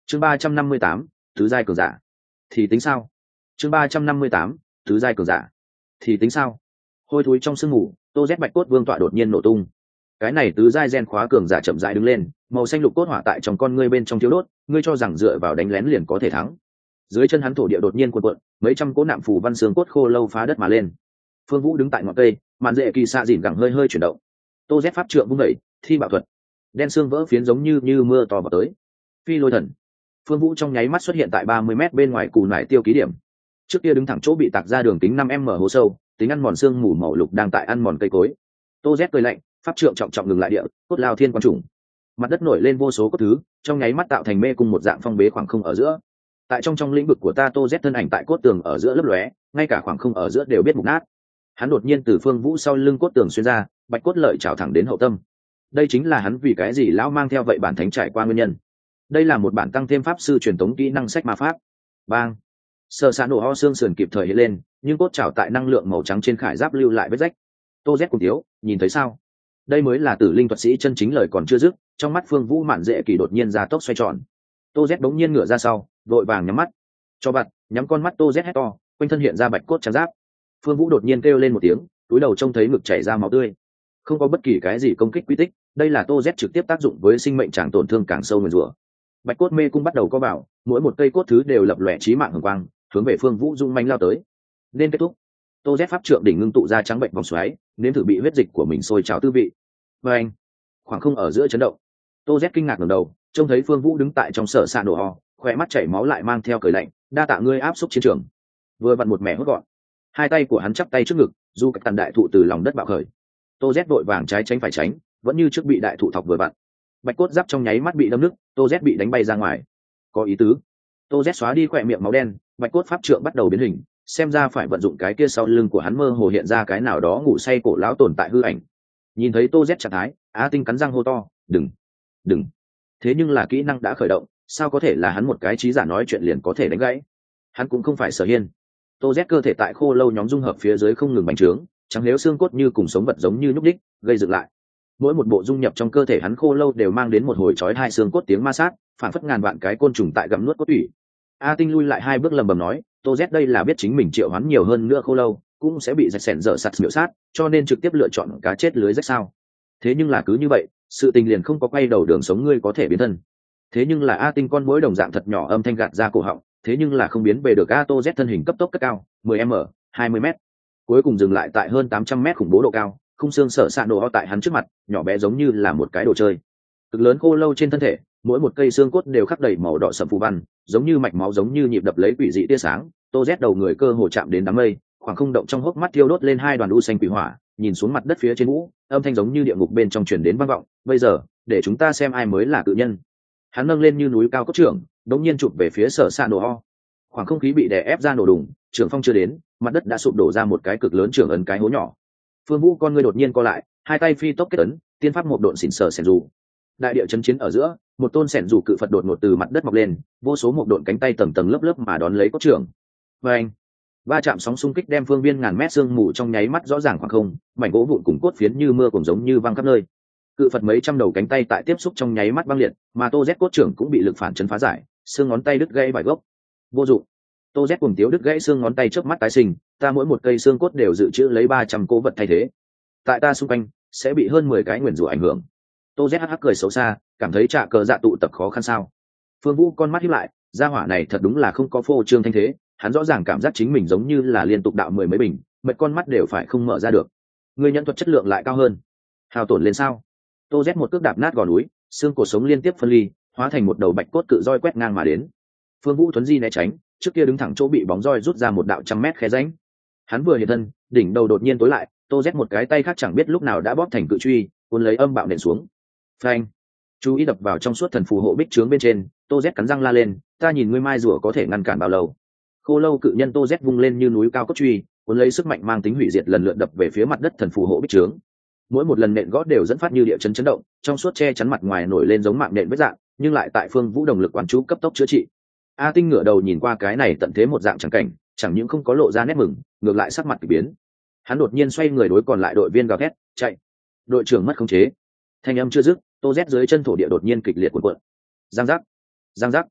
chương 358, tứ giai cường giả thì tính sao? chương 358, tứ giai cường giả thì tính sao? Hôi thối trong sương mù, Tô Z bạch cốt vương tọa đột nhiên nổ tung. Cái này tứ giai gen khóa cường giả chậm rãi đứng lên, màu xanh lục cốt hỏa tại trong con ngươi bên trong thiếu đốt, ngươi cho rằng dựa vào đánh lén liền có thể thắng? Dưới chân hắn thổ địa đột nhiên cuộn cuộn, mấy trăm cỗ nạm phù văn xương cốt khô lâu phá đất mà lên. Phương Vũ đứng tại ngọn cây, màn rễ kỳ xạ dỉn gẳng hơi hơi chuyển động. Tô Z pháp trượng vung đẩy, thi bạo thuật, đen xương vỡ phiến giống như mưa to vào tới. Phi lôi thần. Phương Vũ trong nháy mắt xuất hiện tại 30 m bên ngoài cù nải tiêu ký điểm. Trước kia đứng thẳng chỗ bị tạc ra đường kính 5 m hố sâu, tính ăn mòn xương mù màu lục đang tại ăn mòn cây cối. Tô Z cười lạnh, pháp trượng trọng trọng ngừng lại địa, cốt lao thiên quan trùng. Mặt đất nổi lên vô số cốt thứ, trong nháy mắt tạo thành mê cung một dạng phong bế khoảng không ở giữa. Tại trong lĩnh vực của ta, Tô Z thân ảnh tại cốt tường ở giữa lấp lóe, ngay cả khoảng không ở giữa đều biết mục nát. Hắn đột nhiên từ Phương Vũ sau lưng cốt tường xuyên ra, bạch cốt lợi trào thẳng đến hậu tâm. Đây chính là hắn vì cái gì lão mang theo vậy bản thánh trải qua nguyên nhân. Đây là một bản tăng thêm pháp sư truyền thống kỹ năng sách ma pháp. Bang. Sợ xạ nổ ho xương sườn kịp thời hiện lên, nhưng cốt trào tại năng lượng màu trắng trên khải giáp lưu lại vết rách. Tô Z cùng thiếu, nhìn thấy sao? Đây mới là tử linh thuật sĩ chân chính, lời còn chưa dứt, trong mắt Phương Vũ mạn dễ kỳ đột nhiên ra tốc xoay tròn. Tô Z bỗng nhiên ngửa ra sau, vội vàng nhắm mắt. Cho bặt, nhắm con mắt Tô Z hét to, quanh thân hiện ra bạch cốt trắng giáp. Phương Vũ đột nhiên kêu lên một tiếng, túi đầu trông thấy ngực chảy ra máu tươi. Không có bất kỳ cái gì công kích quy tích, đây là Tô Z trực tiếp tác dụng với sinh mệnh chẳng tổn thương càng sâu nguyền rủa. Bạch cốt mê cung bắt đầu co vào, mỗi một cây cốt thứ đều lập lòe chí mạng hồng quang, hướng về Phương Vũ dung manh lao tới. Nên kết thúc. Tô Z pháp trượng đỉnh ngưng tụ ra trắng bệnh vòng xoáy, nếm thử bị huyết dịch của mình sôi trào tư vị. Và anh, khoảng không ở giữa chấn động. Tô Z kinh ngạc ngẩng đầu, trông thấy Phương Vũ đứng tại trong sở xạ nổ ho, khỏe mắt chảy máu lại mang theo cười lạnh, đa tạ ngươi áp xúc chiến trường. Vừa vặn một mẻ hốt gọn. Hai tay của hắn chắp tay trước ngực, du cách tàn đại thụ từ lòng đất bạo khởi. Tô Z vội vàng trái tránh phải tránh, vẫn như trước bị đại thụ thọc vừa vặn. Bạch cốt giáp trong nháy mắt bị đâm nứt, Tô Z bị đánh bay ra ngoài. Có ý tứ. Tô Z xóa đi khỏe miệng máu đen, bạch cốt pháp trượng bắt đầu biến hình, xem ra phải vận dụng cái kia sau lưng của hắn mơ hồ hiện ra cái nào đó ngủ say cổ lão tồn tại hư ảnh. Nhìn thấy Tô Z trạng thái, Á Tinh cắn răng hô to, đừng. Thế nhưng là kỹ năng đã khởi động, sao có thể là hắn một cái trí giả nói chuyện liền có thể đánh gãy? Hắn cũng không phải Sở Hiên. Tô Z cơ thể tại khô lâu nhóm dung hợp phía dưới không ngừng bành trướng, chẳng nếu xương cốt như cùng sống vật giống như nhúc đích, gây dựng lại. Mỗi một bộ dung nhập trong cơ thể hắn khô lâu đều mang đến một hồi chói hai xương cốt tiếng ma sát, phản phất ngàn vạn cái côn trùng tại gặm nuốt cốt tủy. A Tinh lui lại 2 bước lầm bầm nói, Tô Z đây là biết chính mình triệu hoán nhiều hơn nữa khô lâu cũng sẽ bị rạch sẻn dở sạt miểu sát, cho nên trực tiếp lựa chọn cá chết lưới rách sao? Thế nhưng là cứ như vậy, sự tình liền không có quay đầu đường sống, ngươi có thể biến thân. Thế nhưng là A Tinh con muỗi đồng dạng thật nhỏ âm thanh gạt ra cổ họng, thế nhưng là không biến về được. A Tô Z thân hình cấp tốc cất cao 10m 20m, cuối cùng dừng lại tại hơn 800m khủng bố độ cao, khung xương sở xạ nổ ho tại hắn trước mặt nhỏ bé giống như là một cái đồ chơi. Cực lớn khô lâu trên thân thể, mỗi một cây xương cốt đều khắc đầy màu đỏ sẫm phù văn, giống như mạch máu, giống như nhịp đập lấy quỷ dị tia sáng. Tô Z đầu người cơ hồ chạm đến đám mây, khoảng không động trong hốc mắt thiêu đốt lên 2 đoàn u xanh quỷ hỏa, nhìn xuống mặt đất phía trên vũ, âm thanh giống như địa ngục bên trong truyền đến vang vọng. Bây giờ, để chúng ta xem ai mới là cự nhân. Hắn nâng lên như núi cao cốt trưởng, đống nhiên chụp về phía sở xạ nổ ho. Khoảng không khí bị đè ép ra nổ đùng, trường phong chưa đến, mặt đất đã sụp đổ ra một cái cực lớn trường ấn cái hố nhỏ. Phương Vũ con ngươi đột nhiên co lại, hai tay phi tốc kết ấn, tiên pháp một độn xỉn sở sẻn dù. Đại địa chấn chiến ở giữa, một tôn sẻn dù cự Phật đột ngột từ mặt đất mọc lên, vô số một độn cánh tay tầng tầng lớp lớp mà đón lấy cốt trưởng. Và anh, va chạm sóng xung kích đem phương viên ngàn mét sương mù trong nháy mắt rõ ràng khoảng không, mảnh gỗ vụn cùng cốt phiến như mưa cùng giống như văng khắp nơi. Cự Phật mấy trăm đầu cánh tay tại tiếp xúc trong nháy mắt băng liệt, mà Tô Z cốt trưởng cũng bị lực phản chấn phá giải, xương ngón tay đứt gãy vài gốc. Vô dụng. Tô Z cùng tiếu đứt gãy xương ngón tay trước mắt tái sinh, ta mỗi một cây xương cốt đều dự trữ lấy 300 cố vật thay thế. Tại ta xung quanh sẽ bị hơn 10 cái nguyền rủa ảnh hưởng. Tô Z hắc cười xấu xa, cảm thấy trạ cờ dạ tụ tập khó khăn sao? Phương Vũ con mắt híp lại, gia hỏa này thật đúng là không có phô trương thanh thế, hắn rõ ràng cảm giác chính mình giống như là liên tục đạo 10 mấy bình, mệt con mắt đều phải không mở ra được. Người nhận thuật chất lượng lại cao hơn, hao tổn lên sao? Tô Z một cước đạp nát gò núi, xương cổ sống liên tiếp phân ly, hóa thành một đầu bạch cốt cự roi quét ngang mà đến. Phương Vũ thuấn di né tránh, trước kia đứng thẳng chỗ bị bóng roi rút ra một đạo 100 mét khe rãnh. Hắn vừa hiện thân, đỉnh đầu đột nhiên tối lại, Tô Z một cái tay khác chẳng biết lúc nào đã bóp thành cự truy, cuốn lấy âm bạo nện xuống. Phanh! Chú ý đập vào trong suốt thần phù hộ bích trướng bên trên, Tô Z cắn răng la lên, ta nhìn ngươi mai rùa có thể ngăn cản bao lâu? Khô lâu cự nhân Tô Z vung lên như núi cao cốt truy, cuốn lấy sức mạnh mang tính hủy diệt lần lượt đập về phía mặt đất thần phù hộ bích trướng. Mỗi một lần nện gót đều dẫn phát như địa chấn chấn động, trong suốt che chắn mặt ngoài nổi lên giống mạng nện vết dạng, nhưng lại tại Phương Vũ đồng lực quán chú cấp tốc chữa trị. A Tinh ngửa đầu nhìn qua cái này tận thế một dạng chẳng cảnh, chẳng những không có lộ ra nét mừng, ngược lại sắc mặt kỳ biến. Hắn đột nhiên xoay người đối còn lại đội viên gào thét, chạy. Đội trưởng mất khống chế. Thanh âm chưa dứt, Tô Z dưới chân thổ địa đột nhiên kịch liệt cuộn cuộn. Giang giác, giang giác.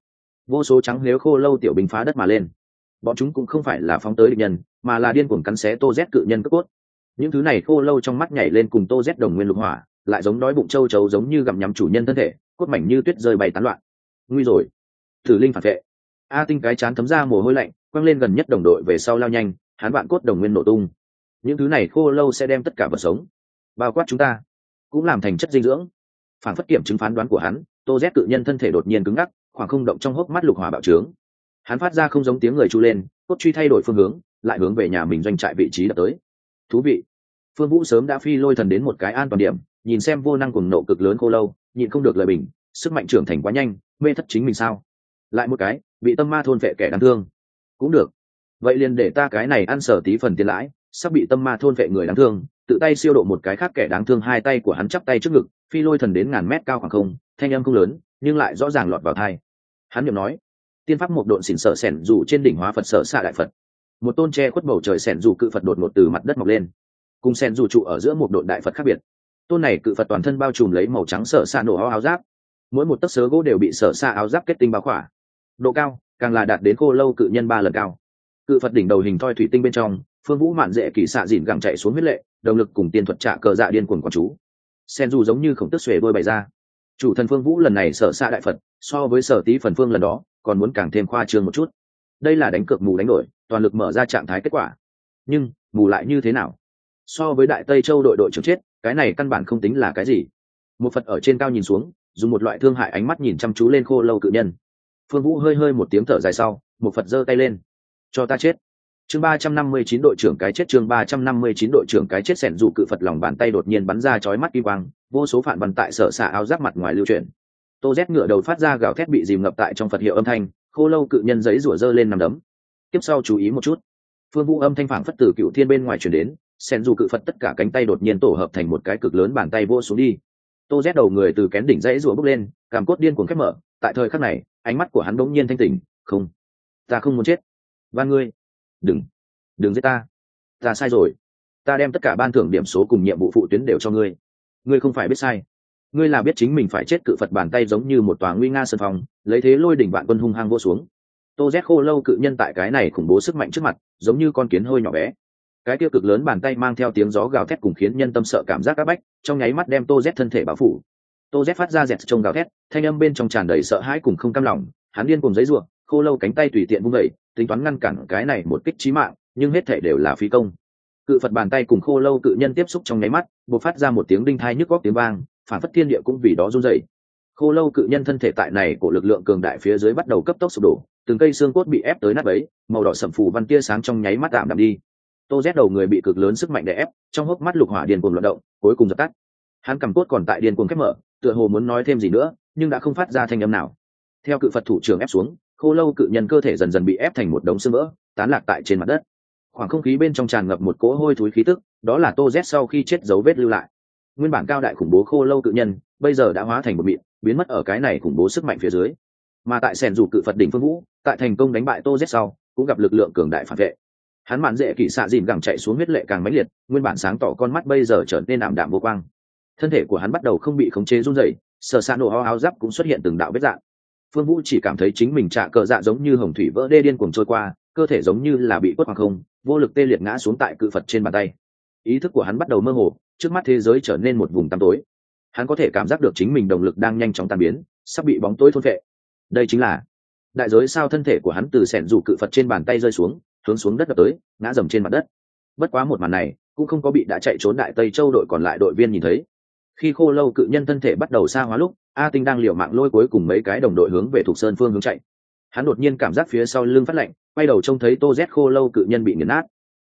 vô số trắng lếu khô lâu tiểu binh phá đất mà lên. Bọn chúng cũng không phải là phóng tới địch nhân, mà là điên cuồng cắn xé Tô Z cự nhân cấp cốt. Những thứ này khô lâu trong mắt nhảy lên cùng Tô Z đồng nguyên lục hỏa, lại giống đói bụng châu chấu giống như gặm nhắm chủ nhân thân thể, cốt mảnh như tuyết rơi bay tán loạn. Nguy rồi, Tử Linh phản vệ. A Tinh cái chán thấm ra mồ hôi lạnh, quăng lên gần nhất đồng đội về sau lao nhanh, hắn vạn cốt đồng nguyên nổ tung. Những thứ này khô lâu sẽ đem tất cả vật sống, bao quát chúng ta, cũng làm thành chất dinh dưỡng. Phản phất kiểm chứng phán đoán của hắn, Tô Z cự nhân thân thể đột nhiên cứng ngắc, khoảng không động trong hốc mắt lục hỏa bạo trướng. Hắn phát ra không giống tiếng người chu lên, cốt truy thay đổi phương hướng, lại hướng về nhà mình doanh trại vị trí đập tới. Thú vị. Phương Vũ sớm đã phi lôi thần đến một cái an toàn điểm, nhìn xem vô năng cuồng nộ cực lớn khô lâu, nhịn không được lời bình, sức mạnh trưởng thành quá nhanh, mê thất chính mình sao? Lại một cái, bị tâm ma thôn phệ kẻ đáng thương. Cũng được. Vậy liền để ta cái này ăn sở tí phần tiền lãi, sắp bị tâm ma thôn phệ người đáng thương, tự tay siêu độ một cái khác kẻ đáng thương. Hai tay của hắn chắp tay trước ngực, phi lôi thần đến ngàn mét cao khoảng không, thanh âm không lớn, nhưng lại rõ ràng lọt vào tai. Hắn niệm nói, tiên pháp một độn xỉn sợ sẻn dù trên đỉnh hóa Phật sở xạ đại Phật. Một tôn tre khuất bầu trời sẻn dù cự Phật đột ngột từ mặt đất mọc lên, cùng sẻn dù trụ ở giữa một độn đại Phật khác biệt. Tôn này cự Phật toàn thân bao trùm lấy màu trắng sở xạ nổ áo giáp, mỗi một tấc sớ gỗ đều bị sở xạ áo giáp kết tinh bao khỏa, độ cao càng là đạt đến khô lâu cự nhân 3 lần cao. Cự Phật đỉnh đầu hình thoi thủy tinh bên trong, Phương Vũ mạn dễ kỳ xạ dịn gặng chạy xuống huyết lệ, động lực cùng tiên thuật trạ cờ dạ điên cuồng quán chú. Sen dù giống như khổng tức xuề đôi bày ra. Chủ thần Phương Vũ lần này sở xạ đại Phật, so với sở tí phần phương lần đó, còn muốn càng thêm khoa trương một chút. Đây là đánh cược mù đánh đổi, toàn lực mở ra trạng thái kết quả. Nhưng mù lại như thế nào? So với Đại Tây Châu đội trưởng chết, cái này căn bản không tính là cái gì. Một Phật ở trên cao nhìn xuống, dùng một loại thương hại ánh mắt nhìn chăm chú lên khô lâu cự nhân. Phương Vũ hơi một tiếng thở dài sau, một Phật giơ tay lên, cho ta chết. Chương 359 đội trưởng cái chết. Chương 359 đội trưởng cái chết. Sẻn dụ cự Phật lòng bàn tay đột nhiên bắn ra chói mắt kim quang, vô số phản văn tại sở xạ áo giáp mặt ngoài lưu chuyển. Tô Z ngựa đầu phát ra gào thét bị dìm ngập tại trong Phật hiệu âm thanh, khô lâu cự nhân giấy rủa dơ lên nằm đấm. Tiếp sau chú ý một chút. Phương Vũ âm thanh phảng phất từ cựu thiên bên ngoài truyền đến, sẻn dụ cự Phật tất cả cánh tay đột nhiên tổ hợp thành một cái cực lớn bàn tay vô xuống đi. Tô Z đầu người từ kén đỉnh dãy rủa bốc lên, cảm cốt điên cuồng khép mở, tại thời khắc này, ánh mắt của hắn bỗng nhiên thanh tỉnh, không, ta không muốn chết. Van ngươi, đừng giết ta sai rồi, ta đem tất cả ban thưởng điểm số cùng nhiệm vụ phụ tuyến đều cho ngươi. Ngươi không phải biết sai, ngươi là biết chính mình phải chết. Cự Phật bàn tay giống như một tòa nguy nga sơn phong, lấy thế lôi đỉnh vạn quân hung hăng vô xuống. Tô Z khô lâu cự nhân tại cái này khủng bố sức mạnh trước mặt, giống như con kiến hơi nhỏ bé. Cái tiêu cực lớn bàn tay mang theo tiếng gió gào thét cùng khiến nhân tâm sợ cảm giác áp bách, trong nháy mắt đem Tô Z thân thể bao phủ. Tô Z phát ra dẹt trông gào thét, thanh âm bên trong tràn đầy sợ hãi cùng không cam lòng. Hắn điên cùng giấy rủa, khô lâu cánh tay tùy tiện vung vẩy, tính toán ngăn cản cái này một kích chí mạng, nhưng hết thể đều là phí công. Cự Phật bàn tay cùng khô lâu cự nhân tiếp xúc trong nháy mắt, bộc phát ra một tiếng đinh thai nhức góc tiếng vang, phản phất thiên địa cũng vì đó run rẩy. Khô lâu cự nhân thân thể tại này của lực lượng cường đại phía dưới bắt đầu cấp tốc sụp đổ, từng cây xương cốt bị ép tới nát bấy, màu đỏ sẫm phù văn tia sáng trong nháy mắt tạm đạm đi. Tô Z đầu người bị cực lớn sức mạnh đè ép, trong hốc mắt lục hỏa điên cuồng loạn động, cuối cùng dập tắt. Hắn cầm cốt còn tại điên cuồng khép mở, tựa hồ muốn nói thêm gì nữa, nhưng đã không phát ra thanh âm nào. Theo cự Phật thủ trưởng ép xuống, khô lâu cự nhân cơ thể dần dần bị ép thành một đống xương vỡ, tán lạc tại trên mặt đất. Khoảng không khí bên trong tràn ngập một cỗ hôi thối khí tức, đó là Tô Z sau khi chết dấu vết lưu lại. Nguyên bản cao đại khủng bố khô lâu cự nhân, bây giờ đã hóa thành một mịn, biến mất ở cái này khủng bố sức mạnh phía dưới. Mà tại sẻn rủ cự Phật đỉnh Phương Vũ, tại thành công đánh bại Tô Z sau, cũng gặp lực lượng cường đại phản vệ. Hắn mạn dễ kỵ xạ dìn gẳng chạy xuống huyết lệ càng mãnh liệt, nguyên bản sáng tỏ con mắt bây giờ trở nên ảm đạm vô quang. Thân thể của hắn bắt đầu không bị khống chế run rẩy, sờ xa nổ áo giáp cũng xuất hiện từng đạo vết rạn. Phương Vũ chỉ cảm thấy chính mình trạ cờ dạ giống như hồng thủy vỡ đê điên cuồng trôi qua, cơ thể giống như là bị quất hoàng không, vô lực tê liệt ngã xuống tại cự Phật trên bàn tay. Ý thức của hắn bắt đầu mơ hồ, trước mắt thế giới trở nên một vùng tăm tối. Hắn có thể cảm giác được chính mình động lực đang nhanh chóng tan biến, sắp bị bóng tối thôn phệ. Đây chính là đại giới sao? Thân thể của hắn từ sẻn rủ cự Phật trên bàn tay rơi xuống, hướng xuống đất đập tới, ngã dầm trên mặt đất. Bất quá một màn này cũng không có bị đã chạy trốn Đại Tây Châu đội còn lại đội viên nhìn thấy. Khi khô lâu cự nhân thân thể bắt đầu xa hóa lúc, A Tinh đang liều mạng lôi cuối cùng mấy cái đồng đội hướng về Thục Sơn phương hướng chạy. Hắn đột nhiên cảm giác phía sau lưng phát lạnh, quay đầu trông thấy Tô Z khô lâu cự nhân bị nghiền nát.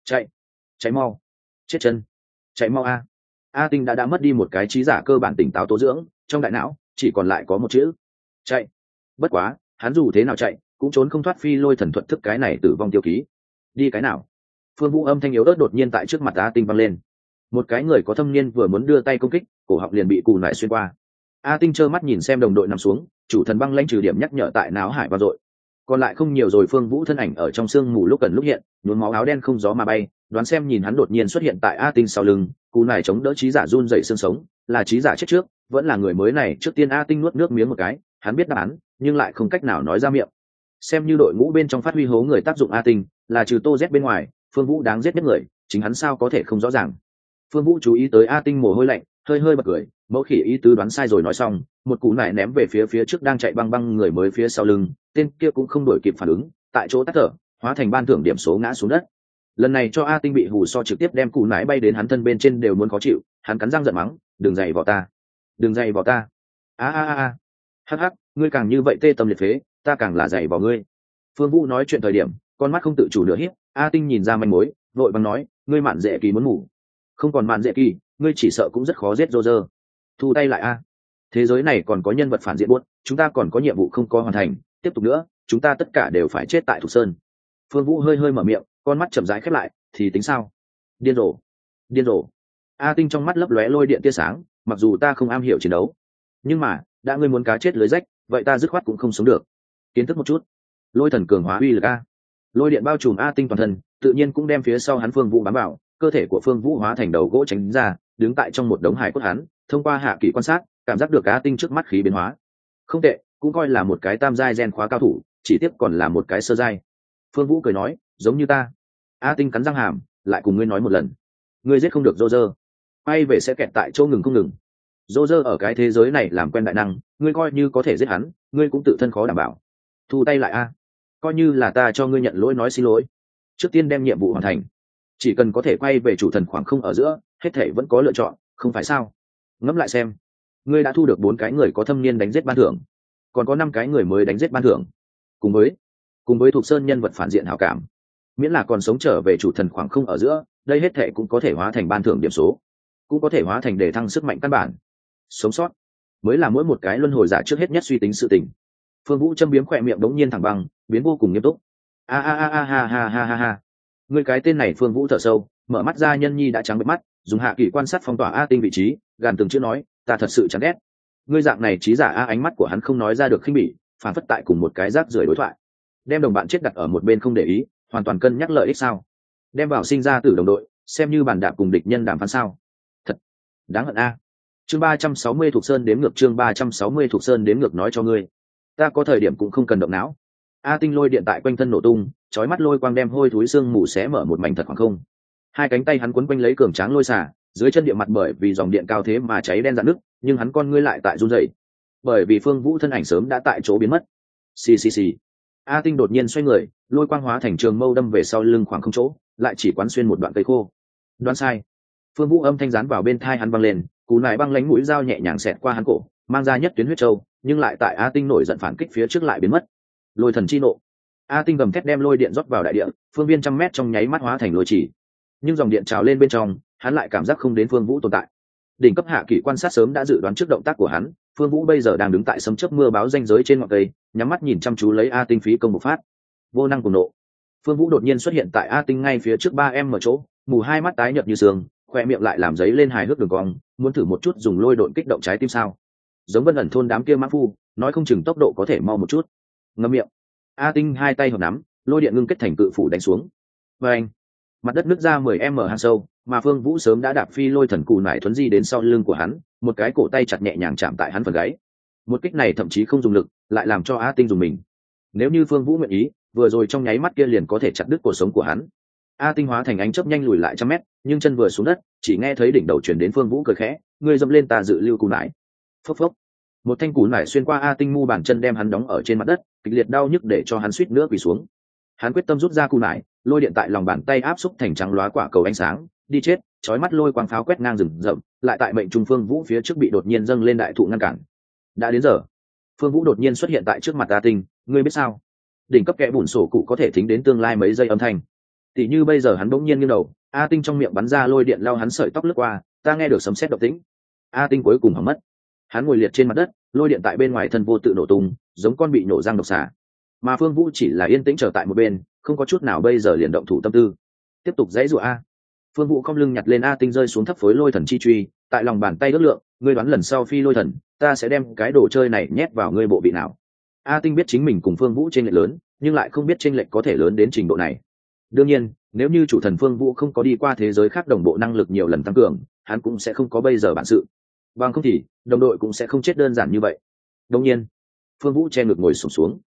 Chạy mau, chết chân, chạy mau a! A Tinh đã mất đi một cái trí giả cơ bản tỉnh táo tố dưỡng, trong đại não chỉ còn lại có một chữ: chạy. Bất quá, hắn dù thế nào chạy, cũng trốn không thoát phi lôi thần thuật thức cái này tử vong tiêu ký. Đi cái nào? Phương Vũ âm thanh yếu ớt đột nhiên tại trước mặt A Tinh vang lên. Một cái người có thâm niên vừa muốn đưa tay công kích, cổ họng liền bị cù nải xuyên qua. A Tinh trơ mắt nhìn xem đồng đội nằm xuống, chủ thần băng lãnh trừ điểm nhắc nhở tại não hải vang dội. Còn lại không nhiều rồi. Phương Vũ thân ảnh ở trong sương mù lúc cần lúc hiện, nhuốm máu áo đen không gió mà bay, đoán xem nhìn hắn đột nhiên xuất hiện tại A Tinh sau lưng, cú này chống đỡ trí giả run dậy xương sống, là trí giả chết trước, vẫn là người mới này trước tiên? A Tinh nuốt nước miếng một cái, hắn biết đáp án, nhưng lại không cách nào nói ra miệng. xem như đội ngũ bên trong phát huy hố người tác dụng A Tinh, là trừ Tô Z bên ngoài Phương Vũ đáng giết nhất người, chính hắn sao có thể không rõ ràng. Phương Vũ chú ý tới A Tinh mồ hôi lạnh, hơi hơi bật cười, mẫu khỉ ý tứ đoán sai rồi nói xong, một cú nải ném về phía trước đang chạy băng băng người mới phía sau lưng, tên kia cũng không đổi kịp phản ứng, tại chỗ tắt thở, hóa thành ban thưởng điểm số ngã xuống đất. Lần này cho A Tinh bị hù so trực tiếp đem cú nải bay đến hắn thân bên trên đều muốn khó chịu, hắn cắn răng giận mắng, đừng giày vào ta, đừng giày vào ta. A hắc hắc, ngươi càng như vậy tê tâm liệt phế, ta càng là giày vào ngươi. Phương Vũ nói chuyện thời điểm, con mắt không tự chủ nữa hít. A Tinh nhìn ra manh mối, vội vàng nói, ngươi mạn dễ kỳ muốn ngủ. Không còn mạn dễ kỳ, ngươi chỉ sợ cũng rất khó giết Roger. Thu tay lại a. Thế giới này còn có nhân vật phản diện buốt, chúng ta còn có nhiệm vụ không có hoàn thành, tiếp tục nữa, chúng ta tất cả đều phải chết tại Thục Sơn. Phương Vũ hơi hơi mở miệng, con mắt chậm rãi khép lại, thì tính sao? Điên rồ, điên rồ. A Tinh trong mắt lấp lóe lôi điện tia sáng, mặc dù ta không am hiểu chiến đấu, nhưng mà, đã ngươi muốn cá chết lưới rách, vậy ta dứt khoát cũng không sống được. Kiến thức một chút. Lôi thần cường hóa uy lực a. Lôi điện bao trùm A Tinh toàn thân, tự nhiên cũng đem phía sau hắn Phương Vũ bám vào, cơ thể của Phương Vũ hóa thành đầu gỗ tránh ra, đứng tại trong một đống hải cốt hắn, thông qua hạ kỳ quan sát, cảm giác được A Tinh trước mắt khí biến hóa. Không tệ, cũng coi là một cái tam giai gen khóa cao thủ, chỉ tiếc còn là một cái sơ giai. Phương Vũ cười nói, giống như ta. A Tinh cắn răng hàm, lại cùng ngươi nói một lần. Ngươi giết không được Roger, bay về sẽ kẹt tại chỗ ngừng không ngừng. Roger ở cái thế giới này làm quen đại năng, ngươi coi như có thể giết hắn, ngươi cũng tự thân khó đảm bảo. Thu tay lại a. Coi như là ta cho ngươi nhận lỗi nói xin lỗi. Trước tiên đem nhiệm vụ hoàn thành, chỉ cần có thể quay về chủ thần khoảng không ở giữa, hết thể vẫn có lựa chọn, không phải sao? Ngẫm lại xem, ngươi đã thu được 4 cái người có thâm niên đánh giết ban thưởng, còn có 5 cái người mới đánh giết ban thưởng, cùng với thuộc sơn nhân vật phản diện hảo cảm, miễn là còn sống trở về chủ thần khoảng không ở giữa, đây hết thể cũng có thể hóa thành ban thưởng điểm số, cũng có thể hóa thành để thăng sức mạnh căn bản. Sống sót mới là mỗi một cái luân hồi giả trước hết nhất suy tính sự tình. Phương Vũ châm biếm khỏe miệng đống nhiên thẳng băng, biến vô cùng nghiêm túc. Ha. Ngươi cái tên này. Phương Vũ thở sâu, mở mắt ra, nhân nhi đã trắng bệch mắt, dùng hạ kỳ quan sát phong tỏa A Tinh vị trí, gàn từng chữ nói, ta thật sự chán ghét ngươi dạng này trí giả a. Ánh mắt của hắn không nói ra được khinh bỉ, phản phất tại cùng một cái rác rưởi đối thoại, đem đồng bạn chết đặt ở một bên không để ý, hoàn toàn cân nhắc lợi ích sao, đem vào sinh ra từ đồng đội xem như bàn đạp cùng địch nhân đàm phán sao, thật đáng hận a. Chương 360 thuộc sơn đếm ngược, chương 360 thuộc sơn đếm ngược, nói cho ngươi, ta có thời điểm cũng không cần động não. A Tinh lôi điện tại quanh thân nổ tung, chói mắt lôi quang đem hôi thối xương mù xé mở một mảnh thật khoảng không. Hai cánh tay hắn quấn quanh lấy cường tráng lôi xả, dưới chân địa mặt bởi vì dòng điện cao thế mà cháy đen rạn nứt, nhưng hắn con ngươi lại tại run rẩy, bởi vì Phương Vũ thân ảnh sớm đã tại chỗ biến mất. Xì. A Tinh đột nhiên xoay người, lôi quang hóa thành trường mâu đâm về sau lưng khoảng không chỗ, lại chỉ quán xuyên một đoạn cây khô. Đoán sai. Phương Vũ âm thanh dán vào bên tai hắn băng lên, cú nải băng lánh mũi dao nhẹ nhàng xẹt qua hắn cổ, mang ra nhất tuyến huyết châu, nhưng lại tại A Tinh nổi giận phản kích phía trước lại biến mất. Lôi thần chi nộ. A Tinh gầm thét đem lôi điện rót vào đại địa, phương viên 100 mét trong nháy mắt hóa thành lôi chỉ, nhưng dòng điện trào lên bên trong, hắn lại cảm giác không đến Phương Vũ tồn tại. Đỉnh cấp hạ kỳ quan sát sớm đã dự đoán trước động tác của hắn, Phương Vũ bây giờ đang đứng tại sấm chớp mưa báo ranh giới trên ngọn cây, nhắm mắt nhìn chăm chú lấy A Tinh phí công một phát. Vô năng cùng nộ. Phương Vũ đột nhiên xuất hiện tại A Tinh ngay phía trước 3 ở chỗ, mù hai mắt tái nhợt như sương, khoe miệng lại làm giấy lên hài hước đường cong, muốn thử một chút dùng lôi độn kích động trái tim sao? Giống Vân ẩn thôn đám kia mã phu, nói không chừng tốc độ có thể mau một chút. Ngậm miệng. A Tinh hai tay hợp nắm, lôi điện ngưng kết thành cự phủ đánh xuống. Và anh, mặt đất nứt ra 10 hang sâu, mà Phương Vũ sớm đã đạp phi lôi thần cù nải thuấn di đến sau lưng của hắn, một cái cổ tay chặt nhẹ nhàng chạm tại hắn phần gáy. Một kích này thậm chí không dùng lực, lại làm cho A Tinh dùng mình. Nếu như Phương Vũ nguyện ý, vừa rồi trong nháy mắt kia liền có thể chặt đứt cuộc sống của hắn. A Tinh hóa thành ánh chớp nhanh lùi lại 100 mét, nhưng chân vừa xuống đất, chỉ nghe thấy đỉnh đầu truyền đến Phương Vũ cười khẽ, ngươi dẫm lên ta dự lưu cù nải. Phốc phốc. Một thanh cù nải xuyên qua A Tinh mu bàn chân đem hắn đóng ở trên mặt đất, kịch liệt đau nhức để cho hắn suýt nữa quỳ xuống. Hắn quyết tâm rút ra cù nải, lôi điện tại lòng bàn tay áp xúc thành trắng lóa quả cầu ánh sáng, đi chết, chói mắt lôi quang pháo quét ngang rừng rậm, lại tại mệnh trung Phương Vũ phía trước bị đột nhiên dâng lên đại thụ ngăn cản. Đã đến giờ. Phương Vũ đột nhiên xuất hiện tại trước mặt A Tinh, ngươi biết sao? Đỉnh cấp kẽ bùn sổ cụ có thể thính đến tương lai mấy giây âm thanh. Tỷ như bây giờ hắn bỗng nhiên nghiêng đầu, A Tinh trong miệng bắn ra lôi điện lao hắn sợi tóc lướt qua, ta nghe được sấm sét động tĩnh. A Tinh cuối cùng hỏng mất. Hắn ngồi liệt trên mặt đất, lôi điện tại bên ngoài thân vô tự nổ tung, giống con bị nổ răng độc xà. Mà Phương Vũ chỉ là yên tĩnh trở tại một bên, không có chút nào bây giờ liền động thủ tâm tư. Tiếp tục giãy giụa a. Phương Vũ không lưng nhặt lên A Tinh rơi xuống thấp phối lôi thần chi truy, tại lòng bàn tay ước lượng, ngươi đoán lần sau phi lôi thần, ta sẽ đem cái đồ chơi này nhét vào ngươi bộ vị nào. A Tinh biết chính mình cùng Phương Vũ chênh lệch lớn, nhưng lại không biết chênh lệch có thể lớn đến trình độ này. Đương nhiên, nếu như chủ thần Phương Vũ không có đi qua thế giới khác đồng bộ năng lực nhiều lần tăng cường, hắn cũng sẽ không có bây giờ bản sự. Bằng không thì, đồng đội cũng sẽ không chết đơn giản như vậy. Đương nhiên, Phương Vũ che ngực ngồi xổm xuống.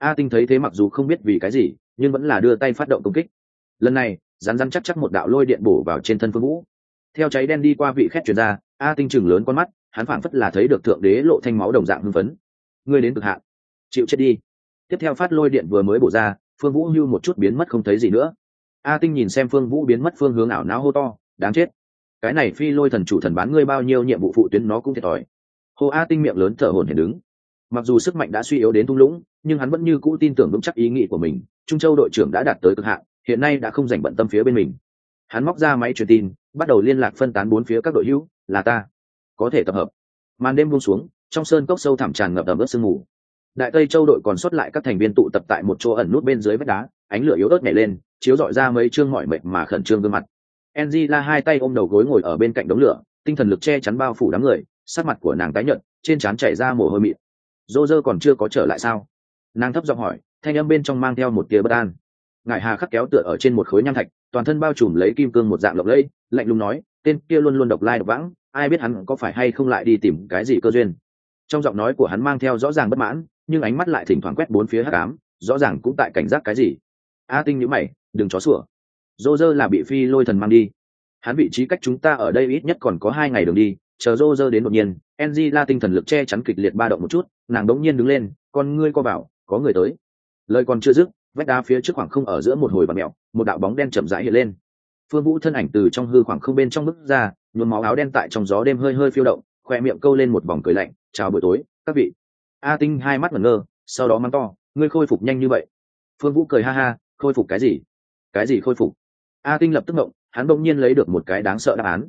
A Tinh thấy thế mặc dù không biết vì cái gì nhưng vẫn là đưa tay phát động công kích. Lần này rắn rắn chắc chắc một đạo lôi điện bổ vào trên thân Phương Vũ. Theo cháy đen đi qua vị khét truyền ra, A Tinh chừng lớn con mắt, hắn phảng phất là thấy được thượng đế lộ thanh máu đồng dạng hưng phấn. Ngươi đến cực hạn, chịu chết đi. Tiếp theo phát lôi điện vừa mới bổ ra, Phương Vũ hưu một chút biến mất không thấy gì nữa. A Tinh nhìn xem Phương Vũ biến mất phương hướng ảo não hô to, đáng chết. Cái này phi lôi thần chủ thần bán ngươi bao nhiêu nhiệm vụ phụ tuyến nó cũng thiệt thòi. Hồ A Tinh miệng lớn thở hổn hển đứng. Mặc dù sức mạnh đã suy yếu đến thung lũng, nhưng hắn vẫn như cũ tin tưởng vững chắc ý nghĩ của mình. Trung Châu đội trưởng đã đạt tới cực hạn, hiện nay đã không dành bận tâm phía bên mình. Hắn móc ra máy truyền tin, bắt đầu liên lạc phân tán bốn phía các đội hữu, là ta, có thể tập hợp. Màn đêm buông xuống, trong sơn cốc sâu thẳm tràn ngập ẩm ướt sương mù. Đại Tây Châu đội còn sót lại các thành viên tụ tập tại một chỗ ẩn nút bên dưới vách đá, ánh lửa yếu ớt nhảy lên, chiếu rọi ra mấy trương mỏi mệt mà khẩn trương gương mặt. Angela hai tay ôm đầu gối ngồi ở bên cạnh đống lửa, tinh thần lực che chắn bao phủ đám người, sắc mặt của nàng tái nhợt, trên trán chảy ra mồ hôi mịn. Roger còn chưa có trở lại sao? Nàng thấp giọng hỏi, thanh âm bên trong mang theo một tia bất an. Ngải Hà khắc kéo tựa ở trên một khối nham thạch, toàn thân bao trùm lấy kim cương một dạng lộng lẫy, lạnh lùng nói, tên kia luôn luôn độc lai độc vãng, ai biết hắn có phải hay không lại đi tìm cái gì cơ duyên. Trong giọng nói của hắn mang theo rõ ràng bất mãn, nhưng ánh mắt lại thỉnh thoảng quét bốn phía hắc ám, rõ ràng cũng tại cảnh giác cái gì. A Tinh nhíu mày, đừng chó sủa. Roger là bị phi lôi thần mang đi. Hắn vị trí cách chúng ta ở đây ít nhất còn có 2 ngày đường đi, chờ Roger đến đột nhiên, Angela tinh thần lực che chắn kịch liệt ba động một chút, nàng đống nhiên đứng lên, con ngươi co bảo, có người tới. Lời còn chưa dứt, vách đá phía trước khoảng không ở giữa một hồi bạt mèo, một đạo bóng đen chậm rãi hiện lên. Phương Vũ thân ảnh từ trong hư khoảng không bên trong bước ra, nhuốm máu áo đen tại trong gió đêm hơi hơi phiêu động, khoe miệng câu lên một vòng cười lạnh, chào buổi tối, các vị. A Tinh hai mắt ngẩn ngơ, sau đó mắng to, ngươi khôi phục nhanh như vậy. Phương Vũ cười ha ha, khôi phục cái gì? Cái gì khôi phục? A Tinh lập tức động, hắn bỗng nhiên lấy được một cái đáng sợ đáp án.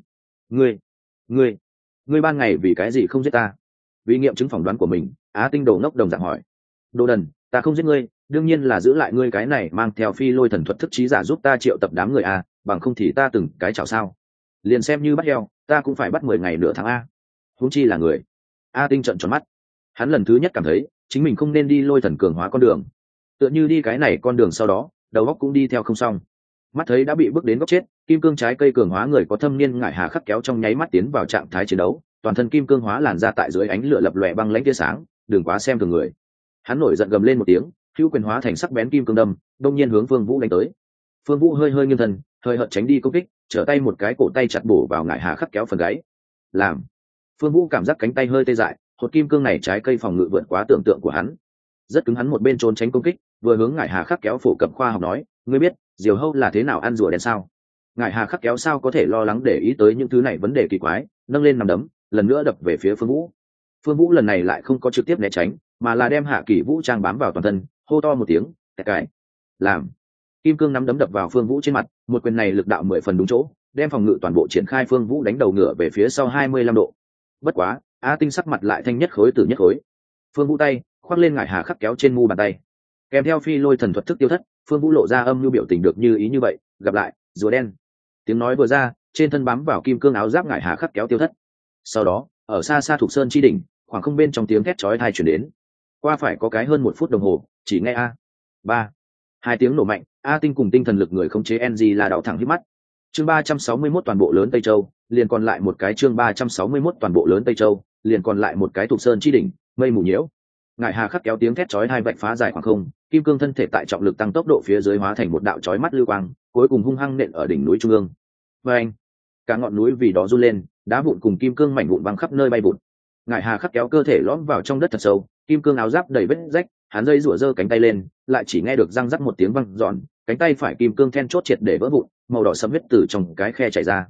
Ngươi ban ngày vì cái gì không giết ta? Vì nghiệm chứng phỏng đoán của mình, Á Tinh đồ ngốc đồng dạng hỏi. Đồ đần, ta không giết ngươi, đương nhiên là giữ lại ngươi cái này mang theo phi lôi thần thuật thức trí giả giúp ta triệu tập đám người a, bằng không thì ta từng cái chảo sao? Liền xem như bắt heo, ta cũng phải bắt 10 ngày nửa tháng a. Huống chi là người. A Tinh trợn tròn mắt. Hắn lần thứ nhất cảm thấy chính mình không nên đi lôi thần cường hóa con đường. Tựa như đi cái này con đường sau đó, đầu óc cũng đi theo không xong. Mắt thấy đã bị bước đến góc chết, kim cương trái cây cường hóa người có thâm niên Ngải Hà khắc kéo trong nháy mắt tiến vào trạng thái chiến đấu, toàn thân kim cương hóa làn ra tại dưới ánh lửa lập lòe băng lãnh tia sáng, đừng quá xem thường người. Hắn nổi giận gầm lên một tiếng, hữu quyền hóa thành sắc bén kim cương đâm, đông nhiên hướng Phương Vũ đánh tới. Phương Vũ hơi hơi nghiêng thân, hơi hợt tránh đi công kích, trở tay một cái cổ tay chặt bổ vào Ngải Hà khắc kéo phần gáy. Làm. Phương Vũ cảm giác cánh tay hơi tê dại, hột kim cương này trái cây phòng ngự vượt quá tưởng tượng của hắn. Rất cứng, hắn một bên trốn tránh công kích, vừa hướng Ngải Hà khắc kéo phổ cập khoa học nói, ngươi biết diều hâu là thế nào ăn rùa đen sao? Ngải Hà khắc kéo sao có thể lo lắng để ý tới những thứ này vấn đề kỳ quái, nâng lên nằm đấm, lần nữa đập về phía Phương Vũ. Phương Vũ lần này lại không có trực tiếp né tránh, mà là đem hạ kỳ vũ trang bám vào toàn thân, hô to một tiếng, tẹt cải. Làm. Kim cương nắm đấm đập vào Phương Vũ trên mặt, một quyền này lực đạo 10 phần đúng chỗ, đem phòng ngự toàn bộ triển khai. Phương Vũ đánh đầu ngửa về phía sau 25 độ. Bất quá, A Tinh sắc mặt lại thanh nhất khối từ nhất khối. Phương Vũ tay khoác lên Ngải Hà khắc kéo trên mu bàn tay, kèm theo phi lôi thần thuật thức tiêu thất. Phương Vũ lộ ra âm nhu biểu tình được như ý như vậy, gặp lại, rùa đen. Tiếng nói vừa ra, trên thân bám vào kim cương áo giáp Ngải Hà khắc kéo tiêu thất. Sau đó, ở xa xa thuộc sơn chi đỉnh, khoảng không bên trong tiếng thét chói tai truyền đến. Qua phải có cái hơn 1 phút đồng hồ, chỉ nghe ba, 2 tiếng nổ mạnh, A Tinh cùng tinh thần lực người khống chế NG là đảo thẳng hít mắt. Chương 361 toàn bộ lớn Tây Châu, liền còn lại một cái. Chương 361 toàn bộ lớn Tây Châu, liền còn lại một cái thuộc sơn chi đỉnh, mây mù nhiễu. Ngải Hà khắc kéo tiếng thét chói tai vạch phá dài khoảng không, kim cương thân thể tại trọng lực tăng tốc độ phía dưới hóa thành một đạo chói mắt lưu quang, cuối cùng hung hăng nện ở đỉnh núi trung ương. Oeng! Cả ngọn núi vì đó run lên, đá vụn cùng kim cương mảnh vụn văng khắp nơi bay vụt. Ngải Hà khắc kéo cơ thể lõm vào trong đất thật sâu, kim cương áo giáp đầy vết rách, hắn dây rủa giơ cánh tay lên, lại chỉ nghe được răng rắc một tiếng vang dọn, cánh tay phải kim cương then chốt triệt để vỡ vụn, màu đỏ sẫm huyết từ trong cái khe chảy ra.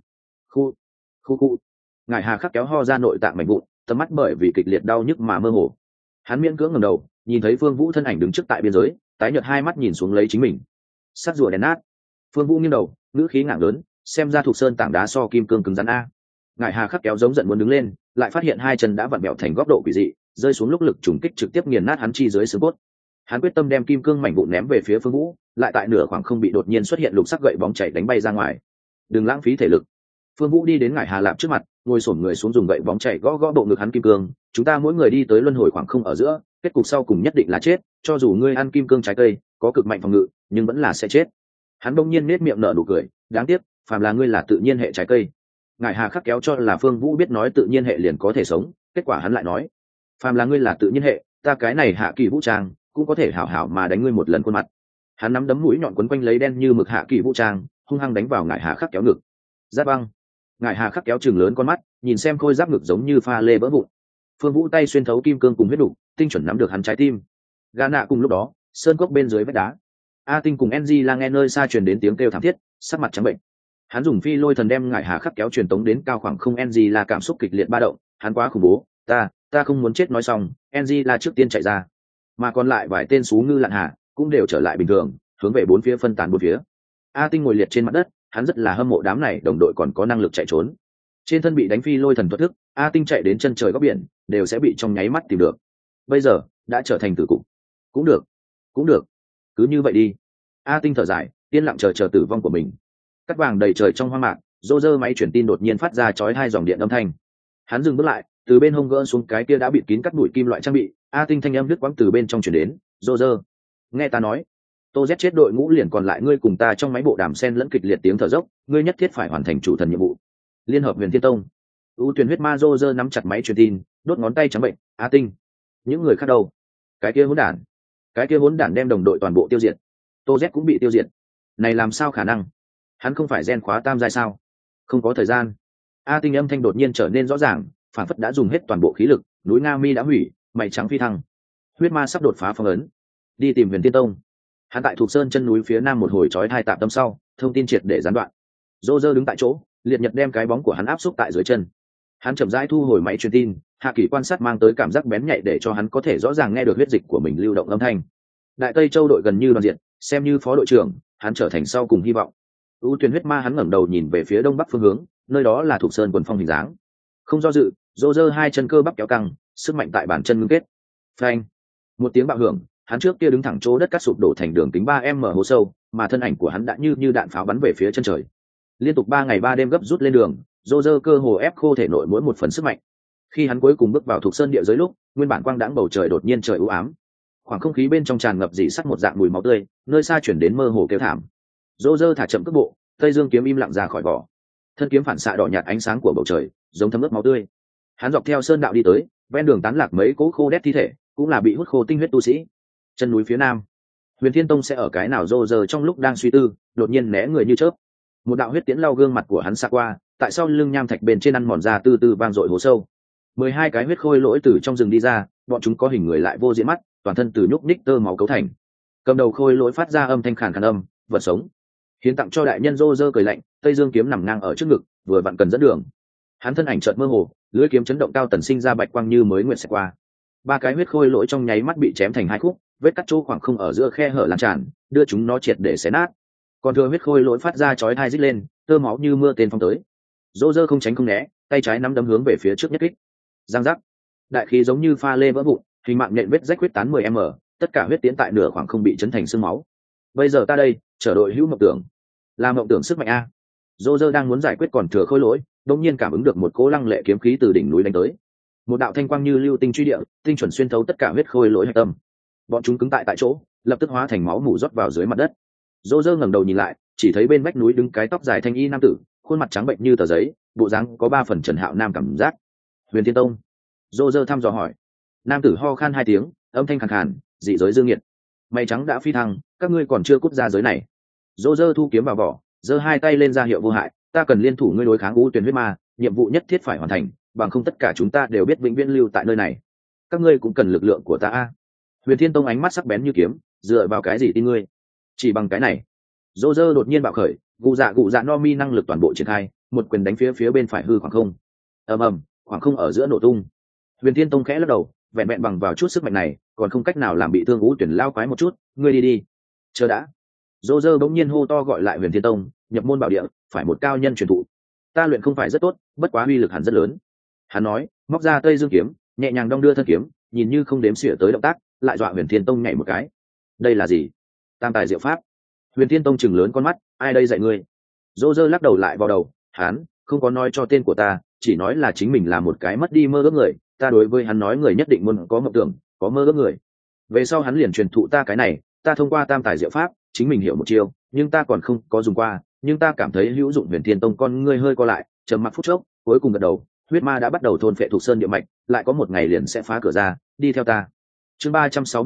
Khu. Ngải Hà khắc kéo ho ra nội tạng mảnh vụn, tầm mắt bởi vì kịch liệt đau nhức mà mơ hồ. Hắn miễn cưỡng ngẩng đầu, nhìn thấy Phương Vũ thân ảnh đứng trước tại biên giới, tái nhợt hai mắt nhìn xuống lấy chính mình. Sắt rùa đèn nát. Phương Vũ nghiêng đầu, ngữ khí ngạng lớn, xem ra thuộc sơn tảng đá so kim cương cứng rắn a. Ngải Hà khắc kéo giống giận muốn đứng lên, lại phát hiện hai chân đã vặn bẹo thành góc độ quỷ dị, rơi xuống lúc lực trùng kích trực tiếp nghiền nát hắn chi dưới xương cốt. Hắn quyết tâm đem kim cương mảnh vụn ném về phía Phương Vũ, lại tại nửa khoảng không bị đột nhiên xuất hiện lục sắc gậy bóng chảy đánh bay ra ngoài. Đừng lãng phí thể lực. Phương Vũ đi đến Ngải Hà Lạp trước mặt, ngồi xổm người xuống dùng gậy bóng chảy gõ gõ bộ ngực hắn kim cương. Chúng ta mỗi người đi tới luân hồi khoảng không ở giữa, kết cục sau cùng nhất định là chết. Cho dù ngươi ăn kim cương trái cây, có cực mạnh phòng ngự, nhưng vẫn là sẽ chết. Hắn bỗng nhiên nết miệng nở nụ cười, đáng tiếc, phàm là ngươi là tự nhiên hệ trái cây. Ngải Hà khắc kéo cho là Phương Vũ biết nói tự nhiên hệ liền có thể sống, kết quả hắn lại nói, phàm là ngươi là tự nhiên hệ, ta cái này hạ kỳ vũ trang cũng có thể hảo hảo mà đánh ngươi một lần khuôn mặt. Hắn nắm đấm mũi nhọn quấn quanh lấy đen như mực hạ kỳ vũ trang, hung hăng đánh vào ngải hà khắc kéo ngực. Giáp băng. Ngải hà khắc kéo chừng lớn con mắt, nhìn xem khôi giáp ngực giống như pha lê vỡ vụn. Phương Vũ tay xuyên thấu kim cương cùng huyết đủ, tinh chuẩn nắm được hắn trái tim. Gã nạ cùng lúc đó, sơn cốc bên dưới vách đá. A Tinh cùng NG là nghe nơi xa truyền đến tiếng kêu thảm thiết, sắc mặt trắng bệnh. Hắn dùng phi lôi thần đem ngải hà khắc kéo truyền tống đến cao khoảng không. NG là cảm xúc kịch liệt ba động, hắn quá khủng bố, ta không muốn chết nói xong, NG là trước tiên chạy ra, mà còn lại vài tên sú ngư lặn hà cũng đều trở lại bình thường, hướng về bốn phía phân tán bốn phía. A Tinh ngồi liệt trên mặt đất, hắn rất là hâm mộ đám này đồng đội còn có năng lực chạy trốn. Trên thân bị đánh phi lôi thần thuật thức, A Tinh chạy đến chân trời góc biển đều sẽ bị trong nháy mắt tìm được. Bây giờ đã trở thành tử cục. Cũng được, cứ như vậy đi. A Tinh thở dài, yên lặng chờ tử vong của mình. Cắt vàng đầy trời trong hoang mạc, Roger máy truyền tin đột nhiên phát ra chói hai dòng điện âm thanh. Hắn dừng bước lại, từ bên hông gỡ xuống cái kia đã bịt kín cắt bụi kim loại trang bị. A Tinh thanh âm đứt quãng từ bên trong truyền đến, "Roger, nghe ta nói, Tô Z chết đội ngũ liền còn lại ngươi cùng ta trong máy bộ đàm sen lẫn kịch liệt tiếng thở dốc, ngươi nhất thiết phải hoàn thành chủ thần nhiệm vụ." Liên hợp Huyền Thiên Tông. U Tuyền huyết ma Roger nắm chặt máy truyền tin, đốt ngón tay trắng bệnh, "A Tinh, những người khác đâu? Cái kia hỗn đản đem đồng đội toàn bộ tiêu diệt. Tô Z cũng bị tiêu diệt. Này làm sao khả năng? Hắn không phải gen khóa tam giai sao? Không có thời gian." A Tinh âm thanh đột nhiên trở nên rõ ràng, phản phất đã dùng hết toàn bộ khí lực, núi Nga Mi đã hủy, mày trắng phi thăng. Huyết ma sắp đột phá phong ấn, đi tìm Huyền Thiên Tông. Hắn tại thuộc sơn chân núi phía nam một hồi chói hai tạm tâm sau, thông tin triệt để gián đoạn. Roger đứng tại chỗ, liệt nhật đem cái bóng của hắn áp xúc tại dưới chân. Hắn chậm rãi thu hồi máy truyền tin, hạ kỳ quan sát mang tới cảm giác bén nhạy để cho hắn có thể rõ ràng nghe được huyết dịch của mình lưu động âm thanh. Đại Tây Châu đội gần như đoàn diện, xem như phó đội trưởng, hắn trở thành sau cùng hy vọng. U Tuyền huyết ma hắn ngẩng đầu nhìn về phía đông bắc phương hướng, nơi đó là thuộc sơn quần phong hình dáng. Không do dự, Roger hai chân cơ bắp kéo căng, sức mạnh tại bàn chân ngưng kết. Phanh! Một tiếng bạo hưởng, hắn trước kia đứng thẳng chỗ đất cắt sụp đổ thành đường kính 3m hố sâu, mà thân ảnh của hắn đã như đạn pháo bắn về phía chân trời. Liên tục 3 ngày 3 đêm gấp rút lên đường, Roger cơ hồ ép khô thể nội mỗi một phần sức mạnh. Khi hắn cuối cùng bước vào thuộc sơn địa giới lúc, nguyên bản quang đãng bầu trời đột nhiên trời u ám. Khoảng không khí bên trong tràn ngập dị sắt một dạng mùi máu tươi, nơi xa chuyển đến mơ hồ kêu thảm. Roger thả chậm cước bộ, Tây Dương kiếm im lặng ra khỏi vỏ. Thân kiếm phản xạ đỏ nhạt ánh sáng của bầu trời, giống thấm ướt máu tươi. Hắn dọc theo sơn đạo đi tới, ven đường tán lạc mấy cỗ khô đét thi thể, cũng là bị hút khô tinh huyết tu sĩ. Chân núi phía nam, Huyền Thiên Tông sẽ ở cái nào? Roger trong lúc đang suy tư, đột nhiên né người như chớp. Một đạo huyết tiễn lau gương mặt của hắn xa qua, tại sau lưng nham thạch bên trên ăn mòn ra từ từ vang dội hố sâu. 12 cái huyết khôi lỗi từ trong rừng đi ra, bọn chúng có hình người lại vô diện mắt, toàn thân từ nhúc ních tơ máu cấu thành. Cầm đầu khôi lỗi phát ra âm thanh khàn khàn âm, vật sống. Hiến tặng cho đại nhân. Roger cười lạnh, Tây Dương kiếm nằm ngang ở trước ngực, vừa vặn cần dẫn đường. Hắn thân ảnh chợt mơ hồ, lưỡi kiếm chấn động cao tần sinh ra bạch quang như mới nguyện sẽ qua. 3 cái huyết khôi lỗi trong nháy mắt bị chém thành 2 khúc, vết cắt chỗ khoảng không ở giữa khe hở lan tràn, đưa chúng nó triệt để xé nát. Còn thừa huyết khôi lỗi phát ra chói tai rít lên, tơ máu như mưa tên phong tới. Roger không tránh không né, tay trái nắm đấm hướng về phía trước nhất kích. Giang giác, đại khí giống như pha lê vỡ vụn, hình mạng nhện vết rách huyết tán 10m, tất cả huyết tiến tại nửa khoảng không bị chấn thành xương máu. Bây giờ ta đây, trở đội hữu mộng tưởng, là mộng tưởng sức mạnh a. Roger đang muốn giải quyết còn thừa khôi lỗi, đột nhiên cảm ứng được một cỗ lăng lệ kiếm khí từ đỉnh núi đánh tới. Một đạo thanh quang như lưu tinh truy địa, tinh chuẩn xuyên thấu tất cả huyết khôi lỗi hạch tâm. Bọn chúng cứng tại chỗ, lập tức hóa thành máu mủ rót vào dưới mặt đất. Roger ngẩng đầu nhìn lại, chỉ thấy bên vách núi đứng cái tóc dài thanh y nam tử, khuôn mặt trắng bệnh như tờ giấy, bộ dáng có 3 phần Trần Hạo Nam cảm giác. Huyền Thiên Tông. Roger thăm dò hỏi. Nam tử ho khan 2 tiếng, âm thanh khàn khàn, dị giới dương nghiệt. Mày trắng đã phi thăng, các ngươi còn chưa cút ra giới này. Roger thu kiếm vào vỏ, giơ 2 tay lên ra hiệu vô hại, ta cần liên thủ ngươi đối kháng U Tuyền huyết ma, nhiệm vụ nhất thiết phải hoàn thành, bằng không tất cả chúng ta đều biết vĩnh viễn lưu tại nơi này. Các ngươi cũng cần lực lượng của ta a. Huyền Thiên Tông ánh mắt sắc bén như kiếm, dựa vào cái gì tin ngươi? Chỉ bằng cái này. Roger đột nhiên bạo khởi, gù dạ no mi năng lực toàn bộ triển khai, một quyền đánh phía bên phải hư khoảng không. Ầm ầm, khoảng không ở giữa nổ tung. Huyền Thiên Tông khẽ lắc đầu, vẹn vẹn bằng vào chút sức mạnh này, còn không cách nào làm bị thương U Tuyển lao quái một chút, ngươi đi đi. Chờ đã. Roger bỗng nhiên hô to gọi lại Huyền Thiên Tông, nhập môn bảo địa, phải một cao nhân truyền thụ. Ta luyện không phải rất tốt, bất quá uy lực hẳn rất lớn. Hắn nói, móc ra Tây Dương kiếm, nhẹ nhàng đong đưa thân kiếm, nhìn như không đếm xỉa tới động tác, lại dọa Huyền Thiên Tông nhảy một cái. Đây là gì? Tam tài diệu pháp. Huyền Thiên Tông chừng lớn con mắt, ai đây dạy ngươi? Roger lắc đầu lại vào đầu, hắn không có nói cho tên của ta, chỉ nói là chính mình là một cái mất đi mơ ước người, ta đối với hắn nói người nhất định muốn có mộng tưởng, có mơ ước người. Về sau hắn liền truyền thụ ta cái này, ta thông qua tam tài diệu pháp, chính mình hiểu một chiêu, nhưng ta còn không có dùng qua, nhưng ta cảm thấy hữu dụng. Huyền Thiên Tông con ngươi hơi co lại, trầm mặc phút chốc, cuối cùng gật đầu, huyết ma đã bắt đầu thôn phệ thuộc sơn địa mạch, lại có một ngày liền sẽ phá cửa ra, đi theo ta. Chương 362,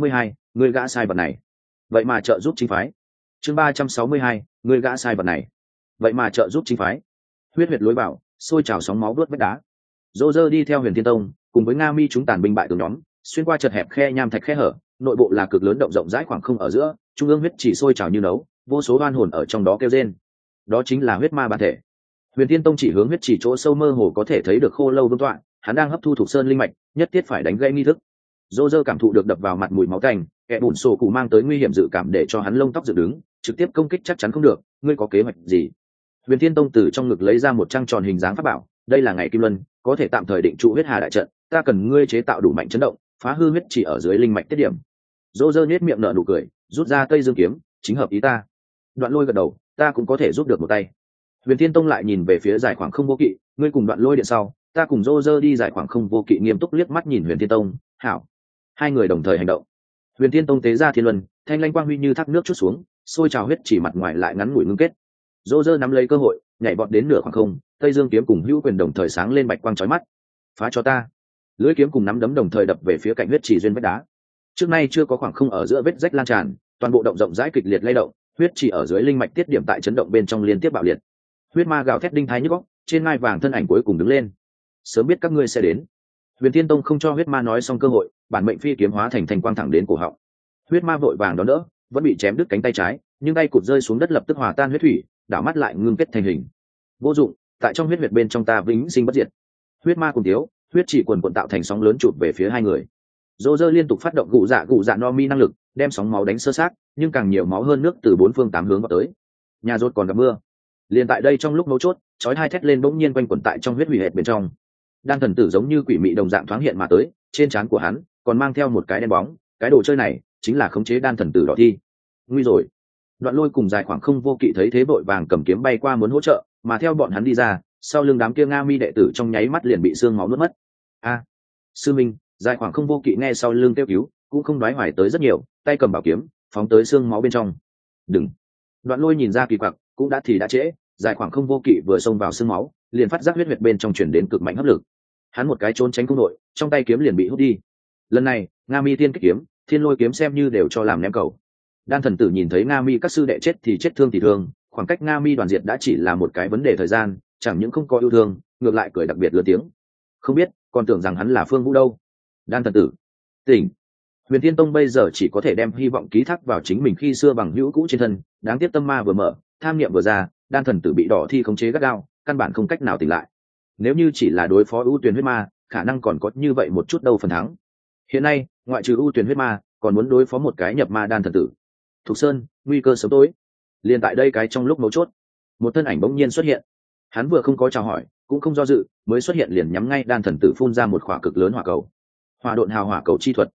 người gã sai vật này vậy mà trợ giúp chính phái. Chương 362, người gã sai vật này vậy mà trợ giúp chính phái. Huyết huyệt lối vào, sôi trào sóng máu đuốt vách đá. Roger đi theo Huyền Thiên Tông cùng với Nga Mi chúng tàn binh bại từ nhóm, xuyên qua chật hẹp khe nham thạch khe hở, nội bộ là cực lớn động rộng rãi khoảng không ở giữa, trung ương huyết chỉ sôi trào như nấu, vô số oan hồn ở trong đó kêu rên. Đó chính là huyết ma bản thể. Huyền Thiên Tông chỉ hướng huyết chỉ chỗ sâu mơ hồ có thể thấy được Khô Lâu Vương tọa, hắn đang hấp thu thuộc sơn linh mạch, nhất thiết phải đánh gây nghi thức. Roger cảm thụ được đập vào mặt mùi máu tanh, kẻ bùn sổ cụ mang tới nguy hiểm dự cảm để cho hắn lông tóc dựng đứng, trực tiếp công kích chắc chắn không được. Ngươi có kế hoạch gì? Huyền Thiên Tông từ trong ngực lấy ra một trang tròn hình dáng pháp bảo, đây là ngày kim luân, có thể tạm thời định trụ huyết hà đại trận, ta cần ngươi chế tạo đủ mạnh chấn động, phá hư huyết chỉ ở dưới linh mạch tiết điểm. Roger nhếch miệng nở nụ cười, rút ra Tây Dương kiếm, chính hợp ý ta. Đoạn Lôi gật đầu, ta cũng có thể giúp được một tay. Huyền Thiên Tông lại nhìn về phía giải khoảng không vô kỵ, ngươi cùng Đoạn Lôi điện sau, ta cùng Roger đi giải khoảng không vô kỵ. Nghiêm túc liếc mắt nhìn Huyền Thiên Tông, hảo. Hai người đồng thời hành động. Huyền Thiên Tông tế ra thiên luân, thanh lanh quang huy như thác nước chút xuống, sôi trào huyết chỉ mặt ngoài lại ngắn ngủi ngưng kết. Roger nắm lấy cơ hội, nhảy vọt đến nửa khoảng không, Tây Dương kiếm cùng hữu quyền đồng thời sáng lên bạch quang chói mắt. Phá cho ta. Lưỡi kiếm cùng nắm đấm đồng thời đập về phía cạnh huyết chỉ duyên vách đá. Trước nay chưa có khoảng không ở giữa vết rách lan tràn, toàn bộ động rộng rãi kịch liệt lay động, huyết chỉ ở dưới linh mạch tiết điểm tại chấn động bên trong liên tiếp bạo liệt. Huyết ma gào thét đinh thái nhức óc, trên ngai vàng thân ảnh cuối cùng đứng lên. Sớm biết các ngươi sẽ đến. Huyền Thiên Tông không cho huyết ma nói xong cơ hội, bản mệnh phi kiếm hóa thành thành quang thẳng đến cổ họng. Huyết ma vội vàng đón đỡ, vẫn bị chém đứt cánh tay trái, nhưng tay cụt rơi xuống đất lập tức hòa tan huyết thủy, đảo mắt lại ngưng kết thành hình. Vô dụng, tại trong huyết huyệt bên trong ta vĩnh sinh bất diệt. Huyết ma cùng thiếu, huyết chỉ quần quần tạo thành sóng lớn chụp về phía hai người. Roger liên tục phát động gù dạ no mi năng lực, đem sóng máu đánh sơ sát, nhưng càng nhiều máu hơn nước từ bốn phương tám hướng vào tới. Nhà rốt còn gặp mưa. Liền tại đây trong lúc mấu chốt, chói hai thét lên bỗng nhiên quanh quẩn tại trong huyết hủy hệt bên trong. Đan thần tử giống như quỷ mị đồng dạng thoáng hiện mà tới, trên trán của hắn còn mang theo một cái đen bóng, cái đồ chơi này chính là khống chế đan thần tử đỏ thi. Nguy rồi. Đoạn Lôi cùng giải khoảng không vô kỵ thấy thế vội vàng cầm kiếm bay qua muốn hỗ trợ, mà theo bọn hắn đi ra, sau lưng đám kia Nga Mi đệ tử trong nháy mắt liền bị xương máu nuốt mất. A, sư minh. Giải khoảng không vô kỵ nghe sau lưng kêu cứu, cũng không đoái hoài tới rất nhiều, tay cầm bảo kiếm phóng tới xương máu bên trong. Đừng. Đoạn Lôi nhìn ra kỳ quặc, cũng đã thì đã trễ. Giải khoảng không vô kỵ vừa xông vào xương máu, liền phát giác huyết huyệt bên trong truyền đến cực mạnh hấp lực. Hắn một cái trốn tránh không đội, trong tay kiếm liền bị hút đi. Lần này, Nga Mi tiên kích kiếm, Thiên Lôi kiếm xem như đều cho làm ném cầu. Đan thần tử nhìn thấy Nga Mi các sư đệ chết thì chết, thương thì thương, khoảng cách Nga Mi đoàn diệt đã chỉ là một cái vấn đề thời gian, chẳng những không có yêu thương, ngược lại cười đặc biệt lớn tiếng. Không biết, còn tưởng rằng hắn là Phương Vũ đâu. Đan thần tử, tỉnh. Huyền Thiên Tông bây giờ chỉ có thể đem hy vọng ký thác vào chính mình khi xưa bằng hữu cũ trên thân, đáng tiếc tâm ma vừa mở, tham niệm vừa ra, đan thần tử bị đỏ thi khống chế gắt gao, căn bản không cách nào tỉnh lại. Nếu như chỉ là đối phó ưu tuyển huyết ma, khả năng còn có như vậy một chút đâu phần thắng. Hiện nay, ngoại trừ ưu tuyển huyết ma, còn muốn đối phó một cái nhập ma đan thần tử. Thục Sơn, nguy cơ sớm tối. Liên tại đây cái trong lúc mấu chốt, một thân ảnh bỗng nhiên xuất hiện. Hắn vừa không có chào hỏi, cũng không do dự, mới xuất hiện liền nhắm ngay đan thần tử phun ra một khỏa cực lớn hỏa cầu. Hỏa độn hào hỏa cầu chi thuật.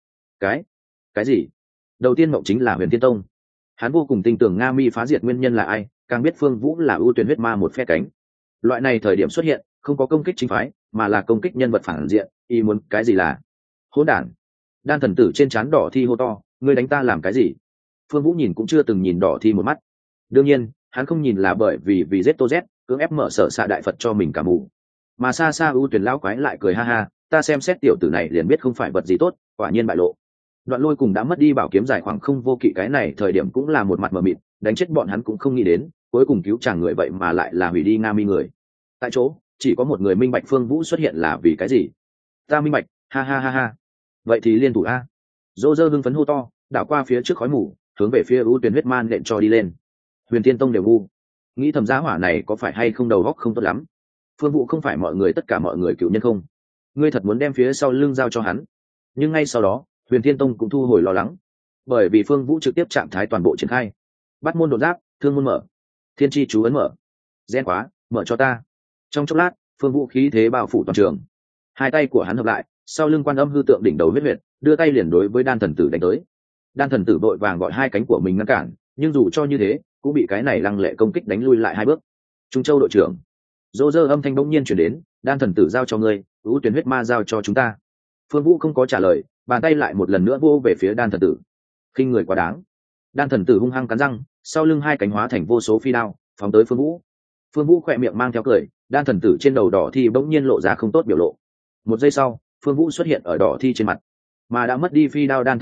Cái gì? Đầu tiên mộng chính là Huyền Thiên Tông. Hắn vô cùng tin tưởng Nga Mi phá diệt nguyên nhân là ai, càng biết Phương Vũ là ưu tuyển huyết ma một phe cánh. Loại này thời điểm xuất hiện, không có công kích chính phái, mà là công kích nhân vật phản diện, ý muốn cái gì là hỗn đản. Đan thần tử trên trán đỏ thi hô to, ngươi đánh ta làm cái gì? Phương Vũ nhìn cũng chưa từng nhìn đỏ thi một mắt. Đương nhiên, hắn không nhìn là bởi vì Z cưỡng ép mở sở xạ đại Phật cho mình cả mù. Mà xa xa ưu tuyển lão quái lại cười ha ha, ta xem xét tiểu tử này liền biết không phải vật gì tốt, quả nhiên bại lộ. Đoạn Lôi cùng đã mất đi bảo kiếm giải khoảng không vô kỵ, cái này thời điểm cũng là một mặt mờ mịt, đánh chết bọn hắn cũng không nghĩ đến, cuối cùng cứu chàng người vậy mà lại là hủy đi Nga Mi người. Tại chỗ, chỉ có một người minh bạch Phương Vũ xuất hiện là vì cái gì. Ta minh bạch, ha ha ha ha. Vậy thì liên thủ a. Roger hưng phấn hô to, đảo qua phía trước khói mù, hướng về phía ưu tuyển huyết man nện cho đi lên. Huyền Thiên Tông đều ngu, nghĩ thầm giá hỏa này có phải hay không đầu óc không tốt lắm. Phương Vũ không phải mọi người tất cả mọi người cựu nhân không? Ngươi thật muốn đem phía sau lưng giao cho hắn? Nhưng ngay sau đó, Huyền Thiên Tông cũng thu hồi lo lắng, bởi vì Phương Vũ trực tiếp trạng thái toàn bộ triển khai. Bắt môn đột giáp, thương môn mở, thiên chi chú ấn mở, gen khóa mở cho ta. Trong chốc lát, Phương Vũ khí thế bao phủ toàn trường. Hai tay của hắn hợp lại, sau lưng Quan Âm hư tượng đỉnh đầu huyết huyệt, đưa tay liền đối với đan thần tử đánh tới. Đan thần tử vội vàng gọi hai cánh của mình ngăn cản, nhưng dù cho như thế, cũng bị cái này lăng lệ công kích đánh lui lại hai bước. Trung Châu đội trưởng, Roger âm thanh bỗng nhiên chuyển đến, đan thần tử giao cho ngươi, ưu tuyển huyết ma giao cho chúng ta. Phương Vũ không có trả lời, bàn tay lại một lần nữa vô về phía đan thần tử. Khinh người quá đáng. Đan thần tử hung hăng cắn răng, sau lưng hai cánh hóa thành vô số phi đao phóng tới Phương Vũ. Phương Vũ khỏe miệng mang theo cười, đan thần tử trên đầu đỏ thi bỗng nhiên lộ ra không tốt biểu lộ. Một giây sau, Phương Vũ xuất hiện ở đỏ thi trên mặt, mà đã mất đi phi đao đan thần tử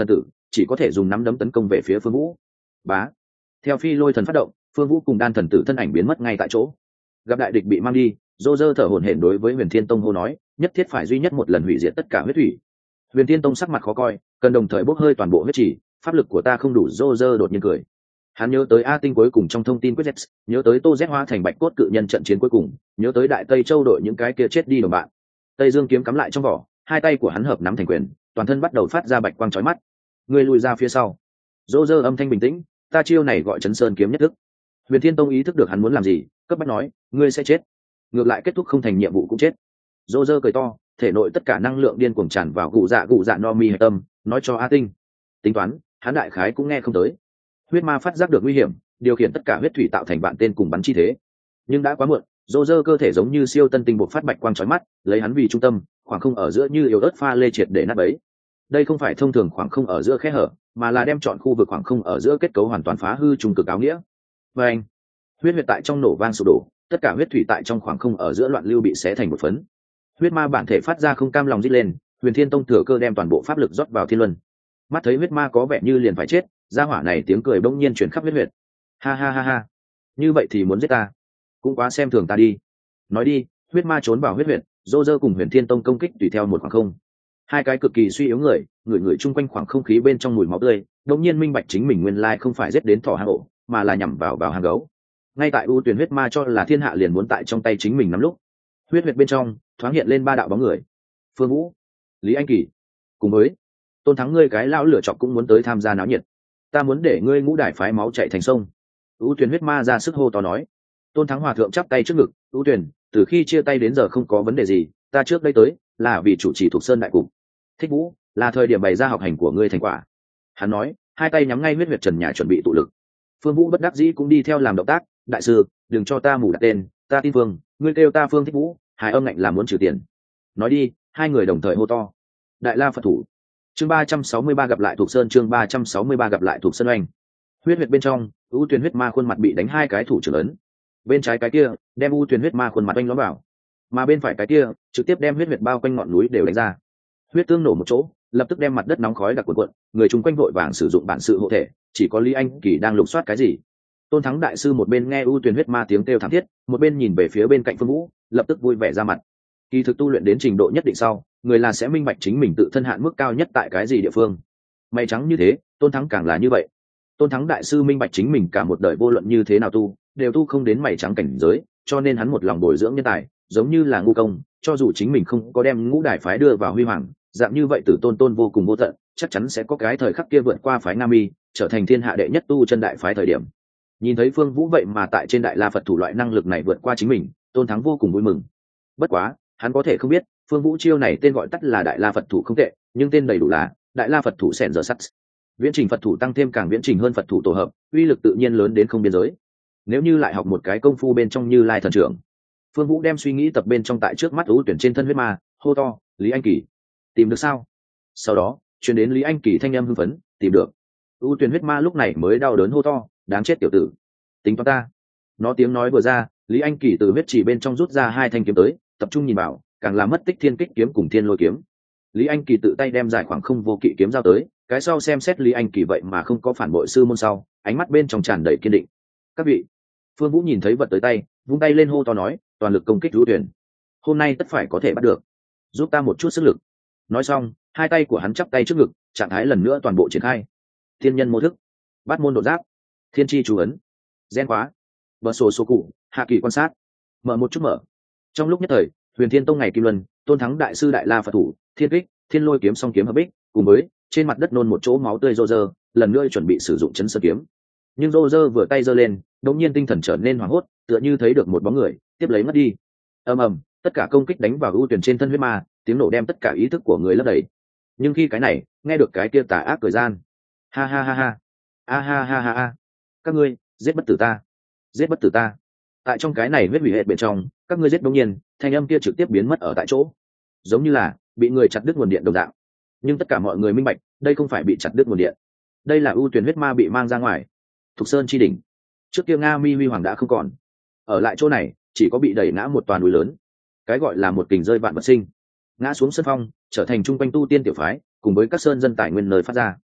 chỉ có thể dùng nắm đấm tấn công về phía Phương Vũ. Bá. Theo phi lôi thần phát động, Phương Vũ cùng đan thần tử thân ảnh biến mất ngay tại chỗ. Gặp đại địch bị mang đi, Roger thở hổn hển đối với Huyền Thiên Tông hô nói, nhất thiết phải duy nhất một lần hủy diệt tất cả huyết thủy. Huyền Thiên Tông sắc mặt khó coi, cần đồng thời bốc hơi toàn bộ huyết chỉ, pháp lực của ta không đủ. Roger đột nhiên cười. Hắn nhớ tới A Tinh cuối cùng trong thông tin quyết Z, nhớ tới Tô Z hóa thành bạch cốt cự nhân trận chiến cuối cùng, nhớ tới Đại Tây Châu đội những cái kia chết đi đồng bạn. Tây Dương kiếm cắm lại trong vỏ, hai tay của hắn hợp nắm thành quyền, toàn thân bắt đầu phát ra bạch quang chói mắt. Người lùi ra phía sau. Roger âm thanh bình tĩnh, ta chiêu này gọi Chấn Sơn kiếm nhất thức. Huyền Thiên Tông ý thức được hắn muốn làm gì, cấp bách nói, ngươi sẽ chết. Ngược lại kết thúc không thành nhiệm vụ cũng chết. Roger cười to, thể nội tất cả năng lượng điên cuồng tràn vào gù dạ no mi hạch tâm, nói cho A Tinh. Tính toán, hắn đại khái cũng nghe không tới. Huyết ma phát giác được nguy hiểm, điều khiển tất cả huyết thủy tạo thành vạn tên cùng bắn chi thế. Nhưng đã quá muộn, Roger cơ thể giống như siêu tân tinh bộc phát bạch quang chói mắt, lấy hắn vì trung tâm, khoảng không ở giữa như yếu ớt pha lê triệt để nát bấy. Đây không phải thông thường khoảng không ở giữa khe hở, mà là đem chọn khu vực khoảng không ở giữa kết cấu hoàn toàn phá hư trung cực áo nghĩa. Và anh, huyết huyệt tại trong nổ vang sụp đổ, tất cả huyết thủy tại trong khoảng không ở giữa loạn lưu bị xé thành một phấn. Huyết ma bản thể phát ra không cam lòng rít lên, Huyền Thiên Tông thừa cơ đem toàn bộ pháp lực rót vào thiên luân. Mắt thấy huyết ma có vẻ như liền phải chết, gia hỏa này tiếng cười bỗng nhiên chuyển khắp huyết huyệt. Ha ha ha ha, như vậy thì muốn giết ta, cũng quá xem thường ta đi. Nói đi, huyết ma trốn vào huyết huyệt, Roger cùng Huyền Thiên Tông công kích tùy theo một khoảng không. Hai cái cực kỳ suy yếu người, người chung quanh khoảng không khí bên trong mùi máu tươi, đột nhiên minh bạch chính mình nguyên lai không phải giết đến thỏ hang ổ, mà là nhắm vào hang gấu. Ngay tại ưu tuyển huyết ma cho là thiên hạ liền muốn tại trong tay chính mình nắm lúc, huyết huyệt bên trong thoáng hiện lên ba đạo bóng người. Phương Vũ, Lý Anh Kỳ, cùng với Tôn Thắng, ngươi cái lão lửa chọc cũng muốn tới tham gia náo nhiệt. Ta muốn để ngươi ngũ đài phái máu chảy thành sông. Ưu tuyển huyết ma ra sức hô to nói. Tôn Thắng hòa thượng chắp tay trước ngực, ưu tuyển, từ khi chia tay đến giờ không có vấn đề gì, ta trước đây tới là vì chủ trì thuộc sơn đại cục. Thích Vũ, là thời điểm bày ra học hành của ngươi thành quả. Hắn nói, hai tay nhắm ngay huyết huyệt trần nhà chuẩn bị tụ lực. Phương Vũ bất đắc dĩ cũng đi theo làm động tác, đại sư, đừng cho ta mù đặt tên, ta tin Phương, ngươi kêu ta Phương Thích Vũ, hài âm ngạnh làm muốn trừ tiền. Nói đi, hai người đồng thời hô to. Đại La Phật thủ. Chương 363 gặp lại thuộc sơn, chương 363 gặp lại thuộc sơn oanh. Huyết huyệt bên trong, ưu tuyển huyết ma khuôn mặt bị đánh hai cái thủ trưởng lớn. Bên trái cái kia, đem ưu tuyển huyết ma khuôn mặt oanh lõm vào. Mà bên phải cái kia, trực tiếp đem huyết huyệt bao quanh ngọn núi đều đánh ra. Huyết tương nổ một chỗ, lập tức đem mặt đất nóng khói đặc cuộn, người chung quanh vội vàng sử dụng bản sự hộ thể, chỉ có Lý Anh Kỳ đang lục soát cái gì. Tôn Thắng đại sư một bên nghe ưu tuyển huyết ma tiếng kêu thảm thiết, một bên nhìn về phía bên cạnh Phương Vũ, lập tức vui vẻ ra mặt. Kỳ thực tu luyện đến trình độ nhất định sau, người là sẽ minh bạch chính mình tự thân hạn mức cao nhất tại cái gì địa phương. Mày trắng như thế, Tôn Thắng càng là như vậy. Tôn Thắng đại sư minh bạch chính mình cả một đời vô luận như thế nào tu, đều tu không đến mày trắng cảnh giới, cho nên hắn một lòng bồi dưỡng nhân tài, giống như là ngu công, cho dù chính mình không có đem ngũ đài phái đưa vào huy hoàng, dạng như vậy Tử Tôn vô cùng vô tận, chắc chắn sẽ có cái thời khắc kia vượt qua phái Nam Y, trở thành thiên hạ đệ nhất tu chân đại phái thời điểm. Nhìn thấy Phương Vũ vậy mà tại trên Đại La Phật thủ loại năng lực này vượt qua chính mình, Tôn Thắng vô cùng vui mừng. Bất quá, hắn có thể không biết, Phương Vũ chiêu này tên gọi tắt là Đại La Phật thủ không tệ, nhưng tên đầy đủ là Đại La Phật thủ xẻn giờ sắt. Viễn trình Phật thủ tăng thêm càng viễn trình hơn Phật thủ tổ hợp, uy lực tự nhiên lớn đến không biên giới. Nếu như lại học một cái công phu bên trong Như Lai thần trưởng. Phương Vũ đem suy nghĩ tập bên trong tại trước mắt ưu tuyển trên thân huyết ma, hô to, Lý Anh Kỳ, tìm được sao? Sau đó, truyền đến Lý Anh Kỳ thanh âm hưng phấn, tìm được. Ưu tuyển huyết ma lúc này mới đau đớn hô to, đáng chết tiểu tử, tính toán ta. Nó tiếng nói vừa ra, Lý Anh Kỳ từ huyết chỉ bên trong rút ra hai thanh kiếm tới, tập trung nhìn vào, càng làm mất tích thiên kích kiếm cùng thiên lôi kiếm. Lý Anh Kỳ tự tay đem giải khoảng không vô kỵ kiếm giao tới, cái sau xem xét Lý Anh Kỳ vậy mà không có phản bội sư môn sau, ánh mắt bên trong tràn đầy kiên định. Các vị, Phương Vũ nhìn thấy vật tới tay, vung tay lên hô to nói, toàn lực công kích Ưu tuyển. Hôm nay tất phải có thể bắt được, giúp ta một chút sức lực. Nói xong, hai tay của hắn chắp tay trước ngực, trạng thái lần nữa toàn bộ triển khai. Thiên nhân mô thức, bát môn đột giáp, thiên chi chú ấn, gen khóa, bờ sổ số cụ, hạ kỳ quan sát, mở một chút mở. Trong lúc nhất thời, Huyền Thiên Tông ngày Kim Luân, Tôn Thắng đại sư Đại La Phật thủ, thiên kích, thiên lôi kiếm song kiếm hợp bích, cùng với trên mặt đất nôn một chỗ máu tươi Roger, lần nữa chuẩn bị sử dụng chấn sơn kiếm. Nhưng Roger vừa tay giơ lên, đột nhiên tinh thần trở nên hoảng hốt, tựa như thấy được một bóng người, tiếp lấy mất đi. Ầm ầm, tất cả công kích đánh vào ưu tuyển trên thân huyết ma, tiếng nổ đem tất cả ý thức của người lấp đầy. Nhưng khi cái này, nghe được cái kia tà ác cười gian. Ha ha ha ha. A ha ha ha ha. Các ngươi, giết bất tử ta. Giết bất tử ta. Tại trong cái này huyết hủy hệ bên trong, các ngươi giết đống nhiên, thanh âm kia trực tiếp biến mất ở tại chỗ. Giống như là bị người chặt đứt nguồn điện đồng dạng. Nhưng tất cả mọi người minh bạch, đây không phải bị chặt đứt nguồn điện. Đây là ưu tuyển huyết ma bị mang ra ngoài. Thục Sơn chi đỉnh. Trước kia Nga Mi Huy Hoàng đã không còn. Ở lại chỗ này, chỉ có bị đẩy ngã một toàn núi lớn. Cái gọi là một kình rơi vạn vật sinh. Ngã xuống sân phong, trở thành trung quanh tu tiên tiểu phái, cùng với các sơn dân tài nguyên nơi phát ra.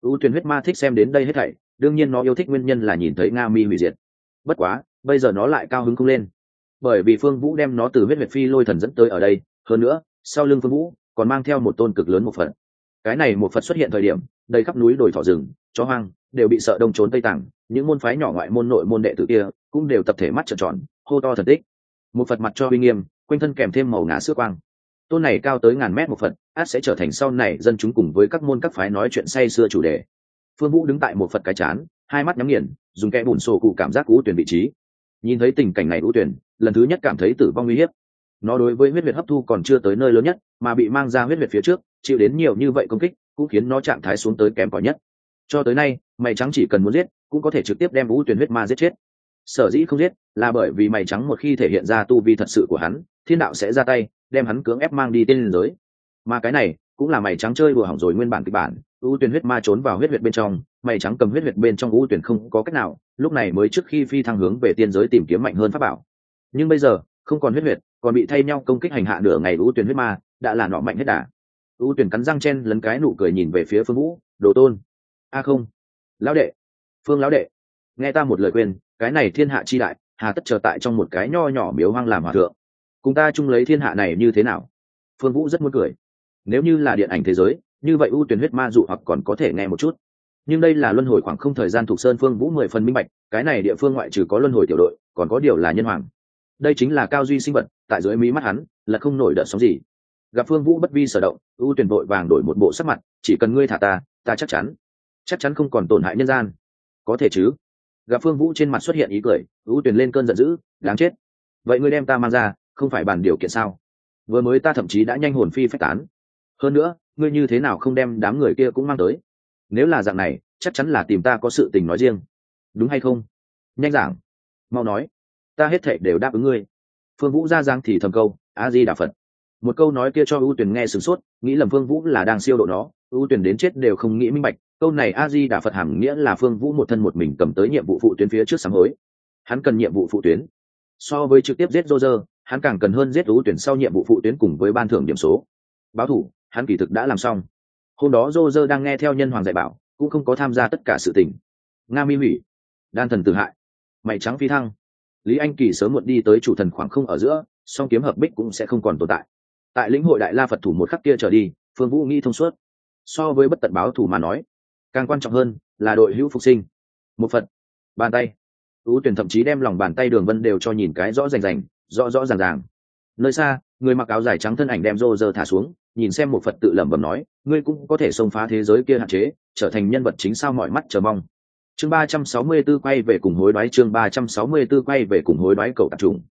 ưu tuyển huyết ma thích xem đến đây hết thảy, đương nhiên nó yêu thích nguyên nhân là nhìn thấy Nga Mi hủy diệt. Bất quá bây giờ nó lại cao hứng không lên, bởi vì Phương Vũ đem nó từ huyết huyệt phi lôi thần dẫn tới ở đây, hơn nữa sau lưng Phương Vũ còn mang theo một tôn cực lớn một phật. Cái này một phật xuất hiện thời điểm, đầy khắp núi đồi thỏ rừng chó hoang đều bị sợ đông trốn tây tàng, những môn phái nhỏ ngoại môn nội môn đệ tử kia cũng đều tập thể mắt trợn tròn, hô to thần tích. Một phật mặt cho uy nghiêm, quanh thân kèm thêm màu ngà sữa quang. Tôn này cao tới ngàn mét một phật, ắt sẽ trở thành sau này dân chúng cùng với các môn các phái nói chuyện say sưa chủ đề. Phương Vũ đứng tại một phật cái chán, hai mắt nhắm nghiền, dùng kẽ bùn sổ cụ cảm giác ưu tuyển vị trí. Nhìn thấy tình cảnh này, ưu tuyển lần thứ nhất cảm thấy tử vong nguy hiểm. Nó đối với huyết huyệt hấp thu còn chưa tới nơi lớn nhất, mà bị mang ra huyết huyệt phía trước chịu đến nhiều như vậy công kích cũng khiến nó trạng thái xuống tới kém cỏi nhất. Cho tới nay mày trắng chỉ cần muốn giết cũng có thể trực tiếp đem ưu tuyển huyết ma giết chết. Sở dĩ không giết là bởi vì mày trắng một khi thể hiện ra tu vi thật sự của hắn, thiên đạo sẽ ra tay đem hắn cưỡng ép mang đi tên liên giới. Mà cái này cũng là mày trắng chơi vừa hỏng rồi nguyên bản kịch bản. ưu tuyển huyết ma trốn vào huyết huyệt bên trong, mày trắng cầm huyết huyệt bên trong ưu tuyển không có cách nào, lúc này mới trước khi phi thăng hướng về tiên giới tìm kiếm mạnh hơn pháp bảo. Nhưng bây giờ không còn huyết huyệt, còn bị thay nhau công kích hành hạ nửa ngày, ưu tuyển huyết ma đã là nọ mạnh hết đà. ưu tuyển cắn răng chen lấn cái nụ cười nhìn về phía Phương Vũ, đồ tôn. Không, lão đệ, Phương lão đệ, nghe ta một lời khuyên, cái này thiên hạ chi đại, hà tất chờ tại trong một cái nho nhỏ miếu hoang làm hòa thượng, cùng ta chung lấy thiên hạ này như thế nào? Phương Vũ rất muốn cười. Nếu như là điện ảnh thế giới, như vậy ưu tuyển huyết ma dụ hoặc còn có thể nghe một chút, nhưng đây là luân hồi khoảng không thời gian thuộc sơn. Phương Vũ 10 phần minh bạch, cái này địa phương ngoại trừ có luân hồi tiểu đội, còn có điều là nhân hoàng. Đây chính là cao duy sinh vật, tại dưới mí mắt hắn là không nổi đợt sóng gì. Gặp Phương Vũ bất vi sở động, ưu tuyển vội vàng đổi một bộ sắc mặt, chỉ cần ngươi thả ta chắc chắn không còn tổn hại nhân gian. Có thể chứ? Gặp Phương Vũ trên mặt xuất hiện ý cười, ưu tuyển lên cơn giận dữ, đáng chết. Vậy ngươi đem ta mang ra, không phải bàn điều kiện sao? Vừa mới ta thậm chí đã nhanh hồn phi phách tán. Hơn nữa ngươi như thế nào không đem đám người kia cũng mang tới? Nếu là dạng này chắc chắn là tìm ta có sự tình nói riêng, đúng hay không? Nhanh giảng, mau nói, ta hết thảy đều đáp ứng ngươi. Phương Vũ ra giang thì thầm câu A Di Đà Phật. Một câu nói kia cho ưu tuyển nghe sửng sốt, nghĩ lầm Phương Vũ là đang siêu độ nó. ưu tuyển đến chết đều không nghĩ minh bạch, câu này A Di Đà Phật hàm nghĩa là Phương Vũ một thân một mình cầm tới nhiệm vụ phụ tuyến phía trước sám hối. Hắn cần nhiệm vụ phụ tuyến, so với trực tiếp giết Roger, hắn càng cần hơn giết ưu tuyển sau nhiệm vụ phụ tuyến cùng với ban thưởng điểm số. Báo thủ hắn kỳ thực đã làm xong. Hôm đó Roger đang nghe theo nhân hoàng dạy bảo, cũng không có tham gia tất cả sự tình. Nga Mi hủy, đan thần tử hại, mày trắng phi thăng, Lý Anh Kỳ sớm muộn đi tới chủ thần khoảng không ở giữa, song kiếm hợp bích cũng sẽ không còn tồn tại. Tại lĩnh hội đại la Phật thủ một khắc kia trở đi, Phương Vũ nghĩ thông suốt. So với bất tận báo thù mà nói, càng quan trọng hơn là đội hữu phục sinh. Một Phật, bàn tay. ưu tuyển thậm chí đem lòng bàn tay đường vân đều cho nhìn cái rõ ràng, rõ ràng. Nơi xa, người mặc áo dài trắng thân ảnh đem Roger thả xuống, nhìn xem một Phật tự lẩm bẩm nói, ngươi cũng có thể xông phá thế giới kia hạn chế, trở thành nhân vật chính sao mọi mắt chờ mong. Chương 364 quay về cùng hối đoái, chương 364 quay về cùng hối đoái cậu tạp trùng.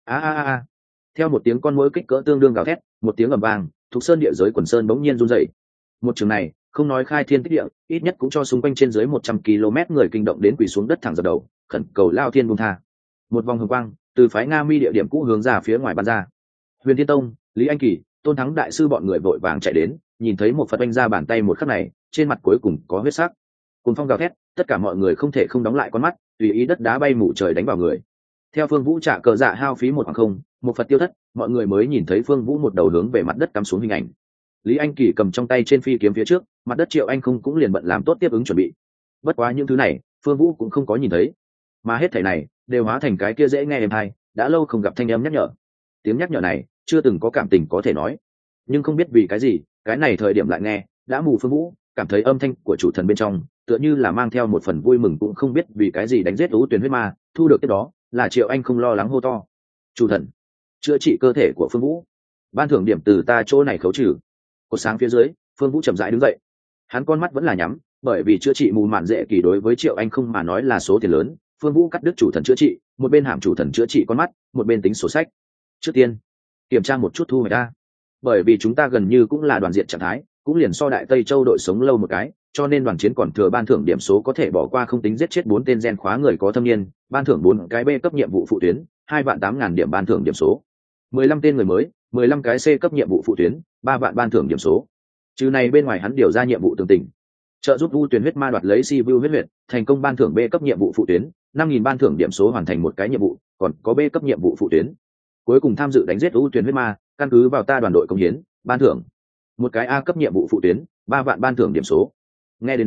Theo một tiếng con muỗi kích cỡ tương đương gào thét, một tiếng ầm vang, thuộc sơn địa giới quần sơn bỗng nhiên rung dậy. Một trường này, không nói khai thiên tích địa, ít nhất cũng cho xung quanh trên dưới 100 km người kinh động đến quỳ xuống đất thẳng dập đầu, khẩn cầu Lao Thiên buông tha. Một vòng hồng quang từ phái Nga Mi địa điểm cũ hướng ra phía ngoài bắn ra. Huyền Thiên Tông, Lý Anh Kỳ, Tôn Thắng đại sư bọn người vội vàng chạy đến, nhìn thấy một Phật oanh ra bàn tay một khắc này, trên mặt cuối cùng có huyết sắc. Cùng phong gào thét, tất cả mọi người không thể không đóng lại con mắt, tùy ý đất đá bay mù trời đánh vào người. Theo Phương Vũ trả cờ dạ hao phí một khoảng không, một Phật tiêu thất, mọi người mới nhìn thấy Phương Vũ một đầu hướng về mặt đất cắm xuống hình ảnh. Lý Anh Kỳ cầm trong tay trên phi kiếm phía trước, mặt đất Triệu Anh không cũng liền bận làm tốt tiếp ứng chuẩn bị. Bất quá những thứ này, Phương Vũ cũng không có nhìn thấy, mà hết thảy này đều hóa thành cái kia dễ nghe êm tai, đã lâu không gặp thanh âm nhắc nhở. Tiếng nhắc nhở này chưa từng có cảm tình có thể nói, nhưng không biết vì cái gì, cái này thời điểm lại nghe, đã mù Phương Vũ cảm thấy âm thanh của chủ thần bên trong tựa như là mang theo một phần vui mừng, cũng không biết vì cái gì đánh giết ưu tuyển huyết ma, thu được cái đó là Triệu Anh không lo lắng hô to, chủ thần chữa trị cơ thể của Phương Vũ, ban thưởng điểm từ ta chỗ này khấu trừ. Cột sáng phía dưới, Phương Vũ chậm rãi đứng dậy, hắn con mắt vẫn là nhắm, bởi vì chữa trị mù mạn dễ kỳ đối với Triệu Anh không mà nói là số tiền lớn. Phương Vũ cắt đứt chủ thần chữa trị, một bên hàm chủ thần chữa trị con mắt, một bên tính sổ sách. Trước tiên kiểm tra một chút thu hoạch ta, bởi vì chúng ta gần như cũng là đoàn diện trạng thái, cũng liền so Đại Tây Châu đội sống lâu một cái, cho nên đoàn chiến còn thừa ban thưởng điểm số có thể bỏ qua, không tính giết chết 4 tên gen khóa người có thâm niên, ban thưởng 4 cái B cấp nhiệm vụ phụ tuyến, 2.800.000 điểm ban thưởng điểm số. 15 tên người mới, 15 cái C cấp nhiệm vụ phụ tuyến, 3 vạn ban thưởng điểm số. Trừ này bên ngoài hắn điều ra nhiệm vụ tường tình, trợ giúp ưu tuyển huyết ma đoạt lấy Si Vu huyết huyệt, thành công ban thưởng B cấp nhiệm vụ phụ tuyến, 5.000 ban thưởng điểm số hoàn thành một cái nhiệm vụ, còn có B cấp nhiệm vụ phụ tuyến. Cuối cùng tham dự đánh giết ưu tuyển huyết ma, căn cứ vào ta đoàn đội công hiến, ban thưởng một cái A cấp nhiệm vụ phụ tuyến, 3 vạn ban thưởng điểm số. Nghe đến đó,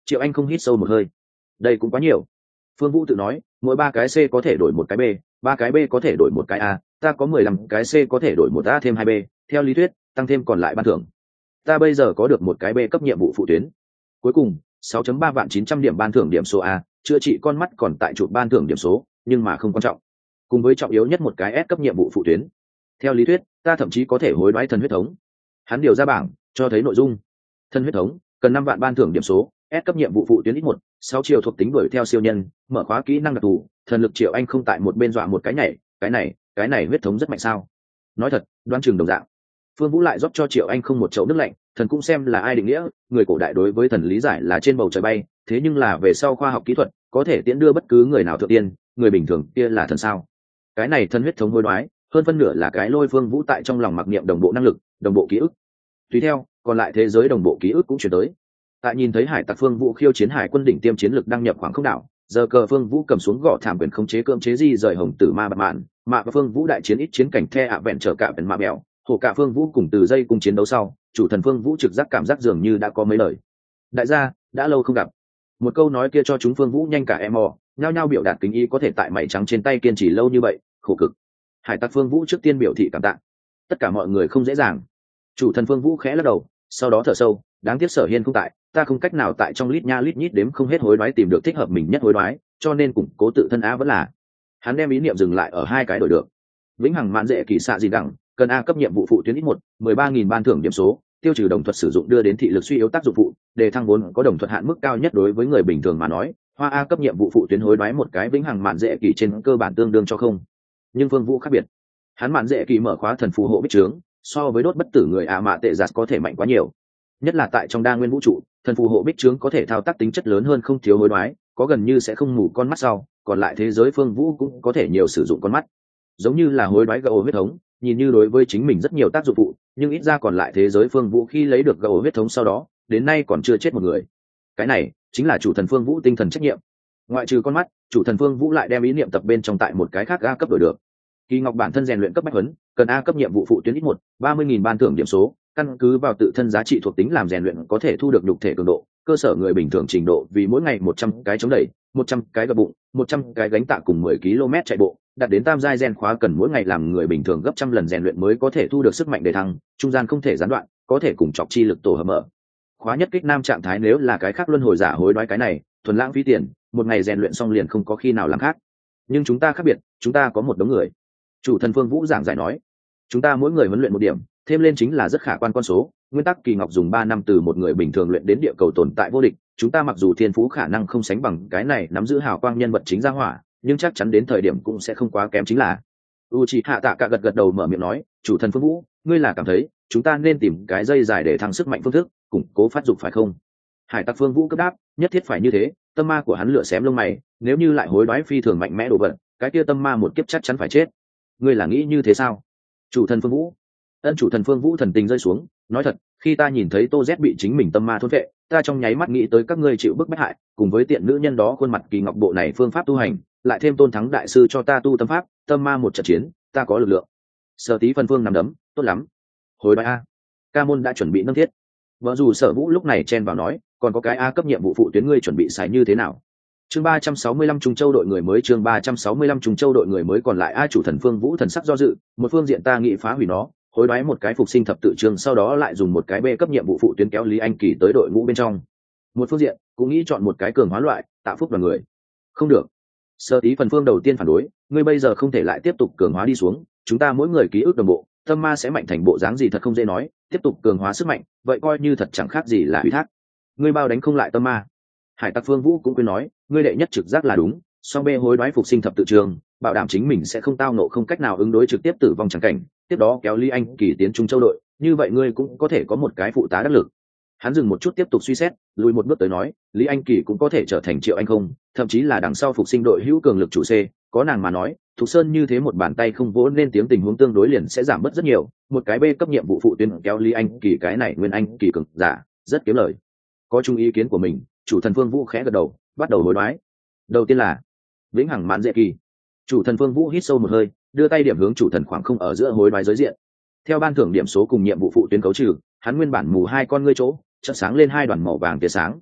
Triệu Anh không hít sâu một hơi. Đây cũng quá nhiều. Phương Vũ tự nói, mỗi 3 cái C có thể đổi một cái B, 3 cái B có thể đổi một cái A, ta có 15 cái C có thể đổi một A thêm 2 B, theo lý thuyết, tăng thêm còn lại ban thưởng. Ta bây giờ có được một cái B cấp nhiệm vụ phụ tuyến. Cuối cùng, 6.3 vạn 900 điểm ban thưởng điểm số A, chữa trị con mắt còn tại chụp ban thưởng điểm số, nhưng mà không quan trọng. Cùng với trọng yếu nhất một cái S cấp nhiệm vụ phụ tuyến. Theo lý thuyết, ta thậm chí có thể hối đoái thần huyết thống. Hắn điều ra bảng, cho thấy nội dung. Thần huyết thống, cần 5 vạn ban thưởng điểm số, S cấp nhiệm vụ phụ tuyến ít 1, 6 chiều thuộc tính đuổi theo siêu nhân, mở khóa kỹ năng đặc thù, thần lực Triệu Anh không tại một bên dọa một cái nhảy, cái này huyết thống rất mạnh sao? Nói thật, đoán chừng đồng dạng. Phương Vũ lại rót cho Triệu Anh không một chậu nước lạnh, thần cũng xem là ai định nghĩa, người cổ đại đối với thần lý giải là trên bầu trời bay, thế nhưng là về sau khoa học kỹ thuật, có thể tiễn đưa bất cứ người nào thượng tiên, người bình thường kia là thần sao? Cái này thần huyết thống hối đoái, hơn phân nửa là cái lôi Phương Vũ tại trong lòng mặc niệm đồng bộ năng lực, đồng bộ ký ức. Tùy theo, còn lại thế giới đồng bộ ký ức cũng chuyển tới. Tại nhìn thấy hải tặc Phương Vũ khiêu chiến hải quân đỉnh tiêm chiến lực đăng nhập khoảng không đảo, giờ cờ Phương Vũ cầm xuống gõ thảm quyền khống chế cưỡng chế di rời hồng tử ma bạc mạn, mạ và Phương Vũ đại chiến ít chiến cảnh the ạ vẹn trở cả vẹn mạ mèo, hổ cả Phương Vũ cùng từ dây cùng chiến đấu sau, chủ thần Phương Vũ trực giác cảm giác dường như đã có mấy lời. Đại gia, đã lâu không gặp. Một câu nói kia cho chúng Phương Vũ nhanh cả em mò, nhao nhao biểu đạt kính ý có thể tại mảy trắng trên tay kiên trì lâu như vậy, khổ cực. Hải tặc Phương Vũ trước tiên biểu thị cảm tạ. Tất cả mọi người không dễ dàng. Chủ thần Phương Vũ khẽ lắc đầu, sau đó thở sâu, đáng tiếc Sở Hiên không tại, ta không cách nào tại trong lít nha lít nhít đếm không hết hối đoái tìm được thích hợp mình nhất hối đoái, cho nên củng cố tự thân A vẫn là. Hắn đem ý niệm dừng lại ở 2 cái đổi được. Vĩnh hằng mạn dễ kỳ xạ gì đẳng, cần A cấp nhiệm vụ phụ tuyến ít 1, 13.000 ban thưởng điểm số, tiêu trừ đồng thuật sử dụng đưa đến thị lực suy yếu tác dụng phụ, đề thăng vốn có đồng thuật hạn mức cao nhất đối với người bình thường mà nói, hoa A cấp nhiệm vụ phụ tuyến hối đoái một cái vĩnh hằng mạn dễ kỳ trên cơ bản tương đương cho không. Nhưng Phương Vũ khác biệt. Hắn mạn dễ kỳ mở khóa thần phù hộ bích trướng, so với đốt bất tử người mạ tệ giạt có thể mạnh quá nhiều. Nhất là tại trong đa nguyên vũ trụ, thần phù hộ bích trướng có thể thao tác tính chất lớn hơn không thiếu hối đoái, có gần như sẽ không mù con mắt sau, còn lại thế giới Phương Vũ cũng có thể nhiều sử dụng con mắt. Giống như là hối đoái gỗ huyết thống, nhìn như đối với chính mình rất nhiều tác dụng phụ, nhưng ít ra còn lại thế giới Phương Vũ khi lấy được gỗ huyết thống sau đó, đến nay còn chưa chết một người. Cái này chính là chủ thần Phương Vũ tinh thần trách nhiệm. Ngoại trừ con mắt, chủ thần Phương Vũ lại đem ý niệm tập bên trong tại một cái khác A cấp đổi được. Kỳ Ngọc bản thân rèn luyện cấp bách huấn, cần A cấp nhiệm vụ phụ tuyến ít 1, 30.000 ban thưởng điểm số, căn cứ vào tự thân giá trị thuộc tính làm rèn luyện có thể thu được nhục thể cường độ, cơ sở người bình thường trình độ vì mỗi ngày 100 cái chống đẩy, 100 cái gập bụng, 100 cái gánh tạ cùng 10 km chạy bộ, đạt đến tam giai gen khóa cần mỗi ngày làm người bình thường gấp trăm lần rèn luyện mới có thể thu được sức mạnh để thăng, trung gian không thể gián đoạn, có thể cùng chọc chi lực tổ hợp mở. Khóa nhất kích nam trạng thái nếu là cái khác luân hồi giả hối đoái cái này, thuần lãng phí tiền, một ngày rèn luyện xong liền không có khi nào làm khác. Nhưng chúng ta khác biệt, chúng ta có một đống người. Chủ thần Phương Vũ giảng giải nói, chúng ta mỗi người huấn luyện một điểm, thêm lên chính là rất khả quan con số. Nguyên tắc Kỳ Ngọc dùng 3 năm từ một người bình thường luyện đến địa cầu tồn tại vô địch, chúng ta mặc dù thiên phú khả năng không sánh bằng cái này nắm giữ hào quang nhân vật chính ra hỏa, nhưng chắc chắn đến thời điểm cũng sẽ không quá kém chính là. Uchiha Tạ Cả gật đầu mở miệng nói, chủ thần Phương Vũ, ngươi là cảm thấy chúng ta nên tìm cái dây dài để thăng sức mạnh phương thức, củng cố phát dục phải không? Hải tặc Phương Vũ cấp đáp, nhất thiết phải như thế. Tâm ma của hắn lửa xém lông mày, nếu như lại hối đoái phi thường mạnh mẽ đồ vật, cái kia tâm ma một kiếp chắc chắn phải chết. Ngươi là nghĩ như thế sao? Chủ thần Phương Vũ. Chủ thần Phương Vũ thần tình rơi xuống, nói thật, khi ta nhìn thấy Tô Z bị chính mình tâm ma thôn vệ, ta trong nháy mắt nghĩ tới các ngươi chịu bức bách hại, cùng với tiện nữ nhân đó khuôn mặt kỳ ngọc bộ này phương pháp tu hành, lại thêm Tôn Thắng đại sư cho ta tu tâm pháp, tâm ma một trận chiến, ta có lực lượng. Sở Tí phân phương nằm đấm, tốt lắm. Hồi bài A. Ca môn đã chuẩn bị nâng thiết. Vợ dù Sở Vũ lúc này chen vào nói, còn có cái A cấp nhiệm vụ phụ tuyến ngươi chuẩn bị xài như thế nào? Chương 365 Trung Châu đội người mới, chương 365 Trung Châu đội người mới còn lại A. Chủ thần Phương Vũ thần sắc do dự, một phương diện ta nghĩ phá hủy nó, hối đoái một cái phục sinh thập tự chương, sau đó lại dùng một cái B cấp nhiệm vụ phụ tuyến kéo Lý Anh Kỳ tới đội ngũ bên trong. Một phương diện, cũng nghĩ chọn một cái cường hóa loại, tạo phúc đoàn người. Không được. Sơ Tí phần phương đầu tiên phản đối, ngươi bây giờ không thể lại tiếp tục cường hóa đi xuống, chúng ta mỗi người ký ức đồng bộ, tâm ma sẽ mạnh thành bộ dáng gì thật không dễ nói, tiếp tục cường hóa sức mạnh, vậy coi như thật chẳng khác gì là ủy thác. Ngươi bao đánh không lại tâm ma. Hải tặc Phương Vũ cũng khuyên nói, ngươi đệ nhất trực giác là đúng, song B hối đoái phục sinh thập tự trường, bảo đảm chính mình sẽ không tao nộ không cách nào ứng đối trực tiếp tử vong chẳng cảnh, tiếp đó kéo Lý Anh Kỳ tiến Trung Châu đội, như vậy ngươi cũng có thể có một cái phụ tá đắc lực. Hắn dừng một chút tiếp tục suy xét, lùi một bước tới nói, Lý Anh Kỳ cũng có thể trở thành Triệu Anh không, thậm chí là đằng sau phục sinh đội hữu cường lực chủ C, có nàng mà nói, Thục Sơn như thế một bàn tay không vỗ nên tiếng tình huống tương đối liền sẽ giảm bớt rất nhiều, một cái B cấp nhiệm vụ phụ tuyến kéo Lý Anh Kỳ cái này Nguyên Anh Kỳ cường giả, rất kiếm lời. Có chung ý kiến của mình, chủ thần Phương Vũ khẽ gật đầu, bắt đầu hối đoái. Đầu tiên là Vĩnh Hằng Mãn Dễ Kỳ. Chủ thần Phương Vũ hít sâu một hơi, đưa tay điểm hướng chủ thần khoảng không ở giữa hối đoái giới diện. Theo ban thưởng điểm số cùng nhiệm vụ phụ tuyến cấu trừ, hắn nguyên bản mù hai con ngươi chỗ, chợt sáng lên hai đoàn màu vàng tia sáng.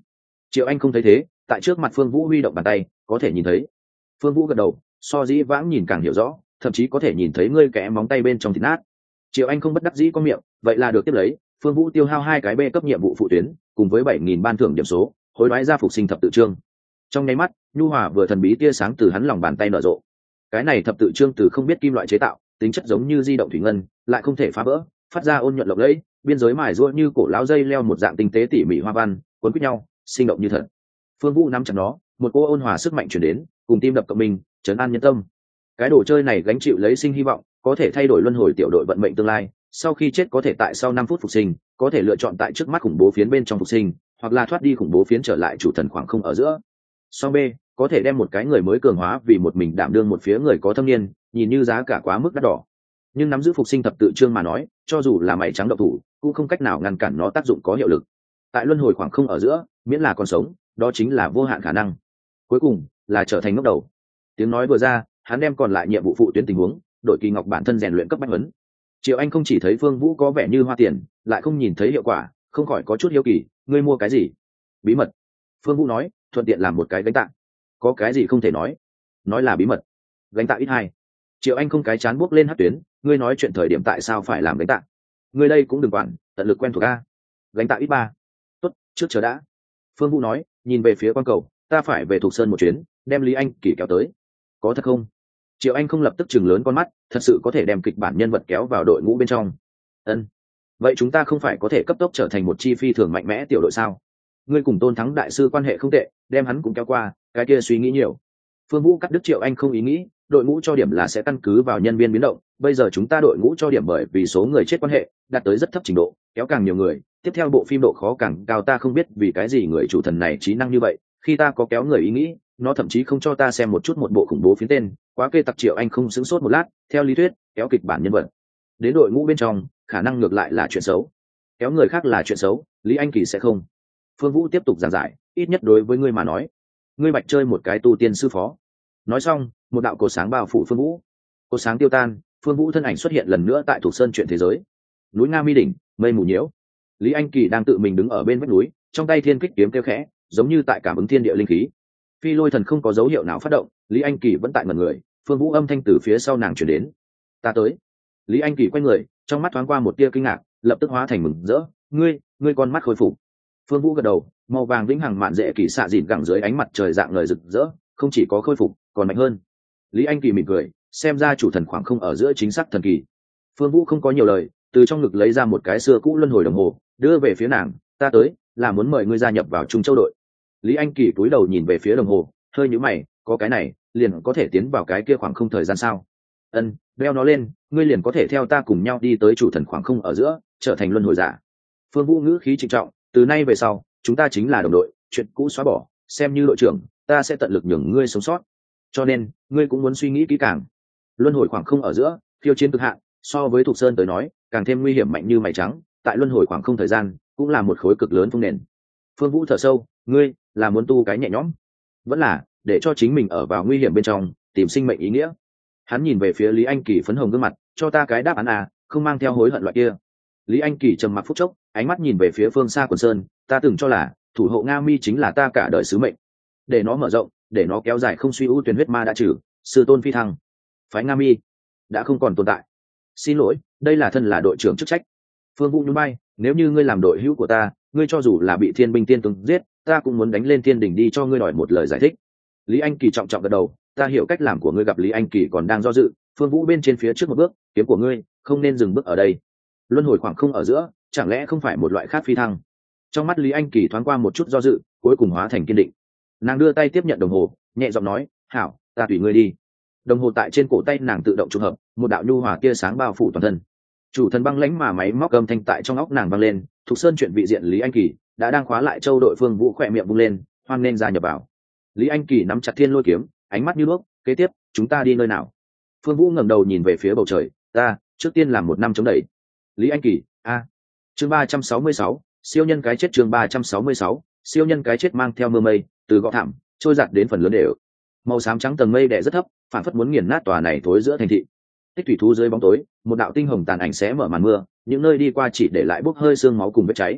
Triệu Anh không thấy thế, tại trước mặt Phương Vũ huy động bàn tay, có thể nhìn thấy. Phương Vũ gật đầu, so dĩ vãng nhìn càng hiểu rõ, thậm chí có thể nhìn thấy ngươi kẽ móng tay bên trong thịt nát. Triệu Anh không bất đắc dĩ có miệng, vậy là được tiếp lấy. Phương Vũ tiêu hao 2 cái B cấp nhiệm vụ phụ tuyến, cùng với 7.000 ban thưởng điểm số, hối đoái ra phục sinh thập tự chương. Trong nháy mắt, nhu hòa vừa thần bí tia sáng từ hắn lòng bàn tay nở rộ. Cái này thập tự chương từ không biết kim loại chế tạo, tính chất giống như di động thủy ngân, lại không thể phá vỡ, phát ra ôn nhuận lộng lẫy, biên giới mài giũa như cổ lão dây leo một dạng tinh tế tỉ mỉ hoa văn, cuốn quýt nhau, sinh động như thật. Phương Vũ nắm chặt nó, một cô ôn hòa sức mạnh truyền đến, cùng tim đập cộng mình, trấn an nhân tâm. Cái đồ chơi này gánh chịu lấy sinh hy vọng, có thể thay đổi luân hồi tiểu đội vận mệnh tương lai, sau khi chết có thể tại sau 5 phút phục sinh, có thể lựa chọn tại trước mắt khủng bố phiến bên trong phục sinh, hoặc là thoát đi khủng bố phiến trở lại chủ thần khoảng không ở giữa. Song B, có thể đem một cái người mới cường hóa vì một mình đảm đương một phía người có thâm niên, nhìn như giá cả quá mức đắt đỏ. Nhưng nắm giữ phục sinh thập tự chương mà nói, cho dù là mày trắng độc thủ, cũng không cách nào ngăn cản nó tác dụng có hiệu lực. Tại luân hồi khoảng không ở giữa, miễn là còn sống, đó chính là vô hạn khả năng. Cuối cùng là trở thành ngốc đầu. Tiếng nói vừa ra, hắn đem còn lại nhiệm vụ phụ tuyến tình huống, đội kỳ ngọc bản thân rèn luyện cấp bách huấn. Triệu Anh không chỉ thấy Phương Vũ có vẻ như hoa tiền, lại không nhìn thấy hiệu quả, không khỏi có chút hiếu kỳ, ngươi mua cái gì? Bí mật. Phương Vũ nói, thuận tiện làm một cái gánh tạng. Có cái gì không thể nói là bí mật. Gánh tạng ít 2. Triệu Anh không cái chán buốc lên hất tuyến, ngươi nói chuyện thời điểm tại sao phải làm gánh tạng? Ngươi đây cũng đừng quản, tận lực quen thuộc a. Gánh tạng ít 3. Tốt, trước chờ đã. Phương Vũ nói, nhìn về phía quan cầu, ta phải về Thục Sơn một chuyến, đem Lý Anh Kỳ kéo tới. Có thật không? Triệu Anh không lập tức chừng lớn con mắt, thật sự có thể đem kịch bản nhân vật kéo vào đội ngũ bên trong. Ân. Vậy chúng ta không phải có thể cấp tốc trở thành một chi phi thường mạnh mẽ tiểu đội sao? Ngươi cùng Tôn Thắng đại sư quan hệ không tệ, đem hắn cũng kéo qua, cái kia suy nghĩ nhiều. Phương Vũ cắt đứt Triệu Anh không ý nghĩ, đội ngũ cho điểm là sẽ căn cứ vào nhân viên biến động, bây giờ chúng ta đội ngũ cho điểm bởi vì số người chết quan hệ đạt tới rất thấp trình độ, kéo càng nhiều người, tiếp theo bộ phim độ khó càng cao. Ta không biết vì cái gì người chủ thần này trí năng như vậy, khi ta có kéo người ý nghĩ, nó thậm chí không cho ta xem một chút một bộ khủng bố phiến tên, quá kê tặc. Triệu Anh không sững sốt một lát, theo lý thuyết, kéo kịch bản nhân vật đến đội ngũ bên trong, khả năng ngược lại là chuyện xấu, kéo người khác là chuyện xấu, Lý Anh Kỳ sẽ không. Phương Vũ tiếp tục giảng giải, ít nhất đối với ngươi mà nói, ngươi bạch chơi một cái tu tiên sư phó. Nói xong, một đạo cột sáng bao phủ Phương Vũ, cột sáng tiêu tan, Phương Vũ thân ảnh xuất hiện lần nữa tại Thục Sơn chuyện thế giới. Núi Nga Mi đỉnh, mây mù nhiễu. Lý Anh Kỳ đang tự mình đứng ở bên vách núi, trong tay thiên kích kiếm kêu khẽ, giống như tại cảm ứng thiên địa linh khí. Phi lôi thần không có dấu hiệu nào phát động, Lý Anh Kỳ vẫn tại ngẩn người. Phương Vũ âm thanh từ phía sau nàng truyền đến, ta tới. Lý Anh Kỳ quay người, trong mắt thoáng qua một tia kinh ngạc, lập tức hóa thành mừng rỡ, ngươi con mắt khôi phục. Phương Vũ gật đầu, màu vàng vĩnh hằng mạn dễ kỳ xạ dịn gẳng dưới ánh mặt trời dạng ngời rực rỡ, không chỉ có khôi phục, còn mạnh hơn. Lý Anh Kỳ mỉm cười, xem ra chủ thần khoảng không ở giữa chính xác thần kỳ. Phương Vũ không có nhiều lời, từ trong ngực lấy ra một cái xưa cũ luân hồi đồng hồ, đưa về phía nàng, ta tới là muốn mời ngươi gia nhập vào Trung Châu đội. Lý Anh Kỳ cúi đầu nhìn về phía đồng hồ, hơi nhíu mày, có cái này liền có thể tiến vào cái kia khoảng không thời gian sao? Ân, đeo nó lên, ngươi liền có thể theo ta cùng nhau đi tới chủ thần khoảng không ở giữa, trở thành luân hồi giả. Phương Vũ ngữ khí trịnh trọng, từ nay về sau chúng ta chính là đồng đội, chuyện cũ xóa bỏ, xem như đội trưởng, ta sẽ tận lực nhường ngươi sống sót, cho nên ngươi cũng muốn suy nghĩ kỹ càng. Luân hồi khoảng không ở giữa, khiêu chiến cực hạn, so với Thục Sơn tới nói càng thêm nguy hiểm mạnh như mày trắng, tại luân hồi khoảng không thời gian cũng là một khối cực lớn phong nền. Phương Vũ thở sâu, ngươi là muốn tu cái nhẹ nhõm, vẫn là để cho chính mình ở vào nguy hiểm bên trong tìm sinh mệnh ý nghĩa? Hắn nhìn về phía Lý Anh Kỳ phấn hồng gương mặt, cho ta cái đáp án à, không mang theo hối hận loại kia. Lý Anh Kỳ trầm mặc phút chốc, ánh mắt nhìn về phía phương xa quần sơn, ta từng cho là thủ hộ Nga Mi chính là ta cả đời sứ mệnh, để nó mở rộng, để nó kéo dài không suy ưu, tuyển huyết ma đã trừ, sư tôn phi thăng, phái Nga Mi đã không còn tồn tại. Xin lỗi, đây là thân là đội trưởng chức trách. Phương Vũ nhún bay, nếu như ngươi làm đội hữu của ta, ngươi cho dù là bị thiên binh tiên tướng giết, ta cũng muốn đánh lên thiên đỉnh đi cho ngươi đòi một lời giải thích. Lý Anh Kỳ trọng trọng gật đầu, ta hiểu cách làm của ngươi. Gặp Lý Anh Kỳ còn đang do dự, Phương Vũ bên trên phía trước một bước, kiếm của ngươi không nên dừng bước ở đây. Luân hồi khoảng không ở giữa, chẳng lẽ không phải một loại khác phi thăng? Trong mắt Lý Anh Kỳ thoáng qua một chút do dự, cuối cùng hóa thành kiên định. Nàng đưa tay tiếp nhận đồng hồ, nhẹ giọng nói, hảo, ta tùy ngươi đi. Đồng hồ tại trên cổ tay nàng tự động trùng hợp, một đạo nhu hòa tia sáng bao phủ toàn thân. Chủ thần băng lãnh mà máy móc âm thanh tại trong óc nàng vang lên. Thục Sơn chuyện vị diện Lý Anh Kỳ đã đang khóa lại châu đội. Phương Vũ khỏe miệng bung lên, hoan nên gia nhập vào. Lý Anh Kỳ nắm chặt thiên lôi kiếm, ánh mắt như đuốc, kế tiếp chúng ta đi nơi nào? Phương Vũ ngẩng đầu nhìn về phía bầu trời, ta trước tiên làm một năm chống đẩy. Lý Anh Kỳ, chương 366, siêu nhân cái chết. Chương 366, siêu nhân cái chết. Mang theo mưa mây từ gò thảm trôi giạt đến phần lớn đều, màu xám trắng tầng mây đè rất thấp, phản phất muốn nghiền nát tòa này thối giữa thành thị. Tích thủy thú dưới bóng tối, một đạo tinh hồng tàn ảnh xé mở màn mưa, những nơi đi qua chỉ để lại bốc hơi xương máu cùng vết cháy.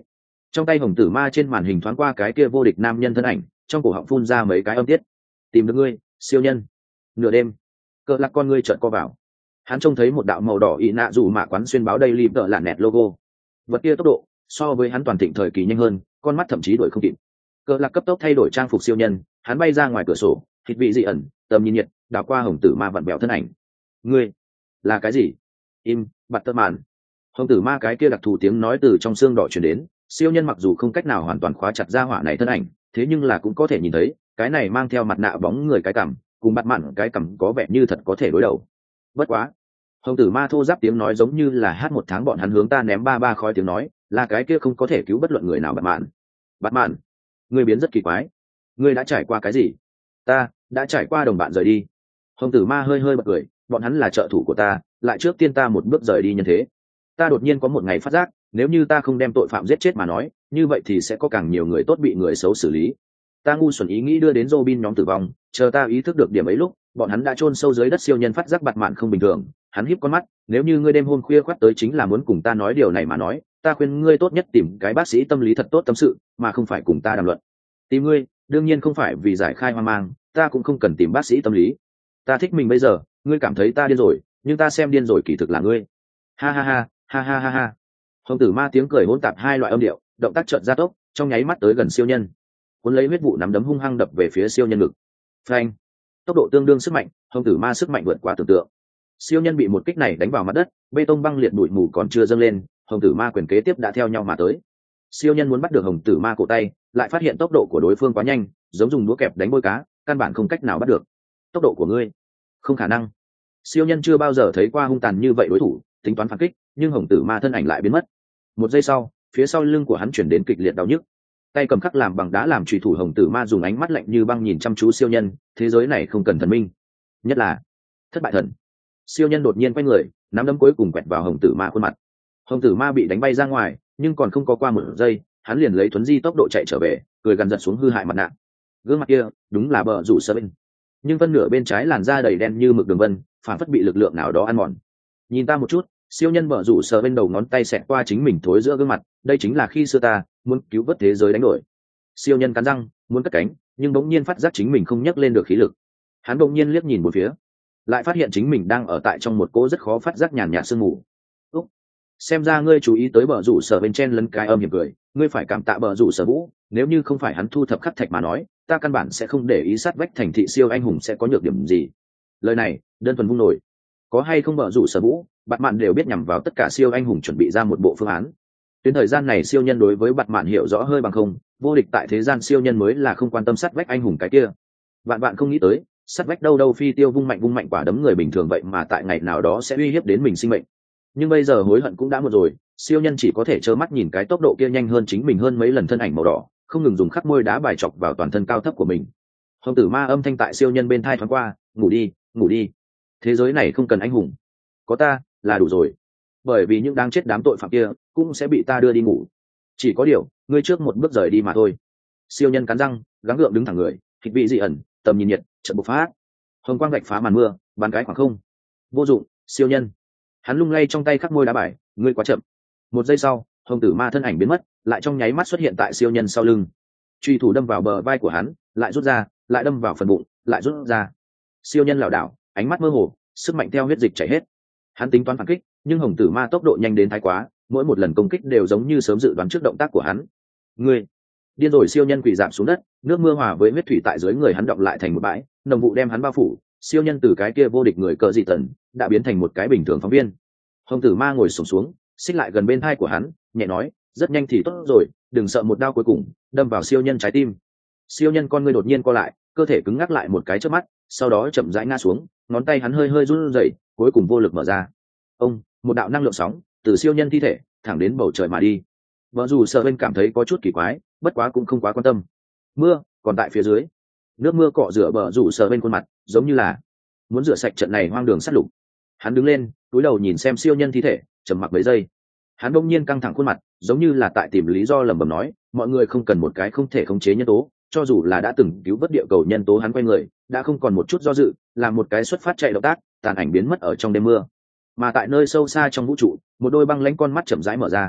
Trong tay hồng tử ma trên màn hình thoáng qua cái kia vô địch nam nhân thân ảnh, trong cổ họng phun ra mấy cái âm tiết. Tìm được ngươi, siêu nhân. Nửa đêm, cỡ lạc con ngươi trợn co vào. Hắn trông thấy một đạo màu đỏ ị nạ dù mạ quán xuyên báo đây lip tợ lạn nẹt logo. Vật kia tốc độ so với hắn toàn thịnh thời kỳ nhanh hơn, con mắt thậm chí đuổi không kịp. Cỡ lạc cấp tốc thay đổi trang phục siêu nhân, hắn bay ra ngoài cửa sổ, thịt vị dị ẩn, tầm nhìn nhiệt, đảo qua hồng tử ma vặn bẹo thân ảnh. Ngươi là cái gì? Im, bặt tơ màn. Hồng tử ma cái kia đặc thù tiếng nói từ trong xương đỏ truyền đến. Siêu nhân mặc dù không cách nào hoàn toàn khóa chặt ra hỏa này thân ảnh, thế nhưng là cũng có thể nhìn thấy cái này mang theo mặt nạ bóng người cái cằm cùng bắt mặn cái cằm có vẻ như thật có thể đối đầu. Bất quá, hồng tử ma thô giáp tiếng nói giống như là hát một tháng bọn hắn hướng ta ném ba khói tiếng nói, là cái kia không có thể cứu bất luận người nào. Bắt mạn, người biến rất kỳ quái, ngươi đã trải qua cái gì? Ta đã trải qua đồng bạn rời đi. Hồng tử ma hơi bật cười, bọn hắn là trợ thủ của ta, lại trước tiên ta một bước rời đi nhân thế. Ta đột nhiên có một ngày phát giác, nếu như ta không đem tội phạm giết chết mà nói, như vậy thì sẽ có càng nhiều người tốt bị người xấu xử lý. Ta ngu xuẩn ý nghĩ đưa đến Robin nhóm tử vong, chờ ta ý thức được điểm ấy lúc, bọn hắn đã chôn sâu dưới đất. Siêu nhân phát giác bạt mạn không bình thường, hắn híp con mắt, nếu như ngươi đêm hôm khuya khoắt tới chính là muốn cùng ta nói điều này mà nói, ta khuyên ngươi tốt nhất tìm cái bác sĩ tâm lý thật tốt tâm sự, mà không phải cùng ta đàm luận. Tìm ngươi, đương nhiên không phải vì giải khai hoang mang, ta cũng không cần tìm bác sĩ tâm lý. Ta thích mình bây giờ, ngươi cảm thấy ta điên rồi, nhưng ta xem điên rồi kỳ thực là ngươi. Ha ha ha, ha ha ha ha. Hồng tử ma tiếng cười hỗn tạp hai loại âm điệu, động tác chợt gia tốc, trong nháy mắt tới gần siêu nhân, cuốn lấy huyết vụ nắm đấm hung hăng đập về phía siêu nhân ngực. Phanh! Tốc độ tương đương sức mạnh, hồng tử ma sức mạnh vượt quá tưởng tượng. Siêu nhân bị một kích này đánh vào mặt đất, bê tông băng liệt bụi mù còn chưa dâng lên, hồng tử ma quyền kế tiếp đã theo nhau mà tới. Siêu nhân muốn bắt được hồng tử ma cổ tay, lại phát hiện tốc độ của đối phương quá nhanh, giống dùng đũa kẹp đánh bôi cá, căn bản không cách nào bắt được. Tốc độ của ngươi, không khả năng. Siêu nhân chưa bao giờ thấy qua hung tàn như vậy đối thủ, tính toán phản kích, nhưng hồng tử ma thân ảnh lại biến mất. Một giây sau, phía sau lưng của hắn chuyển đến kịch liệt đau nhức. Tay cầm khắc làm bằng đá làm chùy thủ hồng tử ma dùng ánh mắt lạnh như băng nhìn chăm chú siêu nhân, thế giới này không cần thần minh, nhất là thất bại thần. Siêu nhân đột nhiên quay người, nắm đấm cuối cùng quẹt vào hồng tử ma khuôn mặt. Hồng tử ma bị đánh bay ra ngoài, nhưng còn không có qua một giây, hắn liền lấy thuấn di tốc độ chạy trở về, cười gần giật xuống hư hại mặt nạ. Gương mặt kia đúng là bờ rủ sơ bên, nhưng phân nửa bên trái làn da đầy đen như mực đường vân, phản phất bị lực lượng nào đó ăn mòn. Nhìn ta một chút. Siêu nhân bờ rủ sờ bên đầu ngón tay xẹt qua chính mình thối giữa gương mặt, đây chính là khi xưa ta muốn cứu vớt thế giới đánh đổi. Siêu nhân cắn răng muốn cất cánh, nhưng bỗng nhiên phát giác chính mình không nhấc lên được khí lực. Hắn bỗng nhiên liếc nhìn một phía, lại phát hiện chính mình đang ở tại trong một cỗ rất khó phát giác nhàn nhạt sương mù. Xem ra ngươi chú ý tới bờ rủ sở bên trên lấn cái âm hiểm cười, ngươi phải cảm tạ bờ rủ sở vũ, nếu như không phải hắn thu thập khắc thạch mà nói, ta căn bản sẽ không để ý sát vách thành thị siêu anh hùng sẽ có nhược điểm gì. Lời này đơn thuần vung nổi, có hay không bờ rủ sở vũ, Bạt Mạn đều biết nhằm vào tất cả siêu anh hùng chuẩn bị ra một bộ phương án. Tuyến thời gian này siêu nhân đối với Bạt Mạn hiểu rõ hơi bằng không, vô địch tại thế gian siêu nhân mới là không quan tâm sát vách anh hùng cái kia. Bạn không nghĩ tới, sát vách đâu phi tiêu vung mạnh quả đấm người bình thường vậy mà tại ngày nào đó sẽ uy hiếp đến mình sinh mệnh. Nhưng bây giờ hối hận cũng đã muộn rồi, siêu nhân chỉ có thể trơ mắt nhìn cái tốc độ kia nhanh hơn chính mình hơn mấy lần thân ảnh màu đỏ, không ngừng dùng khắc môi đá bài chọc vào toàn thân cao thấp của mình. Hồng tử ma âm thanh tại siêu nhân bên thai thoáng qua, ngủ đi, thế giới này không cần anh hùng, có ta là đủ rồi, bởi vì những đáng chết đám tội phạm kia cũng sẽ bị ta đưa đi ngủ. Chỉ có điều ngươi trước một bước rời đi mà thôi. Siêu nhân cắn răng gắng gượng đứng thẳng người, thịt vị dị ẩn, tầm nhìn nhiệt trận bộc phát, hồng quang gạch phá màn mưa, bắn cái khoảng không. Vô dụng. Siêu nhân hắn lung lay trong tay khắc môi đá bài, ngươi quá chậm. Một giây sau, hồng tử ma thân ảnh biến mất, lại trong nháy mắt xuất hiện tại siêu nhân sau lưng. Truy thủ đâm vào bờ vai của hắn, lại rút ra, lại đâm vào phần bụng, lại rút ra. Siêu nhân lảo đảo, ánh mắt mơ hồ, sức mạnh theo huyết dịch chảy hết. Hắn tính toán phản kích, nhưng hồng tử ma tốc độ nhanh đến thái quá, mỗi một lần công kích đều giống như sớm dự đoán trước động tác của hắn. Ngươi điên rồi. Siêu nhân quỳ rạp xuống đất, nước mưa hòa với huyết thủy tại dưới người hắn đọng lại thành một bãi, nồng vụ đem hắn bao phủ. Siêu nhân từ cái kia vô địch người cờ dị tần đã biến thành một cái bình thường phóng viên. Hồng tử ma ngồi xổm xuống, xích lại gần bên thai của hắn, nhẹ nói, rất nhanh thì tốt rồi, đừng sợ một đao cuối cùng đâm vào siêu nhân trái tim. Siêu nhân con ngươi đột nhiên co lại, cơ thể cứng ngắc lại một cái trước mắt, sau đó chậm rãi ngã xuống, ngón tay hắn hơi run rẩy, cuối cùng vô lực mở ra. Một đạo năng lượng sóng từ siêu nhân thi thể thẳng đến bầu trời mà đi. Vợ dù sợ bên cảm thấy có chút kỳ quái, bất quá cũng không quá quan tâm. Mưa còn tại phía dưới, nước mưa cọ rửa bờ rủ sợ bên khuôn mặt, giống như là muốn rửa sạch trận này hoang đường sát lục. Hắn đứng lên, cúi đầu nhìn xem siêu nhân thi thể, trầm mặc mấy giây. Hắn bỗng nhiên căng thẳng khuôn mặt, giống như là tại tìm lý do lẩm bẩm nói, mọi người không cần một cái không thể khống chế nhân tố, cho dù là đã từng cứu vớt địa cầu nhân tố. Hắn quay người, đã không còn một chút do dự, làm một cái xuất phát chạy động tác, tàn ảnh biến mất ở trong đêm mưa. Mà tại nơi sâu xa trong vũ trụ, một đôi băng lãnh con mắt chậm rãi mở ra.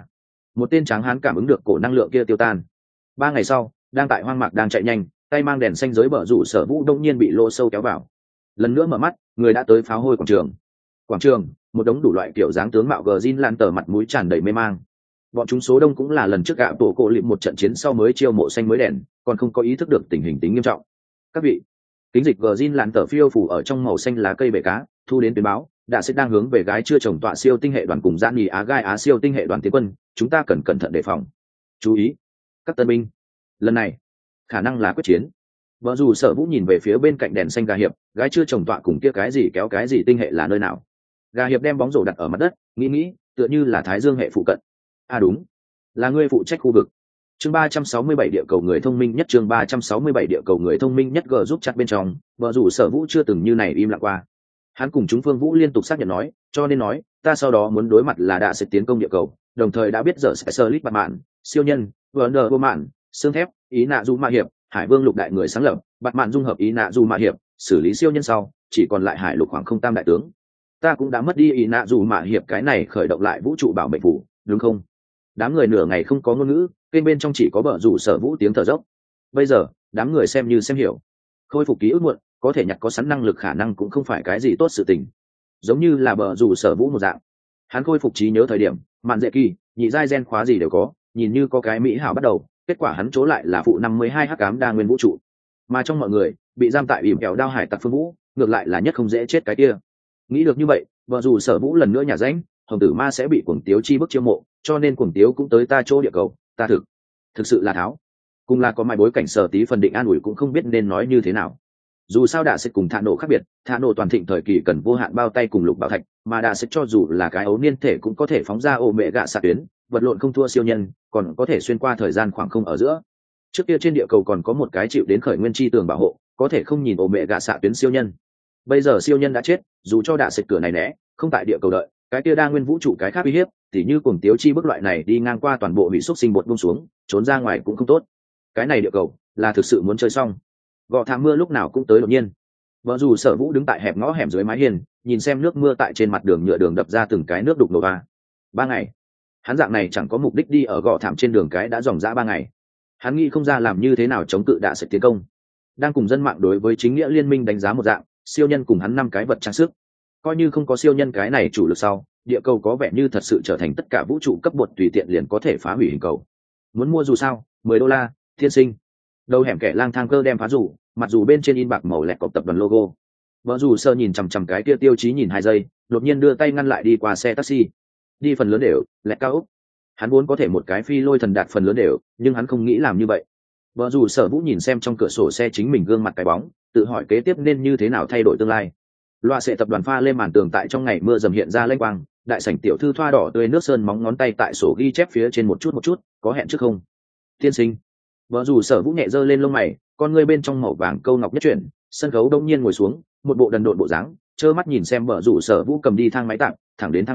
Một tên tráng hán cảm ứng được cổ năng lượng kia tiêu tan. 3 ngày sau, đang tại hoang mạc đang chạy nhanh, tay mang đèn xanh giới bờ rủ sở vũ đông nhiên bị lỗ sâu kéo vào. Lần nữa mở mắt, người đã tới pháo hôi quảng trường. Quảng trường, một đống đủ loại kiểu dáng tướng mạo gờ zin lan tờ mặt mũi tràn đầy mê mang. Bọn chúng số đông cũng là lần trước gạo tổ cổ lịp một trận chiến sau mới chiêu mộ xanh mới đèn, còn không có ý thức được tình hình tính nghiêm trọng. Các vị, kính dịch gờ zin lan tờ phiêu phủ ở trong màu xanh lá cây bể cá, thu đến tuyên báo, đã sẽ đang hướng về gái chưa chồng tọa siêu tinh hệ đoàn cùng giãn nhì á gai á siêu tinh hệ đoàn tiến quân, chúng ta cần cẩn thận đề phòng. Chú ý, các tân binh, lần này khả năng là quyết chiến. Vợ dù sở vũ nhìn về phía bên cạnh đèn xanh gà hiệp, gái chưa chồng tọa cùng kia cái gì kéo cái gì tinh hệ là nơi nào. Gà hiệp đem bóng rổ đặt ở mặt đất, nghĩ tựa như là thái dương hệ phụ cận. À đúng, là ngươi phụ trách khu vực. Chương 367 địa cầu người thông minh nhất, chương 367 địa cầu người thông minh nhất g giúp chặt bên trong, vợ dù sở vũ chưa từng như này im lặng qua. Hắn cùng chúng Phương Vũ liên tục xác nhận nói, cho nên nói, ta sau đó muốn đối mặt là đã sẽ tiến công địa cầu, đồng thời đã biết giờ sẽ sơ lít bạn siêu nhân, Wonder Woman, xương thép, ý nạ du ma hiệp, hải vương lục đại người sáng lập, bạt mạn dung hợp ý nạ du ma hiệp, xử lý siêu nhân sau, chỉ còn lại hải lục khoảng không tam đại tướng. Ta cũng đã mất đi ý nạ du ma hiệp cái này khởi động lại vũ trụ bảo mệnh phủ, đúng không? Đám người nửa ngày không có ngôn ngữ, kênh bên trong chỉ có bờ rủ sở vũ tiếng thở dốc. Bây giờ, đám người xem như xem hiểu. Khôi phục ký ức muộn, có thể nhặt có sẵn năng lực khả năng cũng không phải cái gì tốt sự tình. Giống như là bờ rủ sở vũ một dạng. Hắn khôi phục trí nhớ thời điểm, mạn dễ kỳ, nhị giai gen khóa gì đều có, nhìn như có cái mỹ hảo bắt đầu, kết quả hắn chỗ lại là phụ 52 hắc ám đa nguyên vũ trụ. Mà trong mọi người, bị giam tại ỉm kẹo đao hải tặc Phương Vũ, ngược lại là nhất không dễ chết cái kia. Nghĩ được như vậy, bờ rủ sở vũ lần nữa nhả ránh, hồng tử ma sẽ bị cuồng tiếu chi bức chiêu mộ, cho nên cuồng tiếu cũng tới ta chỗ địa cầu, ta thực sự là tháo. Cùng là có mai bối cảnh sở tí phần định an ủi cũng không biết nên nói như thế nào. Dù sao đạ sẽ cùng thạ nổ khác biệt, thạ nổ toàn thịnh thời kỳ cần vô hạn bao tay cùng lục bảo thạch, mà đạ sẽ cho dù là cái ấu niên thể cũng có thể phóng ra ô mẹ gạ xạ tuyến, vật lộn không thua siêu nhân, còn có thể xuyên qua thời gian khoảng không ở giữa. Trước kia trên địa cầu còn có một cái chịu đến khởi nguyên chi tường bảo hộ, có thể không nhìn ô mẹ gạ xạ tuyến siêu nhân. Bây giờ siêu nhân đã chết, dù cho đạ sẽ cửa này né, không tại địa cầu đợi, cái kia đa nguyên vũ trụ cái khác uy hiếp, tỉ như cuồng tiếu chi bức loại này đi ngang qua toàn bộ hủy xúc sinh bột buông xuống, trốn ra ngoài cũng không tốt. Cái này địa cầu là thực sự muốn chơi xong. Gò thảm mưa lúc nào cũng tới đột nhiên. Vợ dù sở vũ đứng tại hẹp ngõ hẻm dưới mái hiên, nhìn xem nước mưa tại trên mặt đường nhựa đường đập ra từng cái nước đục nổ va. 3 ngày, hắn dạng này chẳng có mục đích đi ở gò thảm trên đường cái đã dòng dã 3 ngày. Hắn nghĩ không ra làm như thế nào chống cự đạ sẽ tiến công. Đang cùng dân mạng đối với chính nghĩa liên minh đánh giá một dạng, siêu nhân cùng hắn 5 cái vật trang sức. Coi như không có siêu nhân cái này chủ lực sau, địa cầu có vẻ như thật sự trở thành tất cả vũ trụ cấp bột tùy tiện liền có thể phá hủy hình cầu. Muốn mua dù sao, $10, thiên sinh. Đầu hẻm kẻ lang thang cơ đem phá rủ, mặc dù bên trên in bạc màu lẹt cọc tập đoàn logo. Vợ dù sơ nhìn chằm cái kia tiêu chí nhìn 2 giây, đột nhiên đưa tay ngăn lại đi qua xe taxi. Đi phần lớn đều, lẹt cao ốc. Hắn muốn có thể một cái phi lôi thần đạt phần lớn đều, nhưng hắn không nghĩ làm như vậy. Vợ dù sở vũ nhìn xem trong cửa sổ xe chính mình gương mặt cái bóng, tự hỏi kế tiếp nên như thế nào thay đổi tương lai. Loa sẽ tập đoàn pha lên màn tường tại trong ngày mưa dầm hiện ra lênh quang, đại sảnh tiểu thư thoa đỏ tươi nước sơn móng ngón tay tại sổ ghi chép phía trên một chút, có hẹn trước không? Tiên sinh. Vợ dù sở vũ nhẹ giơ lên lông mày, con ngươi bên trong màu vàng câu ngọc nhất chuyển, sân khấu đông nhiên ngồi xuống, một bộ đần độn bộ dáng, trơ mắt nhìn xem vợ dù sở vũ cầm đi thang máy tạm, thẳng đến thang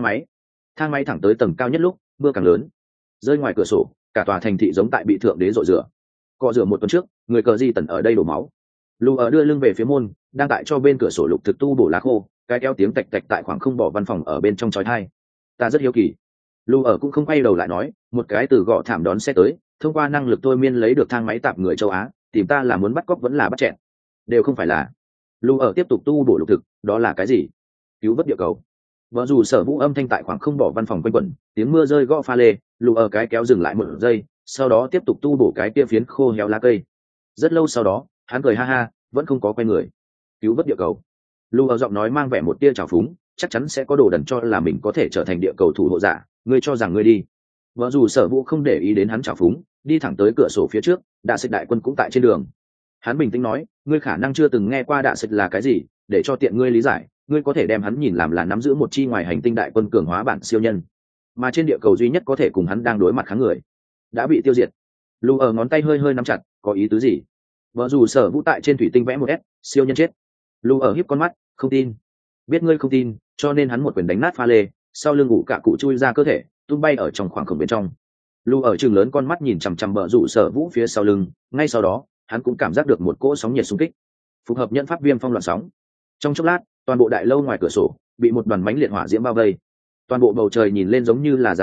máy thẳng tới tầng cao nhất lúc mưa càng lớn, rơi ngoài cửa sổ, cả tòa thành thị giống tại bị thượng đế rội rửa. Cọ rửa một tuần trước, người cờ di tần ở đây đổ máu. Lù ở đưa lưng về phía môn, đang tại cho bên cửa sổ lục thực tu bổ lá khô, cái kéo tiếng tạch tạch tại khoảng không bỏ văn phòng ở bên trong chói tai. Ta rất hiếu kỳ. Lù ở cũng không quay đầu lại nói, một cái từ gọ thảm đón xe tới, thông qua năng lực tôi miên lấy được thang máy tạp người châu Á, tìm ta là muốn bắt cóc vẫn là bắt chẹn, đều không phải là. Lù ở tiếp tục tu bổ lục thực, đó là cái gì? Cứu vớt địa cầu. Vợ dù sở vũ âm thanh tại khoảng không bỏ văn phòng quanh quẩn, tiếng mưa rơi gõ pha lê, Lù ở cái kéo dừng lại một giây, sau đó tiếp tục tu bổ cái kia phiến khô héo lá cây. Rất lâu sau đó, hắn cười ha ha, vẫn không có quay người. Cứu vớt địa cầu. Lù ở giọng nói mang vẻ một tia trào phúng, chắc chắn sẽ có đồ đần cho là mình có thể trở thành địa cầu thủ hộ giả, ngươi cho rằng ngươi đi. Vợ dù sở vũ không để ý đến hắn trào phúng, đi thẳng tới cửa sổ phía trước, đạ xịt đại quân cũng tại trên đường. Hắn bình tĩnh nói, ngươi khả năng chưa từng nghe qua đạ xịt là cái gì, để cho tiện ngươi lý giải, ngươi có thể đem hắn nhìn làm là nắm giữ một chi ngoài hành tinh đại quân cường hóa bản siêu nhân, mà trên địa cầu duy nhất có thể cùng hắn đang đối mặt kháng người đã bị tiêu diệt. Lù ở ngón tay hơi hơi nắm chặt, có ý tứ gì? Vợ dù sở vũ tại trên thủy tinh vẽ một S, siêu nhân chết. Lù ở híp con mắt, không tin. Biết ngươi không tin, cho nên hắn một quyền đánh nát pha lê, sau lưng ngủ cả cụ chui ra cơ thể, tung bay ở trong khoảng không bên trong. Lù ở trường lớn con mắt nhìn chằm chằm bờ rủ sở vũ phía sau lưng, ngay sau đó hắn cũng cảm giác được một cỗ sóng nhiệt xung kích, phù hợp nhận pháp viêm phong loạn sóng. Trong chốc lát, toàn bộ đại lâu ngoài cửa sổ bị một đoàn mánh liệt hỏa diễm bao vây, toàn bộ bầu trời nhìn lên giống như là dáng đỏ,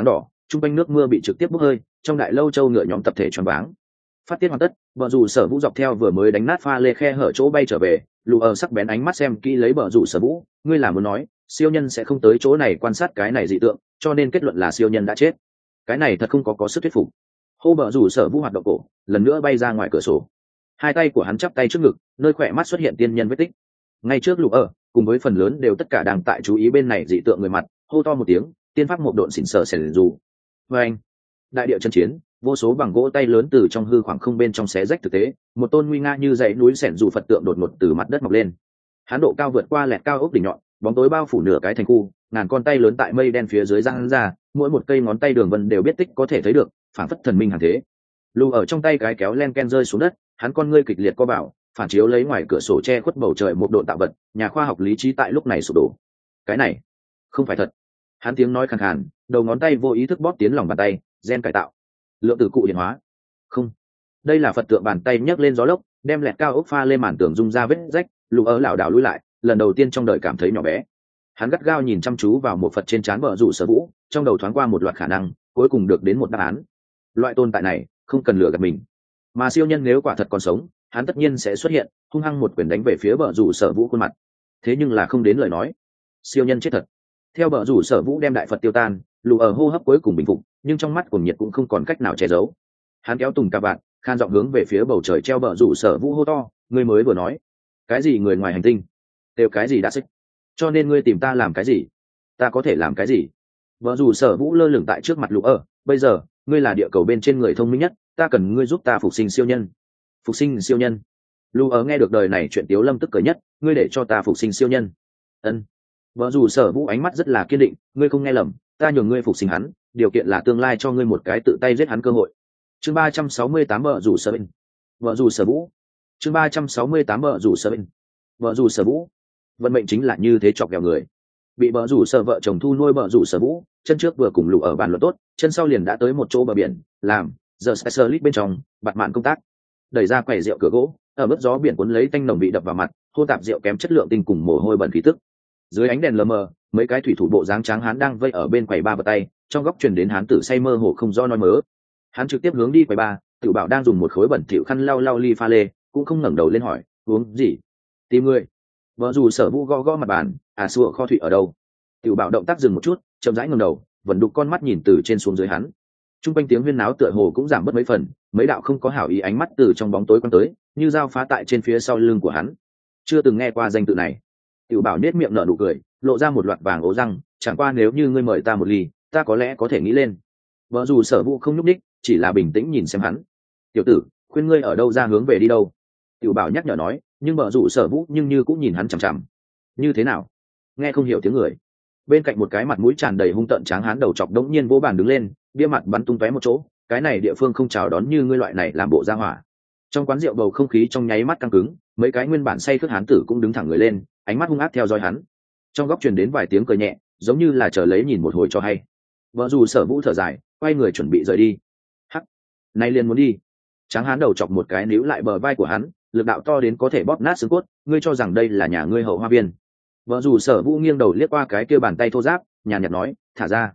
Trung quanh nước mưa bị trực tiếp bốc hơi, trong đại lâu châu ngựa nhóm tập thể choáng váng. Phát tiết hoàn tất, bờ rủ sở vũ dọc theo vừa mới đánh nát pha lê khe hở chỗ bay trở về, lù ở sắc bén ánh mắt xem kỹ lấy bờ rủ sở vũ, ngươi là muốn nói siêu nhân sẽ không tới chỗ này quan sát cái này dị tượng, cho nên kết luận là siêu nhân đã chết. Cái này thật không có sức thuyết phục. Hô bờ rủ sở vũ hoạt động cổ, lần nữa bay ra ngoài cửa sổ. Hai tay của hắn chắp tay trước ngực, nơi khỏe mắt xuất hiện tiên nhân vết tích. Ngay trước lù ở, cùng với phần lớn đều tất cả đang tại chú ý bên này dị tượng người mặt, hô to một tiếng, tiên pháp một độn xỉn sở xẻn dù. Và anh, đại địa chân chiến, vô số bằng gỗ tay lớn từ trong hư khoảng không bên trong xé rách thực tế, một tôn nguy nga như dãy núi xẻn dù Phật tượng đột ngột từ mặt đất mọc lên. Hắn độ cao vượt qua lẹt cao ốc đỉnh nhọn, bóng tối bao phủ nửa cái thành khu, ngàn con tay lớn tại mây đen phía dưới giang ra, mỗi một cây ngón tay đường vân đều biết tích có thể thấy được, phảng phất thần minh hàng thế. Lù ở trong tay cái kéo len ken rơi xuống đất, hắn con ngươi kịch liệt co vào, phản chiếu lấy ngoài cửa sổ che khuất bầu trời một độ tạo vật, nhà khoa học lý trí tại lúc này sụp đổ. Cái này không phải thật. Hắn tiếng nói khàn khàn, đầu ngón tay vô ý thức bóp tiến lòng bàn tay, gen cải tạo, lượng tử cụ hiện hóa. Không, đây là Phật tượng bàn tay nhấc lên gió lốc, đem lẹt cao ốc pha lên màn tường rung ra vết rách. Lù ở lảo đảo lùi lại, lần đầu tiên trong đời cảm thấy nhỏ bé. Hắn gắt gao nhìn chăm chú vào một Phật trên trán bờ rủ sở vũ, trong đầu thoáng qua một loạt khả năng, cuối cùng được đến một đáp án. Loại tồn tại này không cần lừa gạt mình, mà siêu nhân nếu quả thật còn sống, hắn tất nhiên sẽ xuất hiện, hung hăng một quyền đánh về phía bờ rủ sở vũ khuôn mặt. Thế nhưng là không đến lời nói, siêu nhân chết thật. Theo bờ rủ sở vũ đem đại Phật tiêu tan, lù ở hô hấp cuối cùng bình phục, nhưng trong mắt cuồng nhiệt cũng không còn cách nào che giấu. Hắn kéo tùng cà vạt, khan giọng hướng về phía bầu trời treo bờ rủ sở vũ hô to, ngươi mới vừa nói cái gì người ngoài hành tinh, đều cái gì đã xích, cho nên ngươi tìm ta làm cái gì, ta có thể làm cái gì? Vợ dù sở vũ lơ lửng tại trước mặt lũ ở, bây giờ ngươi là địa cầu bên trên người thông minh nhất, ta cần ngươi giúp ta phục sinh siêu nhân. Phục sinh siêu nhân? Lũ ở nghe được đời này chuyện tiếu lâm tức cười nhất, ngươi để cho ta phục sinh siêu nhân? Ân. Vợ dù sở vũ ánh mắt rất là kiên định, ngươi không nghe lầm, ta nhường ngươi phục sinh hắn, điều kiện là tương lai cho ngươi một cái tự tay giết hắn cơ hội. Chương 368 vợ dù sở binh. Vợ dù sở vũ. Chương 368 vợ dù sở binh. Vợ dù sở vũ. Vận mệnh chính là như thế, chọc ghẹo người. Bị bờ rủ sở vợ chồng thu nuôi bờ rủ sở vũ, chân trước vừa cùng lũ ở bàn luận tốt, chân sau liền đã tới một chỗ bờ biển, làm giờ specialist bên trong bặt mạn công tác. Đẩy ra quầy rượu cửa gỗ, ở mức gió biển cuốn lấy tanh nồng bị đập vào mặt, hô tạp rượu kém chất lượng tinh cùng mồ hôi bẩn khí tức. Dưới ánh đèn lờ mờ, mấy cái thủy thủ bộ dáng tráng hán đang vây ở bên quầy ba bờ tay, trong góc truyền đến hán tử say mơ hồ không do nói mớ. Hắn trực tiếp hướng đi quầy ba, Tiểu Bảo đang dùng một khối bẩn thỉu khăn lau lau ly pha lê, cũng không ngẩng đầu lên hỏi, uống gì? Tìm người. Vợ dù sở vũ gõ gõ mặt bàn, sủa kho thủy ở đâu? Tiểu Bảo động tác dừng một chút, chậm rãi ngẩng đầu, vẫn đục con mắt nhìn từ trên xuống dưới hắn. Trung quanh tiếng huyên náo tựa hồ cũng giảm bớt mấy phần, mấy đạo không có hảo ý ánh mắt từ trong bóng tối quan tới, như dao phá tại trên phía sau lưng của hắn. Chưa từng nghe qua danh tự này. Tiểu Bảo nết miệng nở nụ cười, lộ ra một loạt vàng ố răng, chẳng qua nếu như ngươi mời ta một ly, ta có lẽ có thể nghĩ lên. Vợ dù sở vũ không nhúc nhích, chỉ là bình tĩnh nhìn xem hắn. Tiểu tử, khuyên ngươi ở đâu ra hướng về đi đâu? Tiểu Bảo nhắc nhở nói, nhưng vợ dù sở vũ nhưng như cũng nhìn hắn chằm chằm. Như thế nào? Nghe không hiểu tiếng người. Bên cạnh một cái mặt mũi tràn đầy hung tợn tráng hán đầu chọc đống nhiên vỗ bàn đứng lên, bia mặt bắn tung tóe một chỗ, cái này địa phương không chào đón như ngươi loại này làm bộ ra hỏa. Trong quán rượu bầu không khí trong nháy mắt căng cứng, mấy cái nguyên bản say khướt hán tử cũng đứng thẳng người lên, ánh mắt hung ác theo dõi hắn. Trong góc truyền đến vài tiếng cười nhẹ, giống như là chờ lấy nhìn một hồi cho hay. Vợ dù sở vũ thở dài, quay người chuẩn bị rời đi. Hắc, nay liền muốn đi. Tráng hán đầu chọc một cái níu lại bờ vai của hắn, lực đạo to đến có thể bóp nát xương cốt, ngươi cho rằng đây là nhà ngươi hậu hoa viên? Vợ dù sở vũ nghiêng đầu liếc qua cái kia bàn tay thô ráp, nhàn nhạt nói, thả ra.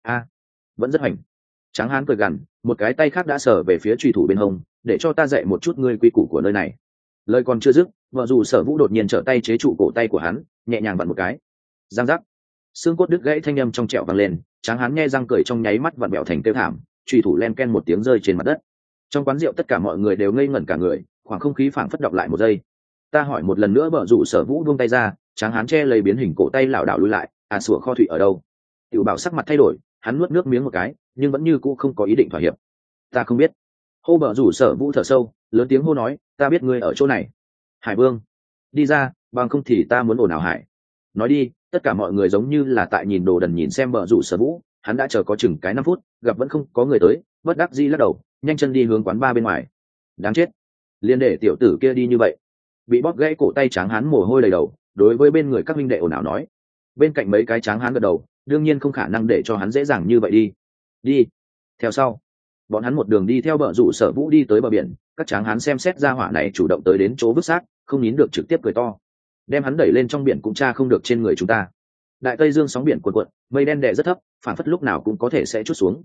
Vẫn rất hoành. Tráng hán cười gằn, một cái tay khác đã sờ về phía truy thủ bên hông, để cho ta dạy một chút ngươi quy củ của nơi này. Lời còn chưa dứt, vợ dù sở vũ đột nhiên trở tay chế trụ cổ tay của hắn, nhẹ nhàng vặn một cái. Giang giác, xương cốt đứt gãy, thanh âm trong trẻo vang lên. Tráng hán nghe răng cười trong nháy mắt vặn bẹo thành tiêu thảm, truy thủ len ken một tiếng rơi trên mặt đất. Trong quán rượu tất cả mọi người đều ngây ngẩn cả người, khoảng không khí phảng phất đọc lại một giây. Ta hỏi một lần nữa, vợ dù sở vũ buông tay ra, tráng hán che lấy biến hình cổ tay lảo đảo lùi lại, sủa kho thủy ở đâu? Tiểu Bảo sắc mặt thay đổi, hắn nuốt nước miếng một cái, nhưng vẫn như cũ không có ý định thỏa hiệp. Ta không biết. Hô bờ rủ sở vũ thở sâu, lớn tiếng hô nói, ta biết ngươi ở chỗ này. Hải Vương, đi ra, bằng không thì ta muốn ồn ào hải. Nói đi, tất cả mọi người giống như là tại nhìn đồ đần nhìn xem bờ rủ sở vũ, hắn đã chờ có chừng cái 5 phút, gặp vẫn không có người tới, bất đắc dĩ lắc đầu, nhanh chân đi hướng quán bar bên ngoài. Đáng chết, liên để tiểu tử kia đi như vậy. Bị bóp gãy cổ tay tráng hán mồ hôi đầy đầu, đối với bên người các minh đệ ồn ào nói. Bên cạnh mấy cái tráng hán gật đầu, đương nhiên không khả năng để cho hắn dễ dàng như vậy đi theo sau. Bọn hắn một đường đi theo bờ rủ sở vũ đi tới bờ biển, các tráng hán xem xét ra hỏa này chủ động tới đến chỗ vứt xác, không nín được trực tiếp cười to, đem hắn đẩy lên trong biển cũng tra không được trên người chúng ta. Đại tây dương sóng biển cuộn cuộn, mây đen đè rất thấp, phản phất lúc nào cũng có thể sẽ trút xuống.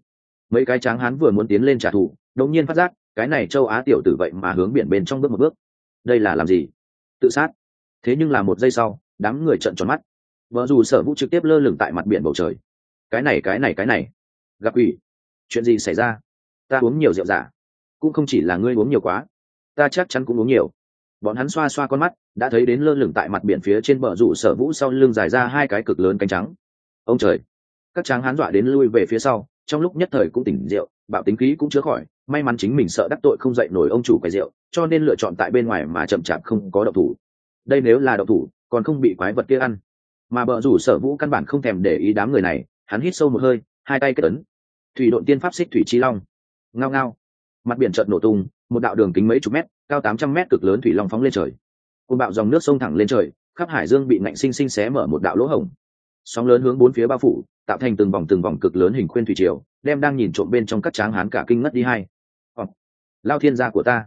Mấy cái tráng hán vừa muốn tiến lên trả thù, đột nhiên phát giác cái này châu Á tiểu tử vậy mà hướng biển bên trong bước một bước. Đây là làm gì? Tự sát. Thế nhưng là một giây sau, đám người trợn tròn mắt. Vợ dù Sở Vũ trực tiếp lơ lửng tại mặt biển bầu trời. Cái này, gặp ủy, chuyện gì xảy ra? Ta uống nhiều rượu giả. Cũng không chỉ là ngươi uống nhiều quá, ta chắc chắn cũng uống nhiều. Bọn hắn xoa xoa con mắt, đã thấy đến lơ lửng tại mặt biển phía trên bờ rủ Sở Vũ sau lưng dài ra hai cái cực lớn cánh trắng. Ông trời! Các tráng hán dọa đến lui về phía sau, trong lúc nhất thời cũng tỉnh rượu, bạo tính khí cũng chữa khỏi. May mắn chính mình sợ đắc tội không dậy nổi ông chủ quầy rượu, cho nên lựa chọn tại bên ngoài mà chậm chạp không có động thủ. Đây nếu là động thủ, còn không bị quái vật kia ăn. Mà bờ rủ Sở Vũ căn bản không thèm để ý đám người này, hắn hít sâu một hơi, hai tay kết ấn. Thủy độn tiên pháp xích thủy chi long. Ngao ngao. Mặt biển chợt nổ tung, một đạo đường kính mấy chục mét, cao 800 mét cực lớn thủy long phóng lên trời. Cơn bạo dòng nước sông thẳng lên trời, khắp hải dương bị ngạnh sinh sinh xé mở một đạo lỗ hổng. Sóng lớn hướng bốn phía bao phủ, tạo thành từng vòng cực lớn hình khuyên thủy triều, đem đang nhìn trộm bên trong các tráng hán cả kinh ngất đi hai. Lao thiên gia của ta,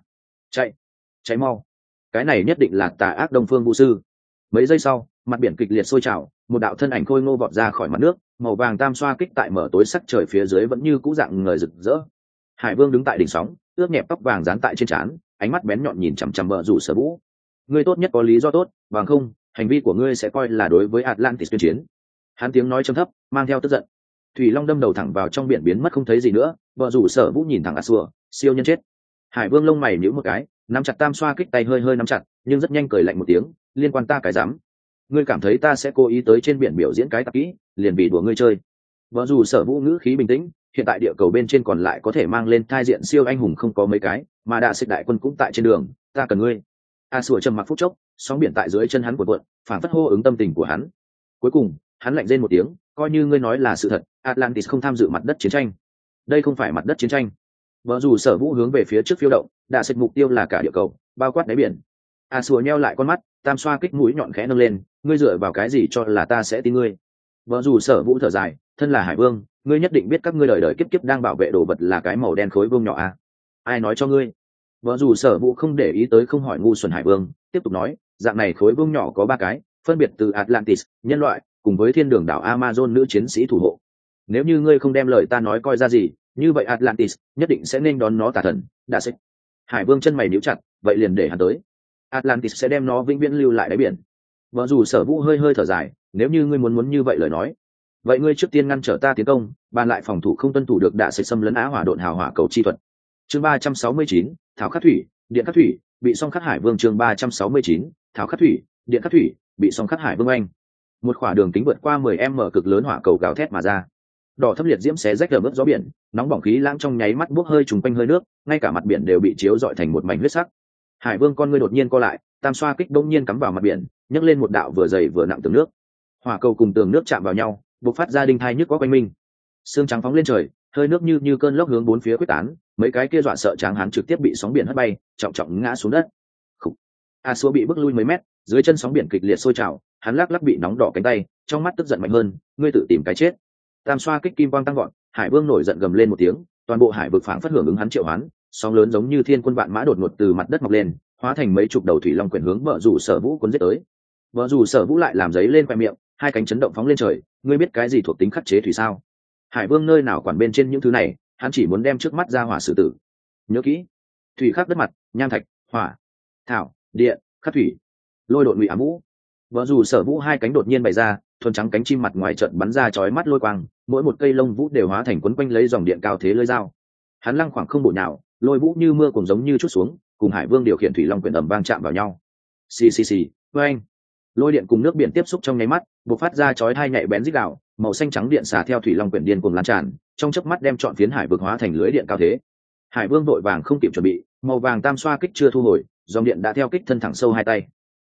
chạy mau! Cái này nhất định là tà ác Đông Phương Vũ sư. Mấy giây sau, mặt biển kịch liệt sôi trào, một đạo thân ảnh khôi ngô vọt ra khỏi mặt nước, màu vàng tam xoa kích tại mở tối sắc trời phía dưới vẫn như cũ dạng người rực rỡ. Hải Vương đứng tại đỉnh sóng, ướt nhẹp tóc vàng dán tại trên trán, ánh mắt bén nhọn nhìn chằm chằm Bờ Rủ Sở Vũ. Ngươi tốt nhất có lý do tốt, bằng không, hành vi của ngươi sẽ coi là đối với Atlantis tuyên chiến. Hắn tiếng nói trầm thấp, mang theo tức giận. Thủy Long đâm đầu thẳng vào trong biển biến mất không thấy gì nữa. Bờ Rủ Sở Vũ nhìn thẳng Asua, siêu nhân chết. Hải Vương lông mày nhíu một cái, nắm chặt tam xoa kích tay hơi nắm chặt, nhưng rất nhanh cười lạnh một tiếng, liên quan ta cái dám. Ngươi cảm thấy ta sẽ cố ý tới trên biển biểu diễn cái tạp kỹ, liền vì đùa ngươi chơi. Vợ dù Sở Vũ ngữ khí bình tĩnh, hiện tại địa cầu bên trên còn lại có thể mang lên thai diện siêu anh hùng không có mấy cái, mà đạ xích đại quân cũng tại trên đường, ta cần ngươi. A Sủa trầm mặc phút chốc, sóng biển tại dưới chân hắn cuộn, phảng phất hô ứng tâm tình của hắn. Cuối cùng, hắn lạnh rên một tiếng, coi như ngươi nói là sự thật, Atlantis không tham dự mặt đất chiến tranh. Đây không phải mặt đất chiến tranh. Vợ dù Sở Vũ hướng về phía trước phiêu động, đạ xích mục tiêu là cả địa cầu, bao quát đáy biển. A Sủa nheo lại con mắt, tam xoa kích mũi nhọn khẽ nâng lên, ngươi dựa vào cái gì cho là ta sẽ tin ngươi? Vợ dù Sở Vũ thở dài, thân là Hải Vương, ngươi nhất định biết các ngươi đời đời kiếp kiếp đang bảo vệ đồ vật là cái màu đen khối vương nhỏ à? Ai nói cho ngươi? Vợ dù Sở Vũ không để ý tới không hỏi ngu xuẩn Hải Vương, tiếp tục nói, dạng này khối vương nhỏ có ba cái, phân biệt từ Atlantis, nhân loại, cùng với thiên đường đảo Amazon nữ chiến sĩ thủ hộ. Nếu như ngươi không đem lời ta nói coi ra gì, như vậy Atlantis nhất định sẽ nên đón nó tà thần, đã xích. Hải Vương chân mày nhíu chặt, vậy liền để hắn tới. Atlantis sẽ đem nó vĩnh viễn lưu lại đáy biển. Vợ dù Sở Vũ hơi thở dài, nếu như ngươi muốn như vậy lời nói, vậy ngươi trước tiên ngăn trở ta tiến công, bàn lại phòng thủ không tuân thủ được đạ sẽ xâm lấn Á Hỏa độn hào hỏa cầu chi thuật. Chương 369, Thảo Khắc Thủy, Điện Khắc Thủy, bị song khắc Hải Vương. Chương 369, Thảo Khắc Thủy, Điện Khắc Thủy, bị song khắc Hải Vương anh. Một khỏa đường kính vượt qua 10m cực lớn hỏa cầu gào thét mà ra. Đỏ thâm liệt diễm xé rách ở mức gió biển, nóng bỏng khí lãng trong nháy mắt bốc hơi trùng quanh hơi nước, ngay cả mặt biển đều bị chiếu rọi thành một mảnh huyết sắc. Hải Vương con ngươi đột nhiên co lại, tam xoa kích đông nhiên cắm vào mặt biển, nhấc lên một đạo vừa dày vừa nặng tường nước. Hỏa cầu cùng tường nước chạm vào nhau, bộc phát ra đinh thai nhức có quanh minh. Sương trắng phóng lên trời, hơi nước như cơn lốc hướng bốn phía quyết tán, mấy cái kia dọa sợ tráng hán trực tiếp bị sóng biển hất bay, trọng trọng ngã xuống đất. A Xua bị bước lui mấy mét, dưới chân sóng biển kịch liệt sôi trào, hắn lắc lắc bị nóng đỏ cánh tay, trong mắt tức giận mạnh hơn, ngươi tự tìm cái chết. Tam xoa kích kim quang tăng vọt, Hải Vương nổi giận gầm lên một tiếng, toàn bộ hải vực phảng phất hưởng ứng hắn triệu hoán, sóng lớn giống như thiên quân vạn mã đột ngột từ mặt đất mọc lên, hóa thành mấy chục đầu thủy long quyển hướng Vợ Dù Sở Vũ cuốn giết tới. Vợ Dù Sở Vũ lại làm giấy lên khoe miệng, hai cánh chấn động phóng lên trời, ngươi biết cái gì thuộc tính khắc chế thủy sao? Hải Vương nơi nào quản bên trên những thứ này, hắn chỉ muốn đem trước mắt ra hỏa xử tử. Nhớ kỹ, thủy khắc đất mặt, nham thạch, hỏa, thảo, địa, khắc thủy, lôi độn ngụy ám vũ. Vợ Dù Sở Vũ hai cánh đột nhiên bày ra, thuần trắng cánh chim mặt ngoài trận bắn ra chói mắt lôi quang, mỗi một cây lông vũ đều hóa thành quấn quanh lấy dòng điện cao thế lưỡi dao. Hắn lăng khoảng không bổ nhào, lôi vũ như mưa cùng giống như chút xuống, cùng Hải Vương điều khiển thủy long quyển ầm vang chạm vào nhau. Xì, oeng. Lôi điện cùng nước biển tiếp xúc trong nháy mắt, bộc phát ra chói hai nhạy bén rít gào, màu xanh trắng điện xả theo thủy long quyển điên cuồng lan tràn, trong chớp mắt đem trọn phiến hải vực hóa thành lưới điện cao thế. Hải Vương vội vàng không kịp chuẩn bị, màu vàng tam xoa kích chưa thu hồi, dòng điện đã theo kích thân thẳng sâu hai tay.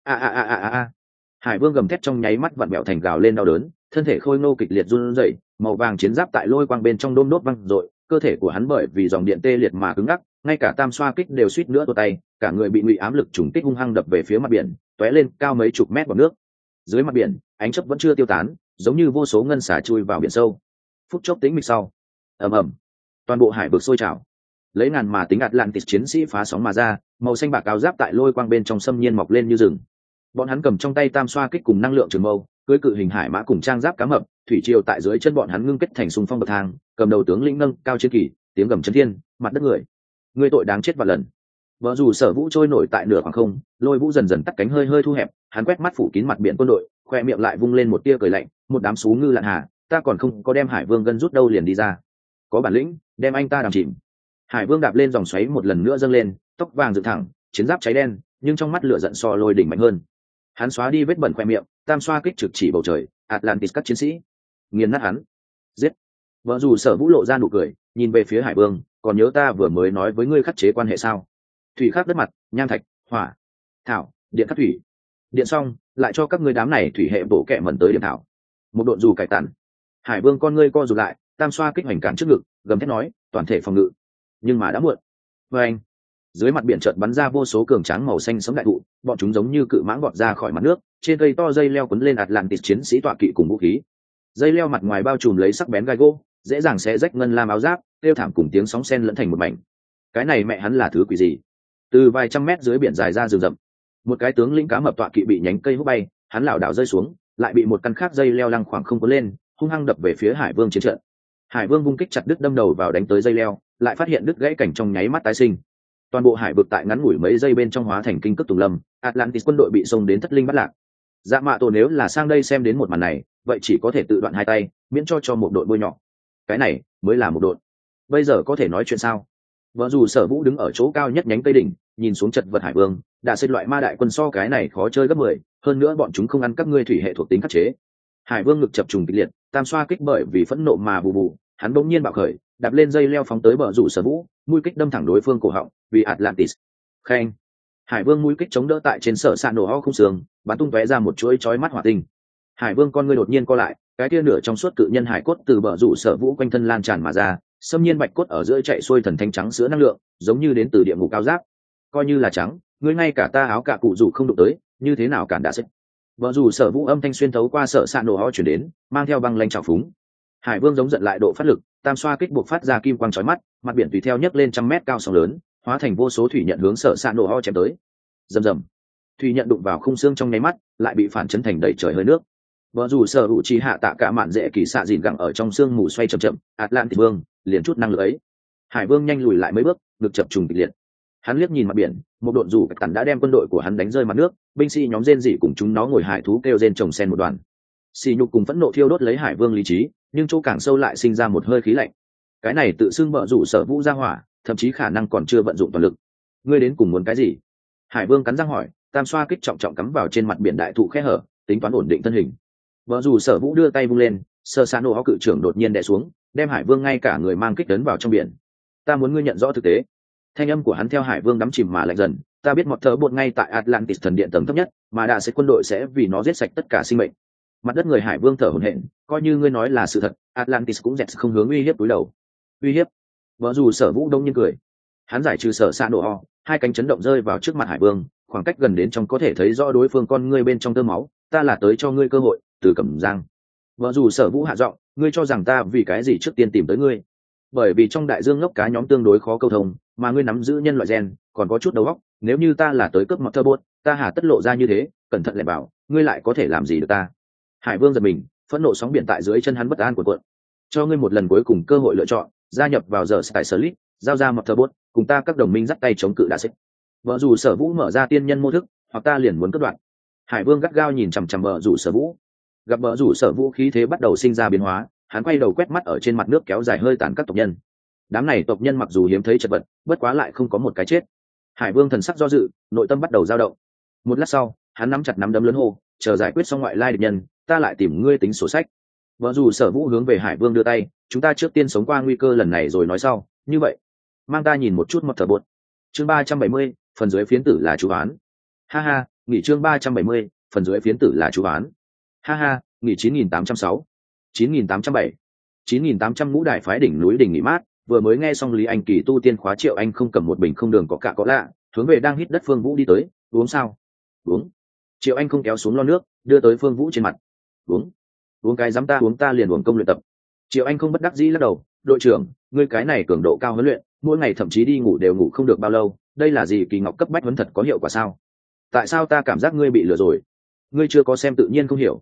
A. Hải Vương gầm thét trong nháy mắt vặn bẹo thành gào lên đau đớn, thân thể khôi ngô kịch liệt run rẩy, màu vàng chiến giáp tại lôi quang bên trong đôm đốt văng rội, cơ thể của hắn bởi vì dòng điện tê liệt mà cứng ngắc, ngay cả tam xoa kích đều suýt nữa tuột tay, cả người bị ngụy ám lực trùng kích hung hăng đập về phía mặt biển, tóe lên cao mấy chục mét vào nước. Dưới mặt biển, ánh chớp vẫn chưa tiêu tán, giống như vô số ngân xả chui vào biển sâu. Phút chốc tĩnh mịch sau, ầm, toàn bộ hải vực sôi trào. Lấy ngàn mà tính Atlantis chiến sĩ phá sóng mà ra, màu xanh bạc áo giáp tại lôi quang bên trong xâm nhiên mọc lên như rừng. Bọn hắn cầm trong tay tam xoa kích cùng năng lượng trường mâu, cưỡi cự hình hải mã cùng trang giáp cá mập, thủy triều tại dưới chân bọn hắn ngưng kết thành xung phong bậc thang, cầm đầu tướng lĩnh nâng cao chiến kỳ, tiếng gầm chấn thiên, mặt đất người. Ngươi tội đáng chết vạn lần. Vợ dù Sở Vũ trôi nổi tại nửa khoảng không, Lôi Vũ dần dần tắt cánh hơi hơi thu hẹp, hắn quét mắt phủ kín mặt biển quân đội, khoe miệng lại vung lên một tia cười lạnh, một đám sú ngư lạn hà, ta còn không có đem Hải Vương gân rút đâu liền đi ra. Có bản lĩnh, đem anh ta đàm chìm. Hải Vương đạp lên dòng xoáy một lần nữa dâng lên, tóc vàng dựng thẳng, chiến giáp cháy đen, nhưng trong mắt lửa giận so lôi đỉnh mạnh hơn. Hắn xóa đi vết bẩn khoe miệng, tam xoa kích trực chỉ bầu trời, Atlantis các chiến sĩ, nghiền nát hắn, giết. Vợ dù Sở Vũ lộ ra nụ cười, nhìn về phía Hải Vương, còn nhớ ta vừa mới nói với ngươi khắc chế quan hệ sao? Thủy khắc đất mặt, nham thạch, hỏa, thảo, điện khắc thủy. Điện xong, lại cho các ngươi đám này thủy hệ bổ kẹ mẩn tới điểm thảo. Một độn dù cải tản. Hải Vương con ngươi co rụt lại, tam xoa kích hoành cản trước ngực, gầm thét nói, toàn thể phòng ngự. Nhưng mà đã muộn. Và anh, dưới mặt biển chợt bắn ra vô số cường tráng màu xanh sẫm đại thụ, bọn chúng giống như cự mãng vọt ra khỏi mặt nước, trên cây to dây leo quấn lên Atlantis chiến sĩ tọa kỵ cùng vũ khí. Dây leo mặt ngoài bao trùm lấy sắc bén gai gỗ, dễ dàng xé rách ngân lam áo giáp, kêu thảm cùng tiếng sóng sen lẫn thành một mảnh. Cái này mẹ hắn là thứ quỷ gì? Từ vài trăm mét dưới biển dài ra rừng rậm, một cái tướng lĩnh cá mập tọa kỵ bị nhánh cây hút bay, hắn lảo đảo rơi xuống, lại bị một căn khác dây leo lăng khoảng không cuốn lên, hung hăng đập về phía Hải Vương chiến trận. Hải Vương vung kích chặt đứt đâm đầu vào đánh tới dây leo, lại phát hiện đứt gãy cảnh trong nháy mắt tái sinh. Toàn bộ hải vực tại ngắn ngủi mấy giây bên trong hóa thành kinh cước tùng lâm, Atlantis quân đội bị xông đến thất linh bắt lạc. Dạ Mạ Tổ nếu là sang đây xem đến một màn này, vậy chỉ có thể tự đoạn hai tay, miễn cho một đội bôi nhọ. Cái này mới là một đội. Bây giờ có thể nói chuyện sao? Vợ dù Sở Vũ đứng ở chỗ cao nhất nhánh cây đỉnh, nhìn xuống chật vật Hải Vương, đã xếp loại ma đại quân so cái này khó chơi gấp 10, hơn nữa bọn chúng không ăn các ngươi thủy hệ thuộc tính khắc chế. Hải Vương ngực chập trùng kịch liệt, tam xoa kích bởi vì phẫn nộ mà bù bù, hắn bỗng nhiên bạo khởi, đạp lên dây leo phóng tới bờ rủ Sở Vũ, mũi kích đâm thẳng đối phương cổ họng, vì Atlantis. Khen. Hải Vương mũi kích chống đỡ tại trên sở sạn nổ ho không sườn, bắn tung tóe ra một chuỗi chói mắt hỏa tinh. Hải Vương con ngươi đột nhiên co lại, cái kia nửa trong suốt cự nhân hải cốt từ bờ rủ Sở Vũ quanh thân lan tràn mà ra, xâm nhiên bạch cốt ở giữa chạy xuôi thần thanh trắng sữa năng lượng, giống như đến từ địa ngục cao giáp. Coi như là trắng, ngươi ngay cả ta áo cả cụ rủ không đụng tới, như thế nào cản đã xích. Bờ rủ Sở Vũ âm thanh xuyên thấu qua sở sạn nổ ho chuyển đến, mang theo băng lanh trào phúng. Hải Vương giống giận lại độ phát lực, tam xoa kích buộc phát ra kim quang chói mắt, mặt biển tùy theo nhấc lên trăm mét cao sóng lớn, hóa thành vô số thủy nhận hướng sở sạn nổ ho chém tới. Rầm rầm, thủy nhận đụng vào khung xương trong nháy mắt, lại bị phản chấn thành đầy trời hơi nước. Vợ dù Sở Hữu Chi hạ tạ cả mạn dễ kỳ xạ dìn gặng ở trong xương mù xoay chậm chậm, Atlantis Vương liền chút năng lực ấy. Hải Vương nhanh lùi lại mấy bước, ngực chập trùng kịch liệt. Hắn liếc nhìn mặt biển, một độn dù tần đã đem quân đội của hắn đánh rơi mặt nước, binh sĩ nhóm rên rỉ cùng chúng nó ngồi hải thú kêu rên chồng sen một đoàn. Xì nhục cùng phẫn nộ thiêu đốt lấy Hải Vương lý trí, nhưng chỗ càng sâu lại sinh ra một hơi khí lạnh. Cái này tự xưng vợ rủ Sở Vũ ra hỏa, thậm chí khả năng còn chưa vận dụng toàn lực. Ngươi đến cùng muốn cái gì? Hải Vương cắn răng hỏi, tam xoa kích trọng trọng cắm vào trên mặt biển đại thụ khe hở, tính toán ổn định thân hình. Vợ rủ Sở Vũ đưa tay vung lên, sơ sa nổ áo cự trưởng đột nhiên đè xuống, đem Hải Vương ngay cả người mang kích tấn vào trong biển. Ta muốn ngươi nhận rõ thực tế. Thanh âm của hắn theo Hải Vương đắm chìm mà lạnh dần, ta biết một thớ bột ngay tại Atlantis thần điện tầng thấp nhất, mà đã sẽ quân đội sẽ vì nó giết sạch tất cả sinh mệnh. Mặt đất người Hải Vương thở hổn hển, coi như ngươi nói là sự thật, Atlantis cũng dẹt không hướng uy hiếp túi đầu. Uy hiếp? Vợ dù Sở Vũ đông nhiên cười. Hắn giải trừ sở sa nổ ho, hai cánh chấn động rơi vào trước mặt Hải Vương, khoảng cách gần đến trong có thể thấy rõ đối phương con ngươi bên trong tơ máu, ta là tới cho ngươi cơ hội, từ Cẩm Giang. Vợ dù Sở Vũ hạ giọng, ngươi cho rằng ta vì cái gì trước tiên tìm tới ngươi? Bởi vì trong đại dương ngốc cá nhóm tương đối khó câu thông, mà ngươi nắm giữ nhân loại gen, còn có chút đầu óc, nếu như ta là tới cướp mọt thơ bốt, ta hà tất lộ ra như thế, cẩn thận lại bảo, ngươi lại có thể làm gì được ta? Hải Vương giật mình, phẫn nộ sóng biển tại dưới chân hắn bất an của cuộn. Cho ngươi một lần cuối cùng cơ hội lựa chọn, gia nhập vào giờ Sky Sleep, giao ra mọt thơ bốt, cùng ta các đồng minh dắt tay chống cự đã xích. Vợ dù Sở Vũ mở ra tiên nhân mô thức, hoặc ta liền muốn cắt đoạn. Hải Vương gắt gao nhìn chằm chằm vợ dù Sở Vũ. Gặp vợ rủ Sở Vũ khí thế bắt đầu sinh ra biến hóa, hắn quay đầu quét mắt ở trên mặt nước kéo dài hơi tàn các tộc nhân. Đám này tộc nhân mặc dù hiếm thấy chật vật, bất quá lại không có một cái chết. Hải Vương thần sắc do dự, nội tâm bắt đầu dao động. Một lát sau, hắn nắm chặt nắm đấm lớn hô, chờ giải quyết xong ngoại lai địch nhân, ta lại tìm ngươi tính sổ sách. Vợ dù Sở Vũ hướng về Hải Vương đưa tay, chúng ta trước tiên sống qua nguy cơ lần này rồi nói sau, như vậy, mang ta nhìn một chút một thở bột. Chương 370, phần dưới phiến tử là chú án. Ha ha, nghỉ chương 370, phần dưới phiến tử là chú án. Ha ha, nghỉ 9806, 9807, 9800 ngũ đại phái đỉnh núi đỉnh nghỉ mát, vừa mới nghe xong Lý Anh Kỳ tu tiên khóa Triệu Anh không cầm một bình không đường có cả có lạ, hướng về đang hít đất Phương Vũ đi tới, uống sao? Uống. Triệu Anh không kéo xuống lon nước, đưa tới Phương Vũ trên mặt. Uống. Uống cái dám ta uống ta liền uống công luyện tập. Triệu Anh không bất đắc dĩ lắc đầu, đội trưởng, ngươi cái này cường độ cao huấn luyện, mỗi ngày thậm chí đi ngủ đều ngủ không được bao lâu, đây là gì kỳ ngọc cấp bách huấn thật có hiệu quả sao? Tại sao ta cảm giác ngươi bị lừa rồi? Ngươi chưa có xem tự nhiên không hiểu.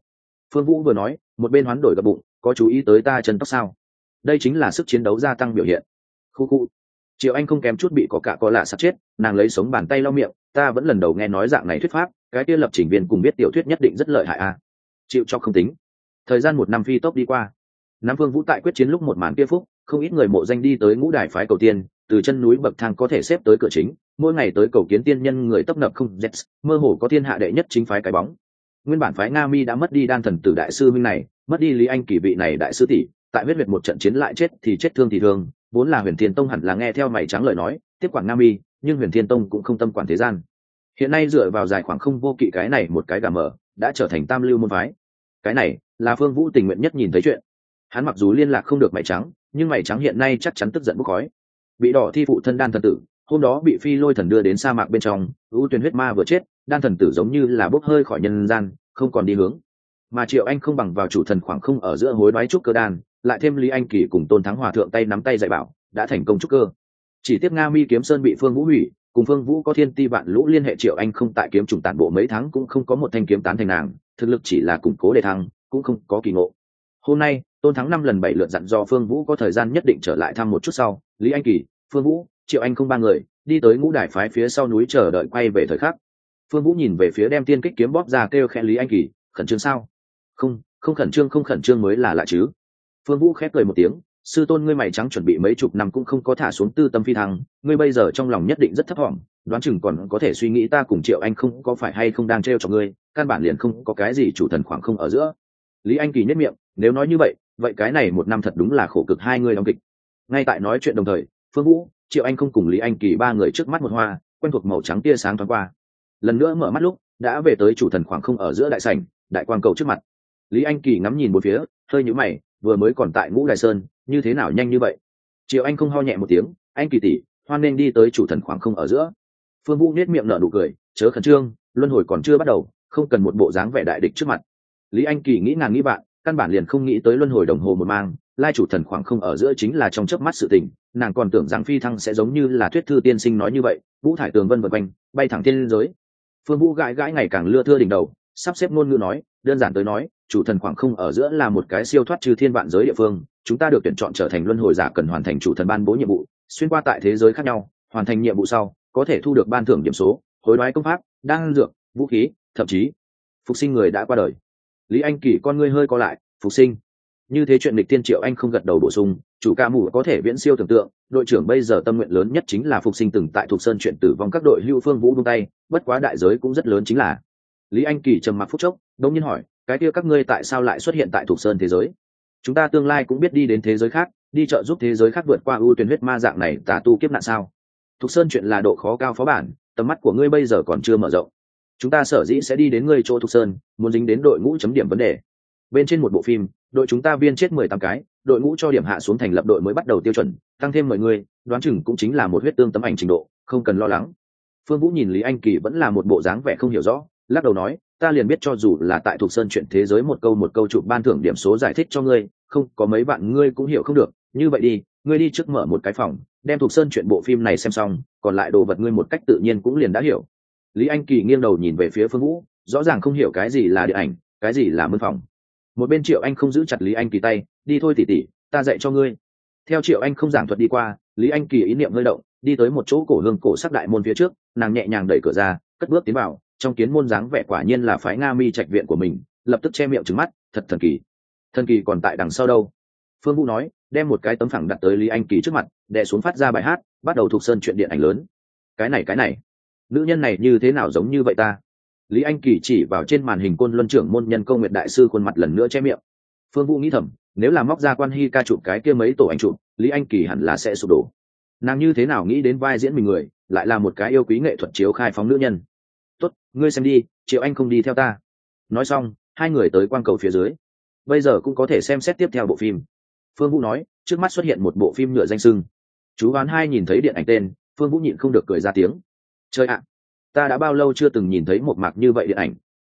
Phương Vũ vừa nói một bên hoán đổi gập bụng, có chú ý tới ta chân tóc sao? Đây chính là sức chiến đấu gia tăng biểu hiện. Khu khu. Triệu Anh không kém chút bị có cả có lạ sắp chết, nàng lấy sống bàn tay lau miệng, ta vẫn lần đầu nghe nói dạng này thuyết pháp, cái kia lập trình viên cùng biết tiểu thuyết nhất định rất lợi hại à? Chịu cho không tính. Thời gian một năm phi tốc đi qua. Nam Phương Vũ tại quyết chiến lúc một màn kia phúc, không ít người mộ danh đi tới ngũ đài phái cầu tiên, từ chân núi bậc thang có thể xếp tới cửa chính, mỗi ngày tới cầu kiến tiên nhân người tấp nập không dẹt, mơ hồ có thiên hạ đệ nhất chính phái cái bóng. Nguyên bản phái Nga Mi đã mất đi đan thần tử đại sư huynh này, mất đi Lý Anh Kỳ vị này đại sư tỷ, tại huyết huyệt một trận chiến lại chết thì chết thương thì thương, vốn là Huyền Thiên Tông hẳn là nghe theo mày trắng lời nói, tiếp quản Nga Mi, nhưng Huyền Thiên Tông cũng không tâm quản thế gian. Hiện nay dựa vào giải khoảng không vô kỵ cái này một cái gà mở, đã trở thành tam lưu môn phái. Cái này là Phương Vũ tình nguyện nhất nhìn thấy chuyện. Hắn mặc dù liên lạc không được mày trắng, nhưng mày trắng hiện nay chắc chắn tức giận bốc khói. Bị đỏ thi phụ thân đan thần tử, hôm đó bị Phi Lôi thần đưa đến sa mạc bên trong, ưu tuyển huyết ma vừa chết, đan thần tử giống như là bốc hơi khỏi nhân gian, không còn đi hướng. Mà Triệu Anh không bằng vào chủ thần khoảng không ở giữa hối đoái trúc cơ đan, lại thêm Lý Anh Kỳ cùng Tôn Thắng Hòa thượng tay nắm tay dạy bảo, đã thành công trúc cơ. Chỉ tiếc Nga Mi kiếm sơn bị Phương Vũ hủy, cùng Phương Vũ có thiên ti vạn lũ liên hệ, Triệu Anh không tại kiếm trùng tản bộ mấy tháng cũng không có một thanh kiếm tán thành nàng, thực lực chỉ là củng cố đề thăng, cũng không có kỳ ngộ. Hôm nay Tôn Thắng 5 lần 7 lượt dặn do Phương Vũ có thời gian nhất định trở lại thăm một chút sau, Lý Anh Kỳ, Phương Vũ, Triệu Anh không ba người đi tới ngũ đài phái phía sau núi chờ đợi quay về thời khắc. Phương Vũ nhìn về phía đem tiên kích kiếm bóp ra, kêu khẽ Lý Anh Kỳ, khẩn trương sao? Không khẩn trương mới là lạ chứ. Phương Vũ khép cười một tiếng, sư tôn ngươi mày trắng chuẩn bị mấy chục năm cũng không có thả xuống tư tâm phi thăng, ngươi bây giờ trong lòng nhất định rất thấp thỏm, đoán chừng còn có thể suy nghĩ ta cùng Triệu Anh không có phải hay không đang trêu cho ngươi, căn bản liền không có cái gì chủ thần khoảng không ở giữa. Lý Anh Kỳ nhếch miệng, nếu nói như vậy, vậy cái này một năm thật đúng là khổ cực hai người đóng kịch. Ngay tại nói chuyện đồng thời, Phương Vũ, Triệu Anh không cùng Lý Anh Kỳ ba người trước mắt một hoa, quen thuộc màu trắng tia sáng thoáng qua. Lần nữa mở mắt lúc, đã về tới chủ thần khoảng không ở giữa đại sảnh, đại quang cầu trước mặt. Lý Anh Kỳ ngắm nhìn bốn phía, hơi nhíu mày, vừa mới còn tại Ngũ Đài Sơn, như thế nào nhanh như vậy? Triệu Anh không ho nhẹ một tiếng, anh Kỳ tỷ, hoan nên đi tới chủ thần khoảng không ở giữa. Phương Vũ nhếch miệng nở nụ cười, chớ khẩn trương, luân hồi còn chưa bắt đầu, không cần một bộ dáng vẻ đại địch trước mặt. Lý Anh Kỳ nghĩ ngàn nghĩ bạn, căn bản liền không nghĩ tới luân hồi đồng hồ một mang, lai chủ thần khoảng không ở giữa chính là trong chớp mắt sự tình, nàng còn tưởng rằng phi thăng sẽ giống như là thuyết thư tiên sinh nói như vậy, Vũ thải tường vân vân quanh, bay thẳng thiên giới. Phương Vũ gãi gãi ngày càng lưa thưa đỉnh đầu, sắp xếp ngôn ngữ nói, đơn giản tới nói, chủ thần khoảng không ở giữa là một cái siêu thoát trừ thiên vạn giới địa phương, chúng ta được tuyển chọn trở thành luân hồi giả cần hoàn thành chủ thần ban bố nhiệm vụ, xuyên qua tại thế giới khác nhau, hoàn thành nhiệm vụ sau, có thể thu được ban thưởng điểm số, hối đoái công pháp, đan dược, vũ khí, thậm chí phục sinh người đã qua đời. Lý Anh Kỳ con ngươi hơi co lại, phục sinh. Như thế chuyện lịch tiên. Triệu Anh không gật đầu bổ sung, chủ ca mù có thể viễn siêu tưởng tượng, đội trưởng bây giờ tâm nguyện lớn nhất chính là phục sinh từng tại Thục Sơn chuyện tử vong các đội hưu. Phương Vũ buông tay, bất quá đại giới cũng rất lớn chính là. Lý Anh Kỳ trầm mặc phút chốc, đột nhiên hỏi, cái kia các ngươi tại sao lại xuất hiện tại Thục Sơn thế giới? Chúng ta tương lai cũng biết đi đến thế giới khác, đi trợ giúp thế giới khác vượt qua ưu tuyển huyết ma dạng này tà tu kiếp nạn sao? Thục Sơn chuyện là độ khó cao phó bản, tầm mắt của ngươi bây giờ còn chưa mở rộng. Chúng ta sở dĩ sẽ đi đến ngươi chỗ Thục Sơn, muốn dính đến đội ngũ chấm điểm vấn đề. Bên trên một bộ phim, đội chúng ta viên chết 18 cái, đội ngũ cho điểm hạ xuống thành lập đội mới bắt đầu tiêu chuẩn, tăng thêm 10 người, đoán chừng cũng chính là một huyết tương tấm ảnh trình độ, không cần lo lắng. Phương Vũ nhìn Lý Anh Kỳ vẫn là một bộ dáng vẻ không hiểu rõ, lắc đầu nói, ta liền biết cho dù là tại Thục Sơn chuyện thế giới một câu chụp ban thưởng điểm số giải thích cho ngươi, không có mấy bạn ngươi cũng hiểu không được, như vậy đi, ngươi đi trước mở một cái phòng, đem Thục Sơn chuyện bộ phim này xem xong, còn lại đồ vật ngươi một cách tự nhiên cũng liền đã hiểu. Lý Anh Kỳ nghiêng đầu nhìn về phía Phương Vũ, rõ ràng không hiểu cái gì là điện ảnh, cái gì là mân phòng. Một bên Triệu Anh không giữ chặt Lý Anh Kỳ tay, đi thôi tỷ tỷ, ta dạy cho ngươi. Theo Triệu Anh không giảng thuật đi qua, Lý Anh Kỳ ý niệm hơi động, đi tới một chỗ cổ hương cổ sắc đại môn phía trước, nàng nhẹ nhàng đẩy cửa ra, cất bước tiến vào, trong kiến môn dáng vẻ quả nhiên là phái Nga Mi trạch viện của mình, lập tức che miệng trừng mắt, thật thần kỳ. Thần kỳ còn tại đằng sau đâu? Phương Vũ nói, đem một cái tấm phẳng đặt tới Lý Anh Kỳ trước mặt, đè xuống phát ra bài hát, bắt đầu Thục Sơn chuyện điện ảnh lớn. Cái này, nữ nhân này như thế nào giống như vậy ta? Lý Anh Kỳ chỉ vào trên màn hình Côn Luân trưởng môn nhân Câu Nguyệt đại sư, khuôn mặt lần nữa che miệng. Phương Vũ nghĩ thầm, nếu là móc ra Quan Hi ca chụp cái kia mấy tổ ảnh chụp, Lý Anh Kỳ hẳn là sẽ sụp đổ. Nàng như thế nào nghĩ đến vai diễn mình người, lại là một cái yêu quý nghệ thuật chiếu khai phóng nữ nhân. Tốt, ngươi xem đi, Triệu Anh không đi theo ta. Nói xong, hai người tới quang cầu phía dưới. Bây giờ cũng có thể xem xét tiếp theo bộ phim. Phương Vũ nói, trước mắt xuất hiện một bộ phim nhựa danh sưng. Chú Hoán Hai nhìn thấy điện ảnh tên, Phương Vũ nhịn không được cười ra tiếng. Chơi ạ, ta đã bao lâu chưa từng nhìn thấy một mạc như vậy điện ảnh.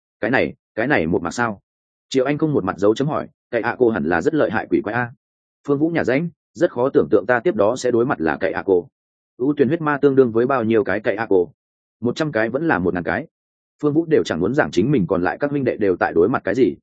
Cái này một mạc sao? Triệu Anh không một mặt dấu chấm hỏi, cậy cô hẳn là rất lợi hại quỷ quái a. Phương Vũ nhà ránh, rất khó tưởng tượng ta tiếp đó sẽ đối mặt là cậy cô. ưu tuyển huyết ma tương đương với bao nhiêu cái cậy cô? 100 cái vẫn là 1000 cái. Phương Vũ đều chẳng muốn giảng chính mình còn lại các huynh đệ đều tại đối mặt cái gì.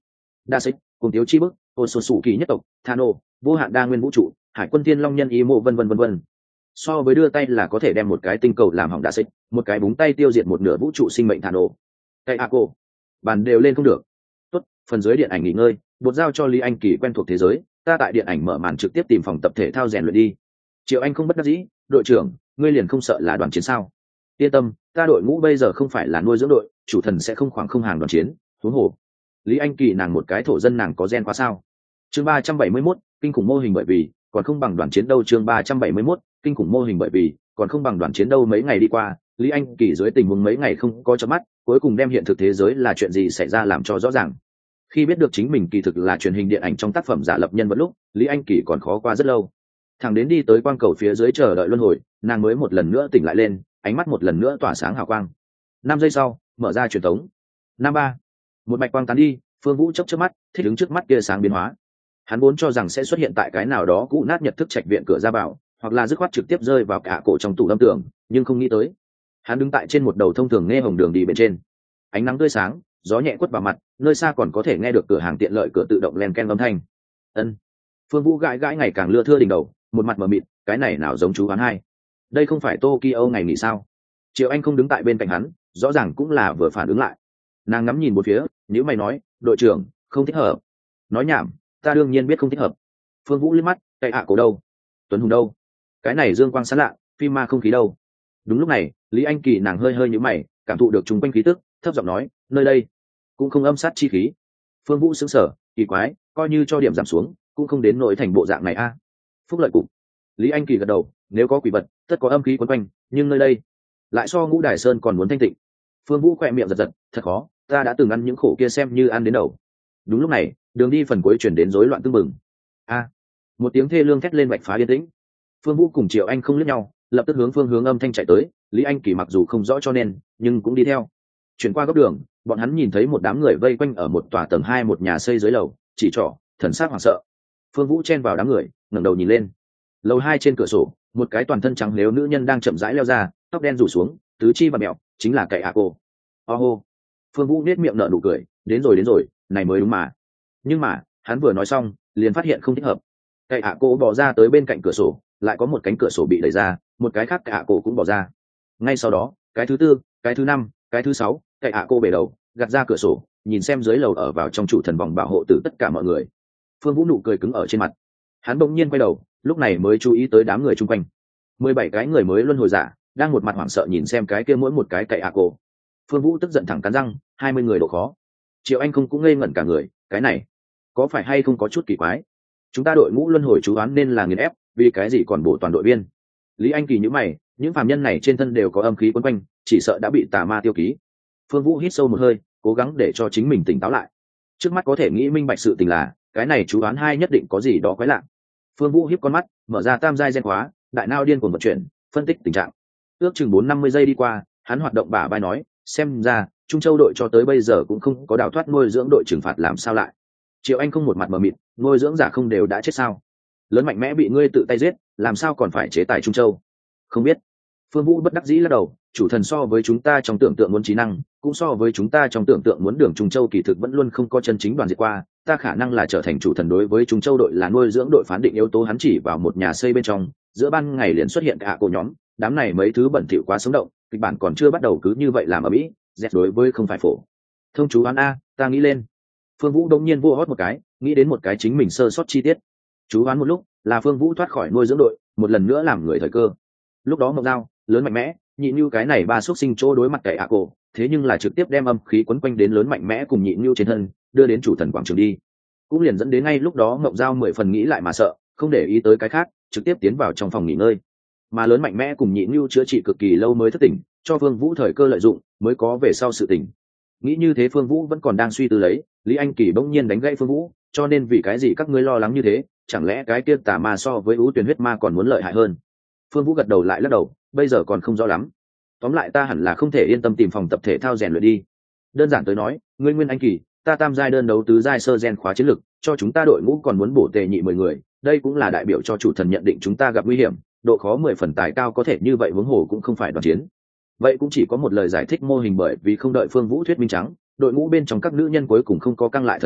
đa xích cùng tiếu chi bức ôn sột sủ kỳ nhất tộc thano vô hạn đa nguyên vũ trụ hải quân thiên long nhân ý mộ vân vân vân vân. So với đưa tay là có thể đem một cái tinh cầu làm hỏng đa xích, một cái búng tay tiêu diệt một nửa vũ trụ sinh mệnh thano. Cây a cô bàn đều lên không được. Tốt, phần dưới điện ảnh nghỉ ngơi, bột giao cho Lý Anh Kỳ quen thuộc thế giới, ta tại điện ảnh mở màn trực tiếp tìm phòng tập thể thao rèn luyện đi. Triệu Anh không bất đắc dĩ, đội trưởng, ngươi liền không sợ là đoàn chiến sao? Yên tâm, ta đội ngũ bây giờ không phải là nuôi dưỡng đội, chủ thần sẽ không khoảng không hàng đoàn chiến. Huống hồ, Lý Anh Kỳ nàng một cái thổ dân nàng có gen quá sao? Chương 371, kinh khủng mô hình bởi vì còn không bằng đoàn chiến đâu. Chương 371, kinh khủng mô hình bởi vì còn không bằng đoàn chiến đâu. Mấy ngày đi qua, Lý Anh Kỳ dưới tình huống mấy ngày không có chớp mắt, cuối cùng đem hiện thực thế giới là chuyện gì xảy ra làm cho rõ ràng. Khi biết được chính mình kỳ thực là truyền hình điện ảnh trong tác phẩm giả lập nhân vật lúc, Lý Anh Kỳ còn khó qua rất lâu. Thằng đến đi tới quang cầu phía dưới chờ đợi luân hồi, nàng mới một lần nữa tỉnh lại lên, ánh mắt một lần nữa tỏa sáng hào quang. 5 giây sau, mở ra truyền tống. Năm ba, một bạch quang tán đi, Phương Vũ chớp chớp mắt, thích ứng trước mắt kia sáng biến hóa. Hắn vốn cho rằng sẽ xuất hiện tại cái nào đó cũ nát nhật thức trạch viện cửa ra vào, hoặc là dứt khoát trực tiếp rơi vào cả cổ trong tủ lâm tường, nhưng không nghĩ tới. Hắn đứng tại trên một đầu thông thường nghe hồng đường đi bên trên. Ánh nắng tươi sáng, gió nhẹ quất vào mặt, nơi xa còn có thể nghe được cửa hàng tiện lợi cửa tự động len ken âm thanh. Ân. Phương Vũ gãi gãi ngày càng lưa thưa đỉnh đầu, một mặt mờ mịt, cái này nào giống chú hắn hai. Đây không phải Tokyo ngày nghỉ sao? Triệu Anh không đứng tại bên cạnh hắn, rõ ràng cũng là vừa phản ứng lại. Nàng ngắm nhìn một phía, nếu mày nói, đội trưởng, không thích hợp. Nói nhảm, ta đương nhiên biết không thích hợp. Phương Vũ liếc mắt, tay hạ cổ đâu? Tuấn Hùng đâu? Cái này dương quang sáng lạ, phim ma không khí đâu? Đúng lúc này, Lý Anh Kỳ nàng hơi hơi nhíu mày, cảm thụ được chúng quanh khí tức, thấp giọng nói, nơi đây cũng không âm sát chi khí. Phương Vũ sững sờ, kỳ quái, coi như cho điểm giảm xuống, cũng không đến nỗi thành bộ dạng này a. Phúc lợi cục. Lý Anh Kỳ gật đầu, nếu có quỷ vật, tất có âm khí quấn quanh, nhưng nơi đây lại so Ngũ Đài Sơn còn muốn thanh tịnh. Phương Vũ khẽ miệng giật giật, thật khó, ta đã từng ăn những khổ kia xem như ăn đến đầu. Đúng lúc này, đường đi phần cuối chuyển đến rối loạn tương mừng. A! Một tiếng thê lương thét lên vạch phá yên tĩnh. Phương Vũ cùng Triệu Anh không liếc nhau, lập tức hướng phương hướng âm thanh chạy tới. Lý Anh Kỳ mặc dù không rõ cho nên, nhưng cũng đi theo. Chuyển qua góc đường, bọn hắn nhìn thấy một đám người vây quanh ở một tòa tầng 2 một nhà xây dưới lầu, chỉ trỏ, thần sắc hoảng sợ. Phương Vũ chen vào đám người, ngẩng đầu nhìn lên. Lầu 2 trên cửa sổ, một cái toàn thân trắng nếu nữ nhân đang chậm rãi leo ra, tóc đen rủ xuống, tứ chi và mẹo, chính là Cậy A cô. Ô. Phương Vũ nét miệng nở nụ cười, đến rồi, này mới đúng mà. Nhưng mà, hắn vừa nói xong, liền phát hiện không thích hợp. Cậy A cô bò ra tới bên cạnh cửa sổ, lại có một cánh cửa sổ bị đẩy ra, một cái khác Cậy A cô cũng bò ra. Ngay sau đó, cái thứ tư, cái thứ năm, cái thứ sáu, Cậy A cô bể đầu, gạt ra cửa sổ, nhìn xem dưới lầu ở vào trong chủ thần vòng bảo hộ từ tất cả mọi người. Phương Vũ nụ cười cứng ở trên mặt. Hắn bỗng nhiên quay đầu, lúc này mới chú ý tới đám người chung quanh. 17 cái người mới luân hồi giả, đang một mặt hoảng sợ nhìn xem cái kia mỗi một cái Cậy A cô. Phương Vũ tức giận thẳng cắn răng, 20 người độ khó. Triệu Anh không cũng ngây ngẩn cả người, cái này có phải hay không có chút kỳ quái? Chúng ta đội ngũ luân hồi chú án nên là nghiền ép, vì cái gì còn bổ toàn đội viên? Lý Anh Kỳ nhíu mày, những phàm nhân này trên thân đều có âm khí quấn quanh, chỉ sợ đã bị tà ma tiêu ký. Phương Vũ hít sâu một hơi, cố gắng để cho chính mình tỉnh táo lại. Trước mắt có thể nghĩ minh bạch sự tình là, cái này chú án hai nhất định có gì đó quái lạ. Phương Vũ híp con mắt, mở ra tam giai gen khóa, đại não điên cuồng vận chuyển, phân tích tình trạng. Ước chừng 4-50 giây đi qua, hắn hoạt động bả vai nói, xem ra Trung Châu đội cho tới bây giờ cũng không có đào thoát nuôi dưỡng đội trừng phạt làm sao lại. Triệu Anh không một mặt mờ mịt, nuôi dưỡng giả không đều đã chết sao? Lớn mạnh mẽ bị ngươi tự tay giết, làm sao còn phải chế tài Trung Châu? Không biết. Phương Vũ bất đắc dĩ lắc đầu, chủ thần so với chúng ta trong tưởng tượng muốn trí năng, cũng so với chúng ta trong tưởng tượng muốn đường Trung Châu kỳ thực vẫn luôn không có chân chính đoàn diệt qua, ta khả năng là trở thành chủ thần đối với Trung Châu đội là nuôi dưỡng đội phán định yếu tố. Hắn chỉ vào một nhà xây bên trong, giữa ban ngày liền xuất hiện cả cổ nhóm, đám này mấy thứ bẩn thỉu quá sống động, kịch bản còn chưa bắt đầu cứ như vậy làm ở mỹ, dẹp đối với không phải phổ thông chú án a, ta nghĩ lên. Phương Vũ đống nhiên vô hót một cái, nghĩ đến một cái chính mình sơ sót chi tiết. Chú án một lúc là Phương Vũ thoát khỏi nuôi dưỡng đội, một lần nữa làm người thời cơ. Lúc đó Mộc Dao lớn mạnh mẽ, nhịn như cái này ba xuất sinh chỗ đối mặt Cậy A cổ, thế nhưng là trực tiếp đem âm khí quấn quanh đến lớn mạnh mẽ cùng nhịn như trên thân, đưa đến chủ thần quảng trường đi. Cũng liền dẫn đến ngay lúc đó Mộc Dao 10 phần nghĩ lại mà sợ, không để ý tới cái khác, trực tiếp tiến vào trong phòng nghỉ ngơi. Mà lớn mạnh mẽ cùng nhịn như chữa trị cực kỳ lâu mới thức tỉnh, cho Phương Vũ thời cơ lợi dụng, mới có về sau sự tỉnh. Nghĩ như thế Phương Vũ vẫn còn đang suy tư lấy, Lý Anh Kỳ bỗng nhiên đánh gãy Phương Vũ, cho nên vì cái gì các ngươi lo lắng như thế, chẳng lẽ cái kia tà ma so với ưu tuyển huyết ma còn muốn lợi hại hơn? Phương Vũ gật đầu lại lắc đầu, bây giờ còn không rõ lắm. Tóm lại ta hẳn là không thể yên tâm tìm phòng tập thể thao rèn luyện đi. Đơn giản tới nói, ngươi Nguyên Anh Kỳ, ta tam giai đơn đấu tứ giai sơ gen khóa chiến lực, cho chúng ta đội ngũ còn muốn bổ tề nhị 10 người, đây cũng là đại biểu cho chủ thần nhận định chúng ta gặp nguy hiểm, độ khó 10 phần tài cao có thể như vậy huống hồ cũng không phải đoàn chiến. Vậy cũng chỉ có một lời giải thích mô hình, bởi vì không đợi Phương Vũ thuyết minh trắng, đội ngũ bên trong các nữ nhân cuối cùng không có căng lại thần kinh,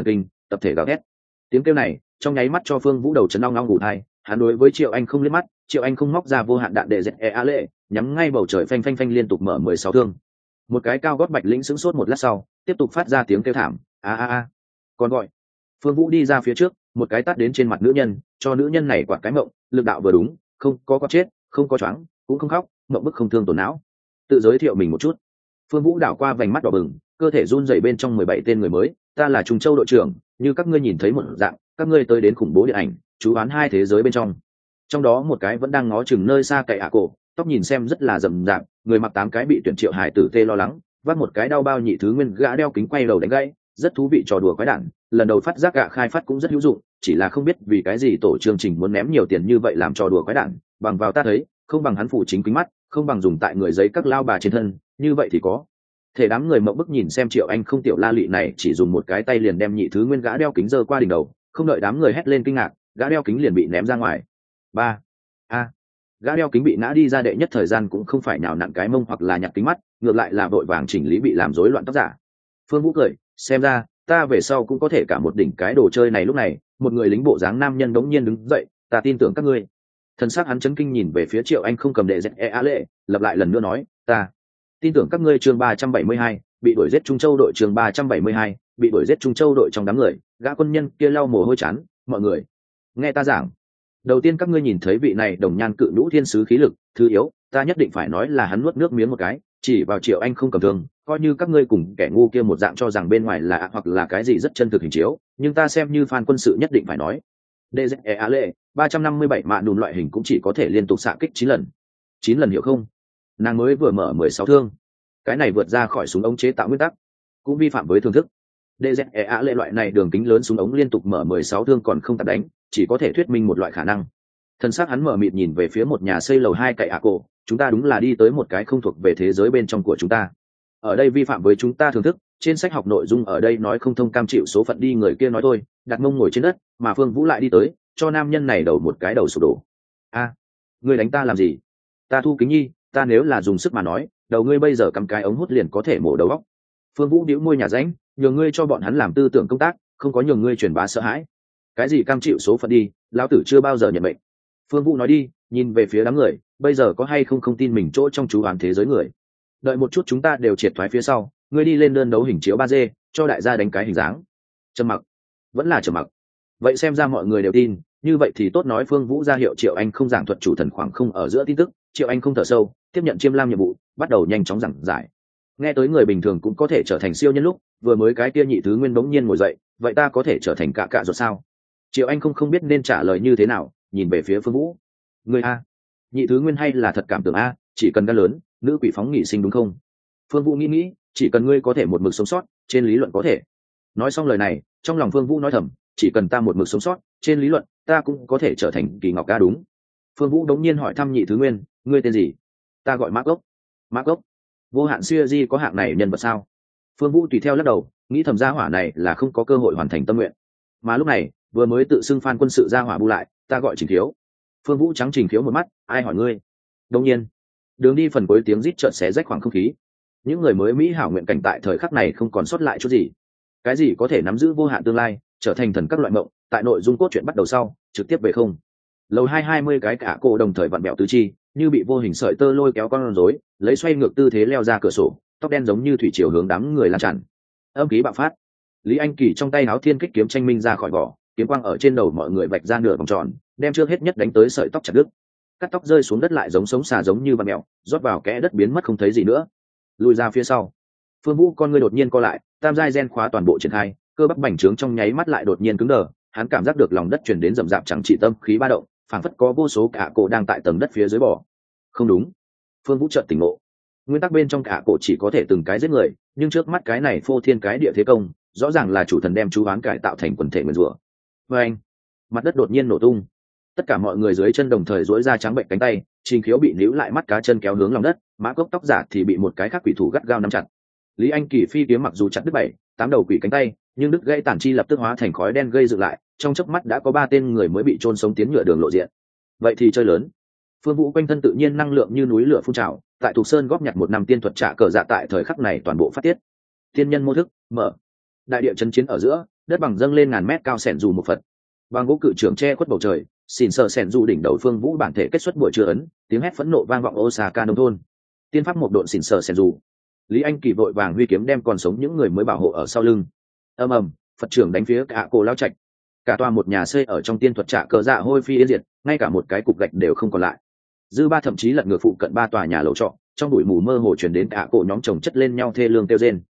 tập thể gào thét. Tiếng kêu này trong nháy mắt cho Phương Vũ đầu chấn long long ngủ thai, hắn đối với Triệu Anh không liếc mắt, Triệu Anh không móc ra vô hạn đạn để dẹt e a lệ, nhắm ngay bầu trời phanh phanh phanh liên tục mở 16 thương. Một cái cao gót bạch lĩnh sững sốt một lát sau, tiếp tục phát ra tiếng kêu thảm, a a a. Còn gọi. Phương Vũ đi ra phía trước, một cái tát đến trên mặt nữ nhân, cho nữ nhân này quạt cái mộng, lực đạo vừa đúng, không có chết, không có choáng, cũng không khóc, mộng bức không thương tổn não. Tự giới thiệu mình một chút. Phương Vũ đảo qua vành mắt đỏ bừng, cơ thể run rẩy bên trong 17 tên người mới, ta là Trung Châu đội trưởng, như các ngươi nhìn thấy một dạng, các ngươi tới đến khủng bố điện ảnh, chú đoán hai thế giới bên trong. Trong đó một cái vẫn đang ngó chừng nơi xa cậy cổ, tóc nhìn xem rất là rậm rạp, người mặc 8 cái bị tuyển Triệu Hải tử tê lo lắng, vác một cái đao bao nhị thứ nguyên gã đeo kính quay đầu đánh gãy, rất thú vị trò đùa quái đản, lần đầu phát giác gã khai phát cũng rất hữu dụng, chỉ là không biết vì cái gì tổ chương trình muốn ném nhiều tiền như vậy làm trò đùa quái đản, bằng vào ta thấy, không bằng hắn phủ chính kính mắt, không bằng dùng tại người giấy các lao bà trên thân, như vậy thì có thể. Đám người mộng bức nhìn xem Triệu Anh không tiểu la lị này chỉ dùng một cái tay liền đem nhị thứ nguyên gã đeo kính giơ qua đỉnh đầu, không đợi đám người hét lên kinh ngạc, gã đeo kính liền bị ném ra ngoài. Gã đeo kính bị nã đi ra đệ nhất thời gian cũng không phải nhào nặn cái mông hoặc là nhặt kính mắt, ngược lại là vội vàng chỉnh lý bị làm rối loạn tóc giả. Phương Vũ cười, xem ra ta về sau cũng có thể cả một đỉnh cái đồ chơi này. Lúc này một người lính bộ dáng nam nhân đống nhiên đứng dậy, ta tin tưởng các ngươi. Thần sắc hắn chấn kinh nhìn về phía Triệu Anh không cầm đệ dẹt e a lệ, lặp lại lần nữa nói, ta tin tưởng các ngươi. Chương 372, bị đuổi giết Trung Châu đội. Chương 372, bị đuổi giết Trung Châu đội. Trong đám người gã quân nhân kia lau mồ hôi chán, mọi người nghe ta giảng. Đầu tiên các ngươi nhìn thấy vị này đồng nhan cự nhũ thiên sứ khí lực thứ yếu, ta nhất định phải nói là hắn nuốt nước miếng một cái, chỉ vào Triệu Anh không cầm thương, coi như các ngươi cùng kẻ ngu kia một dạng cho rằng bên ngoài là hoặc là cái gì rất chân thực hình chiếu, nhưng ta xem như fan quân sự nhất định phải nói. DZE lệ 357 mạ đùn loại hình cũng chỉ có thể liên tục xạ kích 9 lần hiểu không? Nàng mới vừa mở 16 thương, cái này vượt ra khỏi súng ống chế tạo nguyên tắc, cũng vi phạm với thưởng thức. DZE lệ loại này đường kính lớn súng ống liên tục mở 16 thương còn không tạt đánh, chỉ có thể thuyết minh một loại khả năng. Thân xác hắn mở mịt nhìn về phía một nhà xây lầu 2 cậy cổ, chúng ta đúng là đi tới một cái không thuộc về thế giới bên trong của chúng ta. Ở đây vi phạm với chúng ta thưởng thức, trên sách học nội dung ở đây nói không thông cam chịu số phận đi. Người kia nói thôi, đặt mông ngồi trên đất, mà Phương Vũ lại đi tới, cho nam nhân này đầu một cái đầu sụp đổ. Ngươi đánh ta làm gì? Ta Thu Kính Nhi, ta nếu là dùng sức mà nói, đầu ngươi bây giờ cầm cái ống hút liền có thể mổ đầu óc. Phương Vũ nhíu môi nhà ránh, nhường ngươi cho bọn hắn làm tư tưởng công tác, không có nhường ngươi truyền bá sợ hãi. Cái gì cam chịu số phận đi, lão tử chưa bao giờ nhận mệnh. Phương Vũ nói đi, nhìn về phía đám người, bây giờ có hay không tin mình chỗ trong chú hoàn thế giới người. Đợi một chút chúng ta đều triệt thoái phía sau, ngươi đi lên đơn đấu hình chiếu 3D, cho đại gia đánh cái hình dáng. Trầm mặc, vẫn là trầm mặc. Vậy xem ra mọi người đều tin, như vậy thì tốt. Nói Phương Vũ ra hiệu Triệu Anh không giảng thuật chủ thần khoảng không ở giữa tin tức, Triệu Anh không thở sâu, tiếp nhận Chiêm Lam nhiệm vụ, bắt đầu nhanh chóng giảng giải. Nghe tới người bình thường cũng có thể trở thành siêu nhân lúc, vừa mới cái kia nhị thứ nguyên bỗng nhiên ngồi dậy, vậy ta có thể trở thành cạ rồi sao? Triệu Anh không biết nên trả lời như thế nào, nhìn về phía Phương Vũ. Người a, nhị thứ nguyên hay là thật cảm tưởng a, chỉ cần gan lớn, nữ quỷ phóng nghị sinh đúng không? Phương Vũ nghĩ, chỉ cần ngươi có thể một mực sống sót, trên lý luận có thể. Nói xong lời này, trong lòng Phương Vũ nói thầm, chỉ cần ta một mực sống sót, trên lý luận ta cũng có thể trở thành Kỳ Ngọc ca đúng. Phương Vũ đống nhiên hỏi thăm nhị thứ nguyên, ngươi tên gì? Ta gọi Mark Gốc. Mark Gốc? Vô hạn siêu di có hạng này nhân vật sao? Phương Vũ tùy theo lắc đầu, nghĩ thầm gia hỏa này là không có cơ hội hoàn thành tâm nguyện. Mà lúc này, vừa mới tự xưng fan quân sự gia hỏa bu lại, ta gọi Trình Thiếu. Phương Vũ trắng Trình Thiếu một mắt, ai hỏi ngươi? Đương nhiên, đường đi phần cuối tiếng rít chợt xé rách khoảng không khí. Những người mới mỹ hảo nguyện cảnh tại thời khắc này không còn sót lại chút gì. Cái gì có thể nắm giữ vô hạn tương lai, trở thành thần các loại mộng, tại nội dung cốt truyện bắt đầu sau, trực tiếp về không. Lầu 220 cái cả cô đồng thời vặn bẹo tứ chi, như bị vô hình sợi tơ lôi kéo con rối, lấy xoay ngược tư thế leo ra cửa sổ, tóc đen giống như thủy triều hướng đám người lan tràn. Âm khí bạo phát. Lý Anh Kỳ trong tay áo thiên kích kiếm tranh minh ra khỏi vỏ, kiếm quang ở trên đầu mọi người vạch ra nửa vòng tròn, đem trước hết nhất đánh tới sợi tóc chặt đứt. Cắt tóc rơi xuống đất lại giống sống xà giống như vặn mèo, rót vào kẽ đất biến mất không thấy gì nữa. Lùi ra phía sau. Phương Vũ con ngươi đột nhiên co lại, tam giai gen khóa toàn bộ triển khai, cơ bắp bành trướng trong nháy mắt lại đột nhiên cứng đờ, hắn cảm giác được lòng đất truyền đến rầm rạp chẳng trị tâm khí ba động, phảng phất có vô số cả cổ đang tại tầng đất phía dưới bỏ. Không đúng. Phương Vũ chợt tỉnh ngộ. Nguyên tắc bên trong cả cổ chỉ có thể từng cái giết người, nhưng trước mắt cái này phô thiên cái địa thế công, rõ ràng là chủ thần đem chú hoán cải tạo thành quần thể nguyên rủa. Và anh, mặt đất đột nhiên nổ tung. Tất cả mọi người dưới chân đồng thời duỗi ra trắng bệnh cánh tay, Trình Khiếu bị níu lại mắt cá chân kéo hướng lòng đất, Mã Cốc tóc giả thì bị một cái khác quỷ thủ gắt gao nắm chặt. Lý Anh Kỳ phi kiếm mặc dù chặt đứt 7-8 đầu quỷ cánh tay, nhưng đứt gãy tản chi lập tức hóa thành khói đen gây dựng lại, trong chớp mắt đã có 3 tên người mới bị chôn sống tiến nhựa đường lộ diện. Vậy thì chơi lớn. Phương Vũ quanh thân tự nhiên năng lượng như núi lửa phun trào, tại Thục Sơn góp nhặt một năm tiên thuật trả cờ dạ tại thời khắc này toàn bộ phát tiết. Tiên nhân mô thức, mở. Đại địa chấn chiến ở giữa, đất bằng dâng lên ngàn mét cao sẻn dù một phật, bằng gỗ cự trưởng che khuất bầu trời, xỉn sợ sẻn dù đỉnh đầu Phương Vũ bản thể kết xuất buổi trưa ấn, tiếng hét phẫn nộ vang vọng Osaka nông thôn. Tiên pháp một độn xỉn sợ sẻn dù. Lý Anh Kỳ vội vàng huy kiếm đem còn sống những người mới bảo hộ ở sau lưng. Ầm ầm, Phật trưởng đánh phía cả cổ lao trạch. Cả tòa một nhà xây ở trong tiên thuật trạ cờ dạ hôi phi yên diệt, ngay cả một cái cục gạch đều không còn lại. Dư Ba thậm chí lật ngược phụ cận 3 tòa nhà lầu trọ, trong bụi mù mơ hồ truyền đến cả cổ nhóm chồng chất lên nhau thê lương kêu rên.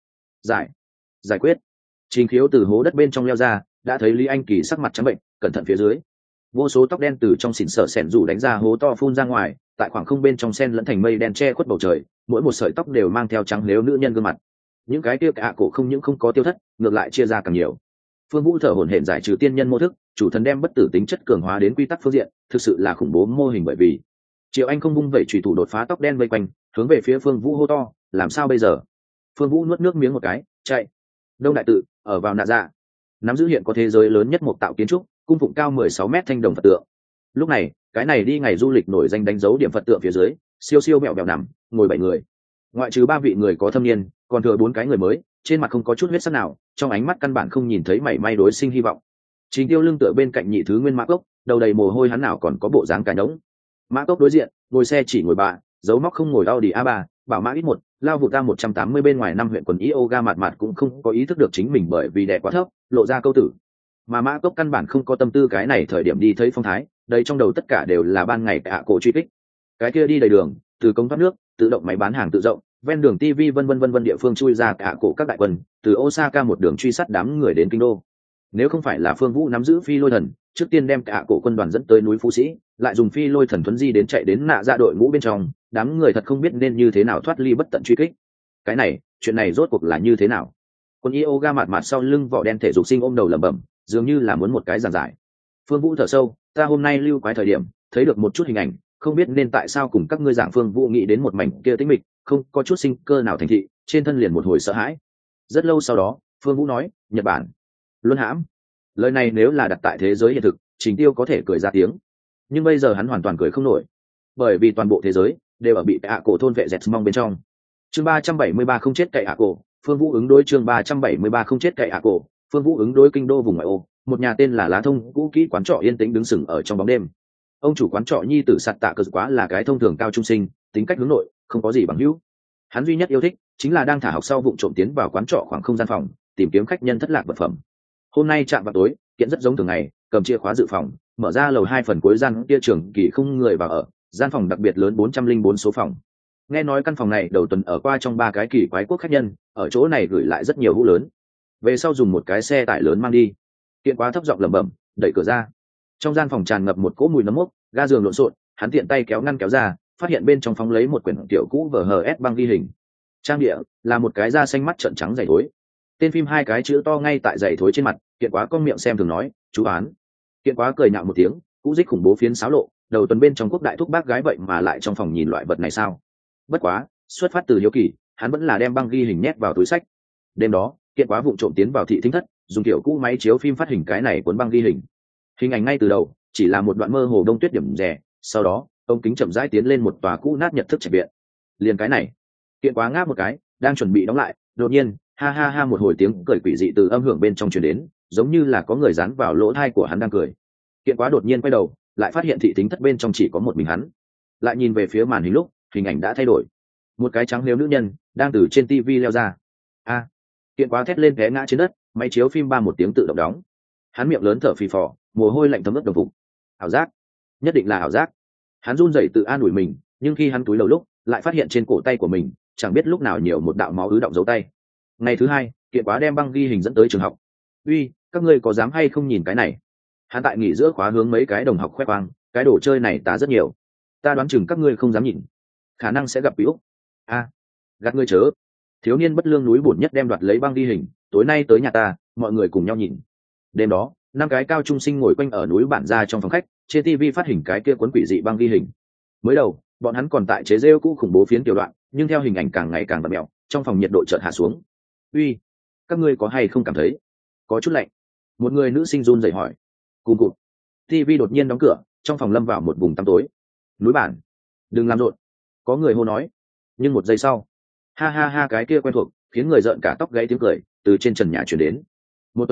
Giải quyết. Trình Khiếu từ hố đất bên trong leo ra, đã thấy Lý Anh Kỳ sắc mặt trắng bệnh, cẩn thận phía dưới. Vô số tóc đen từ trong xỉn sở sẻn rủ đánh ra hố to phun ra ngoài, tại khoảng không bên trong sen lẫn thành mây đen che khuất bầu trời, mỗi một sợi tóc đều mang theo trắng nếu nữ nhân gương mặt. Những cái kia cả cổ không những không có tiêu thất, ngược lại chia ra càng nhiều. Phương Vũ thở hổn hển giải trừ tiên nhân mô thức, chủ thần đem bất tử tính chất cường hóa đến quy tắc phương diện, thực sự là khủng bố mô hình. Bởi vì Triệu Anh không vung vẩy chủy thủ đột phá tóc đen vây quanh, hướng về phía Phương Vũ hô to, làm sao bây giờ? Phương Vũ nuốt nước miếng một cái, chạy. Đông đại tự, ở vào nạ dạ, nắm giữ hiện có thế giới lớn nhất một tạo kiến trúc, cung phụng cao 16 mét thanh đồng Phật tượng. Lúc này, cái này đi ngày du lịch nổi danh đánh dấu điểm Phật tượng phía dưới, siêu siêu mẹo mẹo nằm, ngồi 7 người. Ngoại trừ 3 vị người có thâm niên, còn thừa 4 cái người mới, trên mặt không có chút huyết sắc nào, trong ánh mắt căn bản không nhìn thấy mảy may đối sinh hy vọng. Trình Tiêu lưng tựa bên cạnh nhị thứ nguyên Mã Cốc, đầu đầy mồ hôi hắn nào còn có bộ dáng cả nhỗng. Mã Cốc đối diện, ngồi xe chỉ ngồi bà, dấu móc không ngồi Audi A3, bảo mã ít một, lao vụ ta 180 bên ngoài năm huyện quần yoga mạt mạt cũng không có ý thức được chính mình bởi vì đẻ quá thấp, lộ ra câu tử. Mà Mã Cốc căn bản không có tâm tư cái này thời điểm đi thấy phong thái, đây trong đầu tất cả đều là ban ngày cả cổ truy kích. Cái kia đi đầy đường, từ cống thoát nước, tự động máy bán hàng tự động, ven đường TV vân địa phương chui ra cả cổ các đại quân, từ Osaka một đường truy sát đám người đến kinh đô. Nếu không phải là Phương Vũ nắm giữ phi lôi thần, trước tiên đem cả cổ quân đoàn dẫn tới núi Phú Sĩ, lại dùng phi lôi thần thuấn di đến chạy đến nạ ra đội ngũ bên trong, đám người thật không biết nên như thế nào thoát ly bất tận truy kích. Cái này, chuyện này rốt cuộc là như thế nào? Quân yoga mạt mạt sau lưng vỏ đen thể dục sinh ôm đầu lẩm bẩm, dường như là muốn một cái giảng giải. Phương Vũ thở sâu, ta hôm nay lưu quái thời điểm, thấy được một chút hình ảnh, không biết nên tại sao cùng các ngươi giảng. Phương Vũ nghĩ đến một mảnh kia tĩnh mịch, không có chút sinh cơ nào thành thị, trên thân liền một hồi sợ hãi. Rất lâu sau đó, Phương Vũ nói, Nhật Bản, luân hãm. Lời này nếu là đặt tại thế giới hiện thực, Trình Tiêu có thể cười ra tiếng, nhưng bây giờ hắn hoàn toàn cười không nổi, bởi vì toàn bộ thế giới đều ở bị ạ cổ thôn vệ dẹt mong bên trong. Chương 373 không chết cậy ạ cổ, Phương Vũ ứng đối. Chương 373 không chết cậy ạ cổ, Phương Vũ ứng đối. Kinh đô vùng ngoại ô, một nhà tên là Lá Thông cũ kỹ quán trọ yên tĩnh đứng sừng ở trong bóng đêm. Ông chủ quán trọ nhi tử Sạt Tạ Cờ quá là cái thông thường cao trung sinh, tính cách hướng nội, không có gì bằng hữu. Hắn duy nhất yêu thích chính là đang thả học sau vụng trộm tiến vào quán trọ khoảng không gian phòng, tìm kiếm khách nhân thất lạc vật phẩm. Hôm nay chạm vào tối, kiện rất giống thường ngày, cầm chìa khóa dự phòng, mở ra lầu 2 phần cuối gian kia trường kỳ không người vào ở, gian phòng đặc biệt lớn 404 số phòng. Nghe nói căn phòng này đầu tuần ở qua trong 3 cái kỳ quái quốc khách nhân, ở chỗ này gửi lại rất nhiều hũ lớn. Về sau dùng một cái xe tải lớn mang đi. Kiện quá thấp giọng lẩm bẩm, đẩy cửa ra. Trong gian phòng tràn ngập một cỗ mùi nấm mốc, ga giường lộn xộn, hắn tiện tay kéo ngăn kéo ra, phát hiện bên trong phóng lấy một quyển tiểu cũ VHS băng ghi hình. Trang địa là một cái da xanh mắt trợn trắng dày thối. Tên phim 2 cái chữ to ngay tại dày thối trên mặt, kiện quá con miệng xem thường nói, chú án. Kiện quá cười nhạo một tiếng, cũ dích khủng bố phiến xáo lộ, đầu tuần bên trong quốc đại thúc bác gái vậy mà lại trong phòng nhìn loại vật này sao? Bất quá, xuất phát từ hiếu kỳ, hắn vẫn là đem băng ghi hình nhét vào túi sách. Đêm đó, kiện quá vụng trộm tiến vào thị thính thất, dùng kiểu cũ máy chiếu phim phát hình cái này cuốn băng ghi hình. Hình ảnh ngay từ đầu chỉ là một đoạn mơ hồ đông tuyết điểm rẻ, sau đó ông kính chậm rãi tiến lên một tòa cũ nát nhật thức trạch viện. Liền cái này, kiện quá ngáp một cái, đang chuẩn bị đóng lại, đột nhiên, ha ha ha một hồi tiếng cười quỷ dị từ âm hưởng bên trong truyền đến, giống như là có người dán vào lỗ tai của hắn đang cười. Kiện quá đột nhiên quay đầu, lại phát hiện thị thính thất bên trong chỉ có một mình hắn. Lại nhìn về phía màn hình lúc, hình ảnh đã thay đổi. Một cái trắng liếu nữ nhân đang từ trên tivi leo ra. A! Kiện quá thét lên té ngã trên đất, máy chiếu phim ba một tiếng tự động đóng. Hắn miệng lớn thở phì phò, mồ hôi lạnh thấm ướt đồng phục. Ảo giác, nhất định là ảo giác. Hắn run rẩy tự an ủi mình, nhưng khi hắn cúi đầu lúc, lại phát hiện trên cổ tay của mình chẳng biết lúc nào nhiều một đạo máu ứ đọng dấu tay. Ngày thứ 2, kiện quá đem băng ghi hình dẫn tới trường học. Uy, các ngươi có dám hay không nhìn cái này? Hắn tại nghỉ giữa khóa hướng mấy cái đồng học khoe khoang, cái đồ chơi này tá rất nhiều. Ta đoán chừng các ngươi không dám nhìn, khả năng sẽ gặp bị úc. A, gạt ngươi chớ. Thiếu niên bất lương núi bổn nhất đem đoạt lấy băng ghi hình, tối nay tới nhà ta, mọi người cùng nhau nhìn. Đêm đó, 5 cái cao trung sinh ngồi quanh ở núi bản ra trong phòng khách, trên TV phát hình cái kia cuốn quỷ dị băng ghi hình. Mới đầu, bọn hắn còn tại chế rêu cũ khủng bố phiến tiểu đoạn, nhưng theo hình ảnh càng ngày càng bật mèo, trong phòng nhiệt độ chợt hạ xuống. Uy, các ngươi có hay không cảm thấy có chút lạnh? Một người nữ sinh run rẩy hỏi. Cùng cụt. TV đột nhiên đóng cửa, trong phòng lâm vào một vùng tăm tối. Núi bản, đừng làm rộn. Có người hô nói. Nhưng một giây sau, ha ha ha cái kia quen thuộc, khiến người rợn cả tóc gáy tiếng cười từ trên trần nhà truyền đến. Một tuần sau,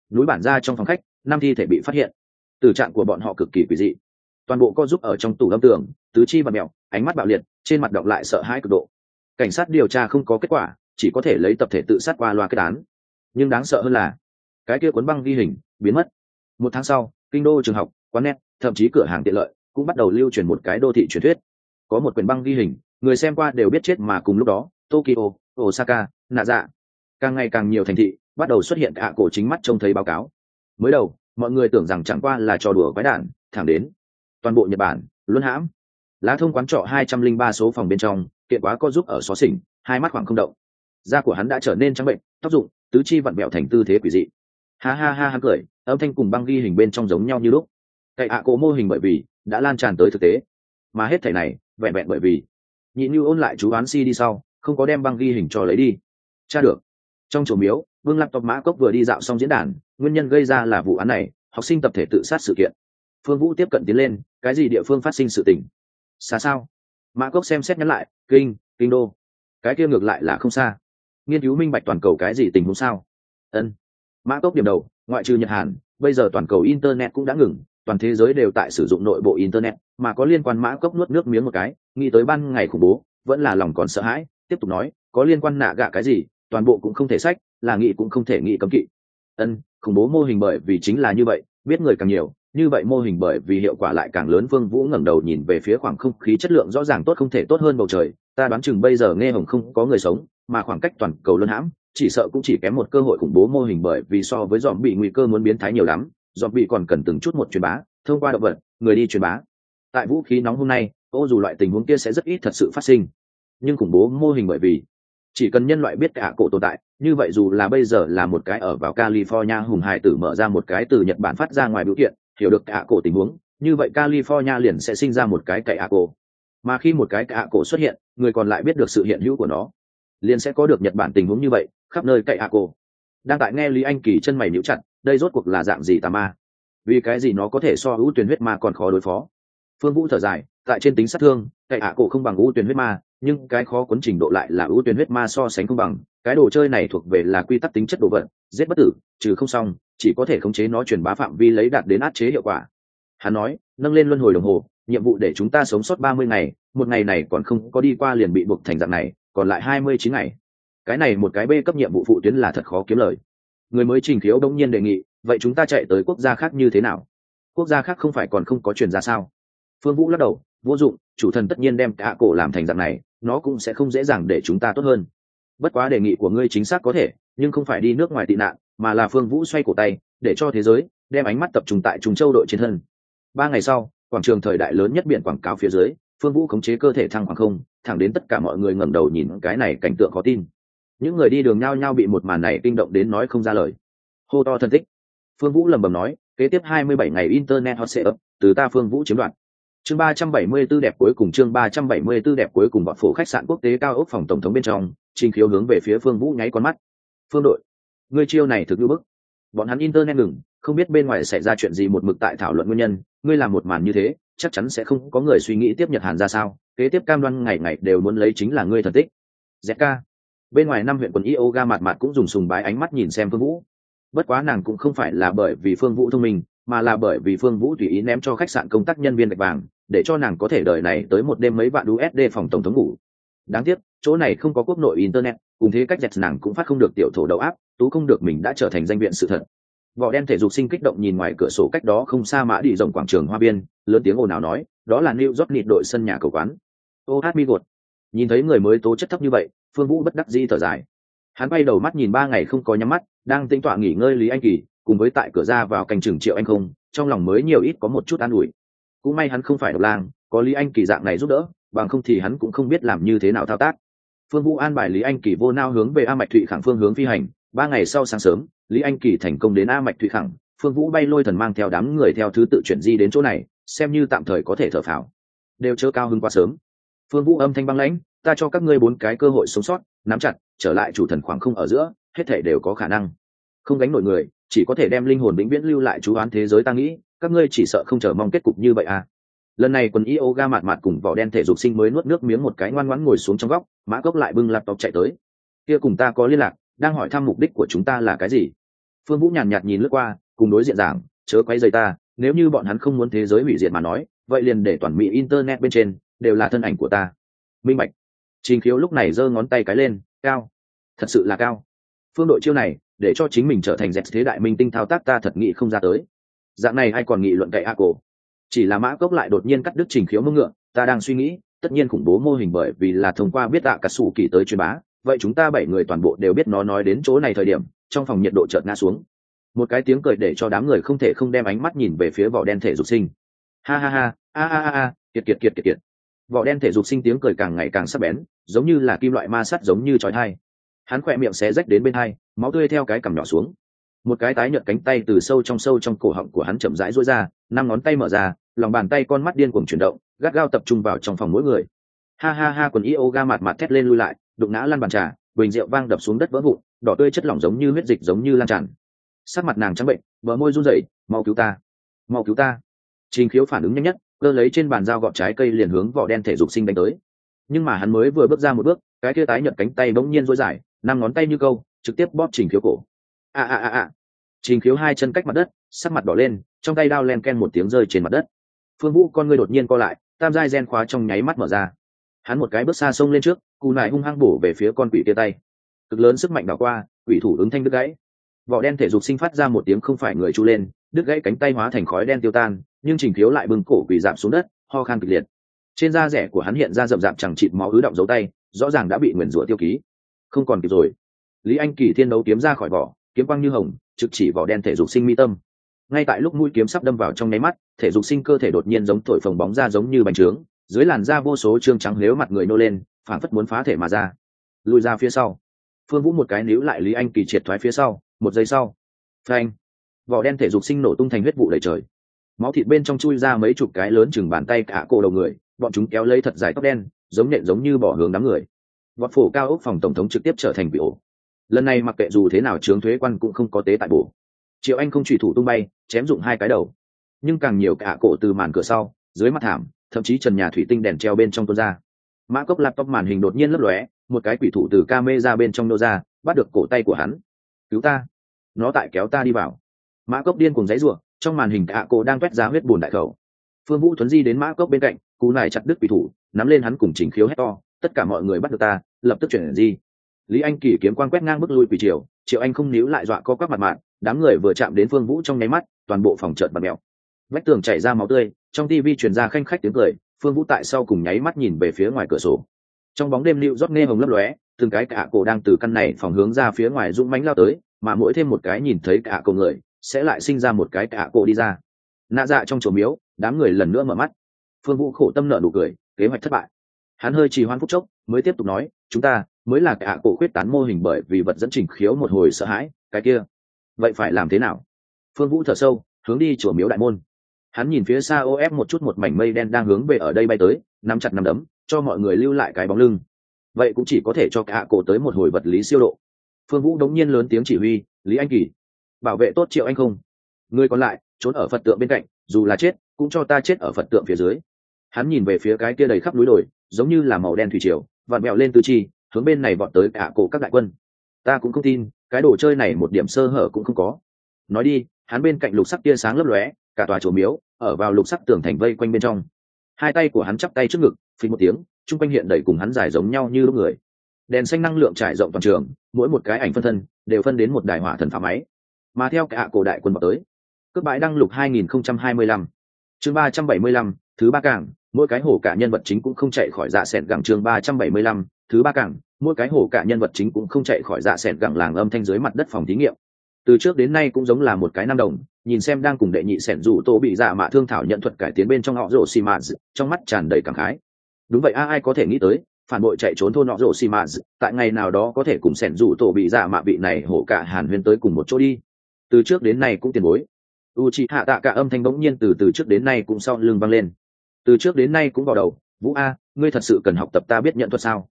núi bản ra trong phòng khách, 5 thi thể bị phát hiện. Tử trạng của bọn họ cực kỳ quỷ dị, toàn bộ co giúp ở trong tủ âm tường, tứ chi và mèo, ánh mắt bạo liệt, trên mặt đọng lại sợ hãi cực độ. Cảnh sát điều tra không có kết quả, chỉ có thể lấy tập thể tự sát qua loa kết án. Nhưng đáng sợ hơn là cái kia cuốn băng ghi hình biến mất. 1 tháng sau, kinh đô trường học, quán net, thậm chí cửa hàng tiện lợi cũng bắt đầu lưu truyền một cái đô thị truyền thuyết. Có một quyển băng ghi hình, người xem qua đều biết chết mà cùng lúc đó, Tokyo, Osaka, nạ dạ, càng ngày càng nhiều thành thị bắt đầu xuất hiện hạ cổ chính mắt trông thấy báo cáo. Mới đầu, mọi người tưởng rằng chẳng qua là trò đùa quái đản, thẳng đến toàn bộ Nhật Bản luân hãm. Lá thông quán trọ 203 số phòng bên trong, kiện quá có giúp ở xó xỉnh, hai mắt khoảng không động. Da của hắn đã trở nên trắng bệnh, tóc rụng, tứ chi vặn vẹo thành tư thế quỷ dị. Ha ha ha hắn cười, âm thanh cùng băng ghi hình bên trong giống nhau như lúc. Cái hạ cổ mô hình bởi vì đã lan tràn tới thực tế, mà hết thảy này vẹn vẹn bởi vì Nhị Nhu ôn lại chú án CD sau, không có đem băng ghi hình cho lấy đi. Tra được. Trong chùa miếu, Vương Laptop Mã Cốc vừa đi dạo xong diễn đàn, nguyên nhân gây ra là vụ án này, học sinh tập thể tự sát sự kiện. Phương Vũ tiếp cận tiến lên, cái gì địa phương phát sinh sự tình? Xa sao? Mã Cốc xem xét nhắn lại, kinh đô. Cái kia ngược lại là không xa. Nghiên cứu minh bạch toàn cầu cái gì tình huống sao? Ân. Mã Cốc điểm đầu, ngoại trừ Nhật Hàn, bây giờ toàn cầu internet cũng đã ngừng, toàn thế giới đều tại sử dụng nội bộ internet, mà có liên quan Mã Cốc nuốt nước miếng một cái, nghĩ tới ban ngày khủng bố, vẫn là lòng còn sợ hãi, tiếp tục nói, có liên quan nạ gạ cái gì, toàn bộ cũng không thể sách, là nghĩ cũng không thể nghĩ cấm kỵ. Ân, khủng bố mô hình bởi vì chính là như vậy, biết người càng nhiều, như vậy mô hình bởi vì hiệu quả lại càng lớn. Vương Vũ ngẩng đầu nhìn về phía khoảng không khí chất lượng rõ ràng tốt không thể tốt hơn bầu trời, ta đoán chừng bây giờ nghe hồng không có người sống, mà khoảng cách toàn cầu luân hãm, chỉ sợ cũng chỉ kém một cơ hội khủng bố mô hình bởi vì so với dòm bị nguy cơ muốn biến thái nhiều lắm, dòm bị còn cần từng chút một truyền bá, thông qua động vật, người đi truyền bá. Tại vũ khí nóng hôm nay, dù loại tình huống kia sẽ rất ít thật sự phát sinh, nhưng khủng bố mô hình bởi vì chỉ cần nhân loại biết cả cổ tồn tại, như vậy dù là bây giờ là một cái ở vào California hùng hải tử mở ra một cái từ Nhật Bản phát ra ngoài biểu kiện, hiểu được cả cổ tình huống, như vậy California liền sẽ sinh ra một cái cả cổ. Mà khi một cái cả cổ xuất hiện, người còn lại biết được sự hiện hữu của nó, liền sẽ có được Nhật Bản tình huống như vậy, khắp nơi cả cổ. Đang tại nghe Lý Anh Kỳ chân mày nhíu chặt, đây rốt cuộc là dạng gì tà ma? Vì cái gì nó có thể so ưu tuyển huyết ma còn khó đối phó? Phương Vũ thở dài, tại trên tính sát thương, cả cổ không bằng ưu tuyển huyết ma, nhưng cái khó cuốn trình độ lại là ưu tuyển huyết ma so sánh không bằng. Cái đồ chơi này thuộc về là quy tắc tính chất đồ vật, giết bất tử, trừ không xong, chỉ có thể khống chế nó truyền bá phạm vi lấy đạt đến áp chế hiệu quả. Hắn nói, nâng lên luân hồi đồng hồ, nhiệm vụ để chúng ta sống sót 30 ngày, một ngày này còn không có đi qua liền bị buộc thành dạng này, còn lại 29 ngày. Cái này một cái B cấp nhiệm vụ phụ tuyến là thật khó kiếm lời. Người mới trình khiếu đông nhiên đề nghị, vậy chúng ta chạy tới quốc gia khác như thế nào? Quốc gia khác không phải còn không có truyền ra sao? Phương Vũ lắc đầu, vô dụng, chủ thần tất nhiên đem cả cổ làm thành dạng này, nó cũng sẽ không dễ dàng để chúng ta tốt hơn. Bất quá đề nghị của ngươi chính xác có thể, nhưng không phải đi nước ngoài tị nạn, mà là Phương Vũ xoay cổ tay, để cho thế giới đem ánh mắt tập trung tại Trung Châu đội trên thân. 3 ngày sau, quảng trường thời đại lớn nhất biển quảng cáo phía dưới, Phương Vũ khống chế cơ thể thăng khoảng không, thẳng đến tất cả mọi người ngẩng đầu nhìn cái này cảnh tượng khó tin. Những người đi đường nhao nhao bị một màn này kinh động đến nói không ra lời. Hô to thân thích. Phương Vũ lẩm bẩm nói, kế tiếp 27 ngày internet hot sẽ ấp, từ ta Phương Vũ chiếm đoạt. Chương 374 đẹp cuối cùng, chương 374 đẹp cuối cùng. Bọn phủ khách sạn quốc tế cao ốc phòng tổng thống bên trong, Trình Khiếu hướng về phía Phương Vũ nháy con mắt. Phương đội, ngươi chiêu này thực như bức. Bọn hắn internet ngừng, không biết bên ngoài xảy ra chuyện gì, một mực tại thảo luận nguyên nhân, ngươi làm một màn như thế, chắc chắn sẽ không có người suy nghĩ tiếp Nhật Hàn ra sao, kế tiếp cam đoan ngày ngày đều muốn lấy chính là ngươi thần tích. ZK. Bên ngoài 5 huyện quần Yoga mạt mạt cũng dùng sùng bái ánh mắt nhìn xem Phương Vũ. Bất quá nàng cũng không phải là bởi vì Phương Vũ thông minh, mà là bởi vì Phương Vũ tùy ý ném cho khách sạn công tác nhân viên gạch vàng, để cho nàng có thể đợi này tới một đêm mấy vạn USD phòng tổng thống ngủ. Đáng tiếc, chỗ này không có quốc nội internet, cùng thế cách dẹt nàng cũng phát không được tiểu thổ đầu áp, tú không được mình đã trở thành danh viện sự thật. Vỏ đen thể dục sinh kích động nhìn ngoài cửa sổ cách đó không xa mã đi rộng quảng trường hoa biên, lớn tiếng ồn ào nói, đó là New York Knicks đội sân nhà cầu quán. OH Migot. Nhìn thấy người mới tố chất thấp như vậy, Phương Vũ bất đắc dĩ thở dài. Hắn bay đầu mắt nhìn 3 ngày không có nhắm mắt, đang tĩnh tọa nghỉ ngơi Lý Anh Kỳ, cùng với tại cửa ra vào canh chừng Triệu Anh không, trong lòng mới nhiều ít có một chút an ủi. Cũng may hắn không phải độc lang, có Lý Anh Kỳ dạng này giúp đỡ, bằng không thì hắn cũng không biết làm như thế nào thao tác. Phương Vũ an bài Lý Anh Kỳ vô nao hướng về A Mạch Thụy Khẳng phương hướng phi hành. 3 ngày sau sáng sớm, Lý Anh Kỳ thành công đến A Mạch Thụy Khẳng, Phương Vũ bay lôi thần mang theo đám người theo thứ tự chuyển di đến chỗ này, xem như tạm thời có thể thở phào. Đều chớ cao hứng quá sớm. Phương Vũ âm thanh băng lãnh, ta cho các ngươi 4 cái cơ hội sống sót, nắm chặt, trở lại chủ thần khoảng không ở giữa, hết thảy đều có khả năng. Không gánh nổi người, chỉ có thể đem linh hồn vĩnh viễn lưu lại chú oán thế giới. Ta nghĩ, các ngươi chỉ sợ không chờ mong kết cục như vậy à. Lần này quần yoga mạt mạt cùng vỏ đen thể dục sinh mới nuốt nước miếng một cái, ngoan ngoãn ngồi xuống trong góc. Mã Cốc lại bưng laptop chạy tới. Kia cùng ta có liên lạc, đang hỏi thăm mục đích của chúng ta là cái gì. Phương Vũ nhàn nhạt nhìn lướt qua, cùng đối diện giảng, chớ quấy rầy ta, nếu như bọn hắn không muốn thế giới hủy diệt mà nói, vậy liền để toàn mỹ internet bên trên đều là thân ảnh của ta. Minh bạch. Trình Khiếu lúc này giơ ngón tay cái lên, cao, thật sự là cao. Phương đội chiêu này, để cho chính mình trở thành dẹt thế đại minh tinh thao tác ta thật nghĩ không ra tới. Dạng này ai còn nghị luận cậy a cổ. Chỉ là Mã Cốc lại đột nhiên cắt đứt Trình Khiếu mông ngựa, ta đang suy nghĩ, tất nhiên khủng bố mô hình bởi vì là thông qua biết tạ cả sủ kỳ tới truyền bá, vậy chúng ta 7 người toàn bộ đều biết nó nói đến chỗ này thời điểm, trong phòng nhiệt độ chợt ngã xuống. Một cái tiếng cười để cho đám người không thể không đem ánh mắt nhìn về phía vỏ đen thể dục sinh. Ha ha ha, a a a a, kiệt kiệt kiệt kiệt kiệt. Vỏ đen thể dục sinh tiếng cười càng ngày càng sắc bén, giống như là kim loại ma sắt giống như chói tai. Hắn khỏe miệng xé rách đến bên hai, máu tươi theo cái cằm nhỏ xuống. Một cái tái nhợt cánh tay từ sâu trong cổ họng của hắn chậm rãi duỗi ra, 5 ngón tay mở ra, lòng bàn tay con mắt điên cuồng chuyển động, gắt gao tập trung vào trong phòng mỗi người. Ha ha ha, quần yoga mạt mạt thét lên lui lại, đụng ngã lăn bàn trà, bình rượu vang đập xuống đất vỡ vụn, đỏ tươi chất lỏng giống như huyết dịch giống như lan tràn. Sắc mặt nàng trắng bệnh, bờ môi run rẩy, mau cứu ta, mau cứu ta. Trình Khiếu phản ứng nhanh nhất, cơ lấy trên bàn dao gọt trái cây liền hướng vỏ đen thể dục sinh đánh tới. Nhưng mà hắn mới vừa bước ra một bước, cái kia tái nhợt cánh tay bỗng nhiên duỗi dài, 5 ngón tay như câu, trực tiếp bóp Trình Khiếu cổ. A a a a. Trình Khiếu hai chân cách mặt đất, sắc mặt đỏ lên, trong tay đao len ken một tiếng rơi trên mặt đất. Phương Vũ con ngươi đột nhiên co lại, tam giai gen khóa trong nháy mắt mở ra. Hắn một cái bước xa xông lên trước, cú nải hung hăng bổ về phía con quỷ kia tay. Cực lớn sức mạnh đảo qua, quỷ thủ ứng thanh đứt gãy. Vỏ đen thể dục sinh phát ra một tiếng không phải người chu lên, đứt gãy cánh tay hóa thành khói đen tiêu tan, nhưng Trình Khiếu lại bưng cổ quỷ giảm xuống đất, ho khan kịch liệt. Trên da rẻ của hắn hiện ra rậm rạp chẳng chịt máu ứ động dấu tay, rõ ràng đã bị nguyền rủa tiêu ký. Không còn kịp rồi. Lý Anh Kỳ thiên đấu kiếm ra khỏi vỏ, kiếm quang như hồng, trực chỉ vỏ đen thể dục sinh mi tâm. Ngay tại lúc mũi kiếm sắp đâm vào trong nháy mắt, thể dục sinh cơ thể đột nhiên giống thổi phồng bóng ra giống như bánh trướng, dưới làn da vô số trương trắng lếu mặt người nô lên, phảng phất muốn phá thể mà ra. Lùi ra phía sau. Phương Vũ một cái níu lại Lý Anh Kỳ triệt thoái phía sau, một giây sau, phanh, vỏ đen thể dục sinh nổ tung thành huyết vụ đầy trời. Máu thịt bên trong chui ra mấy chục cái lớn chừng bàn tay cả cổ đầu người, bọn chúng kéo lấy thật dài tóc đen, giống nện giống như bỏ hướng đám người. Vọt phủ cao ốc phòng tổng thống trực tiếp trở thành bị ổ. Lần này mặc kệ dù thế nào chướng thuế quan cũng không có tế tại bổ. Triệu Anh không chủy thủ tung bay, chém dụng 2 cái đầu, nhưng càng nhiều cả cổ từ màn cửa sau, dưới mặt thảm, thậm chí trần nhà thủy tinh đèn treo bên trong tuôn ra. Mã Cốc laptop màn hình đột nhiên lấp lóe, một cái quỷ thủ từ camera bên trong nô ra, bắt được cổ tay của hắn. Cứu ta! Nó tại kéo ta đi vào. Mã Cốc điên cuồng giãy giụa, trong màn hình cả cổ đang quét ra huyết bùn đại khẩu. Phương Vũ thuấn di đến Mã Cốc bên cạnh, cú này chặt đứt quỷ thủ, nắm lên hắn cùng Trình Khiếu hét to, tất cả mọi người bắt được ta, lập tức chuyển di. Lý Anh Kỳ kiếm quang quét ngang bức lui quỷ triều, Triệu Anh không níu lại dọa co quắp mặt mạn, đám người vừa chạm đến Phương Vũ trong nháy mắt, toàn bộ phòng chợt bật mèo. Vách tường chảy ra máu tươi, trong tivi truyền ra khanh khách tiếng cười, Phương Vũ tại sau cùng nháy mắt nhìn về phía ngoài cửa sổ. Trong bóng đêm lưu rót nghe hồng lấp lóe, từng cái cả cổ đang từ căn này phòng hướng ra phía ngoài dũng mãnh lao tới, mà mỗi thêm một cái nhìn thấy cả cổ người, sẽ lại sinh ra một cái cả cổ đi ra. Nạ dạ trong chùa miếu, đám người lần nữa mở mắt. Phương Vũ khổ tâm nở nụ cười, kế hoạch thất bại. Hắn hơi trì hoãn phút chốc, mới tiếp tục nói, chúng ta mới là cả cổ khuyết tán mô hình bởi vì vật dẫn Trình Khiếu một hồi sợ hãi, cái kia, vậy phải làm thế nào? Phương Vũ thở sâu, hướng đi chùa miếu đại môn. Hắn nhìn phía xa ép một chút một mảnh mây đen đang hướng về ở đây bay tới, nắm chặt nắm đấm, cho mọi người lưu lại cái bóng lưng. Vậy cũng chỉ có thể cho cả cổ tới một hồi vật lý siêu độ. Phương Vũ đống nhiên lớn tiếng chỉ huy, Lý Anh Kỳ, bảo vệ tốt Triệu Anh không. Người còn lại, trốn ở Phật tượng bên cạnh, dù là chết, cũng cho ta chết ở Phật tượng phía dưới. Hắn nhìn về phía cái kia đầy khắp núi đồi, giống như là màu đen thủy triều, vặn vẹo lên tứ chi, hướng bên này vọt tới cả cổ các đại quân. Ta cũng không tin, cái đồ chơi này một điểm sơ hở cũng không có. Nói đi, hắn bên cạnh lục sắc tia sáng lấp lóe, cả tòa chùa miếu ở vào lục sắc tường thành vây quanh bên trong. Hai tay của hắn chắp tay trước ngực, phình một tiếng, trung quanh hiện đầy cùng hắn dài giống nhau như lúc người. Đèn xanh năng lượng trải rộng toàn trường, mỗi một cái ảnh phân thân đều phân đến một đài hỏa thần phá máy. Mà theo cả cổ đại quân vào tới, cướp bãi đăng lục 2025, chương 375, thứ ba cảng, mỗi cái hổ cả nhân vật chính cũng không chạy khỏi dạ sẹn gẳng chương 375, thứ ba cảng, mỗi cái hổ cả nhân vật chính cũng không chạy khỏi dạ sẹn gẳng làng âm thanh dưới mặt đất phòng thí nghiệm. Từ trước đến nay cũng giống là một cái nam đồng, nhìn xem đang cùng đệ nhị sẹn rủ tô bị dạ mạ thương thảo nhận thuật cải tiến bên trong họ rổ xì mạt, trong mắt tràn đầy cảm khái. Đúng vậy, ai có thể nghĩ tới phản bội chạy trốn thôn họ rổ xì mạt, tại ngày nào đó có thể cùng sẹn rủ tô bị dạ mạ vị này hổ cả hàn huyên tới cùng một chỗ đi. Từ trước đến nay cũng tiền bối. Uchiha Tạ Cả âm thanh bỗng nhiên từ trước đến nay cũng sau lưng vang lên. Từ trước đến nay cũng vào đầu, Vũ A, ngươi thật sự cần học tập ta biết nhận thuật sao?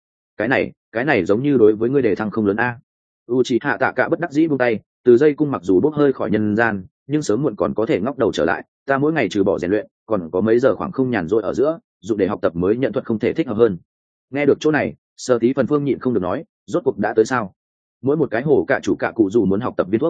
Cái này giống như đối với ngươi đề thăng không lớn A. Uchiha Tạ Cả bất đắc dĩ buông tay, từ dây cung mặc dù bốc hơi khỏi nhân gian, nhưng sớm muộn còn có thể ngóc đầu trở lại. Ta mỗi ngày trừ bỏ rèn luyện, còn có mấy giờ khoảng không nhàn rỗi ở giữa, dùng để học tập mới nhận thuật không thể thích hợp hơn. Nghe được chỗ này, Sở Tí Phần Phương nhịn không được nói, rốt cuộc đã tới sao? Mỗi một cái hổ cả chủ cả cụ dù muốn học tập viên thuốc,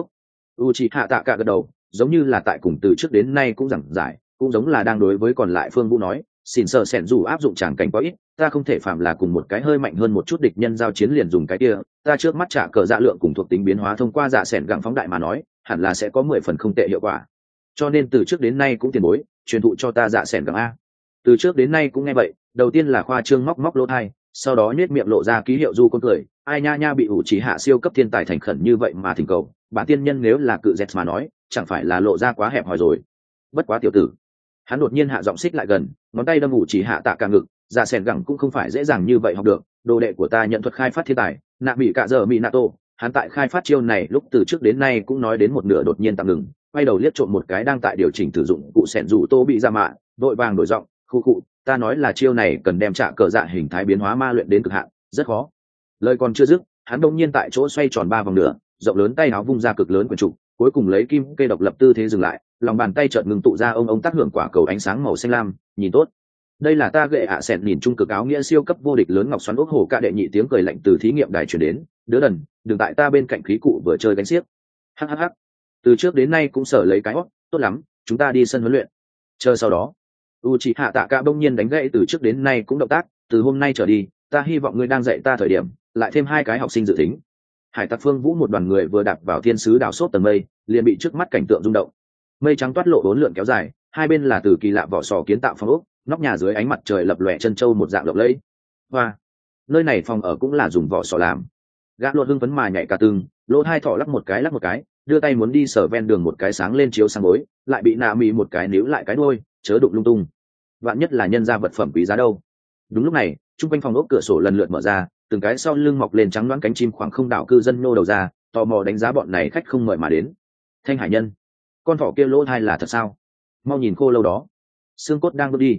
Uchiha Tạ Cả gật đầu, giống như là tại cùng từ trước đến nay cũng giảng giải, cũng giống là đang đối với còn lại Phương Vũ nói, xin sợ sẻn dù áp dụng tràng cảnh quá ít, ta không thể phạm là cùng một cái hơi mạnh hơn một chút địch nhân giao chiến liền dùng cái kia, ta trước mắt trả cờ dạ lượng cùng thuộc tính biến hóa thông qua dạ sẻn gặng phóng đại mà nói, hẳn là sẽ có 10 phần không tệ hiệu quả. Cho nên từ trước đến nay cũng tiền bối, truyền thụ cho ta dạ sẻn gặng a. Từ trước đến nay cũng nghe vậy, đầu tiên là khoa trương móc lỗ tai, sau đó nhếch miệng lộ ra ký hiệu du con cười, ai nha nha bị Uchiha siêu cấp thiên tài thành khẩn như vậy mà thỉnh cầu, bản tiên nhân nếu là cự dẹt mà nói, chẳng phải là lộ ra quá hẹp hòi rồi. Bất quá tiểu tử, hắn đột nhiên hạ giọng xích lại gần, ngón tay đâm Uchiha Tạ Cả ngực, dạ sẻn gặng cũng không phải dễ dàng như vậy học được, đồ đệ của ta nhận thuật khai phát thiên tài, nạ bị cả giờ Minato, hắn tại khai phát chiêu này lúc từ trước đến nay cũng nói đến một nửa đột nhiên tạm ngừng, quay đầu liếc trộm một cái đang tại điều chỉnh sử dụng cụ sẻn dù tô bị ra mạ, đội vàng đổi giọng, khu cụ, ta nói là chiêu này cần đem trả cờ dạ hình thái biến hóa ma luyện đến cực hạn, rất khó. Lời còn chưa dứt, hắn đông nhiên tại chỗ xoay tròn 3 vòng nữa, rộng lớn tay áo vung ra cực lớn quyển trục, cuối cùng lấy kim cây độc lập tư thế dừng lại, lòng bàn tay chợt ngừng tụ ra ông tác hưởng quả cầu ánh sáng màu xanh lam, nhìn tốt. Đây là ta gệ ạ sẹn nhìn trung cực áo nghĩa siêu cấp vô địch lớn ngọc xoắn ốc hổ ca đệ nhị tiếng cười lạnh từ thí nghiệm đài truyền đến, đứa đần, đừng tại ta bên cạnh khí cụ vừa chơi gánh xiếc. Hhh. Từ trước đến nay cũng sở lấy cái hót, tốt lắm, chúng ta đi sân huấn luyện. Chờ sau đó, Uchiha Tạ Cả bỗng nhiên đánh gãy từ trước đến nay cũng động tác, từ hôm nay trở đi, ta hy vọng ngươi đang dạy ta thời điểm, lại thêm 2 cái học sinh dự tính. Hải Tặc Phương Vũ một đoàn người vừa đạp vào thiên sứ đảo sốt tầng mây, liền bị trước mắt cảnh tượng rung động. Mây trắng toát lộ 4 lượn kéo dài, hai bên là từ kỳ lạ vỏ sò kiến tạo phong ốc, nóc nhà dưới ánh mặt trời lập lòe chân châu một dạng lộng lẫy. Và nơi này phòng ở cũng là dùng vỏ sò làm. Gã luật hưng phấn mà nhảy cả từng, lỗ hai thỏ lắc một cái, đưa tay muốn đi sờ ven đường một cái sáng lên chiếu sáng bối, lại bị nạ mì một cái níu lại cái đuôi, chớ đụng lung tung. Vạn nhất là nhân ra vật phẩm quý giá đâu. Đúng lúc này, trung quanh phòng ốc cửa sổ lần lượt mở ra, từng cái sau lưng mọc lên trắng đoán cánh chim khoảng không đảo cư dân nô đầu ra, tò mò đánh giá bọn này khách không mời mà đến. Thanh hải nhân, con thỏ kia lỗ thai là thật sao? Mau nhìn khô lâu đó, xương cốt đang bước đi.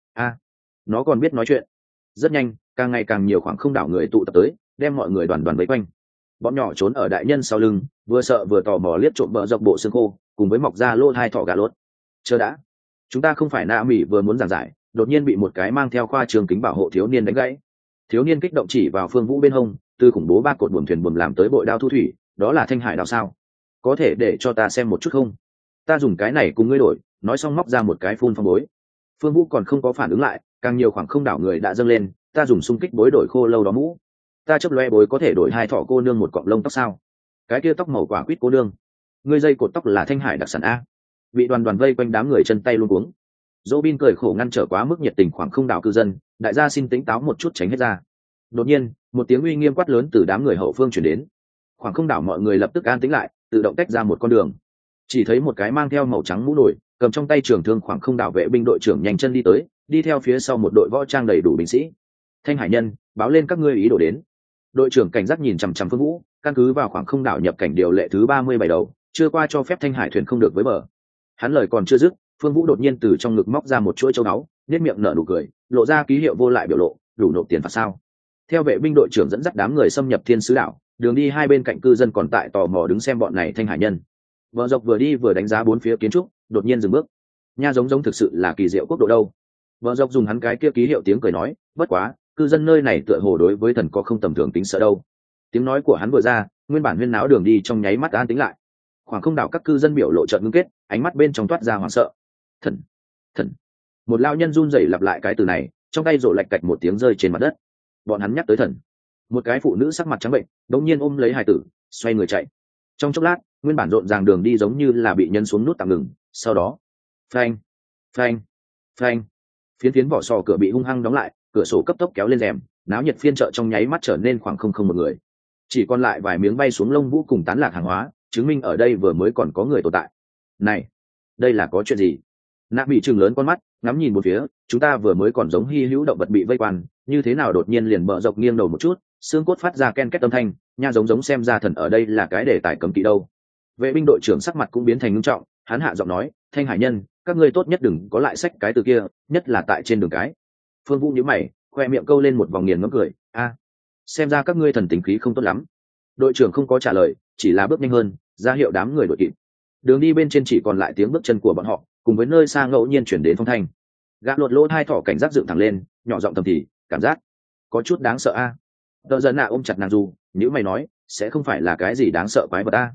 Nó còn biết nói chuyện. Rất nhanh, càng ngày càng nhiều khoảng không đảo người tụ tập tới, đem mọi người đoàn đoàn vây quanh. Bọn nhỏ trốn ở đại nhân sau lưng, vừa sợ vừa tò mò liếc trộm bờ dọc bộ xương khô, cùng với mọc ra lỗ hai thỏ gà lốt. Chờ đã, chúng ta không phải nạ mỉ vừa muốn giảng giải, đột nhiên bị một cái mang theo khoa trường kính bảo hộ thiếu niên đánh gãy. Thiếu niên kích động chỉ vào Phương Vũ bên hông, từ khủng bố 3 cột buồm thuyền buồm làm tới bội đao thu thủy, đó là thanh hải đao sao? Có thể để cho ta xem một chút không? Ta dùng cái này cùng ngươi đổi. Nói xong móc ra một cái phun phong bối. Phương Vũ còn không có phản ứng lại, càng nhiều khoảng không đảo người đã dâng lên, ta dùng xung kích bối đổi khô lâu đó mũ. Ta chấp loe bối có thể đổi 2 thỏ cô nương một cọng lông tóc sao? Cái kia tóc màu quả quýt cô nương, ngươi dây cột tóc là thanh hải đặc sản a. Bị đoàn đoàn vây quanh đám người chân tay luôn cuống. Robin cười khổ ngăn trở quá mức nhiệt tình khoảng không đảo cư dân, đại gia xin tỉnh táo một chút tránh hết ra. Đột nhiên, một tiếng uy nghiêm quát lớn từ đám người hậu phương truyền đến. Khoảng không đảo mọi người lập tức an tĩnh lại, tự động tách ra một con đường. Chỉ thấy một cái mang theo màu trắng mũ nổi, cầm trong tay trường thương khoảng không đảo vệ binh đội trưởng nhanh chân đi tới, đi theo phía sau một đội võ trang đầy đủ binh sĩ. Thanh hải nhân, báo lên các ngươi ý đồ đến. Đội trưởng cảnh giác nhìn chằm chằm Phương Vũ, căn cứ vào khoảng không đảo nhập cảnh điều lệ thứ 37 đầu, chưa qua cho phép thanh hải thuyền không được với bờ. Hắn lời còn chưa dứt, Phương Vũ đột nhiên từ trong ngực móc ra một chuỗi châu báu, nhếch miệng nở nụ cười, lộ ra ký hiệu vô lại biểu lộ, đủ nộp tiền phạt sao? Theo vệ binh đội trưởng dẫn dắt đám người xâm nhập thiên sứ đảo, đường đi hai bên cạnh cư dân còn tại tò mò đứng xem bọn này thanh hải nhân. Vợ dọc vừa đi vừa đánh giá bốn phía kiến trúc, đột nhiên dừng bước. Nha giống thực sự là kỳ diệu quốc độ đâu. Vợ dọc dùng hắn cái kia ký hiệu tiếng cười nói, bất quá, cư dân nơi này tựa hồ đối với thần có không tầm thường tính sợ đâu. Tiếng nói của hắn vừa ra, nguyên bản huyên náo đường đi trong nháy mắt an tĩnh lại. Khoảng không đảo các cư dân biểu lộ chợt ngưng kết, ánh mắt bên trong toát ra hoảng sợ. Thần. Một lao nhân run rẩy lặp lại cái từ này, trong tay rổ lạch cạch một tiếng rơi trên mặt đất. Bọn hắn nhắc tới thần. Một cái phụ nữ sắc mặt trắng bệnh, đột nhiên ôm lấy hài tử, xoay người chạy. Trong chốc lát, nguyên bản rộn ràng đường đi giống như là bị nhấn xuống nút tạm ngừng, sau đó, phanh, phiến vỏ sò cửa bị hung hăng đóng lại, cửa sổ cấp tốc kéo lên rèm, náo nhiệt phiên chợ trong nháy mắt trở nên khoảng không một người. Chỉ còn lại vài miếng bay xuống lông vũ cùng tán lạc hàng hóa, chứng minh ở đây vừa mới còn có người tồn tại. Này, đây là có chuyện gì? Nạ bị trừng lớn con mắt, ngắm nhìn một phía, chúng ta vừa mới còn giống hy hữu động vật bị vây quanh, như thế nào đột nhiên liền bờ dọc nghiêng đầu một chút, xương cốt phát ra ken két âm thanh, nha giống xem ra thần ở đây là cái đề tài cấm kỵ đâu. Vệ binh đội trưởng sắc mặt cũng biến thành nghiêm trọng, hắn hạ giọng nói, thanh hải nhân, các ngươi tốt nhất đừng có lại xách cái từ kia, nhất là tại trên đường cái. Phương Vũ nhíu mày, khoe miệng câu lên một vòng nghiền ngẫm cười, xem ra các ngươi thần tính khí không tốt lắm. Đội trưởng không có trả lời, chỉ là bước nhanh hơn, ra hiệu đám người đội kịp. Đường đi bên trên chỉ còn lại tiếng bước chân của bọn họ, cùng với nơi xa ngẫu nhiên chuyển đến phong thanh. Gã lột lỗ hai thỏ cảnh giác dựng thẳng lên, nhỏ giọng thầm thì, cảm giác có chút đáng sợ a. Đờ dần nạ ôm chặt nàng Du, nếu mày nói, sẽ không phải là cái gì đáng sợ quái vật a.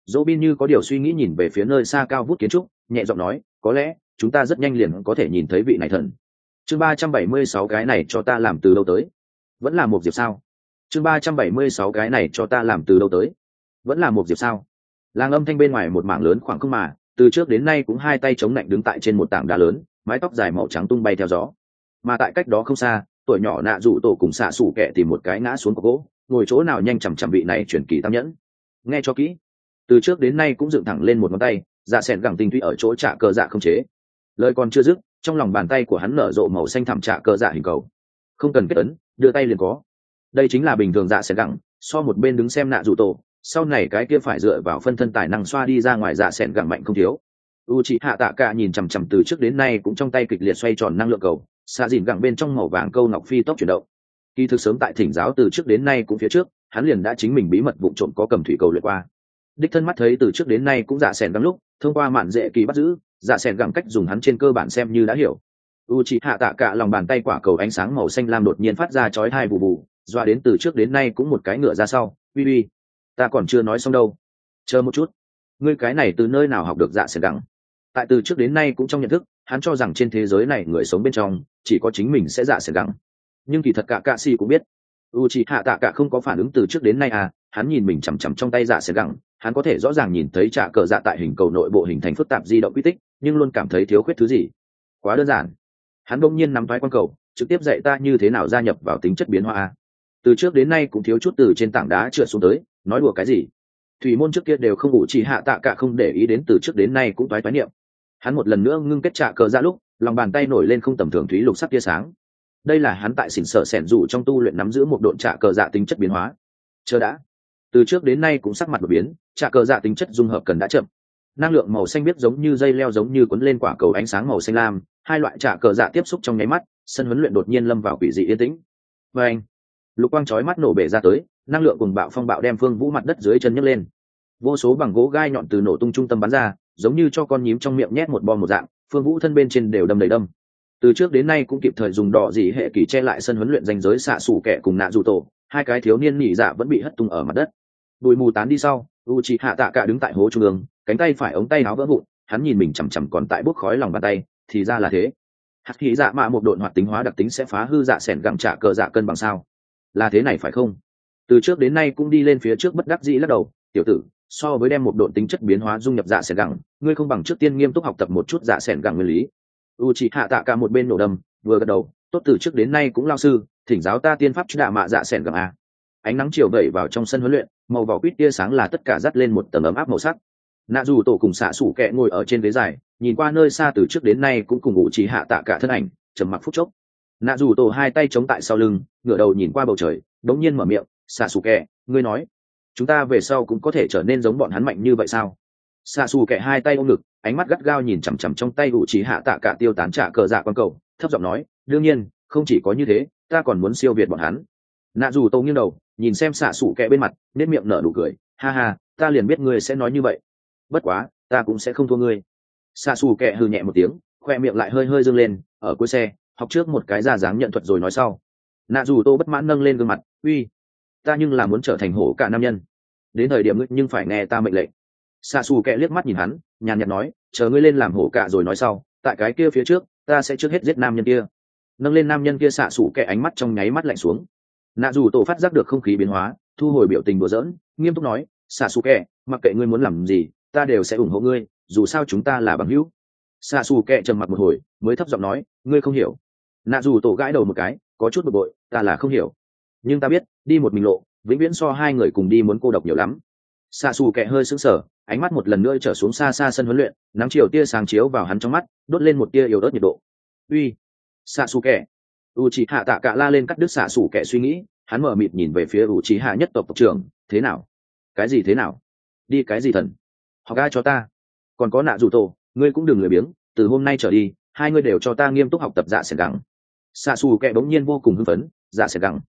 dỗ bin như có điều suy nghĩ nhìn về phía nơi xa cao vút kiến trúc, nhẹ giọng nói, có lẽ chúng ta rất nhanh liền có thể nhìn thấy vị này thần. Chương 376 cái này cho ta làm từ đâu tới? Vẫn là một diệp sao? Chương 376 cái này cho ta làm từ đâu tới? Vẫn là một diệp sao? Làng âm thanh bên ngoài một mảng lớn khoảng không mà, từ trước đến nay cũng hai tay chống lạnh đứng tại trên một tảng đá lớn, mái tóc dài màu trắng tung bay theo gió. Mà tại cách đó không xa, tuổi nhỏ nạ rủ tổ cùng xạ xủ kẹ tìm một cái ngã xuống cọc gỗ, ngồi chỗ nào nhanh chằm chằm vị này chuyển kỳ tam nhẫn. Nghe cho kỹ, từ trước đến nay cũng dựng thẳng lên một ngón tay, dạ sẹn gẳng tinh thủy ở chỗ trả cờ dạ không chế. Lời còn chưa dứt, trong lòng bàn tay của hắn nở rộ màu xanh thẳm trả cờ dạ hình cầu. Không cần kết ấn, đưa tay liền có. Đây chính là bình thường dạ sẹn gẳng, so một bên đứng xem nạ rủ tổ, sau này cái kia phải dựa vào phân thân tài năng xoa đi ra ngoài dạ sẹn gẳng mạnh không thiếu. Uchiha Tạ Cả nhìn chằm chằm từ trước đến nay cũng trong tay kịch liệt xoay tròn năng lượng cầu, xạ dìn gẳng bên trong màu vàng câu ngọc phi tốc chuyển động. Kỳ thực sớm tại thỉnh giáo từ trước đến nay cũng phía trước, hắn liền đã chính mình bí mật vụ trộm có cầm thủy cầu luyện qua. Đích thân mắt thấy từ trước đến nay cũng dạ sẹn gẳng lúc, thông qua mạn dễ kỳ bắt giữ, dạ sẹn gẳng cách dùng hắn trên cơ bản xem như đã hiểu. Uchiha Tạ Cả lòng bàn tay quả cầu ánh sáng màu xanh lam đột nhiên phát ra chói tai bù bù, doa đến từ trước đến nay cũng một cái ngựa ra sau, uy uy, ta còn chưa nói xong đâu, chờ một chút, ngươi cái này từ nơi nào học được dạ sẹn gẳng? Tại từ trước đến nay cũng trong nhận thức, hắn cho rằng trên thế giới này người sống bên trong chỉ có chính mình sẽ dạ sẹn gẳng, nhưng kỳ thật cả cạ xì cũng biết Uchiha Tạ Cả không có phản ứng từ trước đến nay à. Hắn nhìn mình chằm chằm trong tay dạ sẹn gẳng, hắn có thể rõ ràng nhìn thấy trả cờ dạ tại hình cầu nội bộ hình thành phức tạp di động quy tích, nhưng luôn cảm thấy thiếu khuyết thứ gì. Quá đơn giản. Hắn bỗng nhiên nắm thoái quan cầu, trực tiếp dạy ta như thế nào gia nhập vào tính chất biến hóa a. Từ trước đến nay cũng thiếu chút từ trên tảng đá trượt xuống tới, nói đùa cái gì? Thủy môn trước kia đều không Uchiha Tạ Cả không để ý đến từ trước đến nay cũng toái niệm. Hắn một lần nữa ngưng kết trả cờ dạ lúc, lòng bàn tay nổi lên không tầm thường thúy lục sắc tia sáng. Đây là hắn tại xỉn sở sẻn dụ trong tu luyện nắm giữ một độn trả cờ dạ tính chất biến hóa. Chờ đã, từ trước đến nay cũng sắc mặt đột biến, trả cờ dạ tính chất dung hợp cần đã chậm. Năng lượng màu xanh biếc giống như dây leo giống như cuốn lên quả cầu ánh sáng màu xanh lam, hai loại trả cờ dạ tiếp xúc trong nháy mắt, sân huấn luyện đột nhiên lâm vào quỷ dị yên tĩnh. Và anh, lục quang chói mắt nổ bể ra tới, năng lượng cùng bạo phong bạo đem phương vũ mặt đất dưới chân nhấc lên. Vô số bằng gỗ gai nhọn từ nổ tung trung tâm bắn ra, giống như cho con nhím trong miệng nhét một bom một dạng, phương vũ thân bên trên đều đâm đầy đâm. Từ trước đến nay cũng kịp thời dùng đỏ dị hệ kỳ che lại sân huấn luyện danh giới xạ xù kẻ cùng nạ dù tổ, hai cái thiếu niên nhị dạ vẫn bị hất tung ở mặt đất. Bụi mù tán đi sau, Uchiha Tạ Cả đứng tại hố trung ương, cánh tay phải ống tay áo vỡ vụn, hắn nhìn mình chằm chằm còn tại bốc khói lòng bàn tay, thì ra là thế. Hắc khí dạ mạ một độn hoạt tính hóa đặc tính sẽ phá hư dạ sẻn gẳng trả cờ dạ cân bằng sao? Là thế này phải không? Từ trước đến nay cũng đi lên phía trước bất đắc dĩ lắc đầu, tiểu tử, so với đem một độn tính chất biến hóa dung nhập dạ sẻn gẳng, ngươi không bằng trước tiên nghiêm túc học tập một chút dạ sẻn gẳng nguyên lý. Uchiha Tạ Cả một bên nổ đầm, vừa gật đầu, tốt, từ trước đến nay cũng lao sư, thỉnh giáo ta tiên pháp chứ đạ mạ dạ sẻn gẳng a. Ánh nắng chiều vẩy vào trong sân huấn luyện, màu vỏ quýt tia sáng là tất cả dắt lên một tầng ấm áp màu sắc. Nạ dù tổ cùng xạ sủ kẹ ngồi ở trên ghế dài, nhìn qua nơi xa từ trước đến nay cũng cùng Uchiha Tạ Cả thân ảnh, trầm mặc phút chốc. Nạ dù tổ hai tay chống tại sau lưng, ngửa đầu nhìn qua bầu trời, đống nhiên mở miệng, xạ sủ kẹ, ngươi nói chúng ta về sau cũng có thể trở nên giống bọn hắn mạnh như vậy sao? Xạ sủ kẹ hai tay ôm ngực, ánh mắt gắt gao nhìn chằm chằm trong tay Uchiha Tạ Cả tiêu tán trả cờ dạ quan cầu, thấp giọng nói, đương nhiên không chỉ có như thế, ta còn muốn siêu việt bọn hắn. Nạ dù tổ nghiêng đầu nhìn xem xạ sủ kẹ bên mặt, nét miệng nở nụ cười, ha ha, ta liền biết ngươi sẽ nói như vậy, bất quá ta cũng sẽ không thua ngươi. Xạ sủ kẹ hừ nhẹ một tiếng, khoe miệng lại hơi hơi dương lên, ở cuối xe học trước một cái ra dáng nhận thuật rồi nói sau. Nạ dù tô bất mãn nâng lên gương mặt, uy, ta nhưng là muốn trở thành hổ cả nam nhân, đến thời điểm ngươi nhưng phải nghe ta mệnh lệnh. Xạ sủ kẹ liếc mắt nhìn hắn, nhàn nhạt nói, chờ ngươi lên làm hổ cả rồi nói sau, tại cái kia phía trước ta sẽ trước hết giết nam nhân kia. Nâng lên nam nhân kia, xạ sủ kẹ ánh mắt trong nháy mắt lạnh xuống. Nạ dù tổ phát giác được không khí biến hóa, thu hồi biểu tình đùa giỡn, nghiêm túc nói, xạ xù kẹ, mặc kệ ngươi muốn làm gì ta đều sẽ ủng hộ ngươi, dù sao chúng ta là bằng hữu. Xạ xù kẹ trầm mặc một hồi mới thấp giọng nói, ngươi không hiểu. Nạ dù tổ gãi đầu một cái, có chút bực bội, ta là không hiểu, nhưng ta biết đi một mình lộ vĩnh viễn so hai người cùng đi muốn cô độc nhiều lắm. Xạ xù kẹ hơi sững sờ, ánh mắt một lần nữa trở xuống xa xa sân huấn luyện, nắng chiều tia sáng chiếu vào hắn trong mắt, đốt lên một tia yếu ớt nhiệt độ. Uy, xạ xù kẹ. Uchiha Tạ Cả la lên cắt đứt xạ xù kẹ suy nghĩ, hắn mở mịt nhìn về phía Uchiha nhất tộc trưởng, thế nào? Cái gì thế nào? Đi cái gì thần? Học ai cho ta? Còn có Nạ dù tổ, ngươi cũng đừng lười biếng, từ hôm nay trở đi hai ngươi đều cho ta nghiêm túc học tập dạ sẻn gẳng. Xạ xù kẹ bỗng nhiên vô cùng hưng phấn, dạ sẻn gẳng,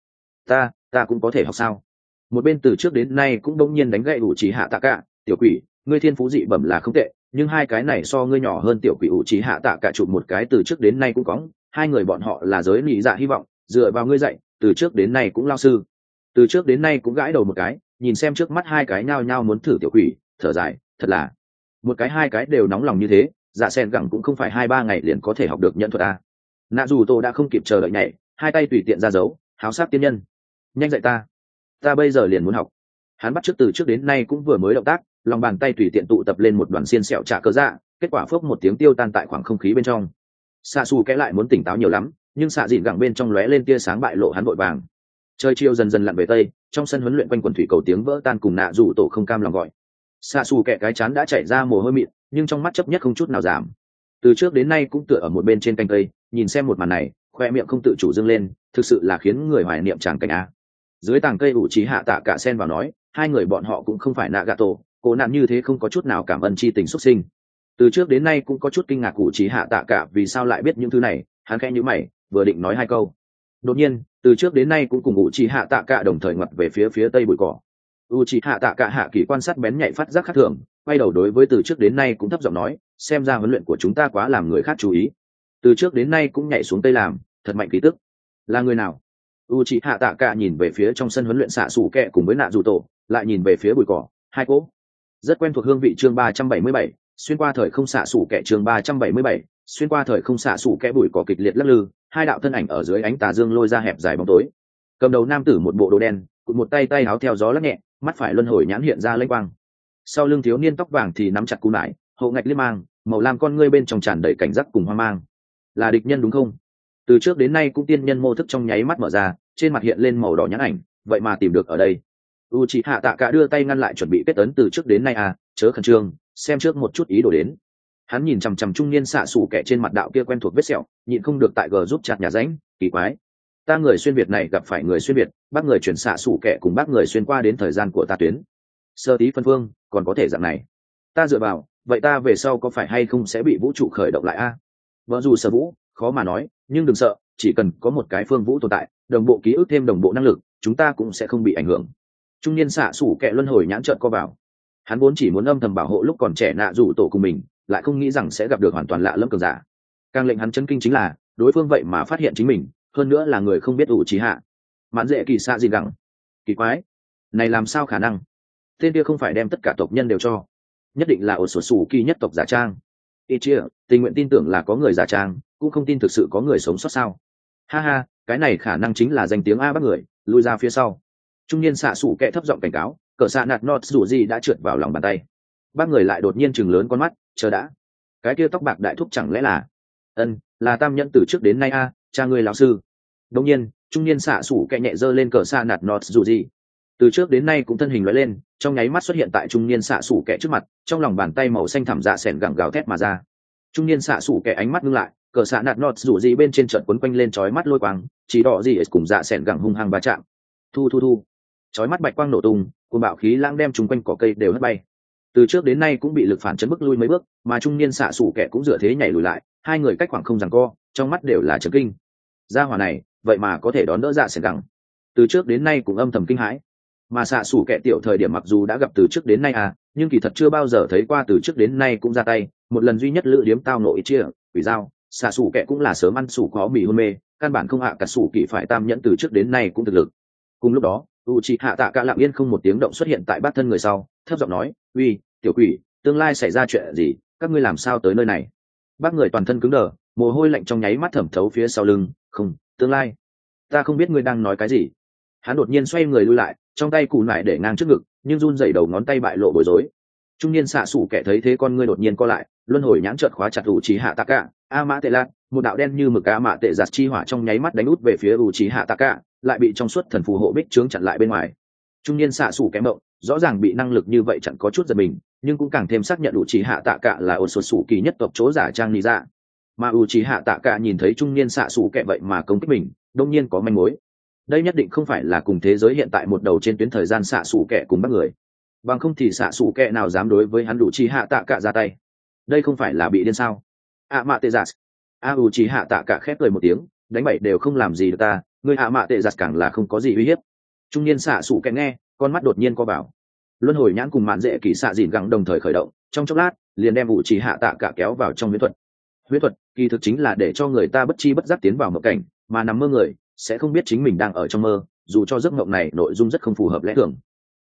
ta cũng có thể học sao? Một bên từ trước đến nay cũng bỗng nhiên đánh gậy Uchiha Tạ Cả, tiểu quỷ, ngươi thiên phú dị bẩm là không tệ, nhưng hai cái này so ngươi nhỏ hơn. Tiểu quỷ Uchiha Tạ Cả chụp một cái từ trước đến nay cũng có, hai người bọn họ là giới nị dạ hy vọng, dựa vào ngươi dạy, từ trước đến nay cũng lao sư. Từ trước đến nay cũng gãi đầu một cái, nhìn xem trước mắt hai cái nhao nhao muốn thử tiểu quỷ, thở dài, thật là một cái hai cái đều nóng lòng như thế, dạ sen gẳng cũng không phải 2-3 ngày liền có thể học được nhận thuật à. Nạ dù tổ đã không kịp chờ đợi nhảy, hai tay tùy tiện ra dấu, háo sắc tiên nhân, nhanh dạy ta bây giờ liền muốn học. Hắn bắt trước từ trước đến nay cũng vừa mới động tác, lòng bàn tay tùy tiện tụ tập lên một đoàn xiên sẹo trả cơ dạ, kết quả phốc một tiếng tiêu tan tại khoảng không khí bên trong. Xạ xù kẽ lại muốn tỉnh táo nhiều lắm, nhưng xạ dịn gẳng bên trong lóe lên tia sáng bại lộ hắn vội vàng. Trời chiều dần dần lặn về tây, trong sân huấn luyện quanh quần thủy cầu tiếng vỡ tan cùng nạ rủ tổ không cam lòng gọi. Xạ xù kẽ cái chán đã chảy ra mồ hôi mịn, nhưng trong mắt chấp nhất không chút nào giảm. Từ trước đến nay cũng tựa ở một bên trên canh cây, nhìn xem một màn này, khoe miệng không tự chủ dâng lên, thực sự là khiến người hoài niệm tràng cảnh a. Dưới tàng cây ủ trí hạ tạ cả sen vào nói, hai người bọn họ cũng không phải Nagato, cố nạn như thế không có chút nào cảm ơn chi tình xuất sinh. Từ trước đến nay cũng có chút kinh ngạc ủ trí hạ tạ cả vì sao lại biết những thứ này, hắn khẽ nhíu mày, vừa định nói hai câu. Đột nhiên, từ trước đến nay cũng cùng ủ trí hạ tạ cả đồng thời ngoặt về phía tây bụi cỏ. U trí hạ tạ cả hạ kỳ quan sát bén nhạy phát giác khác thường, quay đầu đối với từ trước đến nay cũng thấp giọng nói, xem ra huấn luyện của chúng ta quá làm người khác chú ý. Từ trước đến nay cũng nhảy xuống tây làm, thật mạnh khí tức. Là người nào? Uchiha Tạ Cả nhìn về phía trong sân huấn luyện xạ sủ kẹ cùng với nạ dù tổ, lại nhìn về phía bụi cỏ, hai cỗ. Rất quen thuộc hương vị chương 377, xuyên qua thời không xạ sủ kẹ chương 377, xuyên qua thời không xạ sủ kẹ bụi cỏ kịch liệt lắc lư, hai đạo thân ảnh ở dưới ánh tà dương lôi ra hẹp dài bóng tối. Cầm đầu nam tử một bộ đồ đen, cụt một tay áo theo gió lắc nhẹ, mắt phải luân hồi nhãn hiện ra lênh quang. Sau lưng thiếu niên tóc vàng thì nắm chặt cú nải, hậu ngạch liếc mang, màu lam con ngươi bên trong tràn đầy cảnh giác cùng hoang mang. Là địch nhân đúng không? Từ trước đến nay cũng tiên nhân mô thức trong nháy mắt mở ra, trên mặt hiện lên màu đỏ nhãn ảnh, vậy mà tìm được ở đây. Uchiha Tạ Cả đưa tay ngăn lại chuẩn bị kết ấn từ trước đến nay chớ khẩn trương, xem trước một chút ý đồ đến. Hắn nhìn chằm chằm trung niên xạ xù kẻ trên mặt đạo kia quen thuộc vết sẹo, nhịn không được tại gờ giúp chặt nhà ránh, kỳ quái. Ta người xuyên việt này gặp phải người xuyên việt, bác người chuyển xạ xù kẻ cùng bác người xuyên qua đến thời gian của ta tuyến. Sơ tí phân phương, còn có thể dạng này. Ta dựa vào, vậy ta về sau có phải hay không sẽ bị vũ trụ khởi động lại Vợ dù sở vũ, khó mà nói, nhưng đừng sợ, chỉ cần có một cái phương vũ tồn tại, đồng bộ ký ức thêm đồng bộ năng lực, chúng ta cũng sẽ không bị ảnh hưởng. Trung niên xạ sủ kẹ luân hồi nhãn trợn co vào. Hắn vốn chỉ muốn âm thầm bảo hộ lúc còn trẻ nạ rủ tổ cùng mình, lại không nghĩ rằng sẽ gặp được hoàn toàn lạ lẫm cường giả. Càng lệnh hắn chấn kinh chính là, đối phương vậy mà phát hiện chính mình, hơn nữa là người không biết ủ trí hạ. Mãn dễ kỳ xạ gì gẳng. Kỳ quái, này làm sao khả năng? Tên kia không phải đem tất cả tộc nhân đều cho, nhất định là ổ sổ sủ kỳ nhất tộc giả trang. Ý chia, tình nguyện tin tưởng là có người giả trang, cũng không tin thực sự có người sống sót sao? Ha ha, cái này khả năng chính là danh tiếng a bác người, lui ra phía sau. Trung niên xạ sủ kẹ thấp giọng cảnh cáo, cỡ xạ nạt nọt dù gì đã trượt vào lòng bàn tay. Bác người lại đột nhiên chừng lớn con mắt, chờ đã. Cái kia tóc bạc đại thúc chẳng lẽ là là tam nhẫn từ trước đến nay cha người lão sư. Đột nhiên, trung niên xạ sủ kẹ nhẹ giơ lên cỡ xạ nạt nọt dù gì. Từ trước đến nay cũng thân hình lóe lên, trong nháy mắt xuất hiện tại trung niên xạ sủ kẹ trước mặt, trong lòng bàn tay màu xanh thẳm dạ sẻn gẳng gào thét mà ra. Trung niên xạ sủ kẹ ánh mắt ngưng lại, cờ xạ nạt nọt rủ gì bên trên trận quấn quanh lên chói mắt lôi quang, chỉ đỏ gì cùng dạ sẻn gẳng hung hăng va chạm. Thu chói mắt bạch quang nổ tung, cuồng bạo khí lãng đem chúng quanh cỏ cây đều hất bay. Từ trước đến nay cũng bị lực phản chấn bức lui mấy bước, mà trung niên xạ sủ kẹ cũng dựa thế nhảy lùi lại, hai người cách khoảng không giằng co, trong mắt đều là chấn kinh. Gia hỏa này, vậy mà có thể đón đỡ dạ sẻn gẳng. Từ trước đến nay cũng âm thầm kinh hãi. Mà xạ sủ kẹ tiểu thời điểm mặc dù đã gặp từ trước đến nay nhưng kỳ thật chưa bao giờ thấy qua từ trước đến nay cũng ra tay, một lần duy nhất lữ điếm tao nội chia quỷ dao, xạ sủ kẹ cũng là sớm ăn sủ có mì hôn mê, căn bản không cả sủ kỳ phải tam nhẫn từ trước đến nay cũng thực lực. Cùng lúc đó Uchiha Tạ Cả lặng yên không một tiếng động xuất hiện tại bát thân người sau, thấp giọng nói, uy tiểu quỷ, tương lai xảy ra chuyện gì, các ngươi làm sao tới nơi này? Bác người toàn thân cứng đờ, mồ hôi lạnh trong nháy mắt thẩm thấu phía sau lưng. Không, tương lai, ta không biết ngươi đang nói cái gì. Hắn đột nhiên xoay người lui lại, trong tay cù nải để ngang trước ngực, nhưng run rẩy đầu ngón tay bại lộ bối rối. Trung niên xạ sủ kẻ thấy thế con ngươi đột nhiên co lại, luân hồi nhãn trợn khóa chặt Uchiha Tạ Cả. Mã Tệ Lạt, một đạo đen như mực Mã Tệ giạt chi hỏa trong nháy mắt đánh út về phía Uchiha Tạ Cả, lại bị trong suốt thần phù hộ bích trướng chặn lại bên ngoài. Trung niên xạ sủ kẻ mộng, rõ ràng bị năng lực như vậy chặn có chút giật mình, nhưng cũng càng thêm xác nhận Uchiha Tạ Cả là Otsutsuki nhất tộc chỗ giả trang ninja. Mà Uchiha Tạ Cả nhìn thấy trung niên xạ sủ kẻ vậy mà công kích mình, đương nhiên có manh mối. Đây nhất định không phải là cùng thế giới hiện tại một đầu trên tuyến thời gian xạ sủ kẻ cùng bắt người, bằng không thì xạ sủ kẻ nào dám đối với hắn Uchiha Tạ Cả ra tay. Đây không phải là bị điên sao? Mạ Tệ Giạt. Uchiha Tạ Cả khép cười một tiếng, đánh bậy đều không làm gì được ta, người Mạ Tệ Giạt càng là không có gì uy hiếp. Trung niên xạ sủ kẻ nghe, con mắt đột nhiên co vào. Luân hồi nhãn cùng mạn dễ kỳ xạ dìn gắng đồng thời khởi động, trong chốc lát liền đem Uchiha Tạ Cả kéo vào trong huyễn thuật. Huyễn thuật kỳ thực chính là để cho người ta bất chi bất giác tiến vào mộng cảnh, mà nằm mơ người sẽ không biết chính mình đang ở trong mơ, dù cho giấc mộng này nội dung rất không phù hợp lẽ thường.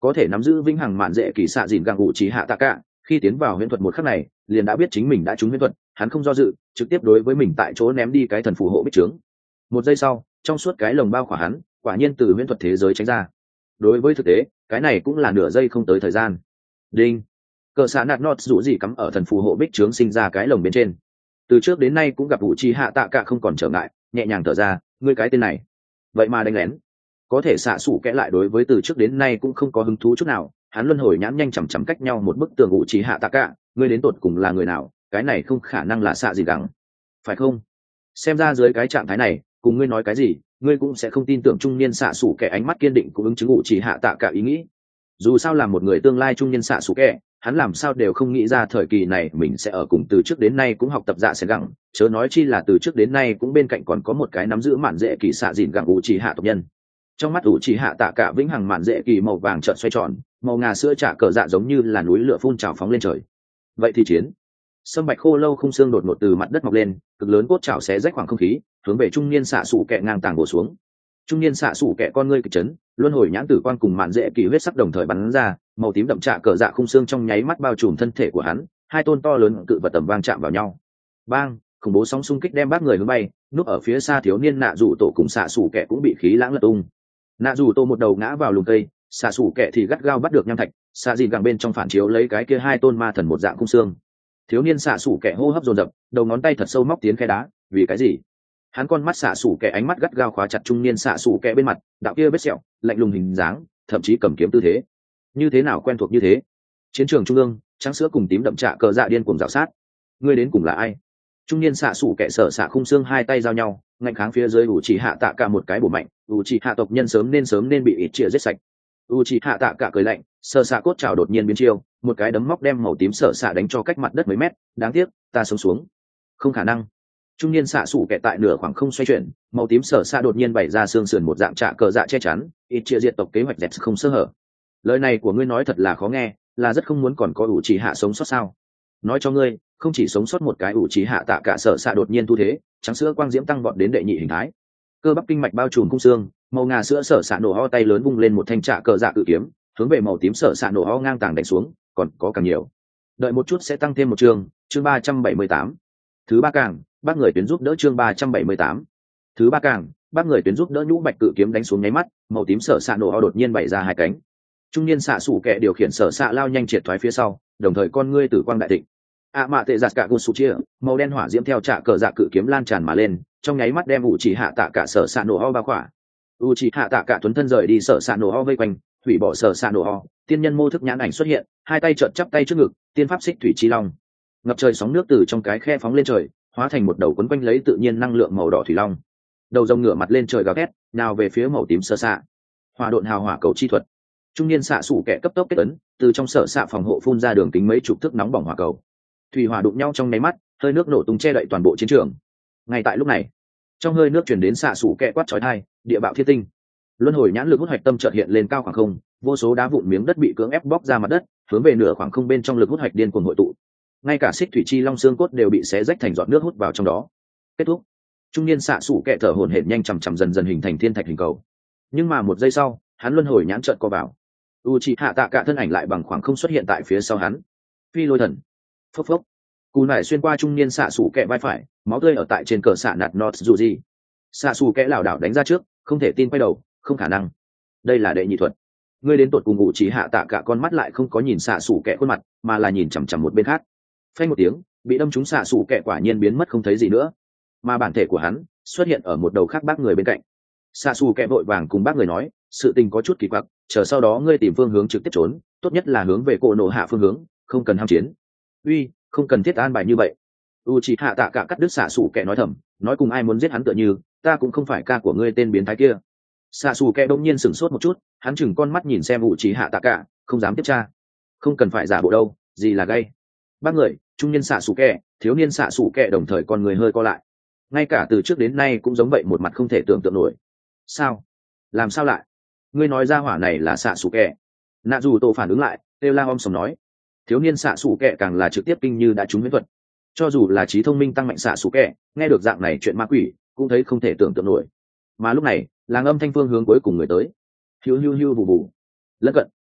có thể nắm giữ vĩnh hằng mạn dễ kỳ xạ dìn gặng ủ trí hạ tạ cả khi tiến vào huyễn thuật một khắc này liền đã biết chính mình đã trúng huyễn thuật, hắn không do dự trực tiếp đối với mình tại chỗ ném đi cái thần phù hộ bích trướng. Một giây sau trong suốt cái lồng bao khỏa hắn quả nhiên từ huyễn thuật thế giới tránh ra. Đối với thực tế cái này cũng là nửa giây không tới thời gian. Đinh, cờ xạ nạt nọt rủ gì cắm ở thần phù hộ bích trướng sinh ra cái lồng bên trên. Từ trước đến nay cũng gặp ủ trí hạ tạ cả không còn trở ngại, nhẹ nhàng thở ra, ngươi cái tên này vậy mà đánh lén. Có thể xạ xủ kẽ lại đối với từ trước đến nay cũng không có hứng thú chút nào, hắn luân hồi nhãn nhanh chằm chằm cách nhau một bức tường ủ trí hạ tạ cả, ngươi đến tột cùng là người nào, cái này không khả năng là xạ gì gắng phải không? Xem ra dưới cái trạng thái này cùng ngươi nói cái gì ngươi cũng sẽ không tin tưởng. Trung niên xạ xủ kẽ ánh mắt kiên định cũng ứng chứng ủ trí hạ tạ cả ý nghĩ. Dù sao là một người tương lai trung niên xạ xủ kẽ, hắn làm sao đều không nghĩ ra thời kỳ này mình sẽ ở cùng từ trước đến nay cũng học tập dạ sẽ gắng, chớ nói chi là từ trước đến nay cũng bên cạnh còn có một cái nắm giữ mạn dễ kỳ xạ dìn gắng ủ trí hạ tộc nhân. Trong mắt ủ trí hạ tạ cả vĩnh hằng mạn dễ kỳ màu vàng trợn xoay tròn, màu ngà sữa trả cờ dạ giống như là núi lửa phun trào phóng lên trời. Vậy thì chiến. Sâm bạch khô lâu khung xương đột ngột từ mặt đất mọc lên, cực lớn cốt chảo xé rách khoảng không khí, hướng về trung niên xạ xủ kẹ ngang tàng bổ xuống. Trung niên xạ xủ kẹ con ngươi kịch chấn, luân hồi nhãn tử quang cùng mạn dễ kỳ huyết sắc đồng thời bắn ra, màu tím đậm trạ cờ dạ khung xương trong nháy mắt bao trùm thân thể của hắn, hai tôn to lớn cự vật tầm vang chạm vào nhau. Bang, khủng bố sóng xung kích đem bác người hướng bay, núp ở phía xa thiếu niên nạ rủ tổ cùng xạ xủ kẹ cũng bị khí lãng lật tung. Nạ rủ tổ một đầu ngã vào lùm cây, xạ xủ kẹ thì gắt gao bắt được nham thạch, xạ dìn gẳng bên trong phản chiếu lấy cái kia hai tôn ma thần một dạng khung xương. Thiếu niên xạ xủ kẹ hô hấp dồn dập, đầu ngón tay thật sâu móc tiến khe đá, vì cái gì? Hắn con mắt xạ xủ kẹ ánh mắt gắt gao khóa chặt trung niên xạ xủ kẹ bên mặt, đạo kia vết sẹo, lạnh lùng hình dáng, thậm chí cầm kiếm tư thế, như thế nào quen thuộc như thế. Chiến trường trung ương, trắng sữa cùng tím đậm trạ cờ dạ điên cuồng rào sát. Ngươi đến cùng là ai? Trung niên xạ xủ kẹ sở xạ khung xương hai tay giao nhau, ngạnh kháng phía dưới ủ chỉ hạ tạ cả một cái bổ mạnh, ủ chỉ hạ tộc nhân sớm nên bị ít chia giết sạch. ủ chỉ hạ tạ cả cười lạnh, sở xạ cốt trào đột nhiên biến chiêu, một cái đấm móc đem màu tím sở xạ đánh cho cách mặt đất mấy mét. Đáng tiếc ta sống xuống. Không khả năng. Trung niên xạ xủ kẹ tại nửa khoảng không xoay chuyển, màu tím sở xạ đột nhiên bày ra xương sườn một dạng trạ cờ dạ che chắn, ít chia diệt tộc kế hoạch dẹt không sơ hở. Lời này của ngươi nói thật là khó nghe, là rất không muốn còn có ủ chỉ hạ sống sót sao? Nói cho ngươi, không chỉ sống sót một cái ủ chỉ hạ tạ cả sở xạ đột nhiên thu thế, trắng sữa quang diễm tăng vọt đến đệ nhị hình thái, cơ bắp kinh mạch bao trùm khung xương, màu ngà sữa sở xạ nổ ho tay lớn vung lên một thanh trạ cờ dạ cự kiếm, hướng về màu tím sở xạ nổ ho ngang tàng đánh xuống, còn có càng nhiều. Đợi một chút sẽ tăng thêm một chương 378. Thứ ba càng, bác người tuyến giúp đỡ chương 378. Thứ ba càng, bác người tuyến giúp đỡ nhũ bạch cự kiếm đánh xuống nháy mắt, màu tím sở xạ nổ ho đột nhiên bày ra hai cánh. Trung niên xạ xủ kẹ điều khiển sở xạ lao nhanh triệt thoái phía sau, đồng thời con ngươi tử quang đại thịnh. Mạ tệ giặt cả gôn sụ chia, màu đen hỏa diễm theo trạ cờ dạ cự kiếm lan tràn mà lên, trong nháy mắt đem ủ chỉ hạ tạ cả sở xạ nổ ho bao khỏa. U chỉ hạ tạ cả tuấn thân rời đi sở xạ nổ ho vây quanh, hủy bỏ sở xạ nổ ho, tiên nhân mô thức nhãn ảnh xuất hiện, hai tay trợn chắp tay trước ngực, tiên pháp xích thủy chi long. Ngập trời sóng nước từ trong cái khe phóng lên trời, hóa thành một đầu quấn quanh lấy tự nhiên năng lượng màu đỏ thủy long. Đầu rồng ngửa mặt lên trời gào thét, nào về phía màu tím sở xạ. Hỏa độn hào hỏa cầu chi thuật. Trung niên xạ xủ kẻ cấp tốc kết ấn, từ trong sở xạ phòng hộ phun ra đường kính mấy chục thước nóng bỏng hỏa cầu. Thủy hỏa đụng nhau trong nháy mắt, hơi nước nổ tung che đậy toàn bộ chiến trường. Ngay tại lúc này, trong hơi nước truyền đến xạ xủ kẹ quát chói tai, địa bạo thiên tinh. Luân hồi nhãn lực hút hoạch tâm chợt hiện lên cao khoảng không, vô số đá vụn miếng đất bị cưỡng ép bóc ra mặt đất, hướng về nửa khoảng không bên trong lực hút hoạch điên cuồng hội tụ. Ngay cả xích thủy chi long xương cốt đều bị xé rách thành giọt nước hút vào trong đó. Kết thúc. Trung niên xạ xủ kẹ thở hổn hển nhanh chậm chậm dần dần hình thành thiên thạch hình cầu. Nhưng mà một giây sau, hắn luân hồi nhãn chợt co vào. Uchiha tạ cả thân ảnh lại bằng khoảng không xuất hiện tại phía sau hắn. Phi lôi thần. Phốc phốc. Cú nải xuyên qua trung niên xạ xủ kẹ vai phải, máu tươi ở tại trên cờ xạ nạt nọt dù gì. Xạ xủ kẹ lảo đảo đánh ra trước, không thể tin quay đầu, không khả năng. Đây là đệ nhị thuật. Ngươi đến tột cùng Uchiha tạ cả con mắt lại không có nhìn xạ xủ kẹ khuôn mặt, mà là nhìn chằm chằm một bên khác. Phanh một tiếng, bị đâm trúng xạ xủ kẹ quả nhiên biến mất không thấy gì nữa, mà bản thể của hắn xuất hiện ở một đầu khác bác người bên cạnh. Xạ xù kẹ vội vàng cùng bác người nói, sự tình có chút kỳ quặc, chờ sau đó ngươi tìm phương hướng trực tiếp trốn, tốt nhất là hướng về cổ nổ hạ phương hướng, không cần ham chiến. Uy, không cần thiết an bài như vậy. Uchiha tạ cả cắt đứt xạ xù kẹ nói thầm, nói cùng ai muốn giết hắn tựa như, ta cũng không phải ca của ngươi tên biến thái kia. Xạ xù kẹ bỗng nhiên sửng sốt một chút, hắn chừng con mắt nhìn xem Uchiha tạ cả, không dám tiếp tra. Không cần phải giả bộ đâu, gì là gay. Bác người, trung niên xạ xù kẹ, thiếu niên xạ xù kẹ đồng thời con người hơi co lại. Ngay cả từ trước đến nay cũng giống vậy, một mặt không thể tưởng tượng nổi. Sao? Làm sao lại? Ngươi nói ra hỏa này là xạ xù kẹ? Nạ dù tổ phản ứng lại, kêu la om sòng nói. Thiếu niên xạ xù kẹ càng là trực tiếp kinh như đã trúng huyễn thuật. Cho dù là trí thông minh tăng mạnh xạ xù kẹ, nghe được dạng này chuyện ma quỷ cũng thấy không thể tưởng tượng nổi. Mà lúc này, làng âm thanh phương hướng cuối cùng người tới. Hiu hiu hiu bù bù. Lân cận,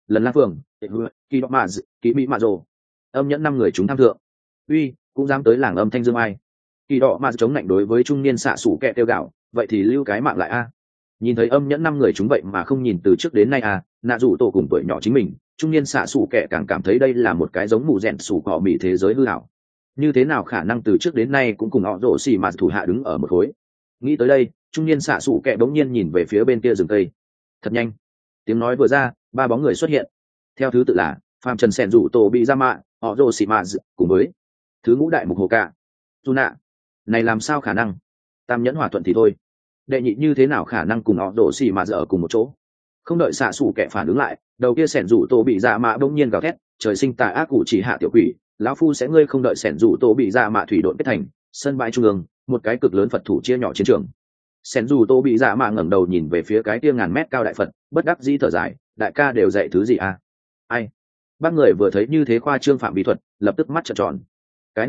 lần lang phường kỳ đọ mà kỳ mỹ mạ rồ âm nhẫn 5 người chúng tham thượng. Uy, cũng dám tới làng âm thanh dương ai. Kỳ đọ mà chống lạnh đối với trung niên xạ sủ kẹ tiêu gạo, vậy thì lưu cái mạng lại a. Nhìn thấy âm nhẫn 5 người chúng vậy mà không nhìn từ trước đến nay a, nạ rủ tổ cùng tuổi nhỏ chính mình, trung niên xạ sủ kẹ càng cảm thấy đây là một cái giống mù rèn sủ cỏ mị thế giới hư ảo. Như thế nào khả năng từ trước đến nay cũng cùng họ rổ xì mà thủ hạ đứng ở một khối. Nghĩ tới đây, trung niên xạ sủ kẹ bỗng nhiên nhìn về phía bên kia rừng cây. Thật nhanh, tiếng nói vừa ra, 3 bóng người xuất hiện. Theo thứ tự là Phạm Trần Sẻn rủ tổ bị ra mạ, họ rổ xì mà cùng với thứ ngũ đại mục hồ cả. Dù nạ, này làm sao khả năng? Tam nhẫn hòa thuận thì thôi, đệ nhị như thế nào khả năng cùng họ rổ xì mà ở cùng một chỗ? Không đợi xạ sủ kẹ phản ứng lại, đầu kia Sẻn rủ tổ bị ra mạ bỗng nhiên gào thét, trời sinh tà ác cụ chỉ hạ tiểu quỷ, lão phu sẽ ngươi không đợi Sẻn rủ tổ bị ra mạ thủy độn kết thành sân bãi trung ương, một cái cực lớn Phật thủ chia nhỏ chiến trường. Sẻn rủ tổ bị ra mạ ngẩng đầu nhìn về phía cái kia ngàn mét cao đại Phật, bất đắc dĩ thở dài, đại ca đều dạy thứ gì à? Ai? Bác người vừa thấy như thế khoa trương phạm bí thuật, lập tức mắt trợn tròn. Cái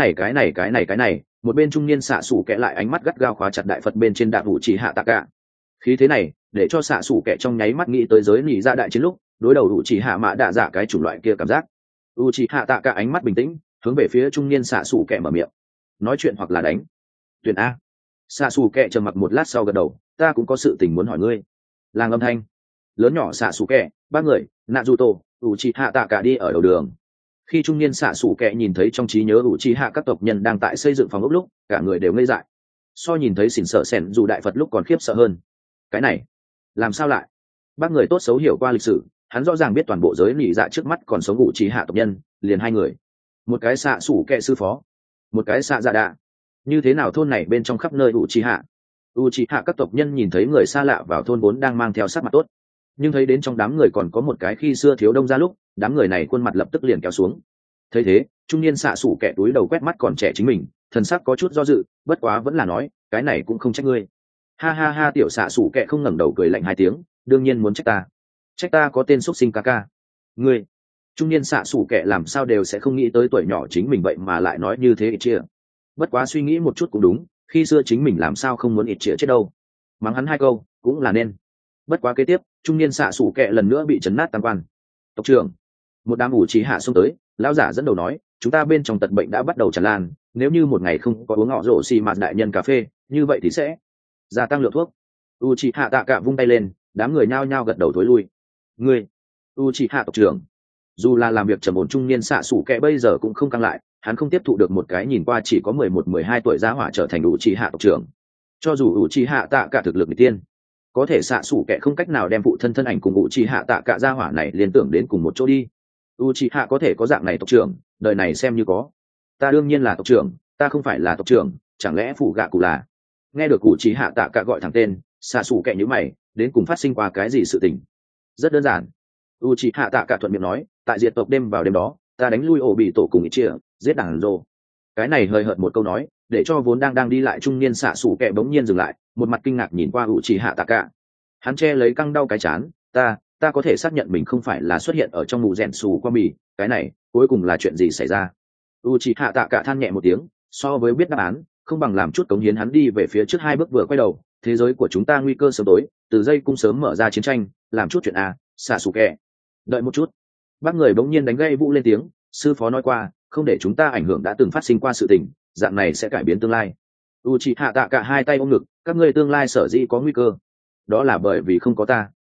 này, một bên trung niên xạ sủ kẹ lại ánh mắt gắt gao khóa chặt đại Phật bên trên đạp vũ chỉ hạ tạ cả. Khí thế này, để cho xạ sủ kẹ trong nháy mắt nghĩ tới giới nỉ ra đại chiến lúc, đối đầu vũ chỉ hạ mạ đạ dạ cái chủng loại kia cảm giác. U chỉ hạ tạ cả ánh mắt bình tĩnh, hướng về phía trung niên xạ sủ kẹ mở miệng. Nói chuyện hoặc là đánh. Tuyển a. Xạ sủ kẹ trầm mặc một lát sau gật đầu, ta cũng có sự tình muốn hỏi ngươi. Làng âm thanh. Lớn nhỏ xạ sủ kẹ, ba người, nạ dù tổ, u chỉ hạ tạ cả đi ở đầu đường. Khi trung niên xạ sủ kẹ nhìn thấy trong trí nhớ u chỉ hạ các tộc nhân đang tại xây dựng phòng ốc lúc, cả người đều ngây dại. So nhìn thấy xỉn sợ sẻn dù đại Phật lúc còn khiếp sợ hơn. Cái này, làm sao lại? Bác người tốt xấu hiểu qua lịch sử, hắn rõ ràng biết toàn bộ giới nỉ dạ trước mắt còn sống u chỉ hạ tộc nhân, liền 2 người. Một cái xạ sủ kẹ sư phó, một cái xạ dạ đạ. Như thế nào thôn này bên trong khắp nơi u chỉ hạ các tộc nhân nhìn thấy người xa lạ vào thôn vốn đang mang theo sắc mặt tốt, nhưng thấy đến trong đám người còn có một cái khi xưa thiếu đông ra lúc, đám người này khuôn mặt lập tức liền kéo xuống. Thấy thế, trung niên xạ sủ kẹ túi đầu quét mắt còn trẻ chính mình, thần sắc có chút do dự, bất quá vẫn là nói, cái này cũng không trách ngươi. Ha ha ha, tiểu xạ sủ kẹ không ngẩng đầu cười lạnh 2 tiếng, đương nhiên muốn trách ta có tên xuất sinh ca ca. Ngươi, trung niên xạ sủ kẹ làm sao đều sẽ không nghĩ tới tuổi nhỏ chính mình vậy mà lại nói như thế ít chia. Bất quá suy nghĩ một chút cũng đúng, khi xưa chính mình làm sao không muốn ít chia chết đâu. Mắng hắn 2 câu cũng là nên. Bất quá kế tiếp, trung niên xạ sủ kẹ lần nữa bị chấn nát tam quan. Tộc trưởng, một đám ủ trí hạ xông tới, lão giả dẫn đầu nói, chúng ta bên trong tật bệnh đã bắt đầu tràn lan, nếu như một ngày không có uống họ rổ xì mạt đại nhân cà phê, như vậy thì sẽ gia tăng lượng thuốc. U trí hạ tạ cả vung tay lên, đám người nhao nhao gật đầu thối lui. Ngươi, u trí hạ tộc trưởng. Dù là làm việc trầm ổn trung niên xạ sủ kẹ bây giờ cũng không căng lại, hắn không tiếp thụ được một cái nhìn qua chỉ có 11-12 tuổi gia hỏa trở thành u trí hạ tộc trưởng. Cho dù u trí hạ tạ cả thực lực người tiên, có thể xạ sủ kẹ không cách nào đem phụ thân thân ảnh cùng u trí hạ tạ cả gia hỏa này liên tưởng đến cùng một chỗ đi. U trí hạ có thể có dạng này tộc trưởng, đời này xem như có. Ta đương nhiên là tộc trưởng, ta không phải là tộc trưởng, chẳng lẽ phủ gạ cụ là? Nghe được u trí hạ tạ cả gọi thẳng tên, xạ sủ kẹ nhíu mày, đến cùng phát sinh qua cái gì sự tình? Rất đơn giản. U trí hạ tạ cả thuận miệng nói, tại diệt tộc đêm vào đêm đó, ta đánh lui ổ bị tổ cùng ít chia, giết đảng rồ. Cái này hơi hợt một câu nói, để cho vốn đang đi lại trung niên xạ sủ kẹ bỗng nhiên dừng lại, một mặt kinh ngạc nhìn qua u trí hạ tạ cả. Hắn che lấy căng đau cái chán, ta có thể xác nhận mình không phải là xuất hiện ở trong mù rèn xù qua mì, cái này cuối cùng là chuyện gì xảy ra? U trí hạ tạ cả than nhẹ một tiếng, so với biết đáp án, không bằng làm chút cống hiến. Hắn đi về phía trước 2 bước vừa quay đầu, thế giới của chúng ta nguy cơ sớm tối, từ dây cung sớm mở ra chiến tranh, làm chút chuyện a, xạ sủ kẹ. Đợi một chút. Bác người bỗng nhiên đánh gây vũ lên tiếng, sư phó nói qua, không để chúng ta ảnh hưởng đã từng phát sinh qua sự tình, dạng này sẽ cải biến tương lai. U trí hạ tạ cả 2 tay ôm ngực, các ngươi tương lai sở dĩ có nguy cơ, đó là bởi vì không có ta.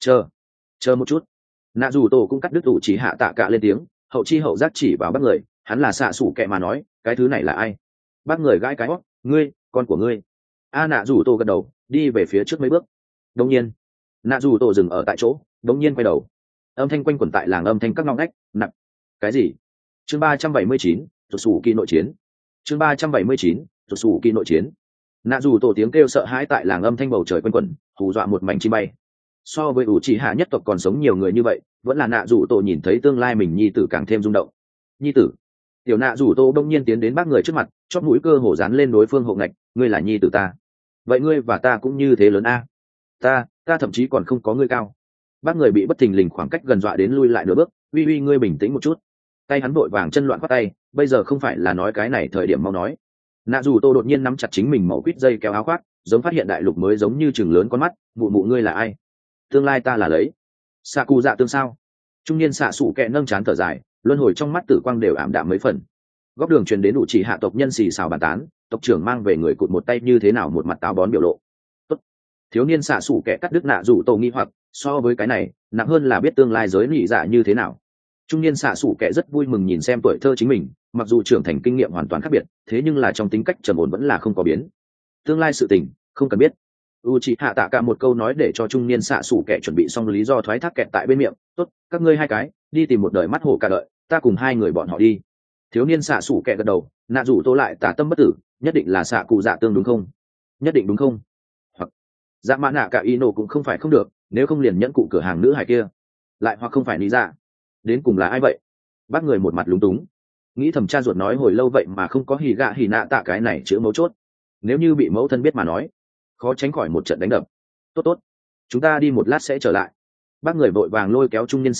Chờ một chút. Nạ dù tổ cũng cắt đứt u trí hạ tạ cả lên tiếng, hậu chi hậu giác chỉ vào bác người, hắn là xạ sủ kẹ mà nói, cái thứ này là ai? Bác người gãi cái hót, ngươi, con của ngươi. Nạ dù tổ gật đầu, đi về phía trước mấy bước. Đột nhiên, nạ dù tổ dừng ở tại chỗ, đột nhiên quay đầu. Âm thanh quanh quẩn tại làng âm thanh các ngóc ngách, nặng. Cái gì? Chương 379, rụt sủ kỳ nội chiến. Chương 379, rụt sủ kỳ nội chiến. Nạ dù tổ tiếng kêu sợ hãi tại làng âm thanh bầu trời quanh quẩn, hù dọa một mảnh chim bay. So với ủ trì hạ nhất tộc còn sống nhiều người như vậy, vẫn là nạ dù tổ nhìn thấy tương lai mình nhi tử càng thêm rung động. Nhi tử. Tiểu nạ dù tô đông nhiên tiến đến bác người trước mặt, chóp mũi cơ hồ dán lên đối phương hộ ngạch, ngươi là nhi tử ta. Vậy ngươi và ta cũng như thế lớn a? Ta thậm chí còn không có ngươi cao. Bác người bị bất thình lình khoảng cách gần dọa đến lui lại nửa bước, uy ngươi bình tĩnh một chút. Tay hắn vội vàng chân loạn khoát tay, bây giờ không phải là nói cái này thời điểm mau nói. Nạ dù tô đột nhiên nắm chặt chính mình màu quýt dây kéo áo khoác, giống phát hiện đại lục mới, giống như chừng lớn con mắt, mụ ngươi là ai? Tương lai ta là lấy. Saku dạ tương sao? Trung niên xạ xủ kẹ nâng trán thở dài, luân hồi trong mắt tử quang đều ảm đạm mấy phần. Góc đường truyền đến đủ chỉ hạ tộc nhân xì xào bàn tán, tộc trưởng mang về người cụt một tay như thế nào một mặt táo bón biểu lộ. Tốt. Thiếu niên xạ xủ kẹ cắt đứt nạ rủ tổ nghi hoặc, so với cái này nặng hơn là biết tương lai giới lụy dạ như thế nào. Trung niên xạ xủ kẹ rất vui mừng nhìn xem tuổi thơ chính mình, mặc dù trưởng thành kinh nghiệm hoàn toàn khác biệt, thế nhưng là trong tính cách trầm ổn vẫn là không có biến. Tương lai sự tình không cần biết. Uchiha Tạ Cả một câu nói để cho trung niên xạ xủ kẹ chuẩn bị xong lý do thoái thác kẹt tại bên miệng. Tốt, các ngươi hai cái đi tìm một đời mắt hổ cả đợi, ta cùng hai người bọn họ đi. Thiếu niên xạ xủ kẹ gật đầu, nạ rủ tô lại tả tâm bất tử, nhất định là xạ cụ dạ tương đúng không? Nhất định đúng không? Hoặc dạ mã nạ cả ino cũng không phải không được, nếu không liền nhẫn cụ cửa hàng nữ hải kia, lại hoặc không phải lý dạ, đến cùng là ai vậy? Bác người một mặt lúng túng, nghĩ thầm cha ruột nói hồi lâu vậy mà không có hì gạ hì nạ tạ cái này chữ mấu chốt, nếu như bị mẫu thân biết mà nói, khó tránh khỏi một trận đánh đập. Tốt tốt, chúng ta đi một lát sẽ trở lại. Bác người vội vàng lôi kéo trung niên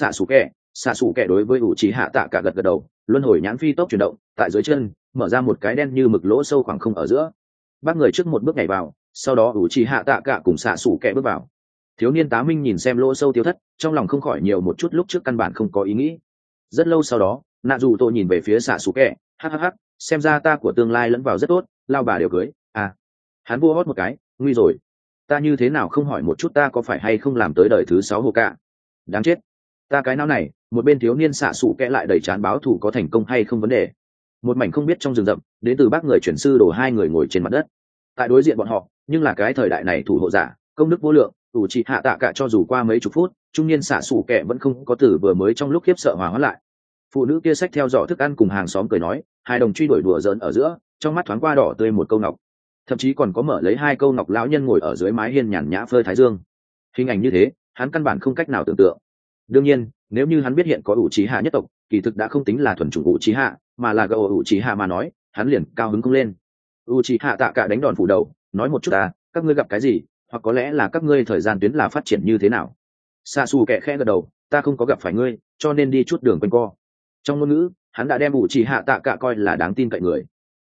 xạ xù kẹ đối với ủ trí hạ tạ cả gật gật đầu, luân hồi nhãn phi tốc chuyển động tại dưới chân mở ra một cái đen như mực lỗ sâu khoảng không ở giữa. Bác người trước một bước nhảy vào, sau đó ủ trí hạ tạ cả cùng xạ xù kẹ bước vào. Thiếu niên tá minh nhìn xem lỗ sâu tiêu thất, trong lòng không khỏi nhiều một chút lúc trước căn bản không có ý nghĩ. Rất lâu sau đó nạ dù tôi nhìn về phía xạ xù kẹ, hắc, xem ra ta của tương lai lẫn vào rất tốt, lao bà đều cưới à. Hắn vua hót một cái, nguy rồi, ta như thế nào không hỏi một chút ta có phải hay không làm tới đời thứ 6 hồ cả. Đáng chết, ta cái não này. Một bên thiếu niên xạ xù kẽ lại đầy chán báo thù có thành công hay không vấn đề. Một mảnh không biết trong rừng rậm, đến từ bác người chuyển sư đổ hai người ngồi trên mặt đất. Tại đối diện bọn họ, nhưng là cái thời đại này thủ hộ giả công đức vô lượng, ủ trị hạ tạ cả cho dù qua mấy chục phút, trung niên xạ xù kẽ vẫn không có từ vừa mới trong lúc khiếp sợ hòa hóa lại. Phụ nữ kia xách theo giỏ thức ăn cùng hàng xóm cười nói, hai đồng truy đuổi đùa giỡn ở giữa, trong mắt thoáng qua đỏ tươi một câu ngọc, thậm chí còn có mở lấy hai câu ngọc lão nhân ngồi ở dưới mái hiên nhàn nhã phơi thái dương. Hình ảnh như thế hắn căn bản không cách nào tưởng tượng. Đương nhiên nếu như hắn biết hiện có ủ trí hạ nhất tộc kỳ thực đã không tính là thuần chủng ủ trí hạ, mà là gậu ủ trí hạ mà nói, hắn liền cao hứng không lên. ủ trí hạ tạ cả đánh đòn phủ đầu, nói một chút các ngươi gặp cái gì, hoặc có lẽ là các ngươi thời gian tuyến là phát triển như thế nào. Sa su kẹ khẽ gật đầu, ta không có gặp phải ngươi, cho nên đi chút đường quanh co. Trong ngôn ngữ hắn đã đem ủ trí hạ tạ cả coi là đáng tin cậy người.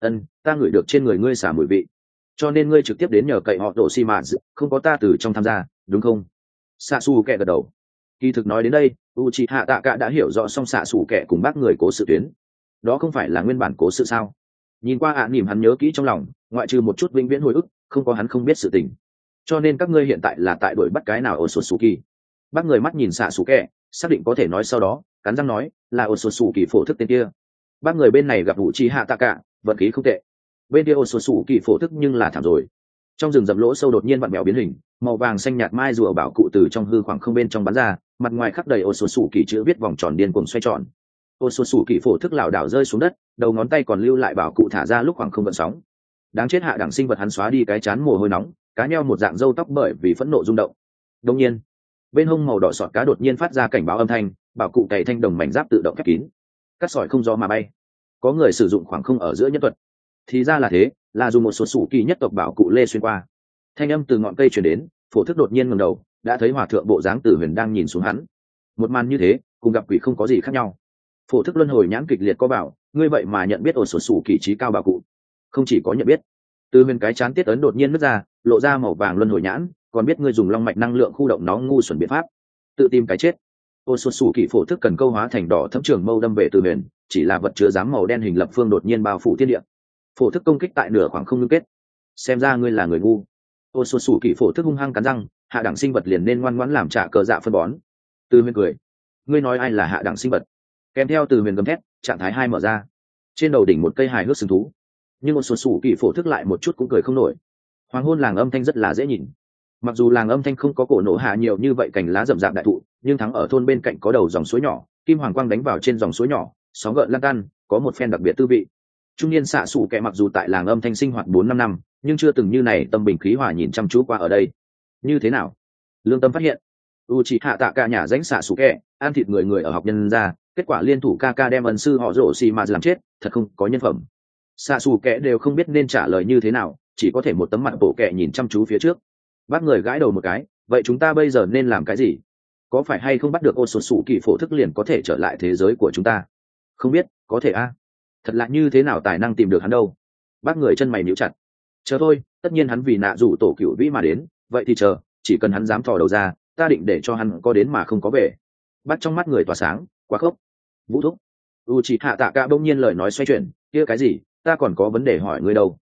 Ta ngửi được trên người ngươi xả mùi vị, cho nên ngươi trực tiếp đến nhờ cậy họ độ xi mã, không có ta từ trong tham gia, đúng không? Sa su kẹ gật đầu. Kỳ thực nói đến đây, Uchiha Tạ Cả đã hiểu rõ xong xạ xủ kẻ cùng bác người cố sự tuyến. Đó không phải là nguyên bản cố sự sao? Nhìn qua nỉm hắn nhớ kỹ trong lòng, ngoại trừ một chút vĩnh viễn hồi ức, không có hắn không biết sự tình. Cho nên các ngươi hiện tại là tại đuổi bắt cái nào Otsutsuki? Bác người mắt nhìn xạ xủ kẻ, xác định có thể nói sau đó, cắn răng nói, là Otsutsuki phổ thức tên kia. Bác người bên này gặp Uchiha Tạ Cả, vận khí không tệ. Bên kia Otsutsuki phổ thức nhưng là thảm rồi. Trong rừng rậm lỗ sâu đột nhiên vặn mèo biến hình, màu vàng xanh nhạt mai rùa bảo cụ từ trong hư khoảng không bên trong bắn ra, mặt ngoài khắc đầy Otsutsuki chữ viết vòng tròn điên cuồng xoay tròn. Otsutsuki phổ thức lảo đảo rơi xuống đất, đầu ngón tay còn lưu lại bảo cụ thả ra lúc khoảng không gợn sóng. Đáng chết hạ đẳng sinh vật, hắn xóa đi cái chán mồ hôi nóng, cá nheo một dạng râu tóc bởi vì phẫn nộ rung động. Đột nhiên, bên hông màu đỏ sọt cá đột nhiên phát ra cảnh báo âm thanh, bảo cụ cày thanh đồng mảnh giáp tự động khép kín. Cắt sỏi không gió mà bay. Có người sử dụng khoảng không ở giữa nhân thuật. Thì ra là thế, là dùng một số sủ kỳ nhất tộc bảo cụ lê xuyên qua. Thanh âm từ ngọn cây truyền đến, phổ thức đột nhiên ngẩng đầu, đã thấy hòa thượng bộ dáng Tử Huyền đang nhìn xuống hắn. Một màn như thế cùng gặp quỷ không có gì khác nhau. Phổ thức luân hồi nhãn kịch liệt có bảo, ngươi vậy mà nhận biết ổ sổ sủ kỳ trí cao bảo cụ. Không chỉ có nhận biết, Tử Huyền cái chán tiết ấn đột nhiên nứt ra, lộ ra màu vàng luân hồi nhãn, còn biết ngươi dùng long mạch năng lượng khu động nó ngu xuẩn biện pháp, tự tìm cái chết. Ổ sổ sủ kỳ phổ thức cần câu hóa thành đỏ thẫm trường mâu đâm về Tử Huyền, chỉ là vật chứa dám màu đen hình lập phương đột nhiên bao phủ thiên địa. Phổ thức công kích tại nửa khoảng không ngưng kết. Xem ra ngươi là người ngu. Ô sô sủ kỳ phổ thức hung hăng cắn răng, hạ đẳng sinh vật liền nên ngoan ngoãn làm trả cờ dạ phân bón. Từ Huyền cười, ngươi nói ai là hạ đẳng sinh vật? Kèm theo Từ Huyền gầm thét, trạng thái 2 mở ra, trên đầu đỉnh một cây hài hước sừng thú. Nhưng ô sô sủ kỳ phổ thức lại một chút cũng cười không nổi. Hoàng hôn làng âm thanh rất là dễ nhìn. Mặc dù làng âm thanh không có cổ nổ hạ nhiều như vậy cành lá rậm rạp đại thụ, nhưng thắng ở thôn bên cạnh có đầu dòng suối nhỏ, kim hoàng quang đánh vào trên dòng suối nhỏ, sóng gợn lan tan, có một phen đặc biệt tư vị. Trung niên xạ xù kẻ mặc dù tại làng âm thanh sinh hoạt 4-5 năm, nhưng chưa từng như này tâm bình khí hòa nhìn chăm chú qua ở đây. Như thế nào? Lương tâm phát hiện, Uchiha Tạ Cả nhà ránh xạ xù kẻ ăn thịt người người ở học nhân ra, kết quả liên thủ Kaka đem ân sư họ rổ xì mà làm chết, thật không có nhân phẩm. Xạ xù kẻ đều không biết nên trả lời như thế nào, chỉ có thể một tấm mặt bộ kẻ nhìn chăm chú phía trước. Bác người gãi đầu một cái, vậy chúng ta bây giờ nên làm cái gì? Có phải hay không bắt được Otsutsuki phổ thức liền có thể trở lại thế giới của chúng ta? Không biết, có thể a. Thật lạ, như thế nào tài năng tìm được hắn đâu? Bác người chân mày nhíu chặt. Chờ thôi, tất nhiên hắn vì nạ rủ tổ cửu vĩ mà đến, vậy thì chờ, chỉ cần hắn dám thò đầu ra, ta định để cho hắn có đến mà không có về. bắt trong mắt người tỏa sáng quá khốc. Vũ thúc. U chị hạ tạ cả bỗng nhiên lời nói xoay chuyển, kia cái gì, ta còn có vấn đề hỏi ngươi đâu.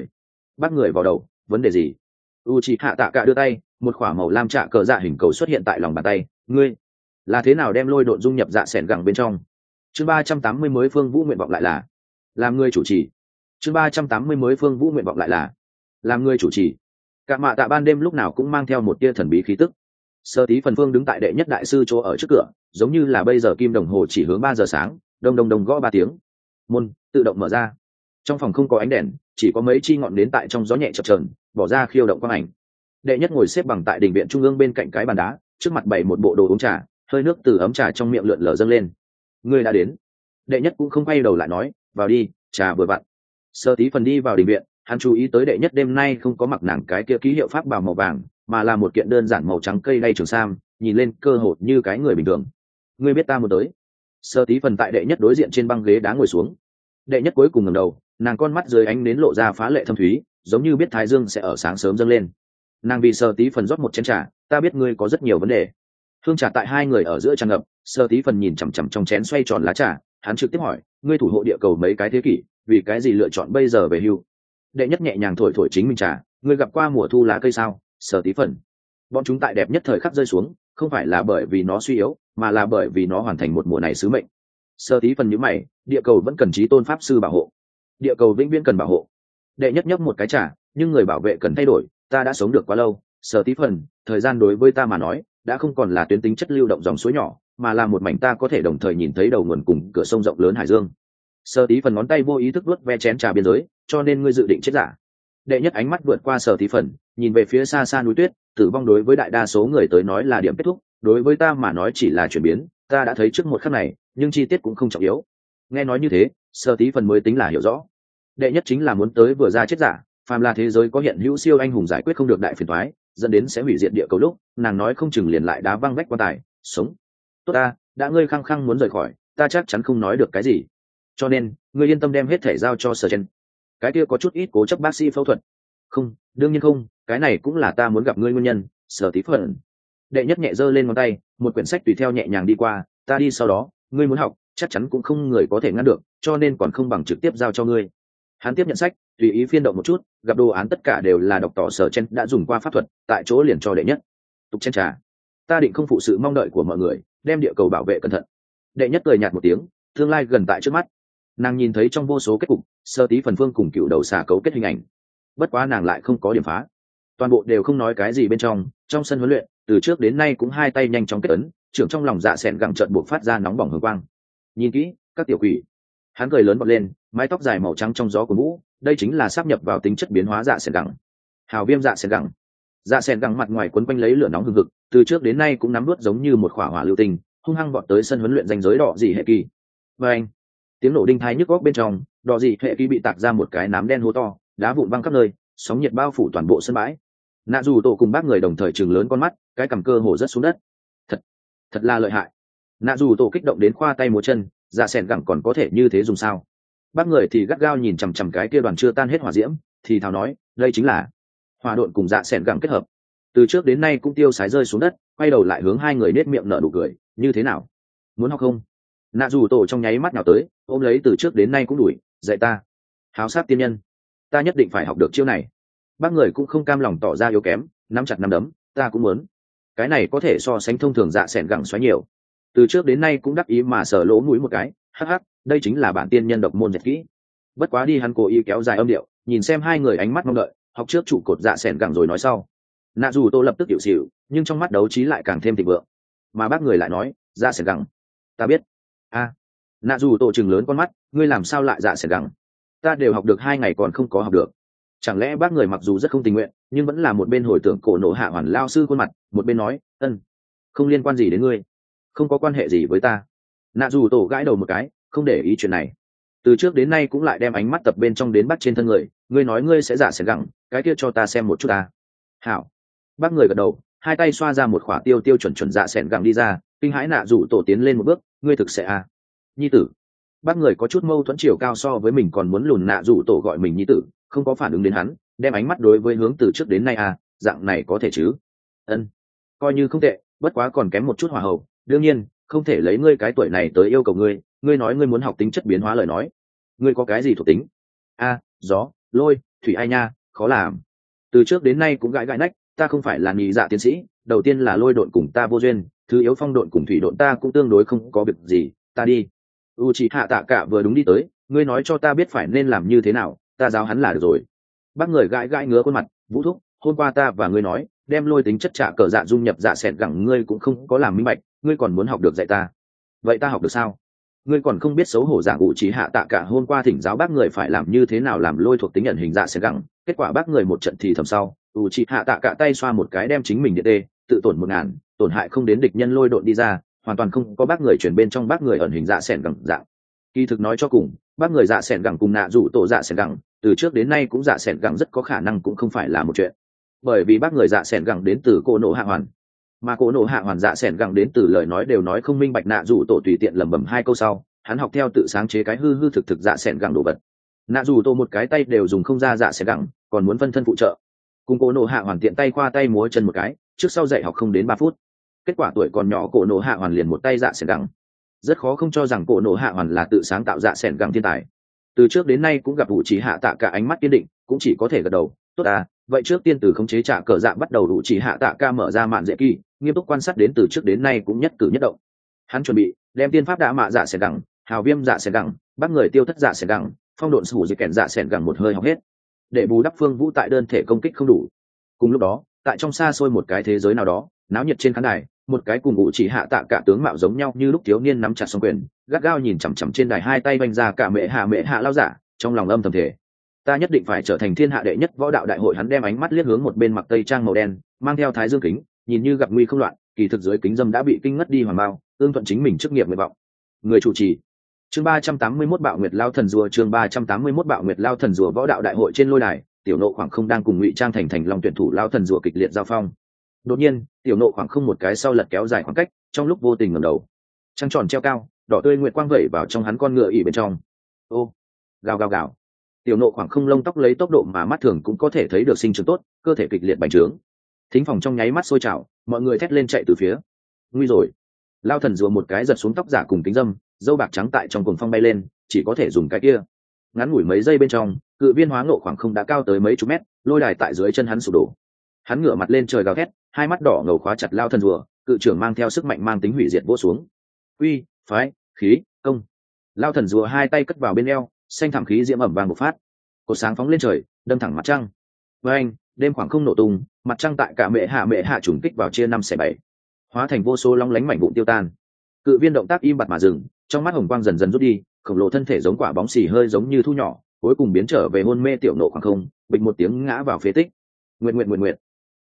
Bác người vào đầu, vấn đề gì? U chị hạ tạ cả đưa tay, một khỏa màu lam trạ cờ dạ hình cầu xuất hiện tại lòng bàn tay. Ngươi là thế nào đem lôi độn dung nhập dạ sẻn gẳng bên trong? Chương 380 mới Phương Vũ nguyện vọng lại là làm người chủ trì. Chương 380 mới Phương Vũ nguyện vọng lại là làm người chủ trì. Cả mạ tạ ban đêm lúc nào cũng mang theo một tia thần bí khí tức. Sơ tí phần phương đứng tại đệ nhất đại sư chỗ ở trước cửa, giống như là bây giờ kim đồng hồ chỉ hướng 3 giờ sáng, đông đông đông gõ 3 tiếng. Môn tự động mở ra. Trong phòng không có ánh đèn, chỉ có mấy chi ngọn nến tại trong gió nhẹ chập chờn, bỏ ra khiêu động quang ảnh. Đệ nhất ngồi xếp bằng tại đình viện trung ương bên cạnh cái bàn đá, trước mặt bày một bộ đồ uống trà, hơi nước từ ấm trà trong miệng lượn lờ dâng lên. Người đã đến. Đệ nhất cũng không quay đầu lại nói, vào đi, trà vừa vặn. Sơ tí phần đi vào đình viện, hắn chú ý tới đệ nhất đêm nay không có mặc nàng cái kia ký hiệu pháp bào màu vàng, mà là một kiện đơn giản màu trắng cây đay trường sam, nhìn lên cơ hồ như cái người bình thường. Ngươi biết ta muốn tới. Sơ tí phần tại đệ nhất đối diện trên băng ghế đá ngồi xuống. Đệ nhất cuối cùng ngẩng đầu, nàng con mắt dưới ánh nến lộ ra phá lệ thâm thúy, giống như biết thái dương sẽ ở sáng sớm dâng lên. Nàng vì Sơ tí phần rót một chén trà, ta biết ngươi có rất nhiều vấn đề. Hương trà tại hai người ở giữa tràn ngập, Sơ tí phần nhìn chằm chằm trong chén xoay tròn lá trà, hắn trực tiếp hỏi, ngươi thủ hộ địa cầu mấy cái thế kỷ, vì cái gì lựa chọn bây giờ về hưu? Đệ nhất nhẹ nhàng thổi thổi chính mình trà, ngươi gặp qua mùa thu lá cây sao? Sơ tí phần. Bọn chúng tại đẹp nhất thời khắc rơi xuống, không phải là bởi vì nó suy yếu, mà là bởi vì nó hoàn thành một mùa này sứ mệnh. Sơ tí phần nhíu mày, địa cầu vẫn cần chí tôn pháp sư bảo hộ. Địa cầu vĩnh viễn cần bảo hộ. Đệ nhất nhấp một cái trà, nhưng người bảo vệ cần thay đổi, ta đã sống được quá lâu. Sơ tí phần, thời gian đối với ta mà nói, đã không còn là tuyến tính chất lưu động dòng suối nhỏ, mà là một mảnh ta có thể đồng thời nhìn thấy đầu nguồn cùng cửa sông rộng lớn hải dương. Sơ tí phần ngón tay vô ý thức vuốt ve chén trà biên giới, cho nên ngươi dự định chết giả. Đệ nhất ánh mắt vượt qua Sơ tí phần, nhìn về phía xa xa núi tuyết, tử vong đối với đại đa số người tới nói là điểm kết thúc, đối với ta mà nói chỉ là chuyển biến, ta đã thấy trước một khắc này, nhưng chi tiết cũng không trọng yếu. Nghe nói như thế, Sơ tí phần mới tính là hiểu rõ. Đệ nhất chính là muốn tới vừa ra chết giả, phàm là thế giới có hiện hữu siêu anh hùng giải quyết không được đại phiền toái, dẫn đến sẽ hủy diệt địa cầu lúc, nàng nói không chừng liền lại đá văng vách quan tài, sống. Tốt ta, đã ngươi khăng khăng muốn rời khỏi, ta chắc chắn không nói được cái gì. Cho nên, ngươi yên tâm đem hết thể giao cho Sở Chen. Cái kia có chút ít cố chấp bác sĩ phẫu thuật. Không, đương nhiên không, cái này cũng là ta muốn gặp ngươi nguyên nhân. Sở tí phần. Đệ nhất nhẹ giơ lên ngón tay, một quyển sách tùy theo nhẹ nhàng đi qua, ta đi sau đó, ngươi muốn học, chắc chắn cũng không người có thể ngăn được, cho nên còn không bằng trực tiếp giao cho ngươi. Hắn tiếp nhận sách, tùy ý phiên động một chút, gặp đồ án tất cả đều là đọc tỏ Sở Chen đã dùng qua pháp thuật, tại chỗ liền cho đệ nhất. Tục chen trà. Ta định không phụ sự mong đợi của mọi người, đem địa cầu bảo vệ cẩn thận. Đệ nhất cười nhạt một tiếng, tương lai gần tại trước mắt. Nàng nhìn thấy trong vô số kết cục, Sơ tí phần phương cùng cựu đầu xà cấu kết hình ảnh. Bất quá nàng lại không có điểm phá, toàn bộ đều không nói cái gì bên trong sân huấn luyện, từ trước đến nay cũng hai tay nhanh chóng kết ấn, trưởng trong lòng dạ sẹn gặng trợn buộc phát ra nóng bỏng hừng quang. Nhìn kỹ, các tiểu quỷ. Hắn cười lớn bật lên, mái tóc dài màu trắng trong gió của mũ, đây chính là sáp nhập vào tính chất biến hóa dạ sẹn gặng. Hào viêm dạ sẹn gặng. Dạ sẹn gặng mặt ngoài quấn quanh lấy lửa nóng hừng hực, từ trước đến nay cũng nắm đuốt giống như một khỏa hỏa lưu tinh, hung hăng vọt tới sân huấn luyện danh giới đỏ dị hệ kỳ. Và anh, tiếng nổ đinh thái nhức góc bên trong, đỏ dị hệ kỳ bị tạc ra một cái nám đen hố to, đá vụn văng khắp nơi, sóng nhiệt bao phủ toàn bộ sân bãi. Nạ dù tổ cùng bác người đồng thời chừng lớn con mắt, cái cằm cơ hồ rất xuống đất. Thật là lợi hại. Nạ dù tổ kích động đến khoa tay múa chân, dạ sẻn gẳng còn có thể như thế dùng sao? Bác người thì gắt gao nhìn chằm chằm cái kia đoàn chưa tan hết hỏa diễm, thì thào nói, đây chính là hỏa độn cùng dạ sẻn gẳng kết hợp. Từ trước đến nay cũng tiêu sái rơi xuống đất, quay đầu lại hướng hai người nết miệng nở nụ cười, như thế nào? Muốn học không? Nạ dù tổ trong nháy mắt nào tới, ôm lấy từ trước đến nay cũng đuổi, dạy ta. Háo sát tiên nhân, ta nhất định phải học được chiêu này. Bác người cũng không cam lòng tỏ ra yếu kém, nắm chặt nắm đấm, ta cũng muốn. Cái này có thể so sánh thông thường dạ sẻn gẳng xoáy nhiều. Từ trước đến nay cũng đắc ý mà sờ lỗ mũi một cái, hắc hắc, đây chính là bản tiên nhân độc môn dệt kỹ. Bất quá đi, hắn cố ý kéo dài âm điệu, nhìn xem hai người ánh mắt mong đợi, học trước trụ cột dạ sẻn gẳng rồi nói sau. Nạ dù tô lập tức hiểu xỉu, nhưng trong mắt đấu trí lại càng thêm thịnh vượng. Mà bác người lại nói, dạ sẻn gẳng, ta biết. Nạ dù tô chừng lớn con mắt, ngươi làm sao lại dạ sẻn gẳng? Ta đều học được 2 ngày còn không có học được. Chẳng lẽ bác người mặc dù rất không tình nguyện, nhưng vẫn là một bên hồi tưởng cổ nổ hạ hoàn lao sư khuôn mặt, một bên nói, không liên quan gì đến ngươi, không có quan hệ gì với ta. Nạ dù tổ gãi đầu một cái, không để ý chuyện này. Từ trước đến nay cũng lại đem ánh mắt tập bên trong đến bắt trên thân người, ngươi nói ngươi sẽ giả sẻn gẳng, cái kia cho ta xem một chút ta. Hảo. Bác người gật đầu, hai tay xoa ra một khỏa tiêu tiêu chuẩn chuẩn dạ sẻn gẳng đi ra, kinh hãi nạ dù tổ tiến lên một bước, ngươi thực sẽ nhi tử. Bác người có chút mâu thuẫn, chiều cao so với mình còn muốn lùn, nạ dù tổ gọi mình nhi tử, không có phản ứng đến hắn, đem ánh mắt đối với hướng từ trước đến nay dạng này có thể chứ? Coi như không tệ, bất quá còn kém một chút hòa hậu. Đương nhiên, không thể lấy ngươi cái tuổi này tới yêu cầu ngươi nói ngươi muốn học tính chất biến hóa lời nói, ngươi có cái gì thuộc tính? A, gió, lôi, thủy ai nha, khó làm. Từ trước đến nay cũng gãi gãi nách, ta không phải là nhị dạ tiến sĩ, đầu tiên là lôi độn cùng ta vô duyên, thứ yếu phong độn cùng thủy độn ta cũng tương đối không có việc gì, ta đi. Uchiha Tạ Cả vừa đúng đi tới, ngươi nói cho ta biết phải nên làm như thế nào, ta giáo hắn là được rồi. Bác người gãi gãi ngứa khuôn mặt, Vũ thúc, hôm qua ta và ngươi nói đem lôi tính chất trả cờ dạ dung nhập dạ xẹt gẳng, ngươi cũng không có làm minh bạch, ngươi còn muốn học được dạy ta. Vậy ta học được sao? Ngươi còn không biết xấu hổ. Giảng Uchiha Tạ Cả hôm qua thỉnh giáo bác người phải làm như thế nào làm lôi thuộc tính nhận hình dạ xẹt gẳng, kết quả bác người một trận thì thầm sau, Uchiha Tạ Cả tay xoa một cái đem chính mình điện tê, tự tổn 1000, tổn hại không đến địch nhân lôi độn đi ra, hoàn toàn không có bác người chuyển bên trong bác người ẩn hình dạ xẹt gẳng dạng. Kỳ thực nói cho cùng, bác người dạ xẹt gẳng cùng nạ rủ tổ dạ xẹt gẳng từ trước đến nay cũng dạ xẹt gẳng rất có khả năng cũng không phải là một chuyện, bởi vì bác người dạ xẹt gẳng đến từ cô nộ hạ hoàn, mà cô nộ hạ hoàn dạ xẹt gẳng đến từ lời nói đều nói không minh bạch, nạ rủ tổ tùy tiện lẩm bẩm hai câu sau, hắn học theo tự sáng chế cái hư hư thực thực dạ xẹt gẳng đồ vật. Nạ rủ tổ một cái tay đều dùng không ra dạ xẹt gẳng, còn muốn phân thân phụ trợ, cùng cô nộ hạ hoàn tiện tay khoa tay múa chân một cái, trước sau dạy học không đến 3 phút, kết quả tuổi còn nhỏ cô nộ hạ hoàn liền một tay dạ xẹt gẳng. Rất khó không cho rằng cô nộ hạ hoàn là tự sáng tạo dạ xẹt gẳng thiên tài. Từ trước đến nay cũng gặp Uchiha Tạ Cả ánh mắt kiên định, cũng chỉ có thể gật đầu, tốt à, vậy trước tiên từ khống chế trả cờ dạ bắt đầu. Uchiha Tạ Cả mở ra mạn dễ kỳ, nghiêm túc quan sát đến từ trước đến nay cũng nhất cử nhất động. Hắn chuẩn bị đem tiên pháp đã mạ dạ xẹt gẳng, hào viêm dạ xẹt gẳng, bắt người tiêu thất dạ xẹt gẳng, phong độn sủ dịch kèn dạ xẹt gẳng một hơi học hết, để bù đắp Phương Vũ tại đơn thể công kích không đủ. Cùng lúc đó, tại trong xa xôi một cái thế giới nào đó, náo nhiệt trên khán đài, một cái cùng Uchiha Tạ Cả tướng mạo giống nhau như lúc thiếu niên nắm chặt song quyền, gắt gao nhìn chằm chằm trên đài, hai tay vành ra cả mẹ hạ lao giả, trong lòng âm thầm thể, ta nhất định phải trở thành thiên hạ đệ nhất võ đạo đại hội. Hắn đem ánh mắt liếc hướng một bên mặc tây trang màu đen, mang theo thái dương kính, nhìn như gặp nguy không loạn, kỳ thực dưới kính dâm đã bị kinh ngất đi hoàn bao, tương thuận chính mình chức nghiệp nguyện vọng. Người chủ trì, chương 381 Bạo Nguyệt Lao Thần Rùa, chương 381 Bạo Nguyệt Lao Thần Rùa. Võ đạo đại hội trên lôi đài, Tiểu Nộ khoảng không đang cùng Ngụy Trang thành long tuyển thủ Lao Thần Rùa kịch liệt giao phong. Đột nhiên, Tiểu Nộ khoảng không một cái sau lật kéo dài khoảng cách, trong lúc vô tình ngẩng đầu, trăng tròn treo cao, đỏ tươi nguyệt quang vẩy vào trong hắn con ngựa ỉ bên trong. Ô, gào gào gào. Tiểu Nộ khoảng không lông tóc lấy tốc độ mà mắt thường cũng có thể thấy được sinh trưởng tốt, cơ thể kịch liệt bành trướng. Thính phòng trong nháy mắt sôi trào, mọi người thét lên chạy từ phía. Nguy rồi! Lao Thần Rùa một cái giật xuống tóc giả cùng kính dâm, dâu bạc trắng tại trong cuồng phong bay lên, chỉ có thể dùng cái kia. Ngắn ngủi mấy giây bên trong, cự viên hóa Ngộ khoảng không đã cao tới mấy chục mét, lôi đài tại dưới chân hắn sụp đổ. Hắn ngửa mặt lên trời gào thét, hai mắt đỏ ngầu khóa chặt Lao Thần Rùa, cự trưởng mang theo sức mạnh mang tính hủy diệt vỗ xuống. Uy, phái, khí, công! Lao Thần Rùa hai tay cất vào bên eo, xanh thảm khí diễm ẩm vàng bộc phát, cột sáng phóng lên trời, đâm thẳng mặt trăng. Với anh, đêm khoảng không nổ tung, mặt trăng tại cả mẹ hạ trùng kích vào chia 5/7, hóa thành vô số long lánh mảnh vụn tiêu tan. Cự viên động tác im bặt mà dừng, trong mắt hồng quang dần dần rút đi, khổng lồ thân thể giống quả bóng xì hơi giống như thu nhỏ, cuối cùng biến trở về hôn mê. Tiểu Nộ khoảng không bịch một tiếng ngã vào phế tích. Nguyệt.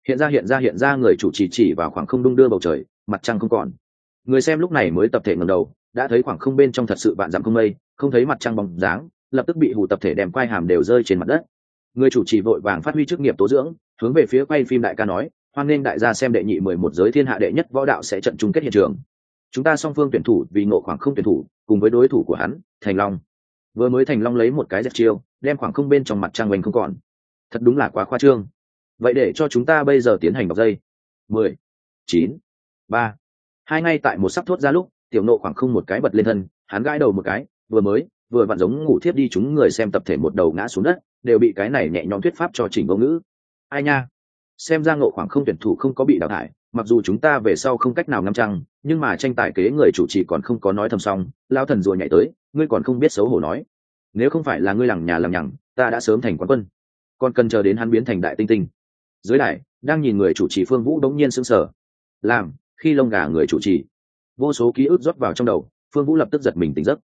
Hiện ra người chủ chỉ vào khoảng không đung đưa bầu trời, mặt trăng không còn. Người xem lúc này mới tập thể ngẩng đầu, đã thấy khoảng không bên trong thật sự vạn dặm không mây, không thấy mặt trăng bóng dáng, lập tức bị hù tập thể đem quai hàm đều rơi trên mặt đất. Người chủ trì vội vàng phát huy chức nghiệp tố dưỡng, hướng về phía quay phim đại ca nói, hoan nghênh đại gia xem đệ nhị 11 giới thiên hạ đệ nhất võ đạo sẽ trận chung kết hiện trường. Chúng ta song phương tuyển thủ vì Ngộ khoảng không tuyển thủ, cùng với đối thủ của hắn, Thành Long. Vừa mới Thành Long lấy một cái dẹp chiêu, đem khoảng không bên trong mặt trăng oanh không còn. Thật đúng là quá khoa trương. Vậy để cho chúng ta bây giờ tiến hành đọc dây. 10, 9, 3, 2. Ngay tại một sắp thốt ra lúc, Tiểu Nộ khoảng không một cái bật lên thân, hắn gãi đầu một cái, vừa vặn giống ngủ thiếp đi. Chúng người xem tập thể một đầu ngã xuống đất, đều bị cái này nhẹ nhõm thuyết pháp cho chỉnh vô ngữ. Ai nha, xem ra Ngộ khoảng không tuyển thủ không có bị đào thải, mặc dù chúng ta về sau không cách nào ngăn chặn, nhưng mà tranh tài kế người chủ trì còn không có nói thầm xong, Lao Thần Rùa nhảy tới, ngươi còn không biết xấu hổ nói, nếu không phải là ngươi lằng nhà lằng nhằng, ta đã sớm thành quán quân, còn cần chờ đến hắn biến thành đại tinh tinh. Dưới đài đang nhìn người chủ trì Phương Vũ đống nhiên sững sờ, làm khi lông gà người chủ trì, vô số ký ức rót vào trong đầu. Phương Vũ lập tức giật mình tỉnh giấc,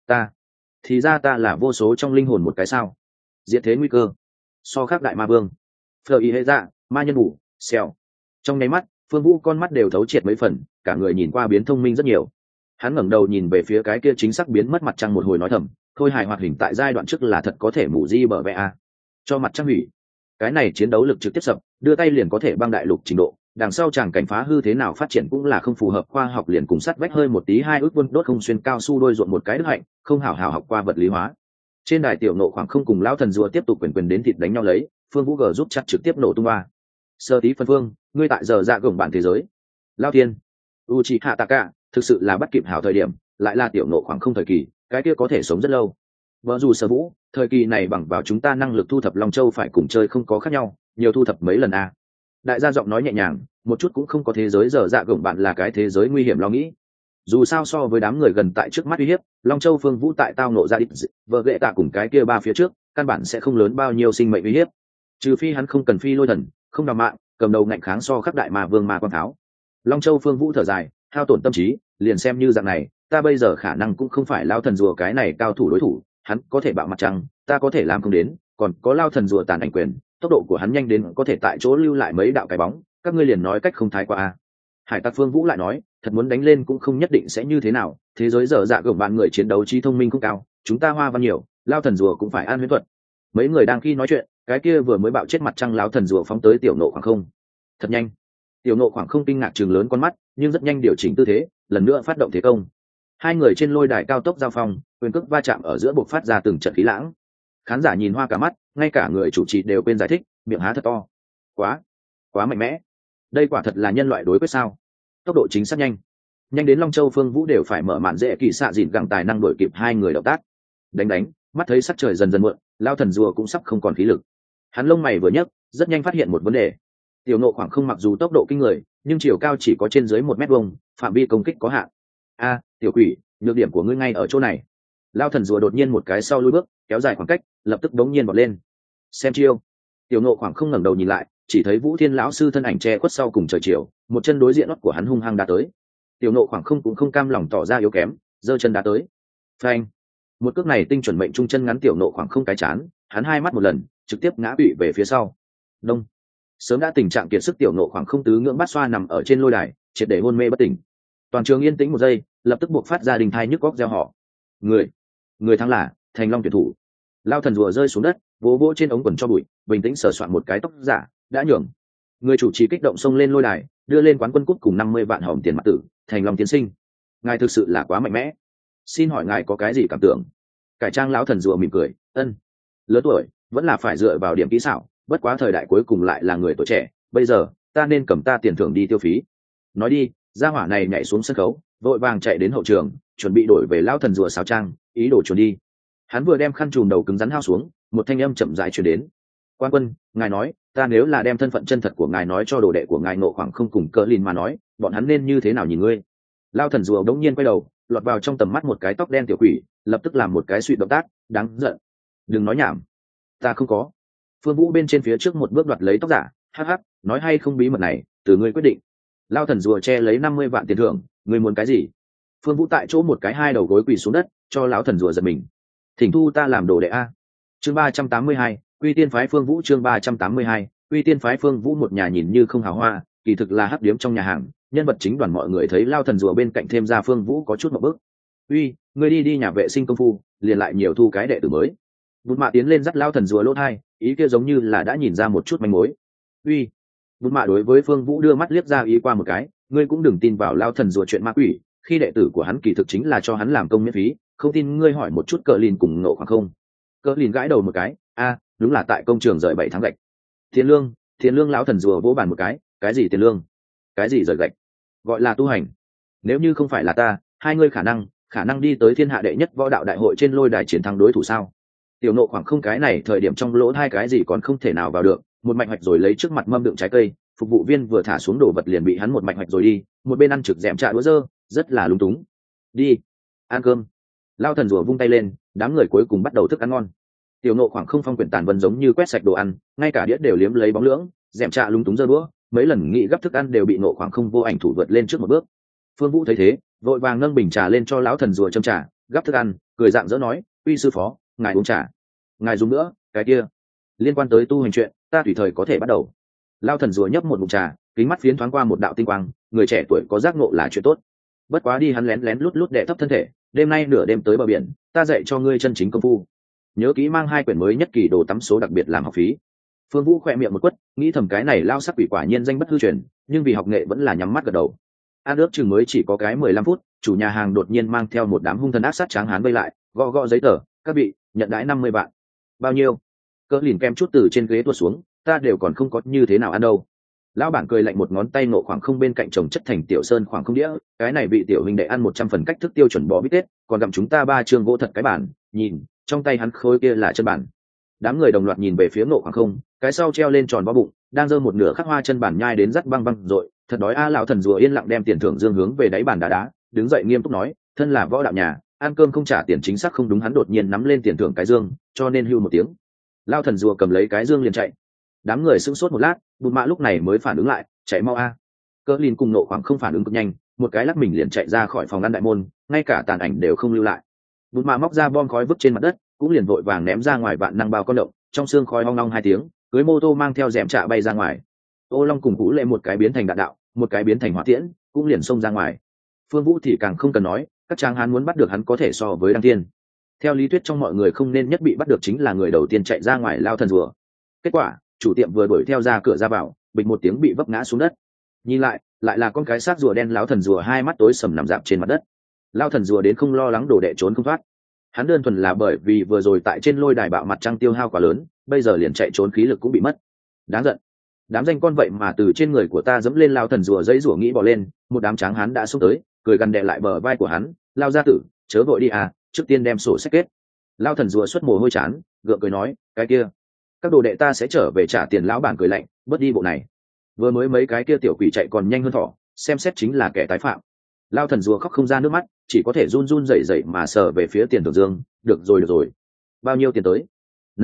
thì ra ta là vô số trong linh hồn một cái sao. Diệt thế nguy cơ, so khác đại ma vương, phờ y hệ dạ, ma nhân bù xèo. Trong nháy mắt Phương Vũ con mắt đều thấu triệt mấy phần, cả người nhìn qua biến thông minh rất nhiều. Hắn ngẩng đầu nhìn về phía cái kia chính xác biến mất mặt trăng một hồi nói thầm, thôi hài hoạt hình tại giai đoạn trước là thật có thể mù di bờ vẽ a, cho mặt trăng hủy. Cái này chiến đấu lực trực tiếp sập, đưa tay liền có thể băng đại lục trình độ, đằng sau chàng cảnh phá hư thế nào phát triển cũng là không phù hợp khoa học, liền cùng sắt vách hơi một tí hai ước quân đốt không xuyên cao su đôi ruộng một cái đức hạnh, không hảo hảo học qua vật lý hóa. Trên đài Tiểu Nộ khoảng không cùng Lão Thần Rùa tiếp tục quyền đến thịt đánh nhau lấy, Phương Vũ G giúp chặt trực tiếp nổ tung ba. Sơ tí phân phương, ngươi tại giờ dạ gồng bản thế giới. Lao Thiên, Uchiha Tạ Cả, thực sự là bắt kịp hảo thời điểm, lại là tiểu nộ khoảng không thời kỳ, cái kia có thể sống rất lâu. Vợ dù sở vũ, thời kỳ này bằng vào chúng ta năng lực thu thập Long Châu phải cùng chơi không có khác nhau, nhiều thu thập mấy lần a. Đại gia giọng nói nhẹ nhàng, một chút cũng không có thế giới dở dạ gồng bạn là cái thế giới nguy hiểm lo nghĩ. Dù sao so với đám người gần tại trước mắt uy hiếp, Long Châu Phương Vũ tại tao nộ ra địch, vợ ghệ tạ cùng cái kia ba phía trước, căn bản sẽ không lớn bao nhiêu sinh mệnh uy hiếp. Trừ phi hắn không cần phi lôi thần, không đào mạng, cầm đầu ngạnh kháng so khắc đại mà vương ma quang tháo. Long Châu Phương Vũ thở dài, hao tổn tâm trí, liền xem như dạng này, ta bây giờ khả năng cũng không phải lao thần rùa cái này cao thủ đối thủ, hắn có thể bạo mặt trăng, ta có thể làm không đến, còn có lao thần rùa tàn ảnh quyền, tốc độ của hắn nhanh đến có thể tại chỗ lưu lại mấy đạo cái bóng, các ngươi liền nói cách không thái quá a. Hải Tặc Phương Vũ lại nói, thật muốn đánh lên cũng không nhất định sẽ như thế nào, thế giới dở dạ gồng bạn người chiến đấu trí thông minh cũng cao, chúng ta hoa văn nhiều, lao thần rùa cũng phải an huyễn thuật. Mấy người đang khi nói chuyện, cái kia vừa mới bạo chết mặt trăng lão thần rùa phóng tới tiểu nộ khoảng không. Thật nhanh. Tiểu nộ khoảng không kinh ngạc trừng lớn con mắt, nhưng rất nhanh điều chỉnh tư thế, lần nữa phát động thế công. Hai người trên lôi đài cao tốc giao phong, quyền cước va chạm ở giữa bộc phát ra từng trận khí lãng. Khán giả nhìn hoa cả mắt, ngay cả người chủ trì đều quên giải thích, miệng há thật to. Quá mạnh mẽ. Đây quả thật là nhân loại đối quyết sao? Tốc độ chính xác nhanh đến Long Châu Phương Vũ đều phải mở màn dễ kỳ xạ dịn gặng tài năng đổi kịp hai người động tác. Đánh, mắt thấy sắc trời dần dần muộn, lao thần rùa cũng sắp không còn khí lực. Hắn lông mày vừa nhấc, rất nhanh phát hiện một vấn đề. Tiểu nộ khoảng không mặc dù tốc độ kinh người, nhưng chiều cao chỉ có trên dưới 1 mét vuông, phạm vi công kích có hạn. A, tiểu quỷ, nhược điểm của ngươi ngay ở chỗ này. Lao thần rùa đột nhiên một cái sau lùi bước, kéo dài khoảng cách, lập tức đống nhiên bật lên. Xem chiêu. Tiểu nộ khoảng không ngẩng đầu nhìn lại, chỉ thấy Vũ Thiên lão sư thân ảnh che khuất sau cùng trời chiều, một chân đối diện nót của hắn hung hăng đá tới. Tiểu nộ khoảng không cũng không cam lòng tỏ ra yếu kém, giơ chân đá tới. Phanh. Một cước này tinh chuẩn mệnh trung chân ngắn tiểu nộ khoảng không cái chán, hắn hai mắt một lần, trực tiếp ngã bị về phía sau. Đông. Sớm đã tình trạng kiệt sức tiểu nộ khoảng không tứ ngưỡng bát xoa nằm ở trên lôi đài, triệt để hôn mê bất tỉnh. Toàn trường yên tĩnh một giây, lập tức buộc phát ra đình thai nhức góc reo họ. Người thắng là Thành Long tuyển thủ. Lao thần rùa rơi xuống đất, vỗ vỗ trên ống quần cho bụi, bình tĩnh sờ soạn một cái tóc giả, đã nhường. Người chủ trì kích động xông lên lôi đài, đưa lên quán quân cúp cùng 50 vạn hồng tiền mặt tử. Thành Long tiến sinh, ngài thực sự là quá mạnh mẽ. Xin hỏi ngài có cái gì cảm tưởng? Cải trang lão thần rùa mỉm cười, ân. Lớn tuổi, vẫn là phải dựa vào điểm kỹ xảo, bất quá thời đại cuối cùng lại là người tuổi trẻ, bây giờ ta nên cầm ta tiền thưởng đi tiêu phí. Nói đi, gia hỏa này nhảy xuống sân khấu, vội vàng chạy đến hậu trường, chuẩn bị đổi về lão thần rùa sáo trang, ý đồ chuồn đi. Hắn vừa đem khăn trùm đầu cứng rắn hao xuống, một thanh âm chậm rãi truyền đến. Quan quân, ngài nói, ta nếu là đem thân phận chân thật của ngài nói cho đồ đệ của ngài nộ khoảng không cùng cỡ lìn mà nói, bọn hắn nên như thế nào nhìn ngươi? Lao thần rùa đống nhiên quay đầu, lọt vào trong tầm mắt một cái tóc đen tiểu quỷ, lập tức làm một cái suy động tác, đáng giận. Đừng nói nhảm, ta không có. Phương Vũ bên trên phía trước một bước đoạt lấy tóc giả, hắc hắc, nói hay không bí mật này, từ ngươi quyết định. Lao thần rùa che lấy 50 vạn tiền thưởng, ngươi muốn cái gì? Phương Vũ tại chỗ một cái hai đầu gối quỳ xuống đất, cho lão thần rùa giật mình. Thỉnh thu ta làm đồ đệ a. Chương 382, Quy Tiên phái Phương Vũ chương 382, Quy Tiên phái Phương Vũ một nhà nhìn như không hào hoa, kỳ thực là hắc điếm trong nhà hàng, nhân vật chính đoàn mọi người thấy lao thần rùa bên cạnh thêm ra Phương Vũ có chút một bước. Uy, ngươi đi nhà vệ sinh công phu, liền lại nhiều thu cái đệ tử mới. Bụt Mạ tiến lên dắt lao thần rùa lỗ hai, ý kia giống như là đã nhìn ra một chút manh mối. Uy. Bụt Mạ đối với Phương Vũ đưa mắt liếc ra ý qua một cái, ngươi cũng đừng tin vào lao thần rùa chuyện ma quỷ, khi đệ tử của hắn kỳ thực chính là cho hắn làm công miễn phí, không tin ngươi hỏi một chút cờ lìn cùng nộ khoảng không. Cờ lìn gãi đầu một cái, a, đúng là tại công trường rời 7 tháng gạch. Tiền lương lão thần rùa vỗ bàn một cái gì tiền lương? Cái gì rời gạch? Gọi là tu hành. Nếu như không phải là ta, hai ngươi khả năng đi tới thiên hạ đệ nhất võ đạo đại hội trên lôi đài chiến thắng đối thủ sao? Tiểu nộ khoảng không cái này thời điểm trong lỗ hai cái gì còn không thể nào vào được, một mạch hoạch rồi lấy trước mặt mâm đựng trái cây, phục vụ viên vừa thả xuống đồ vật liền bị hắn một mạch hoạch rồi đi, một bên ăn trực dẻm trà đũa dơ, rất là lúng túng. Đi, ăn cơm. Lao thần rùa vung tay lên, đám người cuối cùng bắt đầu thức ăn ngon. Tiểu nộ khoảng không phong quyển tàn vân giống như quét sạch đồ ăn, ngay cả đĩa đều liếm lấy bóng lưỡng, dẻm trà lúng túng dơ đũa, mấy lần nghĩ gấp thức ăn đều bị nộ khoảng không vô ảnh thủ vượt lên trước một bước. Phương Vũ thấy thế, vội vàng nâng bình trà lên cho lão thần rùa châm trà, gấp thức ăn, cười dạng dỡ nói, uy sư phó, ngài uống trà. Ngài dùng nữa, cái kia liên quan tới tu hành chuyện, ta tùy thời có thể bắt đầu. Lao thần rùa nhấp một ngụm trà, kính mắt phiến thoáng qua một đạo tinh quang, người trẻ tuổi có giác ngộ là chuyện tốt. Bất quá đi, hắn lén lén lút lút đệ thấp thân thể, đêm nay nửa đêm tới bờ biển, ta dạy cho ngươi chân chính công phu. Nhớ kỹ mang 2 quyển mới nhất kỳ đồ tắm số đặc biệt làm học phí. Phương Vũ khỏe miệng một quất, nghĩ thầm cái này lao sắc quỷ quả nhiên danh bất hư truyền, nhưng vì học nghệ vẫn là nhắm mắt gật đầu. Ăn ước chừng mới chỉ có cái 15 phút, chủ nhà hàng đột nhiên mang theo một đám hung thần ác sát tráng hán vây lại, gõ giấy tờ, các vị nhận đãi 50 vạn. Bao nhiêu? Cỡ lìn kem chút từ trên ghế tuột xuống, ta đều còn không có như thế nào ăn đâu. Lão bản cười lạnh, một ngón tay nộ khoảng không bên cạnh chồng chất thành tiểu sơn khoảng không đĩa, cái này bị tiểu huynh đệ ăn 100 phần cách thức tiêu chuẩn bò bít tết, còn gặm chúng ta 3 chương gỗ thật cái bản, nhìn, trong tay hắn khối kia là chân bản. Đám người đồng loạt nhìn về phía nộ khoảng không, cái sau treo lên tròn bó bụng, đang giơ một nửa khắc hoa chân bản nhai đến rắt băng băng rồi, thật đói a. Lão thần rùa yên lặng đem tiền thưởng dương hướng về đáy bàn đá, đứng dậy nghiêm túc nói, thân là võ đạo nhà, ăn cơm không trả tiền chính xác không đúng. Hắn đột nhiên nắm lên tiền thưởng cái dương, cho nên hưu một tiếng. Lão thần rùa cầm lấy cái dương liền chạy. Đám người sững sốt một lát, bụt mạ lúc này mới phản ứng lại, chạy mau a. Cỡ lìn cùng nộ khoảng không phản ứng cực nhanh, một cái lắc mình liền chạy ra khỏi phòng ăn đại môn, ngay cả tàn ảnh đều không lưu lại. Bụt mạ móc ra bom khói vứt trên mặt đất, cũng liền vội vàng ném ra ngoài vạn năng bao con động, trong xương khói ong ong 2 tiếng, cưới mô tô mang theo dẻm trạ bay ra ngoài. Ô Long cùng Cú Lệ một cái biến thành đạn đạo, một cái biến thành hỏa tiễn, cũng liền xông ra ngoài. Phương Vũ thì càng không cần nói, các tráng hán muốn bắt được hắn có thể so với đăng tiên. Theo lý thuyết trong mọi người không nên nhất bị bắt được chính là người đầu tiên chạy ra ngoài lao thần rùa. Kết quả, chủ tiệm vừa đuổi theo ra cửa ra vào, bịch một tiếng bị vấp ngã xuống đất. Nhìn lại là con cái xác rùa đen. Lão thần rùa hai mắt tối sầm nằm dạp trên mặt đất. Lao thần rùa đến không lo lắng đồ đệ trốn không thoát, hắn đơn thuần là bởi vì vừa rồi tại trên lôi đài bạo mặt trăng tiêu hao quá lớn, bây giờ liền chạy trốn khí lực cũng bị mất. Đáng giận, đám danh con vậy mà từ trên người của ta dẫm lên. Lao thần rùa dãy rủa nghĩ bỏ lên, một đám tráng hắn đã xông tới, cười gằn đè lại bờ vai của hắn. Lao gia tử, chớ vội đi à, trước tiên đem sổ sách kết. Lao thần rùa xuất mồ hôi chán, gượng cười nói, cái kia các đồ đệ ta sẽ trở về trả tiền. Lão bản cười lạnh, bớt đi bộ này, vừa mới mấy cái kia tiểu quỷ chạy còn nhanh hơn thỏ, xem xét chính là kẻ tái phạm. Lao thần rùa khóc không ra nước mắt, chỉ có thể run run rẩy rẩy mà sờ về phía tiền thưởng dương. Được rồi, bao nhiêu tiền tới?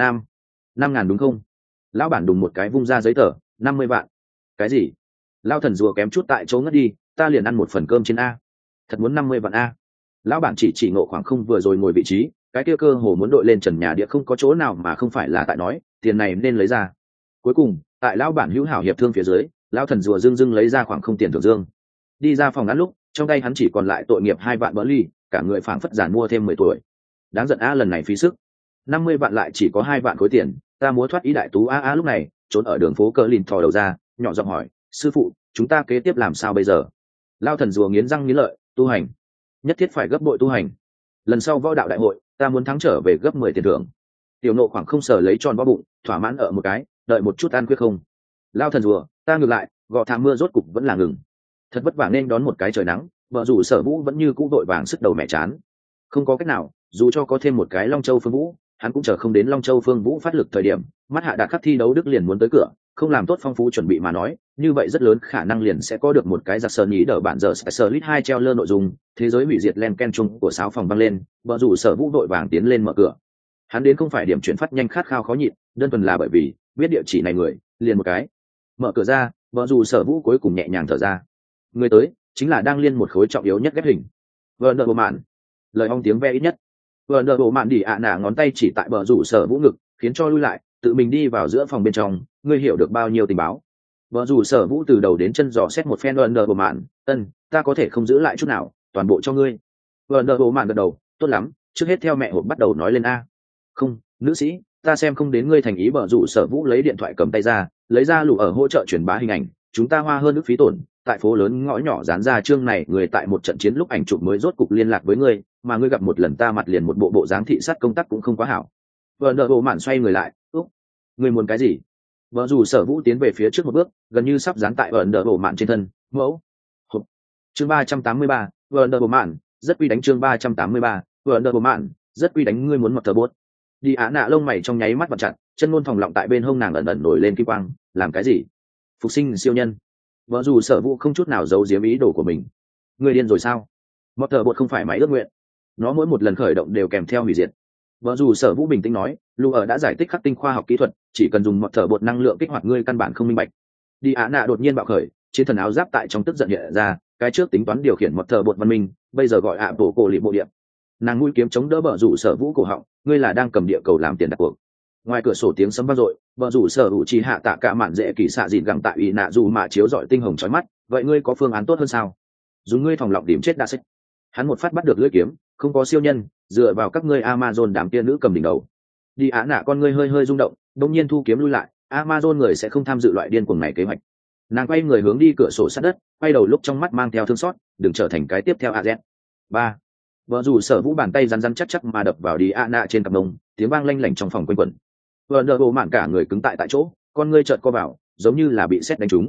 5.000 đúng không? Lão bản đùng một cái vung ra giấy tờ, 50 vạn. Cái gì? Lao thần rùa kém chút tại chỗ ngất đi, ta liền ăn một phần cơm trên a. Thật muốn 50 vạn a? Lão bản chỉ ngộ khoảng không vừa rồi ngồi vị trí, cái kia cơ hồ muốn đội lên trần nhà địa, không có chỗ nào mà không phải là tại nói tiền này nên lấy ra. Cuối cùng, tại lão bản hữu hảo hiệp thương phía dưới, lão thần rùa dưng lấy ra khoảng không tiền thưởng dương. Đi ra phòng ngắn lúc, trong tay hắn chỉ còn lại tội nghiệp 2 vạn bỡ ly, cả người phảng phất giàn mua thêm 10 tuổi. Đáng giận a, lần này phí sức. 50 vạn lại chỉ có 2 vạn khối tiền, ta múa thoát ý đại tú a. Lúc này, trốn ở đường phố Cờ Lìn thò đầu ra, nhỏ giọng hỏi, sư phụ, chúng ta kế tiếp làm sao bây giờ? Lao thần rùa nghiến răng nghiến lợi, tu hành, nhất thiết phải gấp bội tu hành. Lần sau võ đạo đại hội, ta muốn thắng trở về gấp 10 tiền thưởng. Tiểu nộ khoảng không sờ lấy tròn bó bụng, thỏa mãn ở một cái, đợi một chút ăn quyết không? Lao thần rùa, ta ngược lại, gọ thảm mưa rốt cục vẫn là ngừng. Thật vất vả nên đón một cái trời nắng, vợ dù Sở Vũ vẫn như cũ vội vàng sức đầu mẹ chán. Không có cách nào, dù cho có thêm một cái Long Châu Phương Vũ, hắn cũng chờ không đến Long Châu Phương Vũ phát lực thời điểm, mắt hạ đạt khắc thi đấu Đức liền muốn tới cửa, không làm tốt phong phú chuẩn bị mà nói, như vậy rất lớn khả năng liền sẽ có được một cái giặc sơn nhí đỡ bản giờ Specialist 2 treo lơ nội dung, thế giới hủy diệt len ken chung của 6 phòng vang lên, vợ dù Sở Vũ vội vàng tiến lên mở cửa. Hắn đến không phải điểm chuyển phát nhanh khát khao khó nhịn, đơn thuần là bởi vì biết địa chỉ này người, liền một cái. Mở cửa ra, vợ dù Sở Vũ cuối cùng nhẹ nhàng thở ra. Người tới chính là đang liên một khối trọng yếu nhất ghép hình. Vợ nợ bộ mạn, lời ong tiếng ve ít nhất. Vợ nợ bộ mạn đỉ ạ nả ngón tay chỉ tại bờ rủ Sở Vũ ngực, khiến cho lui lại, tự mình đi vào giữa phòng bên trong. Ngươi hiểu được bao nhiêu tình báo? Vợ rủ Sở Vũ từ đầu đến chân dò xét một phen. Vợ nợ bộ mạn, ta có thể không giữ lại chút nào, toàn bộ cho ngươi. Vợ nợ bộ mạn gật đầu, tốt lắm, trước hết theo mẹ hộp bắt đầu nói lên a. Không, nữ sĩ, ta xem không đến ngươi thành ý. Bờ rủ Sở Vũ lấy điện thoại cầm tay ra, lấy ra lù ở hỗ trợ truyền bá hình ảnh. Chúng ta hoa hơn ức phí tổn, tại phố lớn ngõ nhỏ dán ra chương này, người tại một trận chiến lúc ảnh chụp mới rốt cục liên lạc với ngươi, mà ngươi gặp một lần ta mặt liền một bộ dáng thị sát công tác cũng không quá hảo. Vợ nợ bộ mạn xoay người lại, ngươi muốn cái gì? Vợ dù Sở Vũ tiến về phía trước một bước, gần như sắp dán tại vợ nợ bộ mạn trên thân. Mẫu hộp. Chương 383, vợ nợ bộ mạn rất quy đánh. Chương 383, vợ nợ bộ mạn rất quy đánh. Ngươi muốn mặc thờ bốt? Đi á nạ lông mày trong nháy mắt vặn chặt, chân ngôn phòng lọng tại bên hông nàng ẩn ẩn nổi lên kim quang. Làm cái gì? Phục sinh siêu nhân. Vợ dù Sở Vũ không chút nào giấu giếm ý đồ của mình. Người điên rồi sao? Một thờ bột không phải máy ước nguyện, nó mỗi một lần khởi động đều kèm theo hủy diệt. Vợ dù Sở Vũ bình tĩnh nói, Lu ở đã giải thích khắc tinh khoa học kỹ thuật, chỉ cần dùng một thờ bột năng lượng kích hoạt ngươi căn bản không minh bạch. Đi á nạ đột nhiên bạo khởi, chiến thần áo giáp tại trong tức giận hiện ra, cái trước tính toán điều khiển một thờ bột văn minh, bây giờ gọi ạ bộ cổ lì bộ điện. Nàng mũi kiếm chống đỡ vợ dù Sở Vũ cổ họng, ngươi là đang cầm địa cầu làm tiền đặt cuộc. Ngoài cửa sổ tiếng sấm vang dội, vợ rủ Sở Hữu Chi hạ tạ cả mạn dễ kỳ xạ dịn gẳng tại ủy nạ dù mà chiếu rọi tinh hồng chói mắt. Vậy ngươi có phương án tốt hơn sao? Dùng ngươi phòng lọc điểm chết đã xích. Hắn một phát bắt được lưỡi kiếm, không có siêu nhân, dựa vào các ngươi Amazon đám tiên nữ cầm đỉnh đầu. Đi á nạ con ngươi hơi rung động, đột nhiên thu kiếm lui lại. Amazon người sẽ không tham dự loại điên cuồng này kế hoạch. Nàng quay người hướng đi cửa sổ sát đất, quay đầu lúc trong mắt mang theo thương xót, đừng trở thành cái tiếp theo AZ. 3. Vợ rủ Sở Vũ bàn tay rắn chắc mà đập vào đi á nạ trên cặp mông, tiếng vang lanh lảnh trong phòng quanh quẩn. Vợ nợ bộ mạn cả người cứng tại chỗ, con ngươi chợt co vào, giống như là bị sét đánh trúng.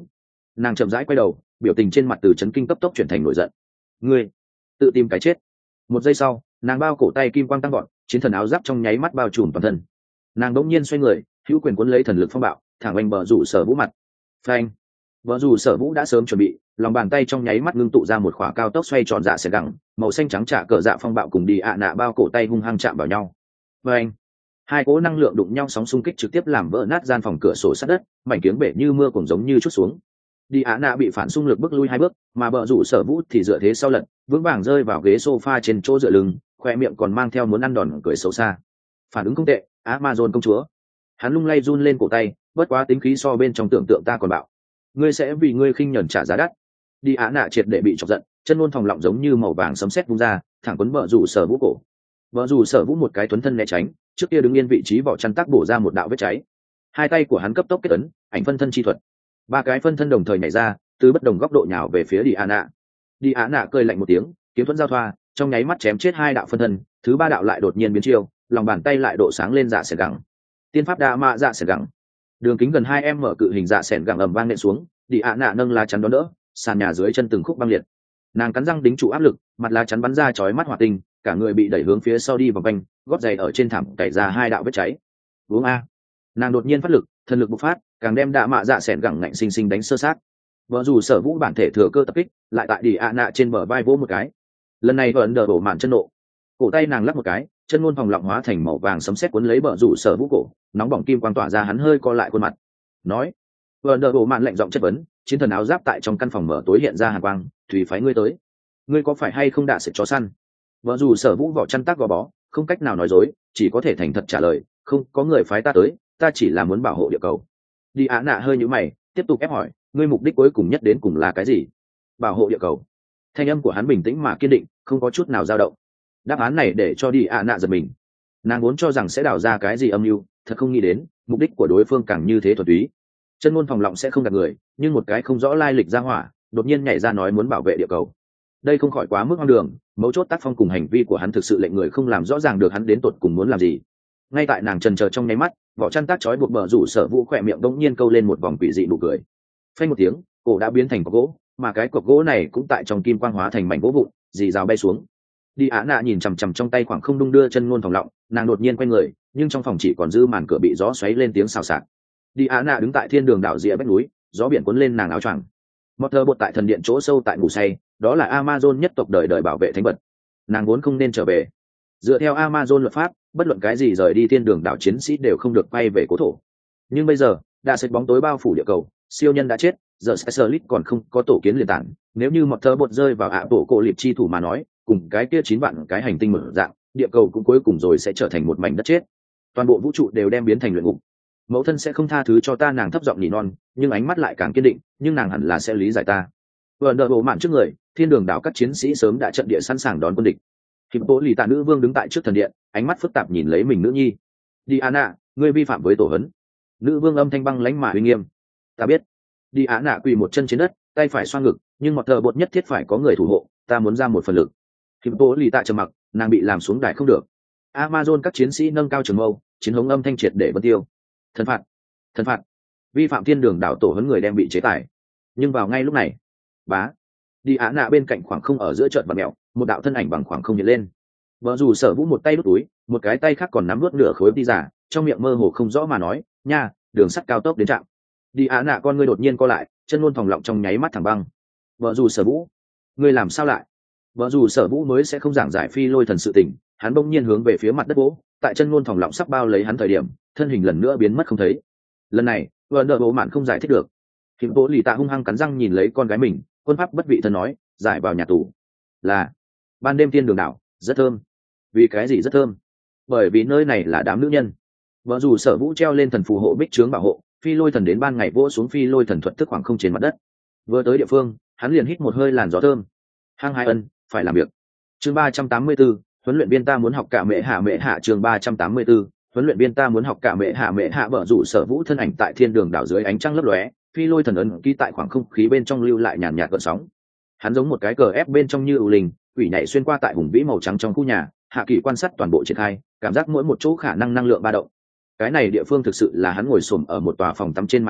nàng chậm rãi quay đầu, biểu tình trên mặt từ chấn kinh cấp tốc chuyển thành nổi giận. Ngươi tự tìm cái chết. Một giây sau, nàng bao cổ tay kim quang tăng gọn, chiến thần áo giáp trong nháy mắt bao trùm toàn thân. Nàng đống nhiên xoay người, hữu quyền cuốn lấy thần lực phong bạo, thẳng oanh bờ rủ sở vũ mặt. Phanh. Bờ rủ sở vũ đã sớm chuẩn bị, lòng bàn tay trong nháy mắt ngưng tụ ra một khỏa cao tốc xoay tròn dạ xẻ gẳng, màu xanh trắng trả cờ dạ phong bạo cùng đi ạ nạ bao cổ tay hung hăng chạm vào nhau. Phanh. Hai cỗ năng lượng đụng nhau, sóng xung kích trực tiếp làm vỡ nát gian phòng cửa sổ sắt đất, mảnh kiếng bể như mưa cũng giống như chút xuống. Đi ạ nạ bị phản xung lực bước lui 2 bước, mà bờ rủ sở vũ thì dựa thế sau lật, vững vàng rơi vào ghế sofa trên chỗ dựa lưng, khoe miệng còn mang theo muốn ăn đòn cười xấu xa. Phản ứng không tệ, Amazon công chúa. Hắn lung lay run lên cổ tay, bất quá tính khí so bên trong tưởng tượng ta còn bạo. Ngươi sẽ vì ngươi khinh nhẫn trả giá đắt. Đi ạ nạ triệt để bị chọc giận, chân ngôn phòng lọng giống như màu vàng sấm sét vung ra, thẳng quấn bờ rủ sở vũ cổ. Bờ rủ sở vũ một cái tuấn thân né tránh, trước kia đứng yên vị trí vỏ chăn tác bổ ra một đạo vết cháy. Hai tay của hắn cấp tốc kết ấn, ảnh phân thân chi thuật. 3 cái phân thân đồng thời nhảy ra, từ bất đồng góc độ nhào về phía đi ạ nạ. Đi ạ nạ cười lạnh một tiếng, kiếm thuẫn giao thoa, trong nháy mắt chém chết 2 đạo phân thân, thứ 3 đạo lại đột nhiên biến chiêu, lòng bàn tay lại độ sáng lên dạ sẻn gẳng. Tiên pháp đa mạ dạ sẻn gẳng. Đường kính gần 2 mở cự hình dạ sẻn gẳng ầm vang nện xuống, đi ạ nạ nâng lá chắn đón đỡ, sàn nhà dưới chân từng khúc băng liệt. Nàng cắn răng đính trụ áp lực, mặt lá chắn bắn ra chói mắt hỏa tinh, cả người bị đẩy hướng phía sau đi vòng quanh, gót giày ở trên thảm cày ra 2 đạo vết cháy. Uống a. Nàng đột nhiên phát lực, thần lực bộc phát, càng đem đạ mạ dạ sẻn gẳng ngạnh sinh sinh đánh sơ sát. Vợ dù sở vũ bản thể thừa cơ tập kích, lại tại đi ạ nạ trên bờ vai vỗ một cái. Lần này vẫn đỡ đổ mạn chân nộ, cổ tay nàng lắc một cái, chân ngôn phòng lọng hóa thành màu vàng sấm sét cuốn lấy bờ rủ sở vũ cổ, nóng bỏng kim quang tỏa ra, hắn hơi co lại khuôn mặt, nói: "Vẫn đỡ đổ mạn lạnh giọng chất vấn, chiến thần áo giáp tại trong căn phòng mở tối hiện ra hàn quang, thủy phái ngươi tới, ngươi có phải hay không đã sẽ chó săn?" Vợ rủ sở vũ vỏ chăn tác gò bó, không cách nào nói dối, chỉ có thể thành thật trả lời: "Không, có người phái ta tới, ta chỉ là muốn bảo hộ địa cầu." Đi ạ nạ hơi nhíu mày, tiếp tục ép hỏi: "Ngươi mục đích cuối cùng nhất đến cùng là cái gì?" "Bảo hộ địa cầu." Thanh âm của hắn bình tĩnh mà kiên định, không có chút nào dao động. Đáp án này để cho đi ạ nạ giật mình. Nàng vốn cho rằng sẽ đào ra cái gì âm mưu, thật không nghĩ đến mục đích của đối phương càng như thế thuần túy. Chân ngôn phòng lọng sẽ không gạt người, nhưng một cái không rõ lai lịch ra hỏa đột nhiên nhảy ra nói muốn bảo vệ địa cầu, đây không khỏi quá mức hoang đường. Mấu chốt tác phong cùng hành vi của hắn thực sự lệnh người không làm rõ ràng được hắn đến tột cùng muốn làm gì. Ngay tại nàng chần chờ trong nháy mắt, vỏ chăn tác chói buộc bờ rủ sở vũ khỏe miệng đống nhiên câu lên một vòng quỷ dị nụ cười. Phanh một tiếng, cổ đã biến thành cọc gỗ, mà cái cọc gỗ này cũng tại trong kim quang hóa thành mảnh gỗ vụn, dì rào bay xuống. Đi Á Nạ nhìn chằm chằm trong tay khoảng không đung đưa chân ngôn phòng lọng, nàng đột nhiên quay người, nhưng trong phòng chỉ còn dư màn cửa bị gió xoáy lên tiếng xào xạc. Đi Á Nạ đứng tại thiên đường đảo rìa vách núi, gió biển cuốn lên nàng áo choàng. Một thờ bột tại thần điện chỗ sâu tại ngủ say, đó là Amazon nhất tộc đời đời bảo vệ thánh vật. Nàng vốn không nên trở về. Dựa theo Amazon luật pháp, bất luận cái gì rời đi thiên đường đảo chiến sĩ đều không được quay về cố thổ. Nhưng bây giờ, đã xếp bóng tối bao phủ địa cầu, siêu nhân đã chết, giờ Specialist còn không có tổ kiến liên tản. Nếu như một thờ bột rơi vào ạ bộ cổ liệp chi thủ mà nói, cùng cái kia 9 vạn cái hành tinh mở dạng, địa cầu cũng cuối cùng rồi sẽ trở thành một mảnh đất chết. Toàn bộ vũ trụ đều đem biến thành luyện ngục. Mẫu thân sẽ không tha thứ cho ta, nàng thấp giọng nỉ non, nhưng ánh mắt lại càng kiên định, nhưng nàng hẳn là sẽ lý giải ta. Vừa đợi bộ mạn trước người, thiên đường đảo các chiến sĩ sớm đã trận địa sẵn sàng đón quân địch. Hiệp bố lì tạ nữ vương đứng tại trước thần điện, ánh mắt phức tạp nhìn lấy mình nữ nhi. Diana, ngươi vi phạm với tổ hấn. Nữ vương âm thanh băng lãnh mà uy nghiêm. Ta biết. Diana quỳ một chân trên đất, tay phải xoa ngực, nhưng một thờ bột nhất thiết phải có người thủ hộ, ta muốn ra một phần lực. Hiệp bố lì tạ trầm mặc, nàng bị làm xuống đài không được. Amazon các chiến sĩ nâng cao trường mâu, chiến hống âm thanh triệt để vân tiêu. Thần phạt, thần phạt, vi phạm thiên đường đảo tổ hấn người đem bị chế tài. Nhưng vào ngay lúc này, bá, Diana bên cạnh khoảng không ở giữa trận vật mèo, một đạo thân ảnh bằng khoảng không hiện lên. Vợ dù sở vũ một tay đút túi, một cái tay khác còn nắm nuốt nửa khối đi giả, trong miệng mơ hồ không rõ mà nói, nha, đường sắt cao tốc đến trạm. Diana con ngươi đột nhiên co lại, chân luôn phòng lọng trong nháy mắt thẳng băng. Vợ dù sở vũ, ngươi làm sao lại? Vợ dù sở vũ mới sẽ không giảng giải phi lôi thần sự tình, hắn bỗng nhiên hướng về phía mặt đất gỗ, tại chân luôn phòng lọng sắp bao lấy hắn thời điểm, thân hình lần nữa biến mất không thấy. Lần này, vợ đỡ bố mạn không giải thích được. Hiệp bố lì tạ hung hăng cắn răng nhìn lấy con gái mình, quân pháp bất vị thân nói, giải vào nhà tù. Là ban đêm thiên đường đảo rất thơm. Vì cái gì rất thơm? Bởi vì nơi này là đám nữ nhân. Vợ dù sở vũ treo lên thần phù hộ bích trướng bảo hộ, phi lôi thần đến ban ngày vỗ xuống phi lôi thần thuật thức khoảng không trên mặt đất. Vừa tới địa phương, hắn liền hít một hơi làn gió thơm. Hang hai ân, phải làm việc. Chương 384, huấn luyện viên ta muốn học cả mẹ hạ chương 384, huấn luyện viên ta muốn học cả mẹ hạ. Vợ rủ sở vũ thân ảnh tại thiên đường đảo dưới ánh trăng lấp lóe, phi lôi thần ấn ký tại khoảng không khí bên trong lưu lại nhàn nhạt gợn sóng. Hắn giống một cái cờ ép bên trong như ưu linh, quỷ nhảy xuyên qua tại hùng vĩ màu trắng trong khu nhà, hạ kỳ quan sát toàn bộ triển khai, cảm giác mỗi một chỗ khả năng năng lượng ba động. Cái này địa phương thực sự là hắn ngồi xổm ở một tòa phòng tắm trên mái vòm,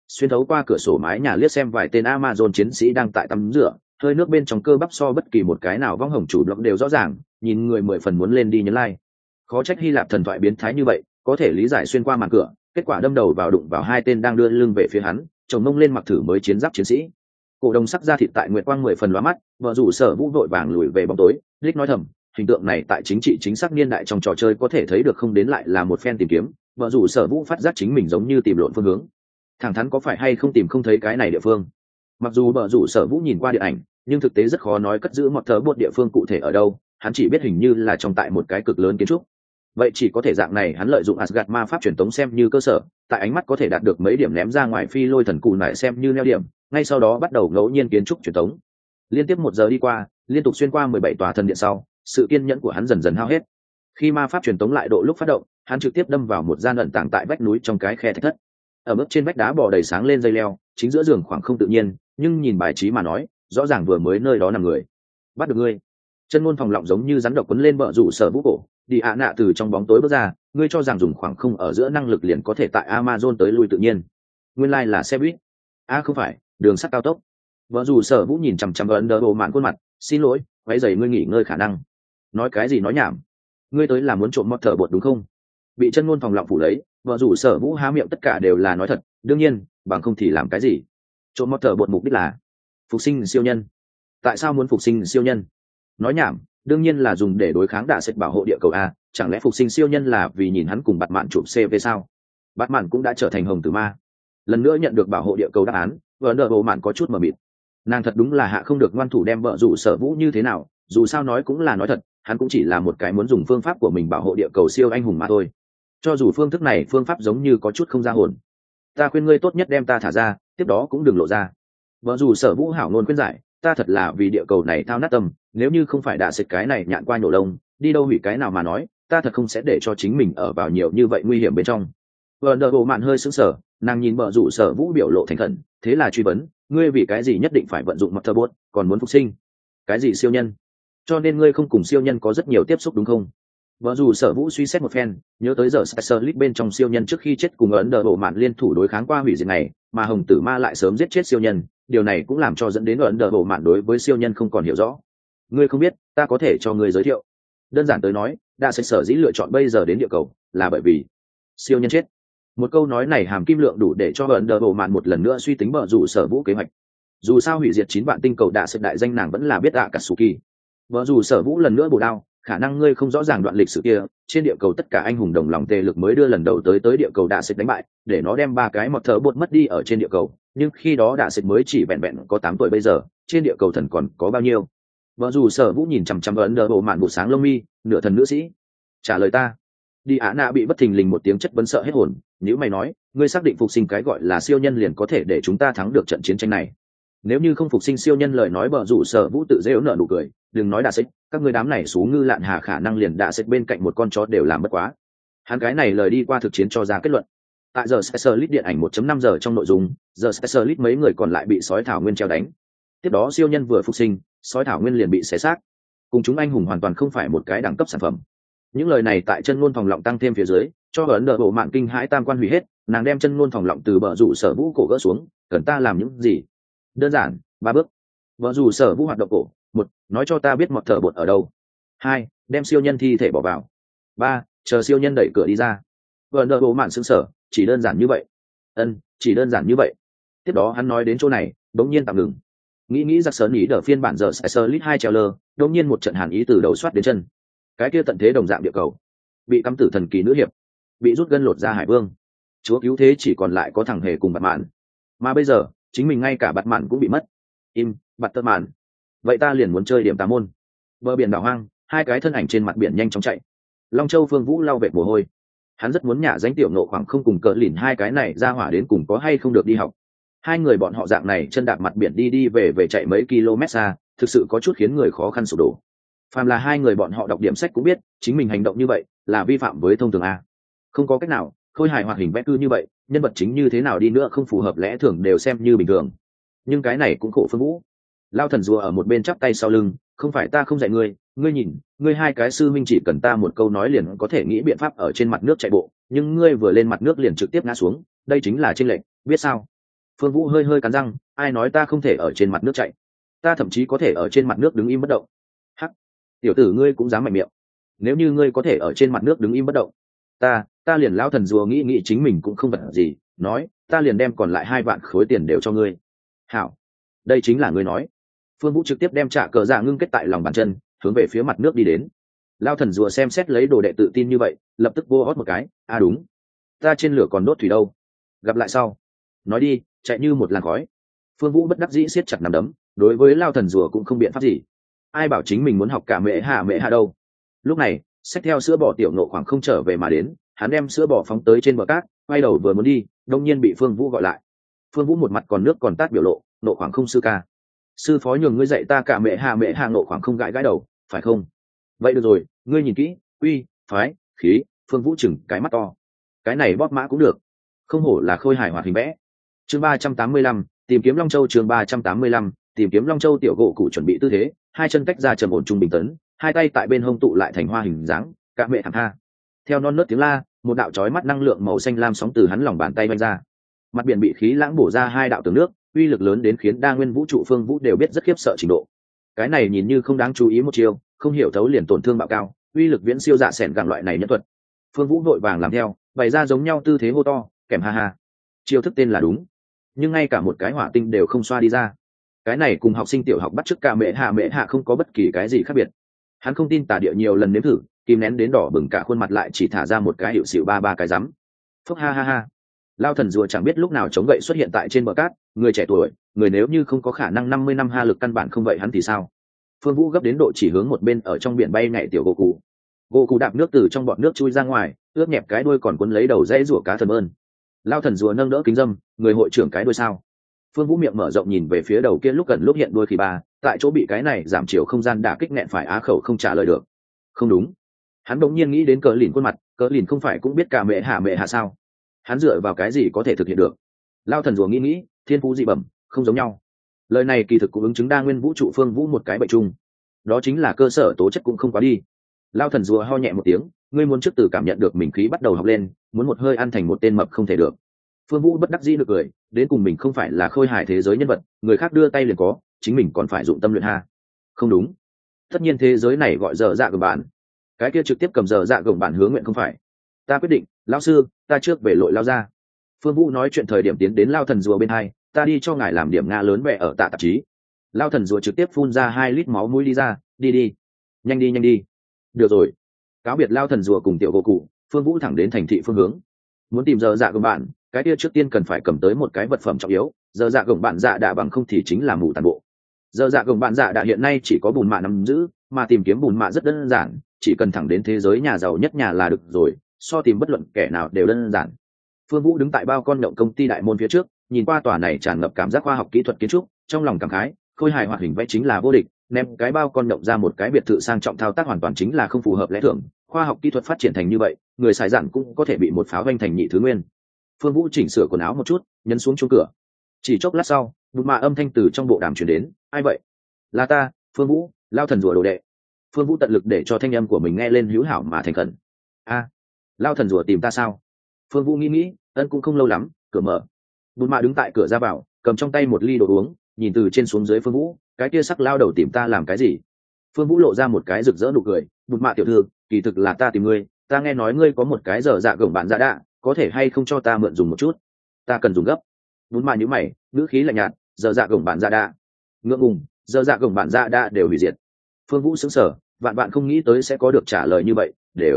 xuyên thấu qua cửa sổ mái nhà liếc xem vài tên Amazon chiến sĩ đang tại tắm rửa, hơi nước bên trong cơ bắp so bất kỳ một cái nào vong hồng chủ blog đều rõ ràng, nhìn người mười phần muốn lên đi nhấn like. Khó trách Hy Lạp thần thoại biến thái như vậy, có thể lý giải xuyên qua màn cửa, kết quả đâm đầu vào đụng vào hai tên đang đưa lưng về phía hắn, chồng mông lên mặc thử mới chiến giáp chiến sĩ. Cổ đồng sắc da thịt tại nguyệt quang mười phần lóa mắt, vợ rủ Sở Vũ vội vàng lùi về bóng tối, Lick nói thầm, hình tượng này tại chính trị chính xác niên đại trong trò chơi có thể thấy được không đến lại là một phen tìm kiếm, vợ rủ Sở Vũ phát giác chính mình giống như tìm lộn phương hướng. Thẳng thắn có phải hay không tìm không thấy cái này địa phương. Mặc dù vợ rủ Sở Vũ nhìn qua điện ảnh, nhưng thực tế rất khó nói cất giữ một thớ bột địa phương cụ thể ở đâu, hắn chỉ biết hình như là trong tại một cái cực lớn kiến trúc. Vậy chỉ có thể dạng này hắn lợi dụng Asgard ma pháp truyền tống xem như cơ sở, tại ánh mắt có thể đạt được mấy điểm ném ra ngoài phi lôi thần cụ này xem như neo điểm, ngay sau đó bắt đầu ngẫu nhiên kiến trúc truyền tống. Liên tiếp 1 giờ đi qua, liên tục xuyên qua 17 tòa thần điện sau, sự kiên nhẫn của hắn dần dần hao hết. Khi ma pháp truyền tống lại độ lúc phát động, hắn trực tiếp đâm vào một gian ẩn tàng tại vách núi trong cái khe thạch thất. Ở mức trên vách đá bò đầy sáng lên dây leo, chính giữa giường khoảng không tự nhiên, nhưng nhìn bài trí mà nói, rõ ràng vừa mới nơi đó nằm người. Bắt được ngươi. Chân ngôn phòng lọng giống như rắn độc quấn lên bờ rủ Sở Vũ cổ, đi ạ nạ từ trong bóng tối bước ra, ngươi cho rằng dùng khoảng không ở giữa năng lực liền có thể tại Amazon tới lui tự nhiên. Nguyên lai là xe buýt. Không phải, đường sắt cao tốc. Vợ dù Sở Vũ nhìn chằm chằm ấn đờ bộ mạn khuôn mặt, xin lỗi, váy giày ngươi nghỉ ngơi khả năng. Nói cái gì nói nhảm. Ngươi tới là muốn trộm mọt thở bột đúng không? Bị chân ngôn phòng lọng phủ lấy, vợ dù Sở Vũ há miệng tất cả đều là nói thật, đương nhiên, bằng không thì làm cái gì? Trộm mọt thở bột mục đích là phục sinh siêu nhân. Tại sao muốn phục sinh siêu nhân? Nói nhảm, đương nhiên là dùng để đối kháng đạ sệt bảo hộ địa cầu a, chẳng lẽ phục sinh siêu nhân là vì nhìn hắn cùng bạt mạn chụp CV sao? Bạt mạn cũng đã trở thành hồng tử ma. Lần nữa nhận được bảo hộ địa cầu đáp án, vợ nợ bộ mạn có chút mờ mịt. Nàng thật đúng là hạ không được ngoan thủ đem vợ dù Sở Vũ như thế nào, dù sao nói cũng là nói thật, hắn cũng chỉ là một cái muốn dùng phương pháp của mình bảo hộ địa cầu siêu anh hùng mà thôi. Cho dù phương thức này phương pháp giống như có chút không ra hồn. Ta khuyên ngươi tốt nhất đem ta thả ra, tiếp đó cũng đừng lộ ra. Vợ dù Sở Vũ hảo ngôn khuyên giải, ta thật là vì địa cầu này thao nát tâm, nếu như không phải đạ sệt cái này nhạn qua nhổ lông, đi đâu hủy cái nào mà nói, ta thật không sẽ để cho chính mình ở vào nhiều như vậy nguy hiểm bên trong. Vợ nợ bộ mạn hơi sững sờ, nàng nhìn vợ rủ Sở Vũ biểu lộ thành khẩn, thế là truy vấn, ngươi vì cái gì nhất định phải vận dụng mặt thơ bốt, còn muốn phục sinh? Cái gì siêu nhân? Cho nên ngươi không cùng siêu nhân có rất nhiều tiếp xúc đúng không? Vợ dù Sở Vũ suy xét một phen, nhớ tới giờ Specialist bên trong siêu nhân trước khi chết cùng ấn đờ bộ mạn liên thủ đối kháng qua hủy diệt này, mà Hồng Tử Ma lại sớm giết chết siêu nhân, điều này cũng làm cho dẫn đến ấn đờ bộ mạn đối với siêu nhân không còn hiểu rõ. Ngươi không biết, ta có thể cho ngươi giới thiệu. Đơn giản tới nói, đã sẽ sở dĩ lựa chọn bây giờ đến địa cầu, là bởi vì siêu nhân chết. Một câu nói này hàm kim lượng đủ để cho ấn đờ bộ mạn một lần nữa suy tính vợ dù Sở Vũ kế hoạch. Dù sao hủy diệt 9 vạn tinh cầu đã sẽ đại danh nàng vẫn là biết Akatsuki. Vợ dù Sở Vũ lần nữa bổ đao, khả năng ngươi không rõ ràng đoạn lịch sử kia, trên địa cầu tất cả anh hùng đồng lòng tề lực mới đưa lần đầu tới địa cầu đạ sệt đánh bại, để nó đem 3 cái mọt thở bột mất đi ở trên địa cầu, nhưng khi đó đạ sệt mới chỉ vẹn vẹn có 8 tuổi bây giờ, trên địa cầu thần còn có bao nhiêu? Vợ dù Sở Vũ nhìn chằm chằm ấn đờ bộ mạn bộ sáng lông mi, nửa thần nữ sĩ. Trả lời ta. Đi Á Nạ bị bất thình lình một tiếng chất vấn sợ hết hồn, nếu mày nói, ngươi xác định phục sinh cái gọi là siêu nhân liền có thể để chúng ta thắng được trận chiến tranh này. Nếu như không phục sinh siêu nhân lời nói bờ rủ Sở Vũ tự dễ nở nụ cười, đừng nói đạ sệt, các ngươi đám này xú ngư lạn hà khả năng liền đạ sệt bên cạnh một con chó đều làm bất quá. Hắn cái này lời đi qua thực chiến cho ra kết luận. Tại giờ Specialist điện ảnh 1.5 giờ trong nội dung, giờ Specialist mấy người còn lại bị sói thảo nguyên treo đánh. Tiếp đó siêu nhân vừa phục sinh, sói thảo nguyên liền bị xé xác. Cùng chúng anh hùng hoàn toàn không phải một cái đẳng cấp sản phẩm. Những lời này tại chân ngôn phòng lọng tăng thêm phía dưới, cho ấn đờ bộ mạng kinh hãi tam quan hủy hết, nàng đem chân ngôn phòng lọng từ bờ rủ Sở Vũ cổ gỡ xuống, cần ta làm những gì? Đơn giản, 3 bước. Vợ dù Sở Vũ hoạt động cổ, 1, nói cho ta biết mọt thở bột ở đâu. 2, đem siêu nhân thi thể bỏ vào. 3, chờ siêu nhân đẩy cửa đi ra. Vợ nợ bộ mạn sững sờ, chỉ đơn giản như vậy. Chỉ đơn giản như vậy. Tiếp đó hắn nói đến chỗ này, đống nhiên tạm ngừng. Nghĩ giặc sớn ý đỡ phiên bản giờ Specialist 2 treo lơ, đống nhiên một trận hàn ý từ đầu xoát đến chân. Cái kia tận thế đồng dạng địa cầu, bị cắm tử thần kỳ nữ hiệp, bị rút gân lột ra hải vương. Chúa cứu thế chỉ còn lại có thằng hề cùng bạt mạn. Mà bây giờ, chính mình ngay cả bạt mạn cũng bị mất. Bạt tơ mạn. Vậy ta liền muốn chơi điểm tà môn. Bờ biển đảo hoang, 2 cái thân ảnh trên mặt biển nhanh chóng chạy. Long Châu Phương Vũ lau vệt mồ hôi. Hắn rất muốn nhả danh tiểu nộ khoảng không cùng cỡ lìn 2 cái này ra hỏa đến cùng có hay không được đi học. 2 người bọn họ dạng này chân đạp mặt biển đi về chạy mấy km xa, thực sự có chút khiến người khó khăn sụp đổ. Phàm là 2 người bọn họ đọc điểm sách cũng biết, chính mình hành động như vậy là vi phạm với thông thường a. Không có cách nào, khôi hài hoạt hình vẽ cư như vậy, nhân vật chính như thế nào đi nữa không phù hợp lẽ thường đều xem như bình thường. Nhưng cái này cũng khổ Phương Vũ. Lao thần rùa ở một bên chắp tay sau lưng, không phải ta không dạy ngươi, ngươi nhìn, ngươi 2 cái sư minh chỉ cần ta một câu nói liền có thể nghĩ biện pháp ở trên mặt nước chạy bộ, nhưng ngươi vừa lên mặt nước liền trực tiếp ngã xuống, đây chính là chênh lệch, biết sao? Phương Vũ hơi hơi cắn răng, ai nói ta không thể ở trên mặt nước chạy, ta thậm chí có thể ở trên mặt nước đứng im bất động. Hắc, tiểu tử ngươi cũng dám mạnh miệng. Nếu như ngươi có thể ở trên mặt nước đứng im bất động, ta liền lão thần rùa nghĩ chính mình cũng không vật gì, nói ta liền đem còn lại 2 vạn khối tiền đều cho ngươi. Hảo, đây chính là ngươi nói. Phương Vũ trực tiếp đem trả cờ dạ ngưng kết tại lòng bàn chân, hướng về phía mặt nước đi đến. Lao thần rùa xem xét lấy đồ đệ tự tin như vậy, lập tức vô hót một cái, đúng, ta trên lửa còn đốt thủy đâu, gặp lại sau. Nói đi, chạy như một làn khói. Phương Vũ bất đắc dĩ siết chặt nắm đấm, đối với Lao thần rùa cũng không biện pháp gì. Ai bảo chính mình muốn học cả mẹ hạ đâu. Lúc này, xách theo sữa bò tiểu nộ khoảng không trở về mà đến, hắn đem sữa bò phóng tới trên bờ cát, quay đầu vừa muốn đi, đông nhiên bị Phương Vũ gọi lại. Phương Vũ một mặt còn nước còn tát biểu lộ, nộ khoảng không sư ca, sư phó nhường ngươi dạy ta cả mẹ hạ nộ khoảng không gãi gãi đầu, phải không? Vậy được rồi, ngươi nhìn kỹ, uy, phái, khí. Phương Vũ chừng cái mắt to, cái này bóp mã cũng được, không hổ là khôi hài hoạt hình vẽ. Chương 385, tìm kiếm Long Châu. Chương 385, tìm kiếm Long Châu. Tiểu gỗ cụ chuẩn bị tư thế, 2 chân tách ra trầm ổn trung bình tấn, 2 tay tại bên hông tụ lại thành hoa hình dáng, cả mẹ thẳng ha. Theo non nớt tiếng la, một đạo chói mắt năng lượng màu xanh lam sóng từ hắn lòng bàn tay vung ra. Mặt biển bị khí lãng bổ ra 2 đạo tường nước, uy lực lớn đến khiến đa nguyên vũ trụ Phương Vũ đều biết rất khiếp sợ trình độ. Cái này nhìn như không đáng chú ý một chiêu, không hiểu thấu liền tổn thương bạo cao, uy lực viễn siêu dạ sẻn gặng loại này nhân thuật. Phương Vũ vội vàng làm theo, bày ra giống nhau tư thế hô to, kèm ha ha. Chiêu thức tên là đúng, nhưng ngay cả một cái hỏa tinh đều không xoa đi ra. Cái này cùng học sinh tiểu học bắt chước cả mẹ hạ không có bất kỳ cái gì khác biệt. Hắn không tin tả địa nhiều lần nếm thử, kìm nén đến đỏ bừng cả khuôn mặt lại chỉ thả ra một cái hiệu xịu ba cái rắm. Phốc ha ha ha. Lao thần rùa chẳng biết lúc nào chống gậy xuất hiện tại trên bờ cát, người trẻ tuổi, người nếu như không có khả năng 50 năm ha lực căn bản không vậy hắn thì sao? Phương Vũ gấp đến độ chỉ hướng một bên ở trong biển bay nhảy tiểu gỗ cụ đạp nước từ trong bọt nước chui ra ngoài, ướt nhẹp cái đuôi còn quấn lấy đầu dãy rủa cá thần ơn. Lao thần rùa nâng đỡ kính dâm, người hội trưởng cái đuôi sao? Phương Vũ miệng mở rộng nhìn về phía đầu kia lúc gần lúc hiện đuôi khỉ ba, tại chỗ bị cái này giảm chiều không gian đả kích nghẹn phải á khẩu không trả lời được. Không đúng. Hắn bỗng nhiên nghĩ đến Cờ Lìn khuôn mặt, Cờ Lìn không phải cũng biết cả mẹ hạ sao? Hắn dựa vào cái gì có thể thực hiện được? Lao thần rùa nghĩ, thiên phú dị bẩm, không giống nhau. Lời này kỳ thực cũng ứng chứng đa nguyên vũ trụ Phương Vũ một cái bệnh chung, đó chính là cơ sở tố chất cũng không quá đi. Lao thần rùa ho nhẹ một tiếng, ngươi muốn trước từ cảm nhận được mình khí bắt đầu học lên, muốn một hơi ăn thành một tên mập không thể được. Phương Vũ bất đắc dĩ được cười, đến cùng mình không phải là khôi hài thế giới nhân vật, người khác đưa tay liền có, chính mình còn phải dụng tâm luyện ha. Không đúng, tất nhiên thế giới này gọi dở dạ gồng bạn, cái kia trực tiếp cầm dở dạ gồng bạn hướng nguyện không phải. Ta quyết định, lão sư, ta trước về lội lao ra. Phương Vũ nói chuyện thời điểm tiến đến Lao thần rùa bên hai, ta đi cho ngài làm điểm nga lớn bẹ ở tạ tạp chí. Lao thần rùa trực tiếp phun ra 2 lít máu mũi đi ra, đi, nhanh đi. Được rồi. Cáo biệt Lao thần rùa cùng tiểu gỗ cụ, Phương Vũ thẳng đến thành thị phương hướng. Muốn tìm dở dạ gồng bạn, cái kia trước tiên cần phải cầm tới một cái vật phẩm trọng yếu, dở dạ gồng bạn dạ đạ bằng không thì chính là mù tàn bộ. Dở dạ gồng bạn dạ đạ hiện nay chỉ có bùn mạ nắm giữ, mà tìm kiếm bùn mạ rất đơn giản, chỉ cần thẳng đến thế giới nhà giàu nhất nhà là được rồi, so tìm bất luận kẻ nào đều đơn giản. Phương Vũ đứng tại bao con nhộng công ty đại môn phía trước, nhìn qua tòa này tràn ngập cảm giác khoa học kỹ thuật kiến trúc, trong lòng cảm khái, khôi hài hoạt hình vẽ chính là vô địch, ném cái bao con nhộng ra một cái biệt thự sang trọng thao tác hoàn toàn chính là không phù hợp lẽ thường, khoa học kỹ thuật phát triển thành như vậy, người xài dạn cũng có thể bị một pháo vanh thành nhị thứ nguyên. Phương Vũ chỉnh sửa quần áo một chút, nhấn xuống chuông cửa. Chỉ chốc lát sau, một mạ âm thanh từ trong bộ đàm truyền đến, ai vậy? Là ta, Phương Vũ, Lao thần rùa đồ đệ. Phương Vũ tận lực để cho thanh âm của mình nghe lên hữu hảo mà thành khẩn. A, Lao thần rùa tìm ta sao? Phương Vũ nghĩ, ân cũng không lâu lắm, cửa mở. Bùn mạ đứng tại cửa ra vào, cầm trong tay một ly đồ uống, nhìn từ trên xuống dưới Phương Vũ, cái kia sắc lao đầu tìm ta làm cái gì? Phương Vũ lộ ra một cái rực rỡ nụ cười, bùn mạ tiểu thư, kỳ thực là ta tìm ngươi, ta nghe nói ngươi có một cái dở dạ gồng bạn dạ đạ, có thể hay không cho ta mượn dùng một chút? Ta cần dùng gấp. Bùn mạ nhíu mày, ngữ khí lạnh nhạt, dở dạ gồng bạn dạ đạ. Ngượng ngùng, dở dạ gồng bạn dạ đạ đều hủy diệt. Phương Vũ sững sờ, vạn không nghĩ tới sẽ có được trả lời như vậy,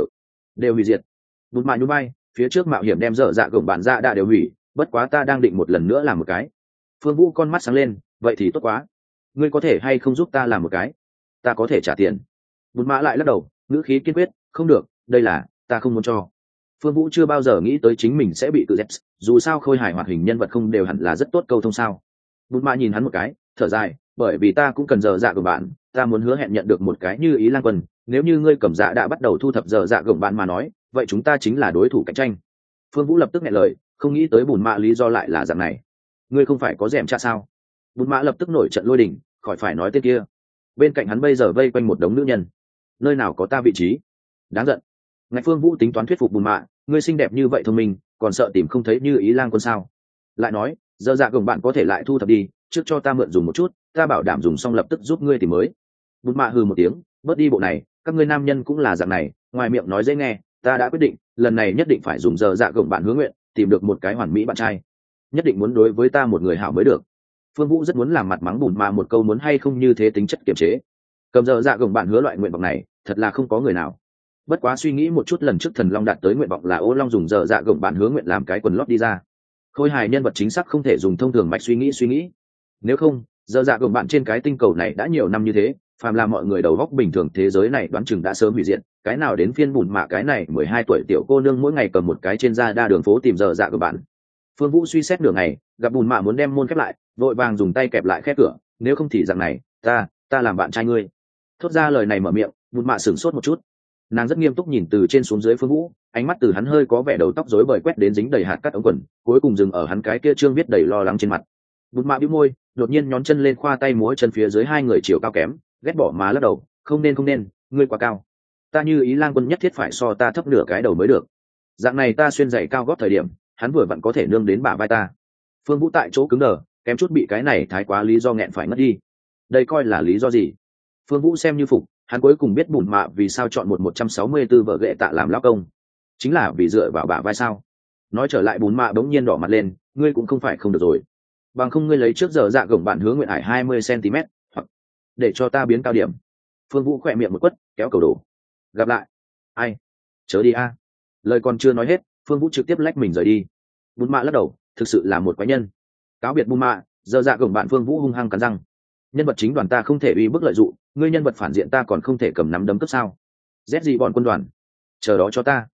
đều hủy diệt. Bùn mạ nhún vai, phía trước mạo hiểm đem dở dạ gồng bạn dạ đạ đều hủy, bất quá ta đang định một lần nữa làm một cái. Phương Vũ con mắt sáng lên, vậy thì tốt quá, ngươi có thể hay không giúp ta làm một cái? Ta có thể trả tiền. Bùn mạ lại lắc đầu, ngữ khí kiên quyết, không được, đây là ta không muốn cho. Phương Vũ chưa bao giờ nghĩ tới chính mình sẽ bị cự dẹp, dù sao khôi hài hoạt hình nhân vật không đều hẳn là rất tốt câu thông sao. Bùn mạ nhìn hắn một cái, thở dài, bởi vì ta cũng cần dở dạ gồng bạn, ta muốn hứa hẹn nhận được một cái như ý lang quân, nếu như ngươi cầm dạ đã bắt đầu thu thập dở dạ gồng bạn mà nói, vậy chúng ta chính là đối thủ cạnh tranh. Phương Vũ lập tức nghe lời, không nghĩ tới bùn mạ lý do lại là dạng này. Ngươi không phải có rèm cha sao? Bùn mạ lập tức nổi trận lôi đình, khỏi phải nói tên kia. Bên cạnh hắn bây giờ vây quanh một đống nữ nhân, nơi nào có ta vị trí? Đáng giận. Ngài Phương Vũ tính toán thuyết phục bùn mạ, ngươi xinh đẹp như vậy thông minh, còn sợ tìm không thấy như ý lang quân sao? Lại nói, Giờ dạ gồng bạn có thể lại thu thập đi, trước cho ta mượn dùng một chút, ta bảo đảm dùng xong lập tức giúp ngươi tìm mới. Bụt mạ hừ một tiếng, bớt đi bộ này, các ngươi nam nhân cũng là dạng này, ngoài miệng nói dễ nghe, ta đã quyết định lần này nhất định phải dùng giờ dạ gồng bạn hứa nguyện tìm được một cái hoàn mỹ bạn trai, nhất định muốn đối với ta một người hảo mới được. Phương Vũ rất muốn làm mặt mắng Bụt mạ một câu muốn hay không như thế tính chất kiềm chế. Cầm giờ dạ gồng bạn hứa loại nguyện vọng này thật là không có người nào. Bất quá suy nghĩ một chút, lần trước thần long đạt tới nguyện vọng là ô long dùng giờ dạ gồng bạn hứa nguyện làm cái quần lót đi ra. Khôi hài nhân vật chính xác không thể dùng thông thường mạch suy nghĩ, nếu không giờ dạ gồng bạn trên cái tinh cầu này đã nhiều năm như thế, phàm là mọi người đầu góc bình thường thế giới này đoán chừng đã sớm hủy diệt, cái nào đến phiên Bùn mạ cái này 12 tuổi tiểu cô nương mỗi ngày cầm một cái trên da đa đường phố tìm giờ dạ gồng bạn. Phương Vũ suy xét nửa ngày, gặp Bùn mạ muốn đem môn khép lại, vội vàng dùng tay kẹp lại khép cửa, nếu không thì dạng này, ta làm bạn trai ngươi. Thốt ra lời này mở miệng, Bùn mạ sửng sốt một chút, nàng rất nghiêm túc nhìn từ trên xuống dưới Phương Vũ, ánh mắt từ hắn hơi có vẻ đầu tóc rối bời quét đến dính đầy hạt cát ống quần, cuối cùng dừng ở hắn cái kia trương viết đầy lo lắng trên mặt. Bùn mạ bĩu môi, đột nhiên nhón chân lên khoa tay múa chân phía dưới hai người chiều cao kém, ghét bỏ mà lắc đầu, không nên, ngươi quá cao, ta Như Ý Lang Quân nhất thiết phải so ta thấp nửa cái đầu mới được, dạng này ta xuyên giày cao gót thời điểm hắn vừa vặn có thể nương đến bả vai ta. Phương Vũ tại chỗ cứng đờ, kém chút bị cái này thái quá lý do nghẹn phải ngất đi. Đây coi là lý do gì? Phương Vũ xem như phục, hắn cuối cùng biết Bùn mạ vì sao chọn một 164 vợ ghệ tạ làm lão công, chính là vì dựa vào bả vai sao. Nói trở lại, Bùn mạ bỗng nhiên đỏ mặt lên, ngươi cũng không phải không được rồi, bằng không ngươi lấy trước giờ dạ gồng bạn hứa nguyện ải 20 cm, hoặc để cho ta biến cao điểm. Phương Vũ khỏe miệng một quất, kéo cầu đổ. Gặp lại. Ai? Chớ đi a. Lời còn chưa nói hết, Phương Vũ trực tiếp lách mình rời đi. Bùn mạ lắc đầu, thực sự là một quái nhân. Cáo biệt Bùn mạ, giờ dạ gồng bạn Phương Vũ hung hăng cắn răng. Nhân vật chính đoàn ta không thể uy bức lợi dụng, ngươi nhân vật phản diện ta còn không thể cầm nắm đấm cấp sao? Z gì bọn quân đoàn? Chờ đó cho ta.